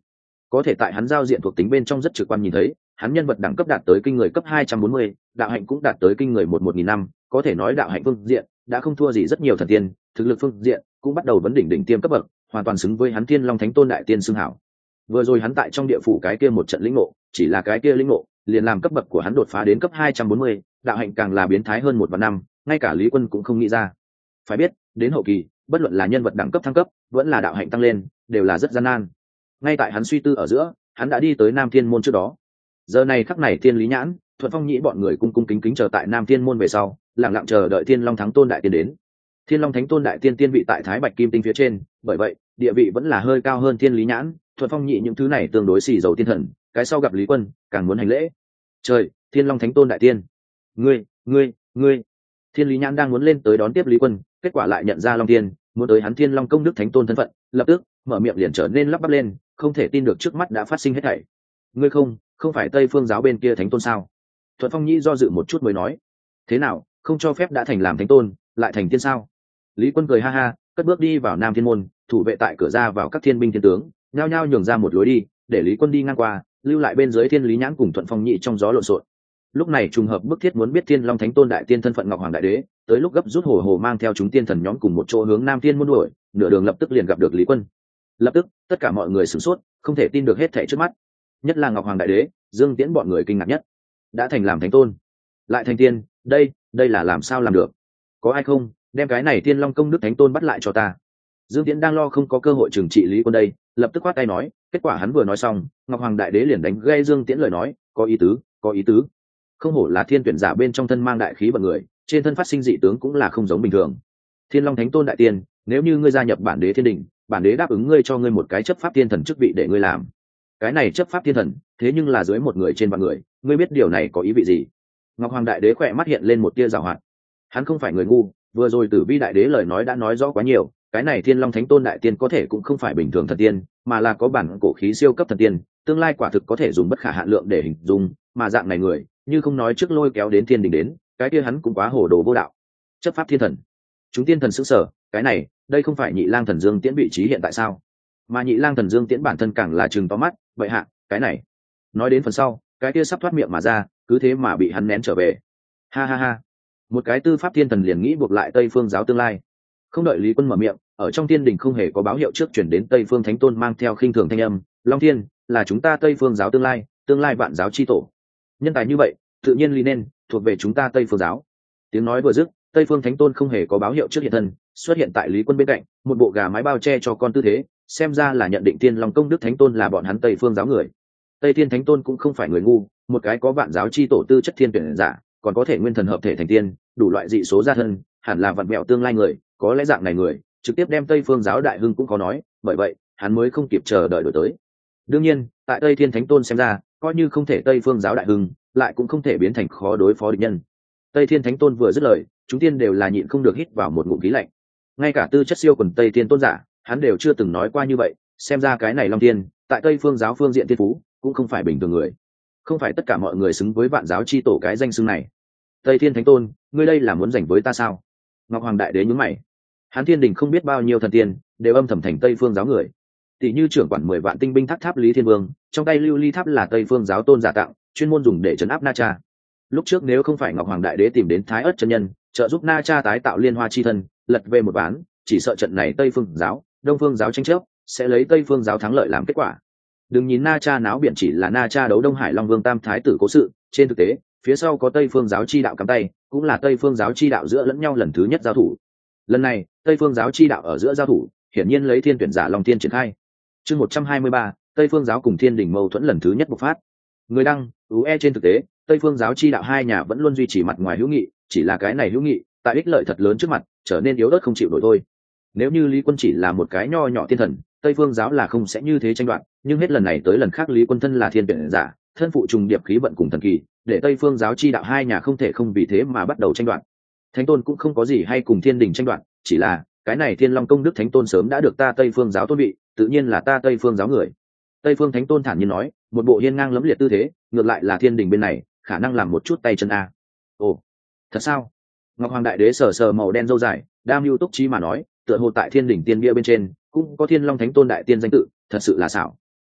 có thể tại hắn giao diện thuộc tính bên trong rất trực quan nhìn thấy hắn nhân vật đẳng cấp đạt tới kinh người cấp hai trăm bốn mươi, đạo hạnh cũng đạt tới kinh người một một nghìn năm, có thể nói đạo hạnh phương diện đã không thua gì rất nhiều thần tiên, thực lực phương diện cũng bắt đầu vấn đỉnh đỉnh tiêm cấp bậc, hoàn toàn xứng với hắn Thiên Long Thánh Tôn đại tiên xưng hảo. Vừa rồi hắn tại trong địa phủ cái kia một trận lĩnh ngộ, chỉ là cái kia lĩnh ngộ liền làm cấp bậc của hắn đột phá đến cấp hai trăm bốn mươi, đạo hạnh càng là biến thái hơn một vạn năm, ngay cả Lý Quân cũng không nghĩ ra. Phải biết, đến hậu kỳ, bất luận là nhân vật đẳng cấp thăng cấp, vẫn là đạo hạnh tăng lên, đều là rất gian nan. Ngay tại hắn suy tư ở giữa, hắn đã đi tới Nam Thiên môn trước đó. Giờ này khắc này Thiên Lý Nhãn, Thuận Phong Nhĩ bọn người cung cung kính kính chờ tại Nam Thiên môn về sau, lặng lặng chờ đợi Thiên Long Thánh Tôn đại tiên đến. Thiên Long Thánh Tôn đại tiên tiên vị tại Thái Bạch Kim Tinh phía trên, bởi vậy, địa vị vẫn là hơi cao hơn Thiên Lý Nhãn, Thuận Phong Nhĩ những thứ này tương đối xì dầu tiên thần, cái sau gặp Lý Quân, càng muốn hành lễ. Trời, Thiên Long Thánh Tôn đại tiên, ngươi, ngươi, ngươi. Thiên Lý Nhãn đang muốn lên tới đón tiếp Lý Quân, kết quả lại nhận ra Long Tiên, muốn tới hắn Thiên Long công đức thánh tôn thân phận, lập tức mở miệng liền trở nên lắp bắp lên, không thể tin được trước mắt đã phát sinh hết thảy. Ngươi không, không phải Tây Phương giáo bên kia thánh tôn sao? Thuận Phong Nhĩ do dự một chút mới nói, thế nào, không cho phép đã thành làm thánh tôn, lại thành tiên sao? Lý Quân cười ha ha, cất bước đi vào Nam Thiên môn, thủ vệ tại cửa ra vào các thiên binh thiên tướng, nhao nhao nhường ra một lối đi, để Lý Quân đi ngang qua, lưu lại bên dưới Thiên Lý Nhãn cùng Thuận Phong Nhĩ trong gió lộn xộn. Lúc này trùng hợp bức thiết muốn biết Thiên Long Thánh Tôn đại tiên thân phận Ngọc Hoàng đại đế, tới lúc gấp rút hồ hồ mang theo chúng tiên thần nhóm cùng một chỗ hướng Nam Thiên môn đuổi, nửa đường lập tức liền gặp được Lý Quân. Lập tức, tất cả mọi người sửng sốt, không thể tin được hết thảy trước mắt. Nhất là Ngọc Hoàng đại đế, Dương Tiễn bọn người kinh ngạc nhất. Đã thành làm thánh tôn, lại thành tiên, đây, đây là làm sao làm được? Có ai không, đem cái này Thiên Long công đức thánh tôn bắt lại cho ta. Dương Tiễn đang lo không có cơ hội trừng trị Lý Quân đây, lập tức quát tay nói, kết quả hắn vừa nói xong, Ngọc Hoàng đại đế liền đánh gây Dương Tiễn lời nói, có ý tứ, có ý tứ. Không hổ là thiên tuyển giả bên trong thân mang đại khí bậc người, trên thân phát sinh dị tướng cũng là không giống bình thường. Thiên Long Thánh Tôn đại tiên, nếu như ngươi gia nhập bản đế thiên đình, bản đế đáp ứng ngươi cho ngươi một cái chấp pháp thiên thần chức vị để ngươi làm. Cái này chấp pháp thiên thần, thế nhưng là dưới một người trên vạn người, ngươi biết điều này có ý vị gì? Ngọc Hoàng đại đế khỏe mắt hiện lên một tia giảo hoạt. Hắn không phải người ngu, vừa rồi Tử Vi đại đế lời nói đã nói rõ quá nhiều, cái này Thiên Long Thánh Tôn đại tiên có thể cũng không phải bình thường thần tiên, mà là có bản cổ khí siêu cấp thần tiên, tương lai quả thực có thể dùng bất khả hạn lượng để hình dung, mà dạng này người, như không nói trước lôi kéo đến thiên đình đến, cái kia hắn cũng quá hồ đồ vô đạo. Chấp pháp thiên thần, chúng tiên thần sững sờ, cái này, đây không phải Nhị Lang thần Dương Tiễn vị trí hiện tại sao? Mà Nhị Lang thần Dương Tiễn bản thân càng là trừng to mắt, vậy hạ, cái này. Nói đến phần sau, cái kia sắp thoát miệng mà ra, cứ thế mà bị hắn nén trở về. Ha ha ha. Một cái tư pháp thiên thần liền nghĩ buộc lại Tây Phương giáo tương lai. Không đợi Lý Quân mở miệng, ở trong thiên đình không hề có báo hiệu trước chuyển đến Tây Phương Thánh Tôn mang theo khinh thường thanh âm, Long Thiên, là chúng ta Tây Phương giáo tương lai, tương lai vạn giáo chi tổ. Nhân tài như vậy, tự nhiên lý nên thuộc về chúng ta Tây Phương giáo. Tiếng nói vừa dứt, Tây Phương Thánh Tôn không hề có báo hiệu trước hiện thân, xuất hiện tại Lý Quân bên cạnh, một bộ gà mái bao che cho con tư thế, xem ra là nhận định Thiên Long công đức Thánh Tôn là bọn hắn Tây Phương giáo người. Tây Thiên Thánh Tôn cũng không phải người ngu, một cái có vạn giáo chi tổ tư chất thiên tuyển giả, còn có thể nguyên thần hợp thể thành tiên, đủ loại dị số gia thân, hẳn là vặn mẹo tương lai người, có lẽ dạng này người, trực tiếp đem Tây Phương giáo đại hưng cũng có nói, bởi vậy, hắn mới không kịp chờ đợi đổi tới. Đương nhiên, tại Tây Thiên Thánh Tôn xem ra, coi như không thể Tây Phương giáo đại hưng, lại cũng không thể biến thành khó đối phó địch nhân. Tây Thiên Thánh Tôn vừa dứt lời, chúng tiên đều là nhịn không được hít vào một ngụm khí lạnh. Ngay cả tư chất siêu quần Tây Thiên tôn giả, hắn đều chưa từng nói qua như vậy, xem ra cái này Long Thiên, tại Tây Phương giáo phương diện thiên phú, cũng không phải bình thường người. Không phải tất cả mọi người xứng với vạn giáo chi tổ cái danh xưng này. Tây Thiên Thánh Tôn, ngươi đây là muốn giành với ta sao? Ngọc Hoàng đại đế nhướng mày. Hắn Thiên Đình không biết bao nhiêu thần tiên, đều âm thầm thành Tây Phương giáo người. Tỷ như trưởng quản mười vạn tinh binh tháp tháp Lý Thiên Vương, trong tay lưu ly tháp là Tây Phương giáo tôn giả tặng, chuyên môn dùng để trấn áp Na Cha. Lúc trước nếu không phải Ngọc Hoàng đại đế tìm đến Thái Ức chân nhân, trợ giúp Na Cha tái tạo liên hoa chi thân, lật về một ván, chỉ sợ trận này Tây Phương giáo, Đông Phương giáo tranh chấp, sẽ lấy Tây Phương giáo thắng lợi làm kết quả. Đừng nhìn Na Cha náo biển chỉ là Na Cha đấu Đông Hải Long Vương Tam Thái tử cố sự, trên thực tế, phía sau có Tây Phương giáo chi đạo cắm tay, cũng là Tây Phương giáo chi đạo giữa lẫn nhau lần thứ nhất giao thủ. Lần này, Tây Phương giáo chi đạo ở giữa giao thủ, hiển nhiên lấy thiên tuyển giả Long Thiên triển khai. Chương một trăm hai mươi ba, Tây Phương giáo cùng Thiên Đình mâu thuẫn lần thứ nhất bộc phát. Người đăng, ú e trên thực tế, Tây Phương giáo chi đạo hai nhà vẫn luôn duy trì mặt ngoài hữu nghị, chỉ là cái này hữu nghị, tại ích lợi thật lớn trước mặt, trở nên yếu ớt không chịu nổi thôi. Nếu như Lý Quân chỉ là một cái nho nhỏ thiên thần, Tây Phương giáo là không sẽ như thế tranh đoạt, nhưng hết lần này tới lần khác Lý Quân thân là thiên tuyển giả, thân phụ trùng điệp khí vận cùng thần kỳ, để Tây Phương giáo chi đạo hai nhà không thể không vì thế mà bắt đầu tranh đoạt. Thánh Tôn cũng không có gì hay cùng Thiên Đình tranh đoạt, chỉ là cái này Thiên Long công đức Thánh Tôn sớm đã được ta Tây Phương giáo tôn vị, tự nhiên là ta Tây Phương giáo người. Tây Phương Thánh Tôn thản nhiên nói, một bộ hiên ngang lẫm liệt tư thế, ngược lại là Thiên Đình bên này, khả năng làm một chút tay chân a. Ồ, thật sao? Ngọc Hoàng đại đế sờ sờ màu đen râu dài, đam mưu túc trí mà nói, tựa hồ tại Thiên Đình tiên bia bên trên, cũng có Thiên Long Thánh Tôn đại tiên danh tự, thật sự là xảo.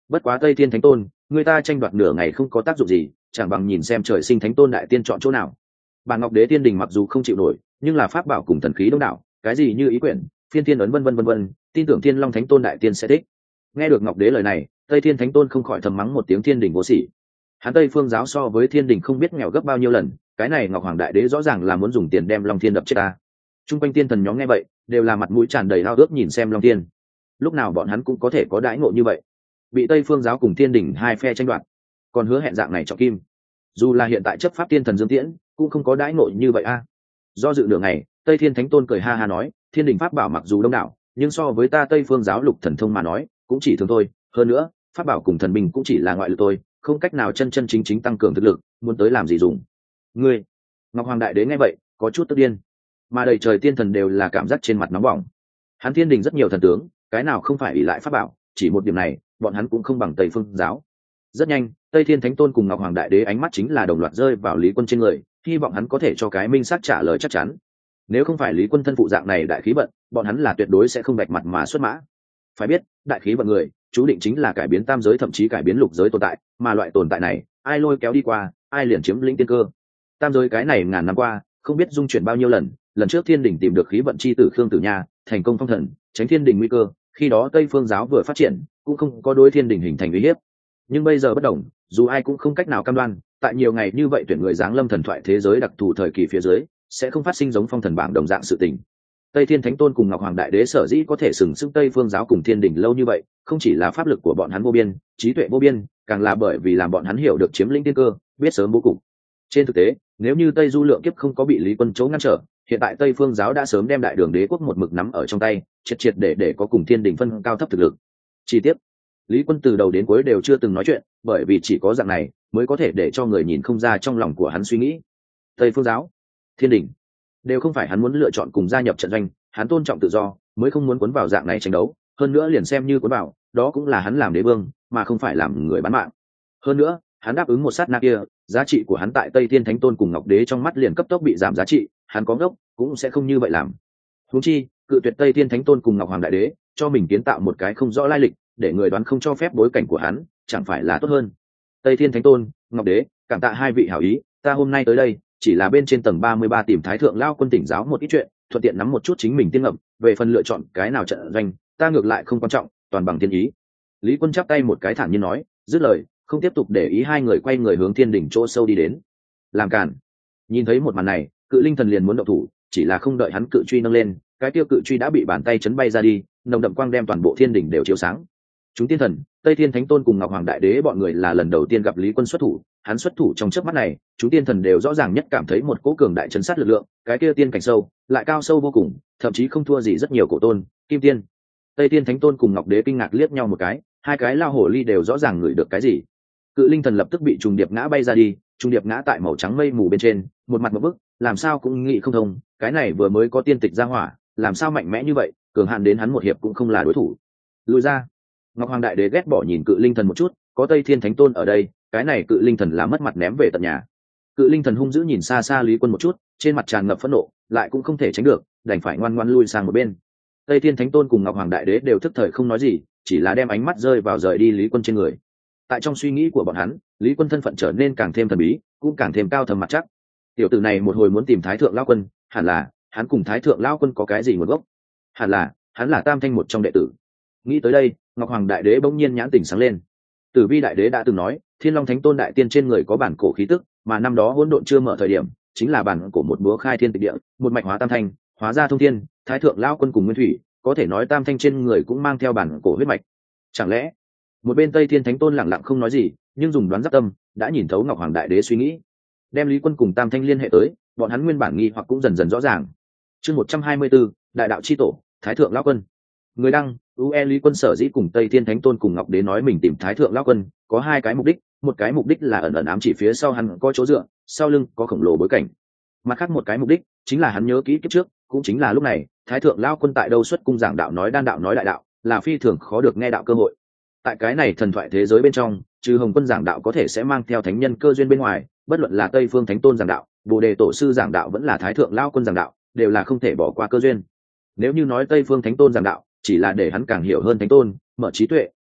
Bất quá Tây Thiên Thánh Tôn, người ta tranh đoạt nửa ngày không có tác dụng gì, chẳng bằng nhìn xem trời sinh Thánh Tôn đại tiên chọn chỗ nào. Bản Ngọc Đế Tiên Đình mặc dù không chịu nổi, nhưng là pháp bảo cùng thần khí đông đảo, cái gì như ý quyển, phiên thiên ấn vân vân vân vân, tin tưởng Thiên Long Thánh Tôn đại tiên sẽ thích. Nghe được Ngọc Đế lời này, Tây Thiên Thánh Tôn không khỏi thầm mắng một tiếng Thiên Đình vô sỉ. Hắn Tây Phương giáo so với Thiên Đình không biết nghèo gấp bao nhiêu lần, cái này Ngọc Hoàng đại đế rõ ràng là muốn dùng tiền đem Long Thiên đập chết ta. Trung quanh tiên thần nhóm nghe vậy, đều là mặt mũi tràn đầy ao ước nhìn xem Long Thiên. Lúc nào bọn hắn cũng có thể có đãi ngộ như vậy, bị Tây Phương giáo cùng Thiên Đình hai phe tranh đoạt, còn hứa hẹn dạng này trọng kim. Dù là hiện tại chấp pháp tiên thần Dương Tiễn, cũng không có đãi ngộ như vậy a. Do dự nửa ngày, Tây Thiên Thánh Tôn cười ha ha nói, Thiên Đình pháp bảo mặc dù đông đảo, nhưng so với ta Tây Phương giáo lục thần thông mà nói, cũng chỉ thường thôi. Hơn nữa, pháp bảo cùng thần binh cũng chỉ là ngoại lực thôi, không cách nào chân chân chính chính tăng cường thực lực, muốn tới làm gì dùng. Ngươi, Ngọc Hoàng đại đế nghe vậy, có chút tức điên, mà đầy trời tiên thần đều là cảm giác trên mặt nóng bỏng. Hắn Thiên Đình rất nhiều thần tướng, cái nào không phải ỷ lại pháp bảo, chỉ một điểm này, bọn hắn cũng không bằng Tây Phương giáo. Rất nhanh, Tây Thiên Thánh Tôn cùng Ngọc Hoàng đại đế ánh mắt chính là đồng loạt rơi vào Lý Quân trên người, hy vọng hắn có thể cho cái minh xác trả lời chắc chắn. Nếu không phải Lý Quân thân phụ dạng này đại khí vận, bọn hắn là tuyệt đối sẽ không bạch mặt mà xuất mã. Phải biết, đại khí vận người, chú định chính là cải biến tam giới thậm chí cải biến lục giới tồn tại, mà loại tồn tại này, ai lôi kéo đi qua, ai liền chiếm lĩnh tiên cơ. Tam giới cái này ngàn năm qua, không biết dung chuyển bao nhiêu lần, lần trước Thiên Đình tìm được khí vận chi tử Khương Tử Nha, thành công phong thần, tránh Thiên Đình nguy cơ, khi đó Tây Phương giáo vừa phát triển, cũng không có đối Thiên Đình hình thành uy hiếp. Nhưng bây giờ bất đồng, dù ai cũng không cách nào cam đoan, tại nhiều ngày như vậy tuyển người giáng lâm thần thoại thế giới đặc thù thời kỳ phía dưới, sẽ không phát sinh giống phong thần bảng đồng dạng sự tình. Tây Thiên Thánh Tôn cùng Ngọc Hoàng đại đế sở dĩ có thể sừng sững Tây Phương giáo cùng Thiên Đình lâu như vậy, không chỉ là pháp lực của bọn hắn vô biên, trí tuệ vô biên, càng là bởi vì làm bọn hắn hiểu được chiếm lĩnh tiên cơ, biết sớm bố cục. Trên thực tế, nếu như Tây Du Lượng Kiếp không có bị Lý Quân Chấu ngăn trở, hiện tại Tây Phương giáo đã sớm đem Đại Đường Đế quốc một mực nắm ở trong tay, triệt triệt để để có cùng Thiên Đình phân cao thấp thực lực. Chi tiết, Lý Quân từ đầu đến cuối đều chưa từng nói chuyện, bởi vì chỉ có dạng này mới có thể để cho người nhìn không ra trong lòng của hắn suy nghĩ. Tây Phương giáo, Thiên Đình đều không phải hắn muốn lựa chọn cùng gia nhập trận doanh, hắn tôn trọng tự do, mới không muốn cuốn vào dạng này tranh đấu. Hơn nữa liền xem như cuốn vào, đó cũng là hắn làm đế vương, mà không phải làm người bán mạng. Hơn nữa, hắn đáp ứng một sát na kia, giá trị của hắn tại Tây Thiên Thánh Tôn cùng Ngọc Đế trong mắt liền cấp tốc bị giảm giá trị, hắn có ngốc cũng sẽ không như vậy làm. Huống chi, cự tuyệt Tây Thiên Thánh Tôn cùng Ngọc Hoàng đại đế, cho mình kiến tạo một cái không rõ lai lịch, để người đoán không cho phép bối cảnh của hắn, chẳng phải là tốt hơn. Tây Thiên Thánh Tôn, Ngọc Đế, cảm tạ hai vị hảo ý, ta hôm nay tới đây, chỉ là bên trên tầng ba mươi ba tìm Thái thượng lao quân tỉnh giáo một ít chuyện, thuận tiện nắm một chút chính mình tiên ngậm, về phần lựa chọn cái nào trận doanh, ta ngược lại không quan trọng, toàn bằng thiên ý. Lý Quân chắp tay một cái thản nhiên nói, dứt lời, không tiếp tục để ý hai người quay người hướng Thiên Đình chỗ sâu đi đến. Làm cản. Nhìn thấy một màn này, Cự Linh Thần liền muốn động thủ, chỉ là không đợi hắn cự truy nâng lên, cái tiêu cự truy đã bị bàn tay chấn bay ra đi, nồng đậm quang đem toàn bộ Thiên Đình đều chiếu sáng. Chúng tiên thần, Tây Thiên Thánh Tôn cùng Ngọc Hoàng đại đế bọn người là lần đầu tiên gặp Lý Quân xuất thủ, hắn xuất thủ trong chớp mắt này, chúng tiên thần đều rõ ràng nhất cảm thấy một cỗ cường đại chấn sát lực lượng, cái kia tiên cảnh sâu, lại cao sâu vô cùng, thậm chí không thua gì rất nhiều cổ tôn, kim tiên. Tây Thiên Thánh Tôn cùng Ngọc Đế kinh ngạc liếc nhau một cái, hai cái lao hổ ly đều rõ ràng ngửi được cái gì. Cự Linh Thần lập tức bị trùng điệp ngã bay ra đi, trùng điệp ngã tại màu trắng mây mù bên trên, một mặt một bức, làm sao cũng nghĩ không thông, cái này vừa mới có tiên tịch ra hỏa, làm sao mạnh mẽ như vậy, cường hạn đến hắn một hiệp cũng không là đối thủ. Lùi ra. Ngọc Hoàng đại đế ghét bỏ nhìn Cự Linh Thần một chút, có Tây Thiên Thánh Tôn ở đây, cái này Cự Linh Thần là mất mặt ném về tận nhà. Cự Linh Thần hung dữ nhìn xa xa Lý Quân một chút, trên mặt tràn ngập phẫn nộ, lại cũng không thể tránh được, đành phải ngoan ngoãn lui sang một bên. Tây Thiên Thánh Tôn cùng Ngọc Hoàng đại đế đều thức thời không nói gì, chỉ là đem ánh mắt rơi vào rời đi Lý Quân trên người. Tại trong suy nghĩ của bọn hắn, Lý Quân thân phận trở nên càng thêm thần bí, cũng càng thêm cao thầm mặt chắc. Tiểu tử này một hồi muốn tìm Thái thượng lão quân, hẳn là hắn cùng Thái thượng lão quân có cái gì nguồn gốc? Hẳn là hắn là Tam Thanh một trong đệ tử. Nghĩ tới đây, Ngọc Hoàng đại đế bỗng nhiên nhãn tỉnh sáng lên. Tử Vi đại đế đã từng nói, Thiên Long Thánh Tôn đại tiên trên người có bản cổ khí tức, mà năm đó hỗn độn chưa mở thời điểm, chính là bản cổ một búa khai thiên tịch địa, một mạch hóa tam thanh, hóa ra thông thiên, Thái thượng lão quân cùng nguyên thủy, có thể nói Tam Thanh trên người cũng mang theo bản cổ huyết mạch. Chẳng lẽ một bên Tây Thiên Thánh Tôn lặng lặng không nói gì, nhưng dùng đoán giáp tâm đã nhìn thấu Ngọc Hoàng đại đế suy nghĩ, đem Lý Quân cùng Tam Thanh liên hệ tới, bọn hắn nguyên bản nghi hoặc cũng dần dần rõ ràng. Chương một trăm hai mươi 124, đại đạo chi tổ, Thái thượng lão quân. Người đăng, u e Lý Quân sở dĩ cùng Tây Thiên Thánh Tôn cùng Ngọc Đế nói mình tìm Thái thượng lão quân, có hai cái mục đích, một cái mục đích là ẩn ẩn ám chỉ phía sau hắn có chỗ dựa, sau lưng có khổng lồ bối cảnh. Mặt khác một cái mục đích chính là hắn nhớ kỹ kiếp trước, cũng chính là lúc này, Thái thượng lão quân tại đâu xuất cung giảng đạo nói đan đạo nói đại đạo, là phi thường khó được nghe đạo cơ hội. Tại cái này thần thoại thế giới bên trong, trừ Hồng Quân giảng đạo có thể sẽ mang theo thánh nhân cơ duyên bên ngoài, bất luận là Tây Phương Thánh Tôn giảng đạo, Bồ Đề tổ sư giảng đạo vẫn là Thái thượng lão quân giảng đạo, đều là không thể bỏ qua cơ duyên. Nếu như nói Tây Phương Thánh Tôn giảng đạo chỉ là để hắn càng hiểu hơn Thánh Tôn, mở trí tuệ,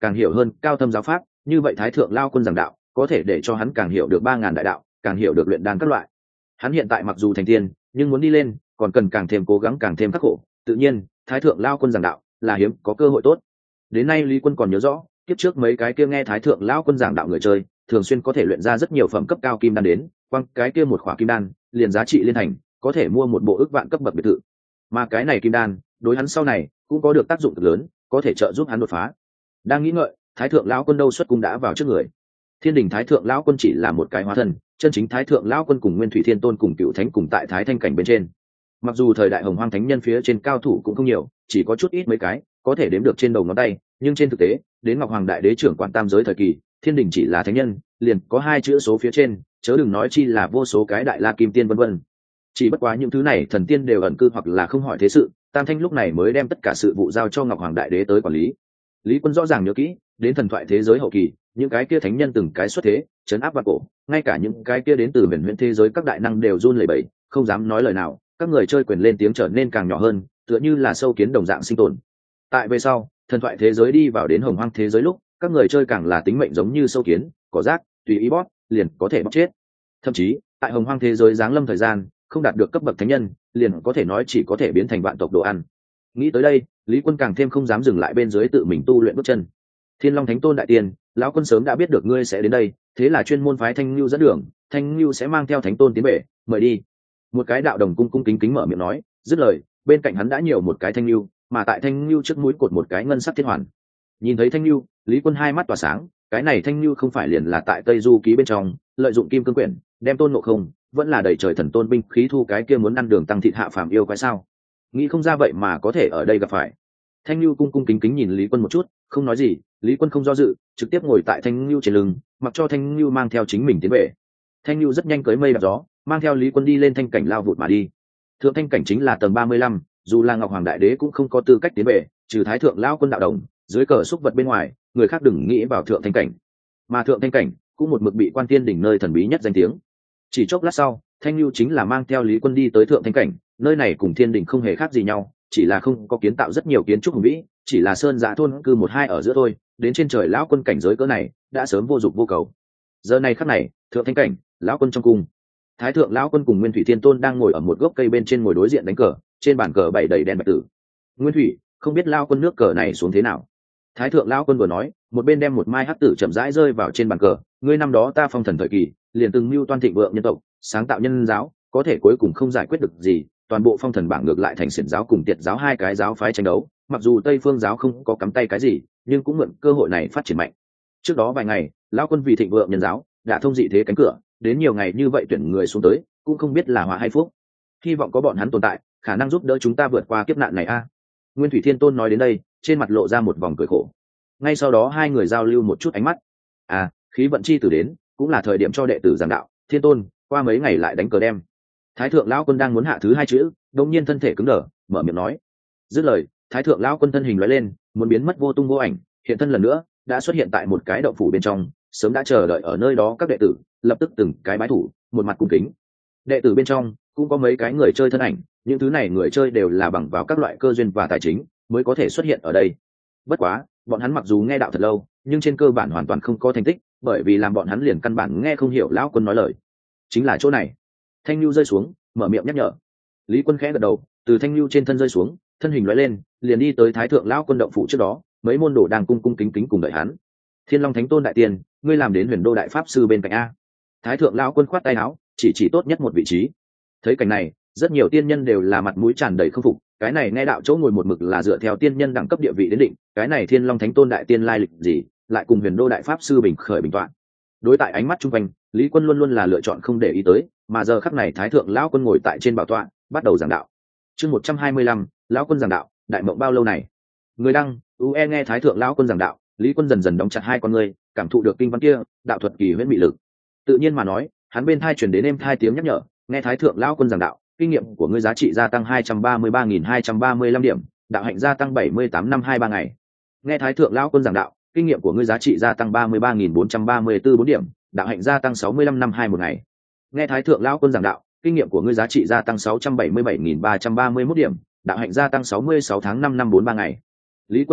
càng hiểu hơn cao thâm giáo pháp, như vậy thái thượng lao quân giảng đạo có thể để cho hắn càng hiểu được ba ngàn đại đạo, càng hiểu được luyện đan các loại. Hắn hiện tại mặc dù thành tiên, nhưng muốn đi lên còn cần càng thêm cố gắng, càng thêm khắc khổ. Tự nhiên thái thượng lao quân giảng đạo là hiếm có cơ hội tốt. Đến nay Lý Quân còn nhớ rõ kiếp trước mấy cái kia nghe thái thượng lao quân giảng đạo người chơi thường xuyên có thể luyện ra rất nhiều phẩm cấp cao kim đan đến, quăng cái kia một khỏa kim đan liền giá trị liên thành có thể mua một bộ ức vạn cấp bậc biệt thự. Mà cái này kim đan đối hắn sau này cũng có được tác dụng cực lớn, có thể trợ giúp hắn đột phá. Đang nghĩ ngợi, thái thượng lão quân đâu xuất cung đã vào trước người. Thiên đình thái thượng lão quân chỉ là một cái hóa thân, chân chính thái thượng lão quân cùng Nguyên Thủy Thiên Tôn cùng Cựu Thánh cùng tại thái thanh cảnh bên trên. Mặc dù thời đại hồng hoang thánh nhân phía trên cao thủ cũng không nhiều, chỉ có chút ít mấy cái có thể đếm được trên đầu ngón tay, nhưng trên thực tế đến ngọc hoàng đại đế trưởng quản tam giới thời kỳ, thiên đình chỉ là thánh nhân liền có hai chữ số phía trên, chớ đừng nói chi là vô số cái đại la kim tiên vân vân. Chỉ bất quá những thứ này thần tiên đều ẩn cư hoặc là không hỏi thế sự, tam thanh lúc này mới đem tất cả sự vụ giao cho ngọc hoàng đại đế tới quản lý. Lý Quân rõ ràng nhớ kỹ, đến thần thoại thế giới hậu kỳ, những cái kia thánh nhân từng cái xuất thế chấn áp vạn cổ, ngay cả những cái kia đến từ huyền huyễn thế giới các đại năng đều run lẩy bẩy, không dám nói lời nào. Các người chơi quyền lên tiếng trở nên càng nhỏ hơn, tựa như là sâu kiến đồng dạng sinh tồn. Tại về sau, thần thoại thế giới đi vào đến hồng hoang thế giới lúc, các người chơi càng là tính mệnh giống như sâu kiến, cỏ rác, tùy ý bóp liền có thể bóp chết. Thậm chí tại hồng hoang thế giới giáng lâm thời gian, không đạt được cấp bậc thánh nhân liền có thể nói chỉ có thể biến thành vạn tộc đồ ăn. Nghĩ tới đây, Lý Quân càng thêm không dám dừng lại bên dưới tự mình tu luyện bước chân. Thiên Long Thánh Tôn đại tiên, lão quân sớm đã biết được ngươi sẽ đến đây, thế là chuyên môn phái Thanh Nưu dẫn đường, Thanh Nưu sẽ mang theo Thánh Tôn tiến về, mời đi. Một cái đạo đồng cung cung kính kính mở miệng nói, dứt lời, bên cạnh hắn đã nhiều một cái Thanh Nưu, mà tại Thanh Nưu trước mũi cột một cái ngân sắc thiên hoàn. Nhìn thấy Thanh Nưu, Lý Quân hai mắt tỏa sáng, cái này Thanh Nưu không phải liền là tại Tây Du ký bên trong, lợi dụng kim cương quyển, đem Tôn Ngộ Không, vẫn là đầy trời thần tôn binh khí thu cái kia muốn ăn đường tăng thịt hạ phàm yêu quái sao? Nghĩ không ra vậy mà có thể ở đây gặp phải. Thanh Nưu cung cung kính kính nhìn Lý Quân một chút, không nói gì. Lý Quân không do dự, trực tiếp ngồi tại Thanh Nưu trên lưng, mặc cho Thanh Nưu mang theo chính mình tiến về. Thanh Nưu rất nhanh cưỡi mây đạp gió, mang theo Lý Quân đi lên thanh cảnh lao vụt mà đi. Thượng thanh cảnh chính là tầng ba mươi lăm, dù là Ngọc Hoàng Đại Đế cũng không có tư cách tiến về, trừ Thái thượng lão quân đạo đồng, dưới cờ xúc vật bên ngoài, người khác đừng nghĩ vào thượng thanh cảnh. Mà thượng thanh cảnh cũng một mực bị Quan Tiên đỉnh nơi thần bí nhất danh tiếng. Chỉ chốc lát sau, Thanh Nưu chính là mang theo Lý Quân đi tới thượng thanh cảnh, nơi này cùng Thiên đỉnh không hề khác gì nhau, chỉ là không có kiến tạo rất nhiều kiến trúc hùng vĩ, chỉ là sơn giã thôn cư một hai ở giữa thôi. Đến trên trời lão quân cảnh giới cỡ này đã sớm vô dụng vô cầu. Giờ này khắc này, thượng thanh cảnh, lão quân trong cung, Thái thượng lão quân cùng Nguyên Thủy Thiên Tôn đang ngồi ở một gốc cây bên trên ngồi đối diện đánh cờ, trên bàn cờ bày đầy đèn bạch tử. Nguyên Thủy, không biết lão quân nước cờ này xuống thế nào? Thái thượng lão quân vừa nói, một bên đem một mai hắc tử chậm rãi rơi vào trên bàn cờ. Ngươi năm đó ta phong thần thời kỳ, liền từng mưu toan thịnh vượng nhân tộc, sáng tạo nhân giáo, có thể cuối cùng không giải quyết được gì, toàn bộ phong thần bảng ngược lại thành xiển giáo cùng tiệt giáo hai cái giáo phái tranh đấu. Mặc dù Tây Phương giáo không có cắm tay cái gì, nhưng cũng mượn cơ hội này phát triển mạnh. Trước đó vài ngày, lão quân vì thịnh vượng nhân giáo đã thông dị thế cánh cửa, đến nhiều ngày như vậy tuyển người xuống tới, cũng không biết là họa hay phúc. Hy vọng có bọn hắn tồn tại, khả năng giúp đỡ chúng ta vượt qua kiếp nạn này a. Nguyên Thủy Thiên Tôn nói đến đây, trên mặt lộ ra một vòng cười khổ. Ngay sau đó hai người giao lưu một chút ánh mắt. À, khí vận chi tử đến, cũng là thời điểm cho đệ tử giảng đạo. Thiên Tôn, qua mấy ngày lại đánh cờ đem. Thái thượng lão quân đang muốn hạ thứ hai chữ, đột nhiên thân thể cứng đờ, mở miệng nói. Dứt lời, Thái thượng lão quân thân hình lóe lên, muốn biến mất vô tung vô ảnh, hiện thân lần nữa, đã xuất hiện tại một cái động phủ bên trong, sớm đã chờ đợi ở nơi đó các đệ tử, lập tức từng cái bái thủ, một mặt cung kính. Đệ tử bên trong cũng có mấy cái người chơi thân ảnh, những thứ này người chơi đều là bằng vào các loại cơ duyên và tài chính mới có thể xuất hiện ở đây. Bất quá, bọn hắn mặc dù nghe đạo thật lâu, nhưng trên cơ bản hoàn toàn không có thành tích, bởi vì làm bọn hắn liền căn bản nghe không hiểu lão quân nói lời. Chính là chỗ này. Thanh Nưu rơi xuống, mở miệng nhắc nhở. Lý Quân khẽ gật đầu, từ Thanh Nưu trên thân rơi xuống, thân hình lóe lên, liền đi tới Thái thượng lão quân động phủ trước đó, mấy môn đồ đang cung cung kính kính cùng đợi hắn. Thiên Long Thánh Tôn đại tiên, ngươi làm đến Huyền Đô đại pháp sư bên cạnh a. Thái thượng lão quân khoát tay áo, chỉ chỉ tốt nhất một vị trí. Thấy cảnh này, rất nhiều tiên nhân đều là mặt mũi tràn đầy không phục, cái này nghe đạo chỗ ngồi một mực là dựa theo tiên nhân đẳng cấp địa vị đến định, cái này Thiên Long Thánh Tôn đại tiên lai lịch gì, lại cùng Huyền Đô đại pháp sư bình khởi bình toạn. Đối tại ánh mắt chung quanh, Lý Quân luôn luôn là lựa chọn không để ý tới, mà giờ khắc này Thái thượng lão quân ngồi tại trên bảo tọa, bắt đầu giảng đạo. Chương một trăm hai mươi lăm, lão quân giảng đạo, đại mộng bao lâu này? Người đăng, u e nghe Thái thượng lão quân giảng đạo, Lý Quân dần dần đóng chặt hai con ngươi, cảm thụ được kinh văn kia, đạo thuật kỳ huyễn mị lực. Tự nhiên mà nói, hắn bên thai truyền đến êm hai tiếng nhắc nhở, nghe Thái thượng lão quân giảng đạo, kinh nghiệm của ngươi giá trị gia tăng hai trăm ba mươi ba nghìn hai trăm ba mươi lăm điểm, đạo hạnh gia tăng bảy mươi tám năm hai ba ngày. Nghe Thái thượng lão quân giảng đạo, kinh nghiệm của ngươi giá trị gia tăng ba mươi ba nghìn bốn trăm ba mươi tư bốn điểm, đạo hạnh gia tăng sáu mươi lăm năm hai một ngày. Nghe Thái thượng lão quân giảng đạo, kinh nghiệm của ngươi giá trị gia tăng sáu trăm bảy mươi bảy nghìn ba trăm ba mươi mốt điểm, đạo hạnh gia tăng sáu mươi sáu tháng năm năm bốn ba ngày. Lý Quân phát hiện,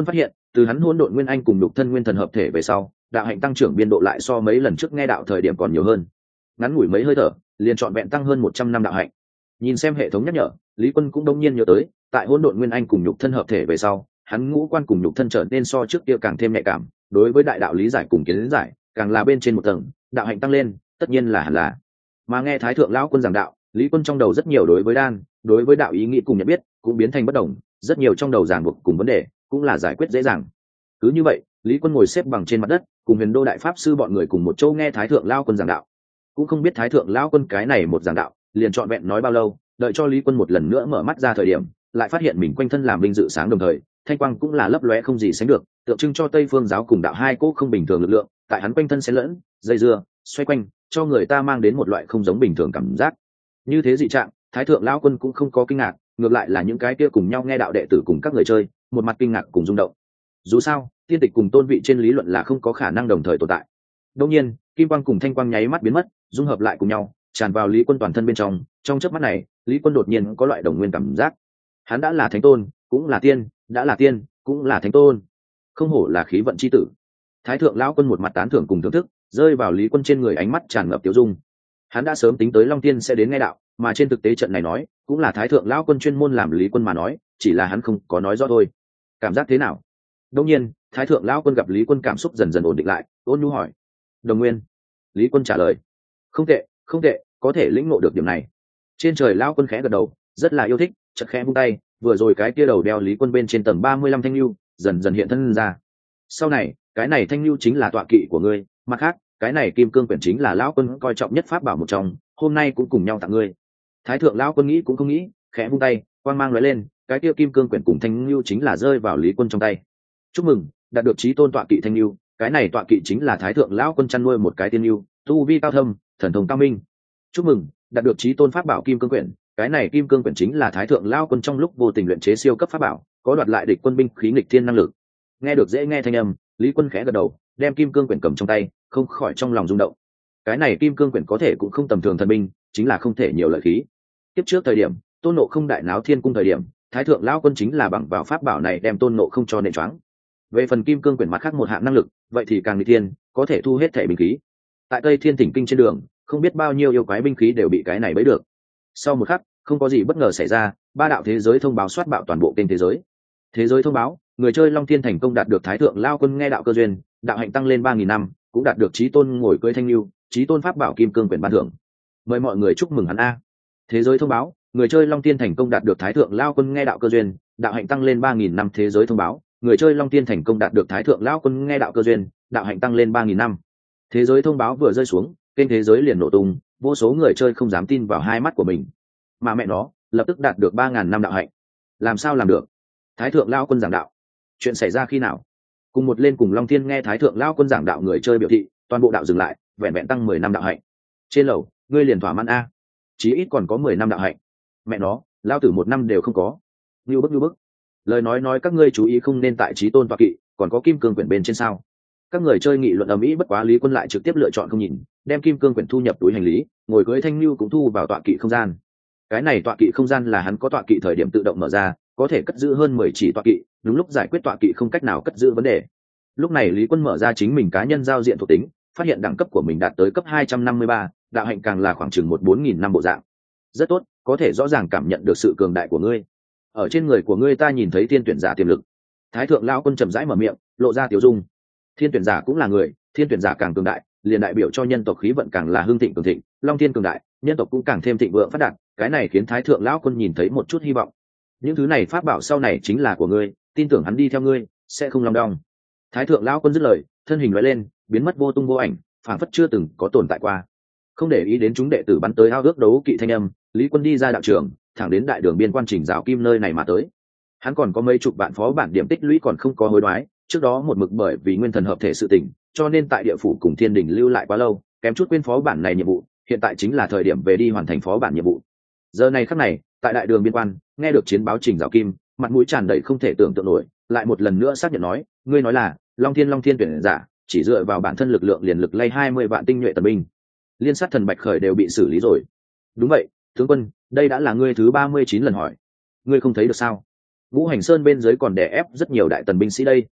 từ hắn hỗn độn nguyên anh cùng nhục thân nguyên thần hợp thể về sau, đạo hạnh tăng trưởng biên độ lại so mấy lần trước nghe đạo thời điểm còn nhiều hơn. Ngắn ngủi mấy hơi thở, liền trọn vẹn tăng hơn một trăm năm đạo hạnh. Nhìn xem hệ thống nhắc nhở, Lý Quân cũng đông nhiên nhớ tới, tại hỗn độn nguyên anh cùng nhục thân hợp thể về sau, hắn ngũ quan cùng nhục thân trở nên so trước kia càng thêm nhạy cảm, đối với đại đạo lý giải cùng kiến giải, càng là bên trên một tầng, đạo hạnh tăng lên, tất nhiên là hẳn là. Mà nghe Thái thượng lão quân giảng đạo, Lý Quân trong đầu rất nhiều đối với đan, đối với đạo ý nghĩ cùng nhận biết, cũng biến thành bất đồng, rất nhiều trong đầu ràng buộc cùng vấn đề, cũng là giải quyết dễ dàng. Cứ như vậy, Lý Quân ngồi xếp bằng trên mặt đất, cùng Huyền Đô đại pháp sư bọn người cùng một chỗ nghe Thái thượng lão quân giảng đạo. Cũng không biết Thái thượng lão quân cái này một giảng đạo, liền trọn vẹn nói bao lâu, đợi cho Lý Quân một lần nữa mở mắt ra thời điểm, lại phát hiện mình quanh thân làm vinh dự sáng đồng thời, thanh quang cũng là lấp lóe không gì sánh được, tượng trưng cho Tây Phương giáo cùng đạo hai cỗ không bình thường lực lượng, tại hắn quanh thân xen lẫn, dây dưa, xoay quanh, cho người ta mang đến một loại không giống bình thường cảm giác. Như thế dị trạng, Thái thượng lão quân cũng không có kinh ngạc, ngược lại là những cái kia cùng nhau nghe đạo đệ tử cùng các người chơi, một mặt kinh ngạc cùng rung động. Dù sao, tiên tịch cùng tôn vị trên lý luận là không có khả năng đồng thời tồn tại. Đương nhiên, kim quang cùng thanh quang nháy mắt biến mất, dung hợp lại cùng nhau, tràn vào Lý Quân toàn thân bên trong. Trong chớp mắt này, Lý Quân đột nhiên có loại đồng nguyên cảm giác. Hắn đã là thánh tôn, cũng là tiên, đã là tiên, cũng là thánh tôn. Không hổ là khí vận chi tử. Thái thượng lão quân một mặt tán thưởng cùng thưởng thức, rơi vào Lý Quân trên người, ánh mắt tràn ngập tiêu dung. Hắn đã sớm tính tới Long Tiên sẽ đến nghe đạo, mà trên thực tế trận này nói, cũng là Thái thượng lão quân chuyên môn làm Lý Quân mà nói, chỉ là hắn không có nói rõ thôi. Cảm giác thế nào? Đương nhiên, Thái thượng lão quân gặp Lý Quân cảm xúc dần dần ổn định lại, ôn nhu hỏi. Đồng nguyên. Lý Quân trả lời. Không tệ, không tệ, có thể lĩnh ngộ được điểm này. Trên trời lão quân khẽ gật đầu, rất là yêu thích, chợt khẽ vung tay, vừa rồi cái kia đầu đeo Lý Quân bên trên tầng ba mươi lăm thanh lưu, dần dần hiện thân ra. Sau này, cái này thanh lưu chính là tọa kỵ của ngươi, mặt khác, cái này kim cương quyển chính là lão quân coi trọng nhất pháp bảo một trong, hôm nay cũng cùng nhau tặng ngươi. Thái thượng lão quân nghĩ cũng không nghĩ, khẽ vung tay, quang mang lóe lên, cái kia kim cương quyển cùng thanh lưu chính là rơi vào Lý Quân trong tay. Chúc mừng, đạt được chí tôn tọa kỵ thanh lưu, cái này tọa kỵ chính là Thái thượng lão quân chăn nuôi một cái tiên lưu, tu vi cao thâm, thần thông cao minh. Chúc mừng, đạt được chí tôn pháp bảo kim cương quyển, cái này kim cương quyển chính là Thái thượng lão quân trong lúc vô tình luyện chế siêu cấp pháp bảo, có đoạt lại địch quân binh khí nghịch thiên năng lực. Nghe được dễ nghe thanh âm, Lý Quân khẽ gật đầu, đem kim cương quyển cầm trong tay, không khỏi trong lòng rung động. Cái này kim cương quyển có thể cũng không tầm thường thần binh, chính là không thể nhiều lợi khí. Tiếp trước thời điểm, Tôn Ngộ Không đại náo thiên cung thời điểm, Thái thượng lão quân chính là bằng vào pháp bảo này đem Tôn Ngộ Không cho nện choáng. Về phần kim cương quyển mặt khác một hạng năng lực, vậy thì càng nghịch thiên, có thể thu hết thể binh khí. Tại Tây Thiên Thỉnh Kinh trên đường, không biết bao nhiêu yêu quái binh khí đều bị cái này bấy được. Sau một khắc, không có gì bất ngờ xảy ra, ba đạo thế giới thông báo soát bạo toàn bộ kênh thế giới. Thế giới thông báo, người chơi Long Thiên thành công đạt được Thái thượng lão quân nghe đạo cơ duyên, đạo hạnh tăng lên ba nghìn năm, cũng đạt được chí tôn ngồi cưỡi thanh lưu, chí tôn pháp bảo kim cương quyển ban thưởng. Mời mọi người chúc mừng hắn a. Thế giới thông báo, người chơi Long Thiên thành công đạt được Thái thượng lão quân nghe đạo cơ duyên, đạo hạnh tăng lên ba nghìn năm. Thế giới thông báo, người chơi Long Thiên thành công đạt được Thái thượng lão quân nghe đạo cơ duyên, đạo hạnh tăng lên ba nghìn năm. Thế giới thông báo vừa rơi xuống, kênh thế giới liền nổ tung, vô số người chơi không dám tin vào hai mắt của mình. Mà mẹ nó, lập tức đạt được ba nghìn năm đạo hạnh. Làm sao làm được? Thái thượng lão quân giảng đạo. Chuyện xảy ra khi nào? Cùng một lên cùng Long Thiên nghe Thái thượng lão quân giảng đạo, người chơi biểu thị, toàn bộ đạo dừng lại, vẹn vẹn tăng mười năm đạo hạnh. Trên lầu, ngươi liền thỏa mãn a. Chí ít còn có mười năm đạo hạnh. Mẹ nó, lao tử một năm đều không có. Như bức như bức. Lời nói nói các ngươi chú ý không nên tại chí tôn tọa kỵ, còn có kim cương quyển bên trên sao? Các người chơi nghị luận ầm ĩ, bất quá Lý Quân lại trực tiếp lựa chọn không nhìn, đem kim cương quyển thu nhập túi hành lý, ngồi cưỡi thanh lưu cũng thu vào tọa kỵ không gian. Cái này tọa kỵ không gian là hắn có tọa kỵ thời điểm tự động mở ra, có thể cất giữ hơn mười chỉ tọa kỵ, đúng lúc giải quyết tọa kỵ không cách nào cất giữ vấn đề. Lúc này Lý Quân mở ra chính mình cá nhân giao diện thuộc tính, phát hiện đẳng cấp của mình đạt tới cấp hai trăm năm mươi ba, đạo hạnh càng là khoảng chừng một bốn nghìn năm bộ dạng. Rất tốt, có thể rõ ràng cảm nhận được sự cường đại của ngươi. Ở trên người của ngươi ta nhìn thấy thiên tuyển giả tiềm lực. Thái thượng lão quân chậm rãi mở miệng, lộ ra tiểu dung. Thiên tuyển giả cũng là người, thiên tuyển giả càng cường đại, liền đại biểu cho nhân tộc khí vận càng là hưng thịnh cường thịnh, Long Thiên cường đại, nhân tộc cũng càng thêm thịnh vượng phát đạt, cái này khiến Thái thượng lão quân nhìn thấy một chút hy vọng. Những thứ này pháp bảo sau này chính là của ngươi, tin tưởng hắn đi theo ngươi, sẽ không lòng đong. Thái thượng lão quân dứt lời, thân hình lóe lên, biến mất vô tung vô ảnh, phảng phất chưa từng có tồn tại qua. Không để ý đến chúng đệ tử bắn tới ao ước đấu kỵ thanh âm, Lý Quân đi ra đạo trường, thẳng đến đại đường biên quan Trình Giáo Kim nơi này mà tới. Hắn còn có mấy chục vạn phó bản điểm tích lũy còn không có hối đoái, trước đó một mực bởi vì nguyên thần hợp thể sự tình, cho nên tại địa phủ cùng thiên đình lưu lại quá lâu, kém chút quên phó bản này nhiệm vụ, hiện tại chính là thời điểm về đi hoàn thành phó bản nhiệm vụ. Giờ này khắc này, tại đại đường biên quan, nghe được chiến báo Trình Giáo Kim, mặt mũi tràn đầy không thể tưởng tượng nổi, lại một lần nữa xác nhận nói, ngươi nói là Long Thiên Long Thiên tuyển giả, chỉ dựa vào bản thân lực lượng liền lực lay hai mươi vạn tinh nhuệ tần binh. Liên sát thần Bạch Khởi đều bị xử lý rồi. Đúng vậy, tướng quân, đây đã là ngươi thứ ba mươi chín lần hỏi. Ngươi không thấy được sao? Ngũ Hành Sơn bên dưới còn đè ép rất nhiều đại tần binh sĩ đây.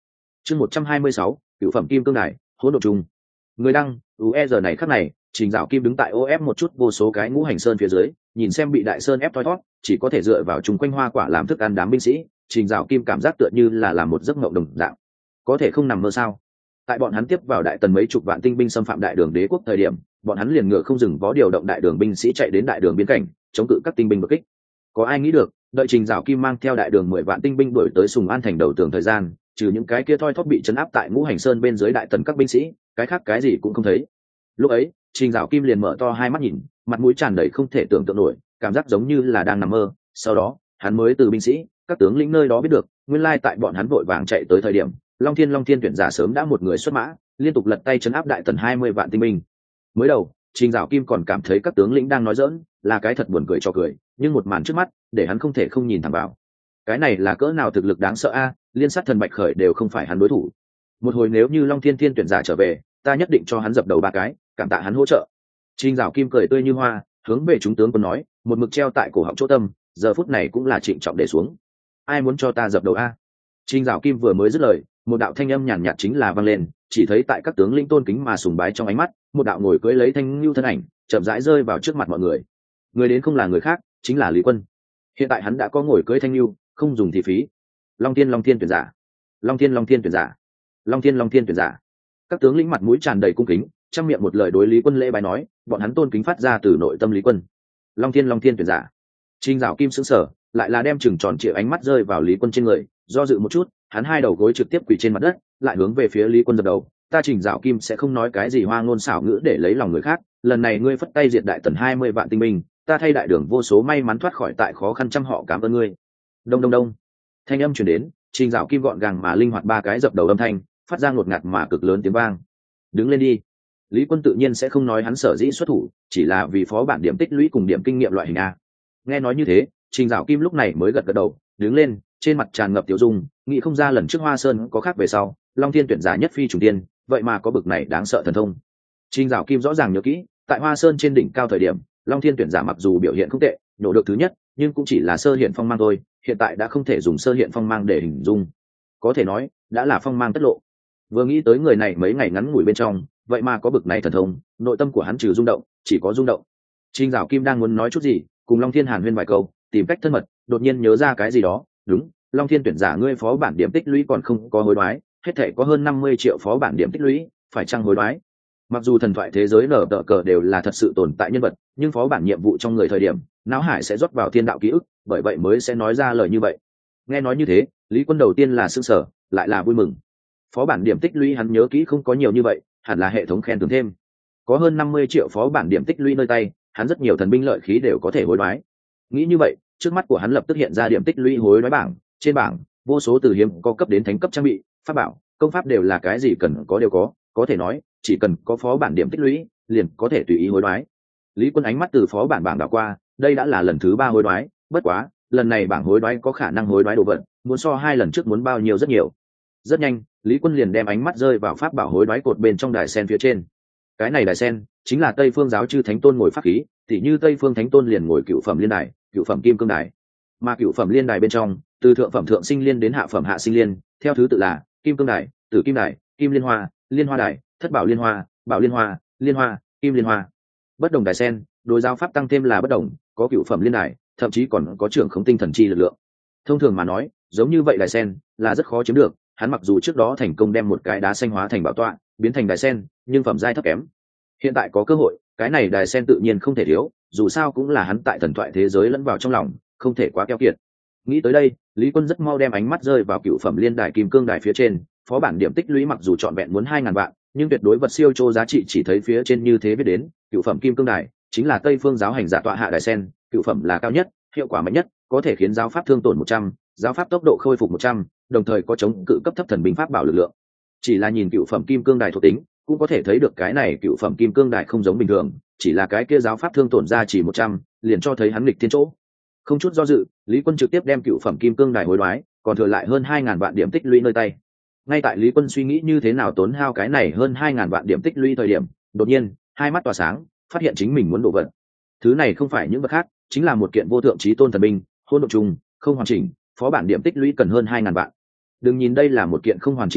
chương một trăm hai mươi sáu cựu phẩm kim cương đài hỗn độn chung. Người đăng u e giờ này khắc này Trình Dạo Kim đứng tại ô ép một chút vô số cái ngũ hành sơn phía dưới, nhìn xem bị đại sơn ép thoi thót, chỉ có thể dựa vào chung quanh hoa quả làm thức ăn đám binh sĩ. Trình Dạo Kim cảm giác tựa như là làm một giấc mộng đồng dạng, có thể không nằm mơ sao? Tại bọn hắn tiếp vào đại tần mấy chục vạn tinh binh xâm phạm đại đường đế quốc thời điểm, bọn hắn liền ngựa không dừng vó điều động đại đường binh sĩ chạy đến đại đường biên cảnh, chống cự các tinh binh đột kích. Có ai nghĩ được, đợi Trình Dạo Kim mang theo đại đường mười vạn tinh binh đuổi tới Sùng An thành đầu tường thời gian, trừ những cái kia thoi thóp bị trấn áp tại ngũ hành sơn bên dưới đại tần các binh sĩ, cái khác cái gì cũng không thấy. Lúc ấy, Trình Dạo Kim liền mở to hai mắt nhìn, mặt mũi tràn đầy không thể tưởng tượng nổi, cảm giác giống như là đang nằm mơ. Sau đó, hắn mới từ binh sĩ, các tướng lĩnh nơi đó biết được, nguyên lai tại bọn hắn vội vàng chạy tới thời điểm, Long Thiên Long Thiên tuyển giả sớm đã một người xuất mã, liên tục lật tay trấn áp đại tần hai mươi vạn tinh binh. Mới đầu, Trình Dạo Kim còn cảm thấy các tướng lĩnh đang nói giỡn, là cái thật buồn cười cho cười, nhưng một màn trước mắt, để hắn không thể không nhìn thẳng vào. Cái này là cỡ nào thực lực đáng sợ a, liên sát thần bạch khởi đều không phải hắn đối thủ. Một hồi nếu như Long Thiên Thiên tuyển giả trở về, ta nhất định cho hắn dập đầu ba cái, cảm tạ hắn hỗ trợ. Trình Dạo Kim cười tươi như hoa, hướng về chúng tướng quân nói, một mực treo tại cổ họng chỗ tâm, giờ phút này cũng là trịnh trọng để xuống. Ai muốn cho ta dập đầu a? Trình Dạo Kim vừa mới dứt lời, một đạo thanh âm nhàn nhạt chính là vang lên, chỉ thấy tại các tướng lĩnh tôn kính mà sùng bái trong ánh mắt, một đạo ngồi cưỡi lấy thanh lưu thân ảnh, chậm rãi rơi vào trước mặt mọi người. Người đến không là người khác, chính là Lý Quân. Hiện tại hắn đã có ngồi cưỡi thanh lưu, không dùng thì phí. Long Thiên Long Thiên tuyển giả, Long Thiên Long Thiên tuyển giả, Long Thiên Long Thiên tuyển giả. Các tướng lĩnh mặt mũi tràn đầy cung kính, trong miệng một lời đối Lý Quân lễ bái nói, bọn hắn tôn kính phát ra từ nội tâm Lý Quân. Long Thiên Long Thiên tuyển giả. Trình Dạo Kim sững sờ, lại là đem chừng tròn trịa ánh mắt rơi vào Lý Quân trên người, do dự một chút, hắn hai đầu gối trực tiếp quỳ trên mặt đất, lại hướng về phía Lý Quân dập đầu. Ta Trình Dạo Kim sẽ không nói cái gì hoa ngôn xảo ngữ để lấy lòng người khác, lần này ngươi phất tay diệt đại tần hai mươi vạn tinh binh, ta thay đại đường vô số may mắn thoát khỏi tại khó khăn trăm họ cảm ơn ngươi. Đông đông đông. Thanh âm truyền đến, Trình Dạo Kim gọn gàng mà linh hoạt ba cái dập đầu âm thanh, phát ra ngột ngạt mà cực lớn tiếng vang. Đứng lên đi. Lý Quân tự nhiên sẽ không nói hắn sở dĩ xuất thủ, chỉ là vì phó bản điểm tích lũy cùng điểm kinh nghiệm loại hình a. Nghe nói như thế, Trình Dạo Kim lúc này mới gật gật đầu, đứng lên, trên mặt tràn ngập tiểu dung, nghĩ không ra lần trước Hoa Sơn có khác về sau, Long Thiên tuyển giả nhất phi trùng tiên, vậy mà có bực này đáng sợ thần thông. Trình Dạo Kim rõ ràng nhớ kỹ, tại Hoa Sơn trên đỉnh cao thời điểm, Long Thiên tuyển giả mặc dù biểu hiện không tệ, nổ được thứ nhất, nhưng cũng chỉ là sơ hiện phong mang thôi, hiện tại đã không thể dùng sơ hiện phong mang để hình dung, có thể nói đã là phong mang tất lộ. Vừa nghĩ tới người này mấy ngày ngắn ngủi bên trong, vậy mà có bực này thần thông, nội tâm của hắn trừ rung động, chỉ có rung động. Trình Dạo Kim đang muốn nói chút gì, cùng Long Thiên hàn huyên vài câu, tìm cách thân mật, đột nhiên nhớ ra cái gì đó. Đúng, Long Thiên tuyển giả ngươi phó bản điểm tích lũy còn không có hối đoái, hết thể có hơn năm mươi triệu phó bản điểm tích lũy, phải chăng hối đoái? Mặc dù thần thoại thế giới nở tờ cờ đều là thật sự tồn tại nhân vật, nhưng phó bản nhiệm vụ trong người thời điểm, não hải sẽ rót vào thiên đạo ký ức, bởi vậy mới sẽ nói ra lời như vậy. Nghe nói như thế, Lý Quân đầu tiên là sững sờ, lại là vui mừng. Phó bản điểm tích lũy hắn nhớ kỹ không có nhiều như vậy, hẳn là hệ thống khen thưởng thêm. Có hơn năm mươi triệu phó bản điểm tích lũy nơi tay, hắn rất nhiều thần binh lợi khí đều có thể hối đoái. Nghĩ như vậy, trước mắt của hắn lập tức hiện ra điểm tích lũy hối đoái bảng, trên bảng, vô số từ hiếm có cấp đến thánh cấp trang bị, pháp bảo, công pháp đều là cái gì cần có đều có, có thể nói, chỉ cần có phó bản điểm tích lũy, liền có thể tùy ý hối đoái. Lý Quân ánh mắt từ phó bản bảng đảo qua, đây đã là lần thứ ba hối đoái, bất quá, lần này bảng hối đoái có khả năng hối đoái đồ vật, muốn so hai lần trước muốn bao nhiêu rất nhiều. Rất nhanh, Lý Quân liền đem ánh mắt rơi vào pháp bảo hối đoái cột bên trong đài sen phía trên. Cái này đài sen chính là Tây Phương giáo chư thánh tôn ngồi pháp khí, tỉ như Tây Phương thánh tôn liền ngồi cựu phẩm liên đài, cựu phẩm kim cương đài. Mà cựu phẩm liên đài bên trong, từ thượng phẩm thượng sinh liên đến hạ phẩm hạ sinh liên, theo thứ tự là kim cương đài, tử kim đài, kim liên hoa, liên hoa đài, thất bảo liên hoa, bảo liên hoa, liên hoa, kim liên hoa. Bất đồng đài sen, đối giáo pháp tăng thêm là bất đồng, có cựu phẩm liên đài, thậm chí còn có trưởng khống tinh thần chi lực lượng. Thông thường mà nói, giống như vậy đài sen là rất khó chiếm được. Hắn mặc dù trước đó thành công đem một cái đá xanh hóa thành bảo tọa, biến thành đài sen, nhưng phẩm giai thấp kém. Hiện tại có cơ hội, cái này đài sen tự nhiên không thể thiếu, dù sao cũng là hắn tại thần thoại thế giới lẫn vào trong lòng, không thể quá keo kiệt. Nghĩ tới đây, Lý Quân rất mau đem ánh mắt rơi vào cựu phẩm liên đài kim cương đài phía trên, phó bản điểm tích lũy mặc dù trọn vẹn muốn hai ngàn vạn, nhưng tuyệt đối vật siêu chô giá trị chỉ thấy phía trên như thế viết đến, cựu phẩm kim cương đài chính là Tây Phương giáo hành giả tọa hạ đài sen, cựu phẩm là cao nhất, hiệu quả mạnh nhất, có thể khiến giáo pháp thương tổn một trăm, giáo pháp tốc độ khôi phục một trăm, đồng thời có chống cự cấp thấp thần binh pháp bảo lực lượng. Chỉ là nhìn cựu phẩm kim cương đài thuộc tính, cũng có thể thấy được cái này cựu phẩm kim cương đài không giống bình thường, chỉ là cái kia giáo pháp thương tổn ra chỉ một trăm, liền cho thấy hắn nghịch thiên chỗ. Không chút do dự, Lý Quân trực tiếp đem cựu phẩm kim cương đài hối đoái, còn thừa lại hơn hai ngàn vạn điểm tích lũy nơi tay. Ngay tại Lý Quân suy nghĩ như thế nào tốn hao cái này hơn hai ngàn vạn điểm tích lũy thời điểm, đột nhiên, hai mắt tỏa sáng, phát hiện chính mình muốn đổ vật. Thứ này không phải những vật khác, chính là một kiện vô thượng chí tôn thần binh, hỗn độn trùng, không hoàn chỉnh, phó bản điểm tích lũy cần hơn hai ngàn vạn. Đừng nhìn đây là một kiện không hoàn chỉnh phẩm,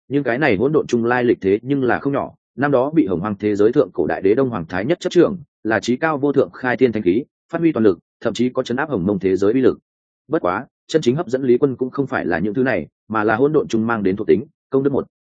Nhưng cái này hỗn độn chung lai lịch thế nhưng là không nhỏ, năm đó bị hồng hoang thế giới thượng cổ đại đế đông hoàng thái nhất chấp trưởng, là trí cao vô thượng khai thiên thanh khí, phát huy toàn lực, thậm chí có chấn áp hồng mông thế giới uy lực. Bất quá chân chính hấp dẫn Lý Quân cũng không phải là những thứ này, mà là hỗn độn chung mang đến thuộc tính công đức một.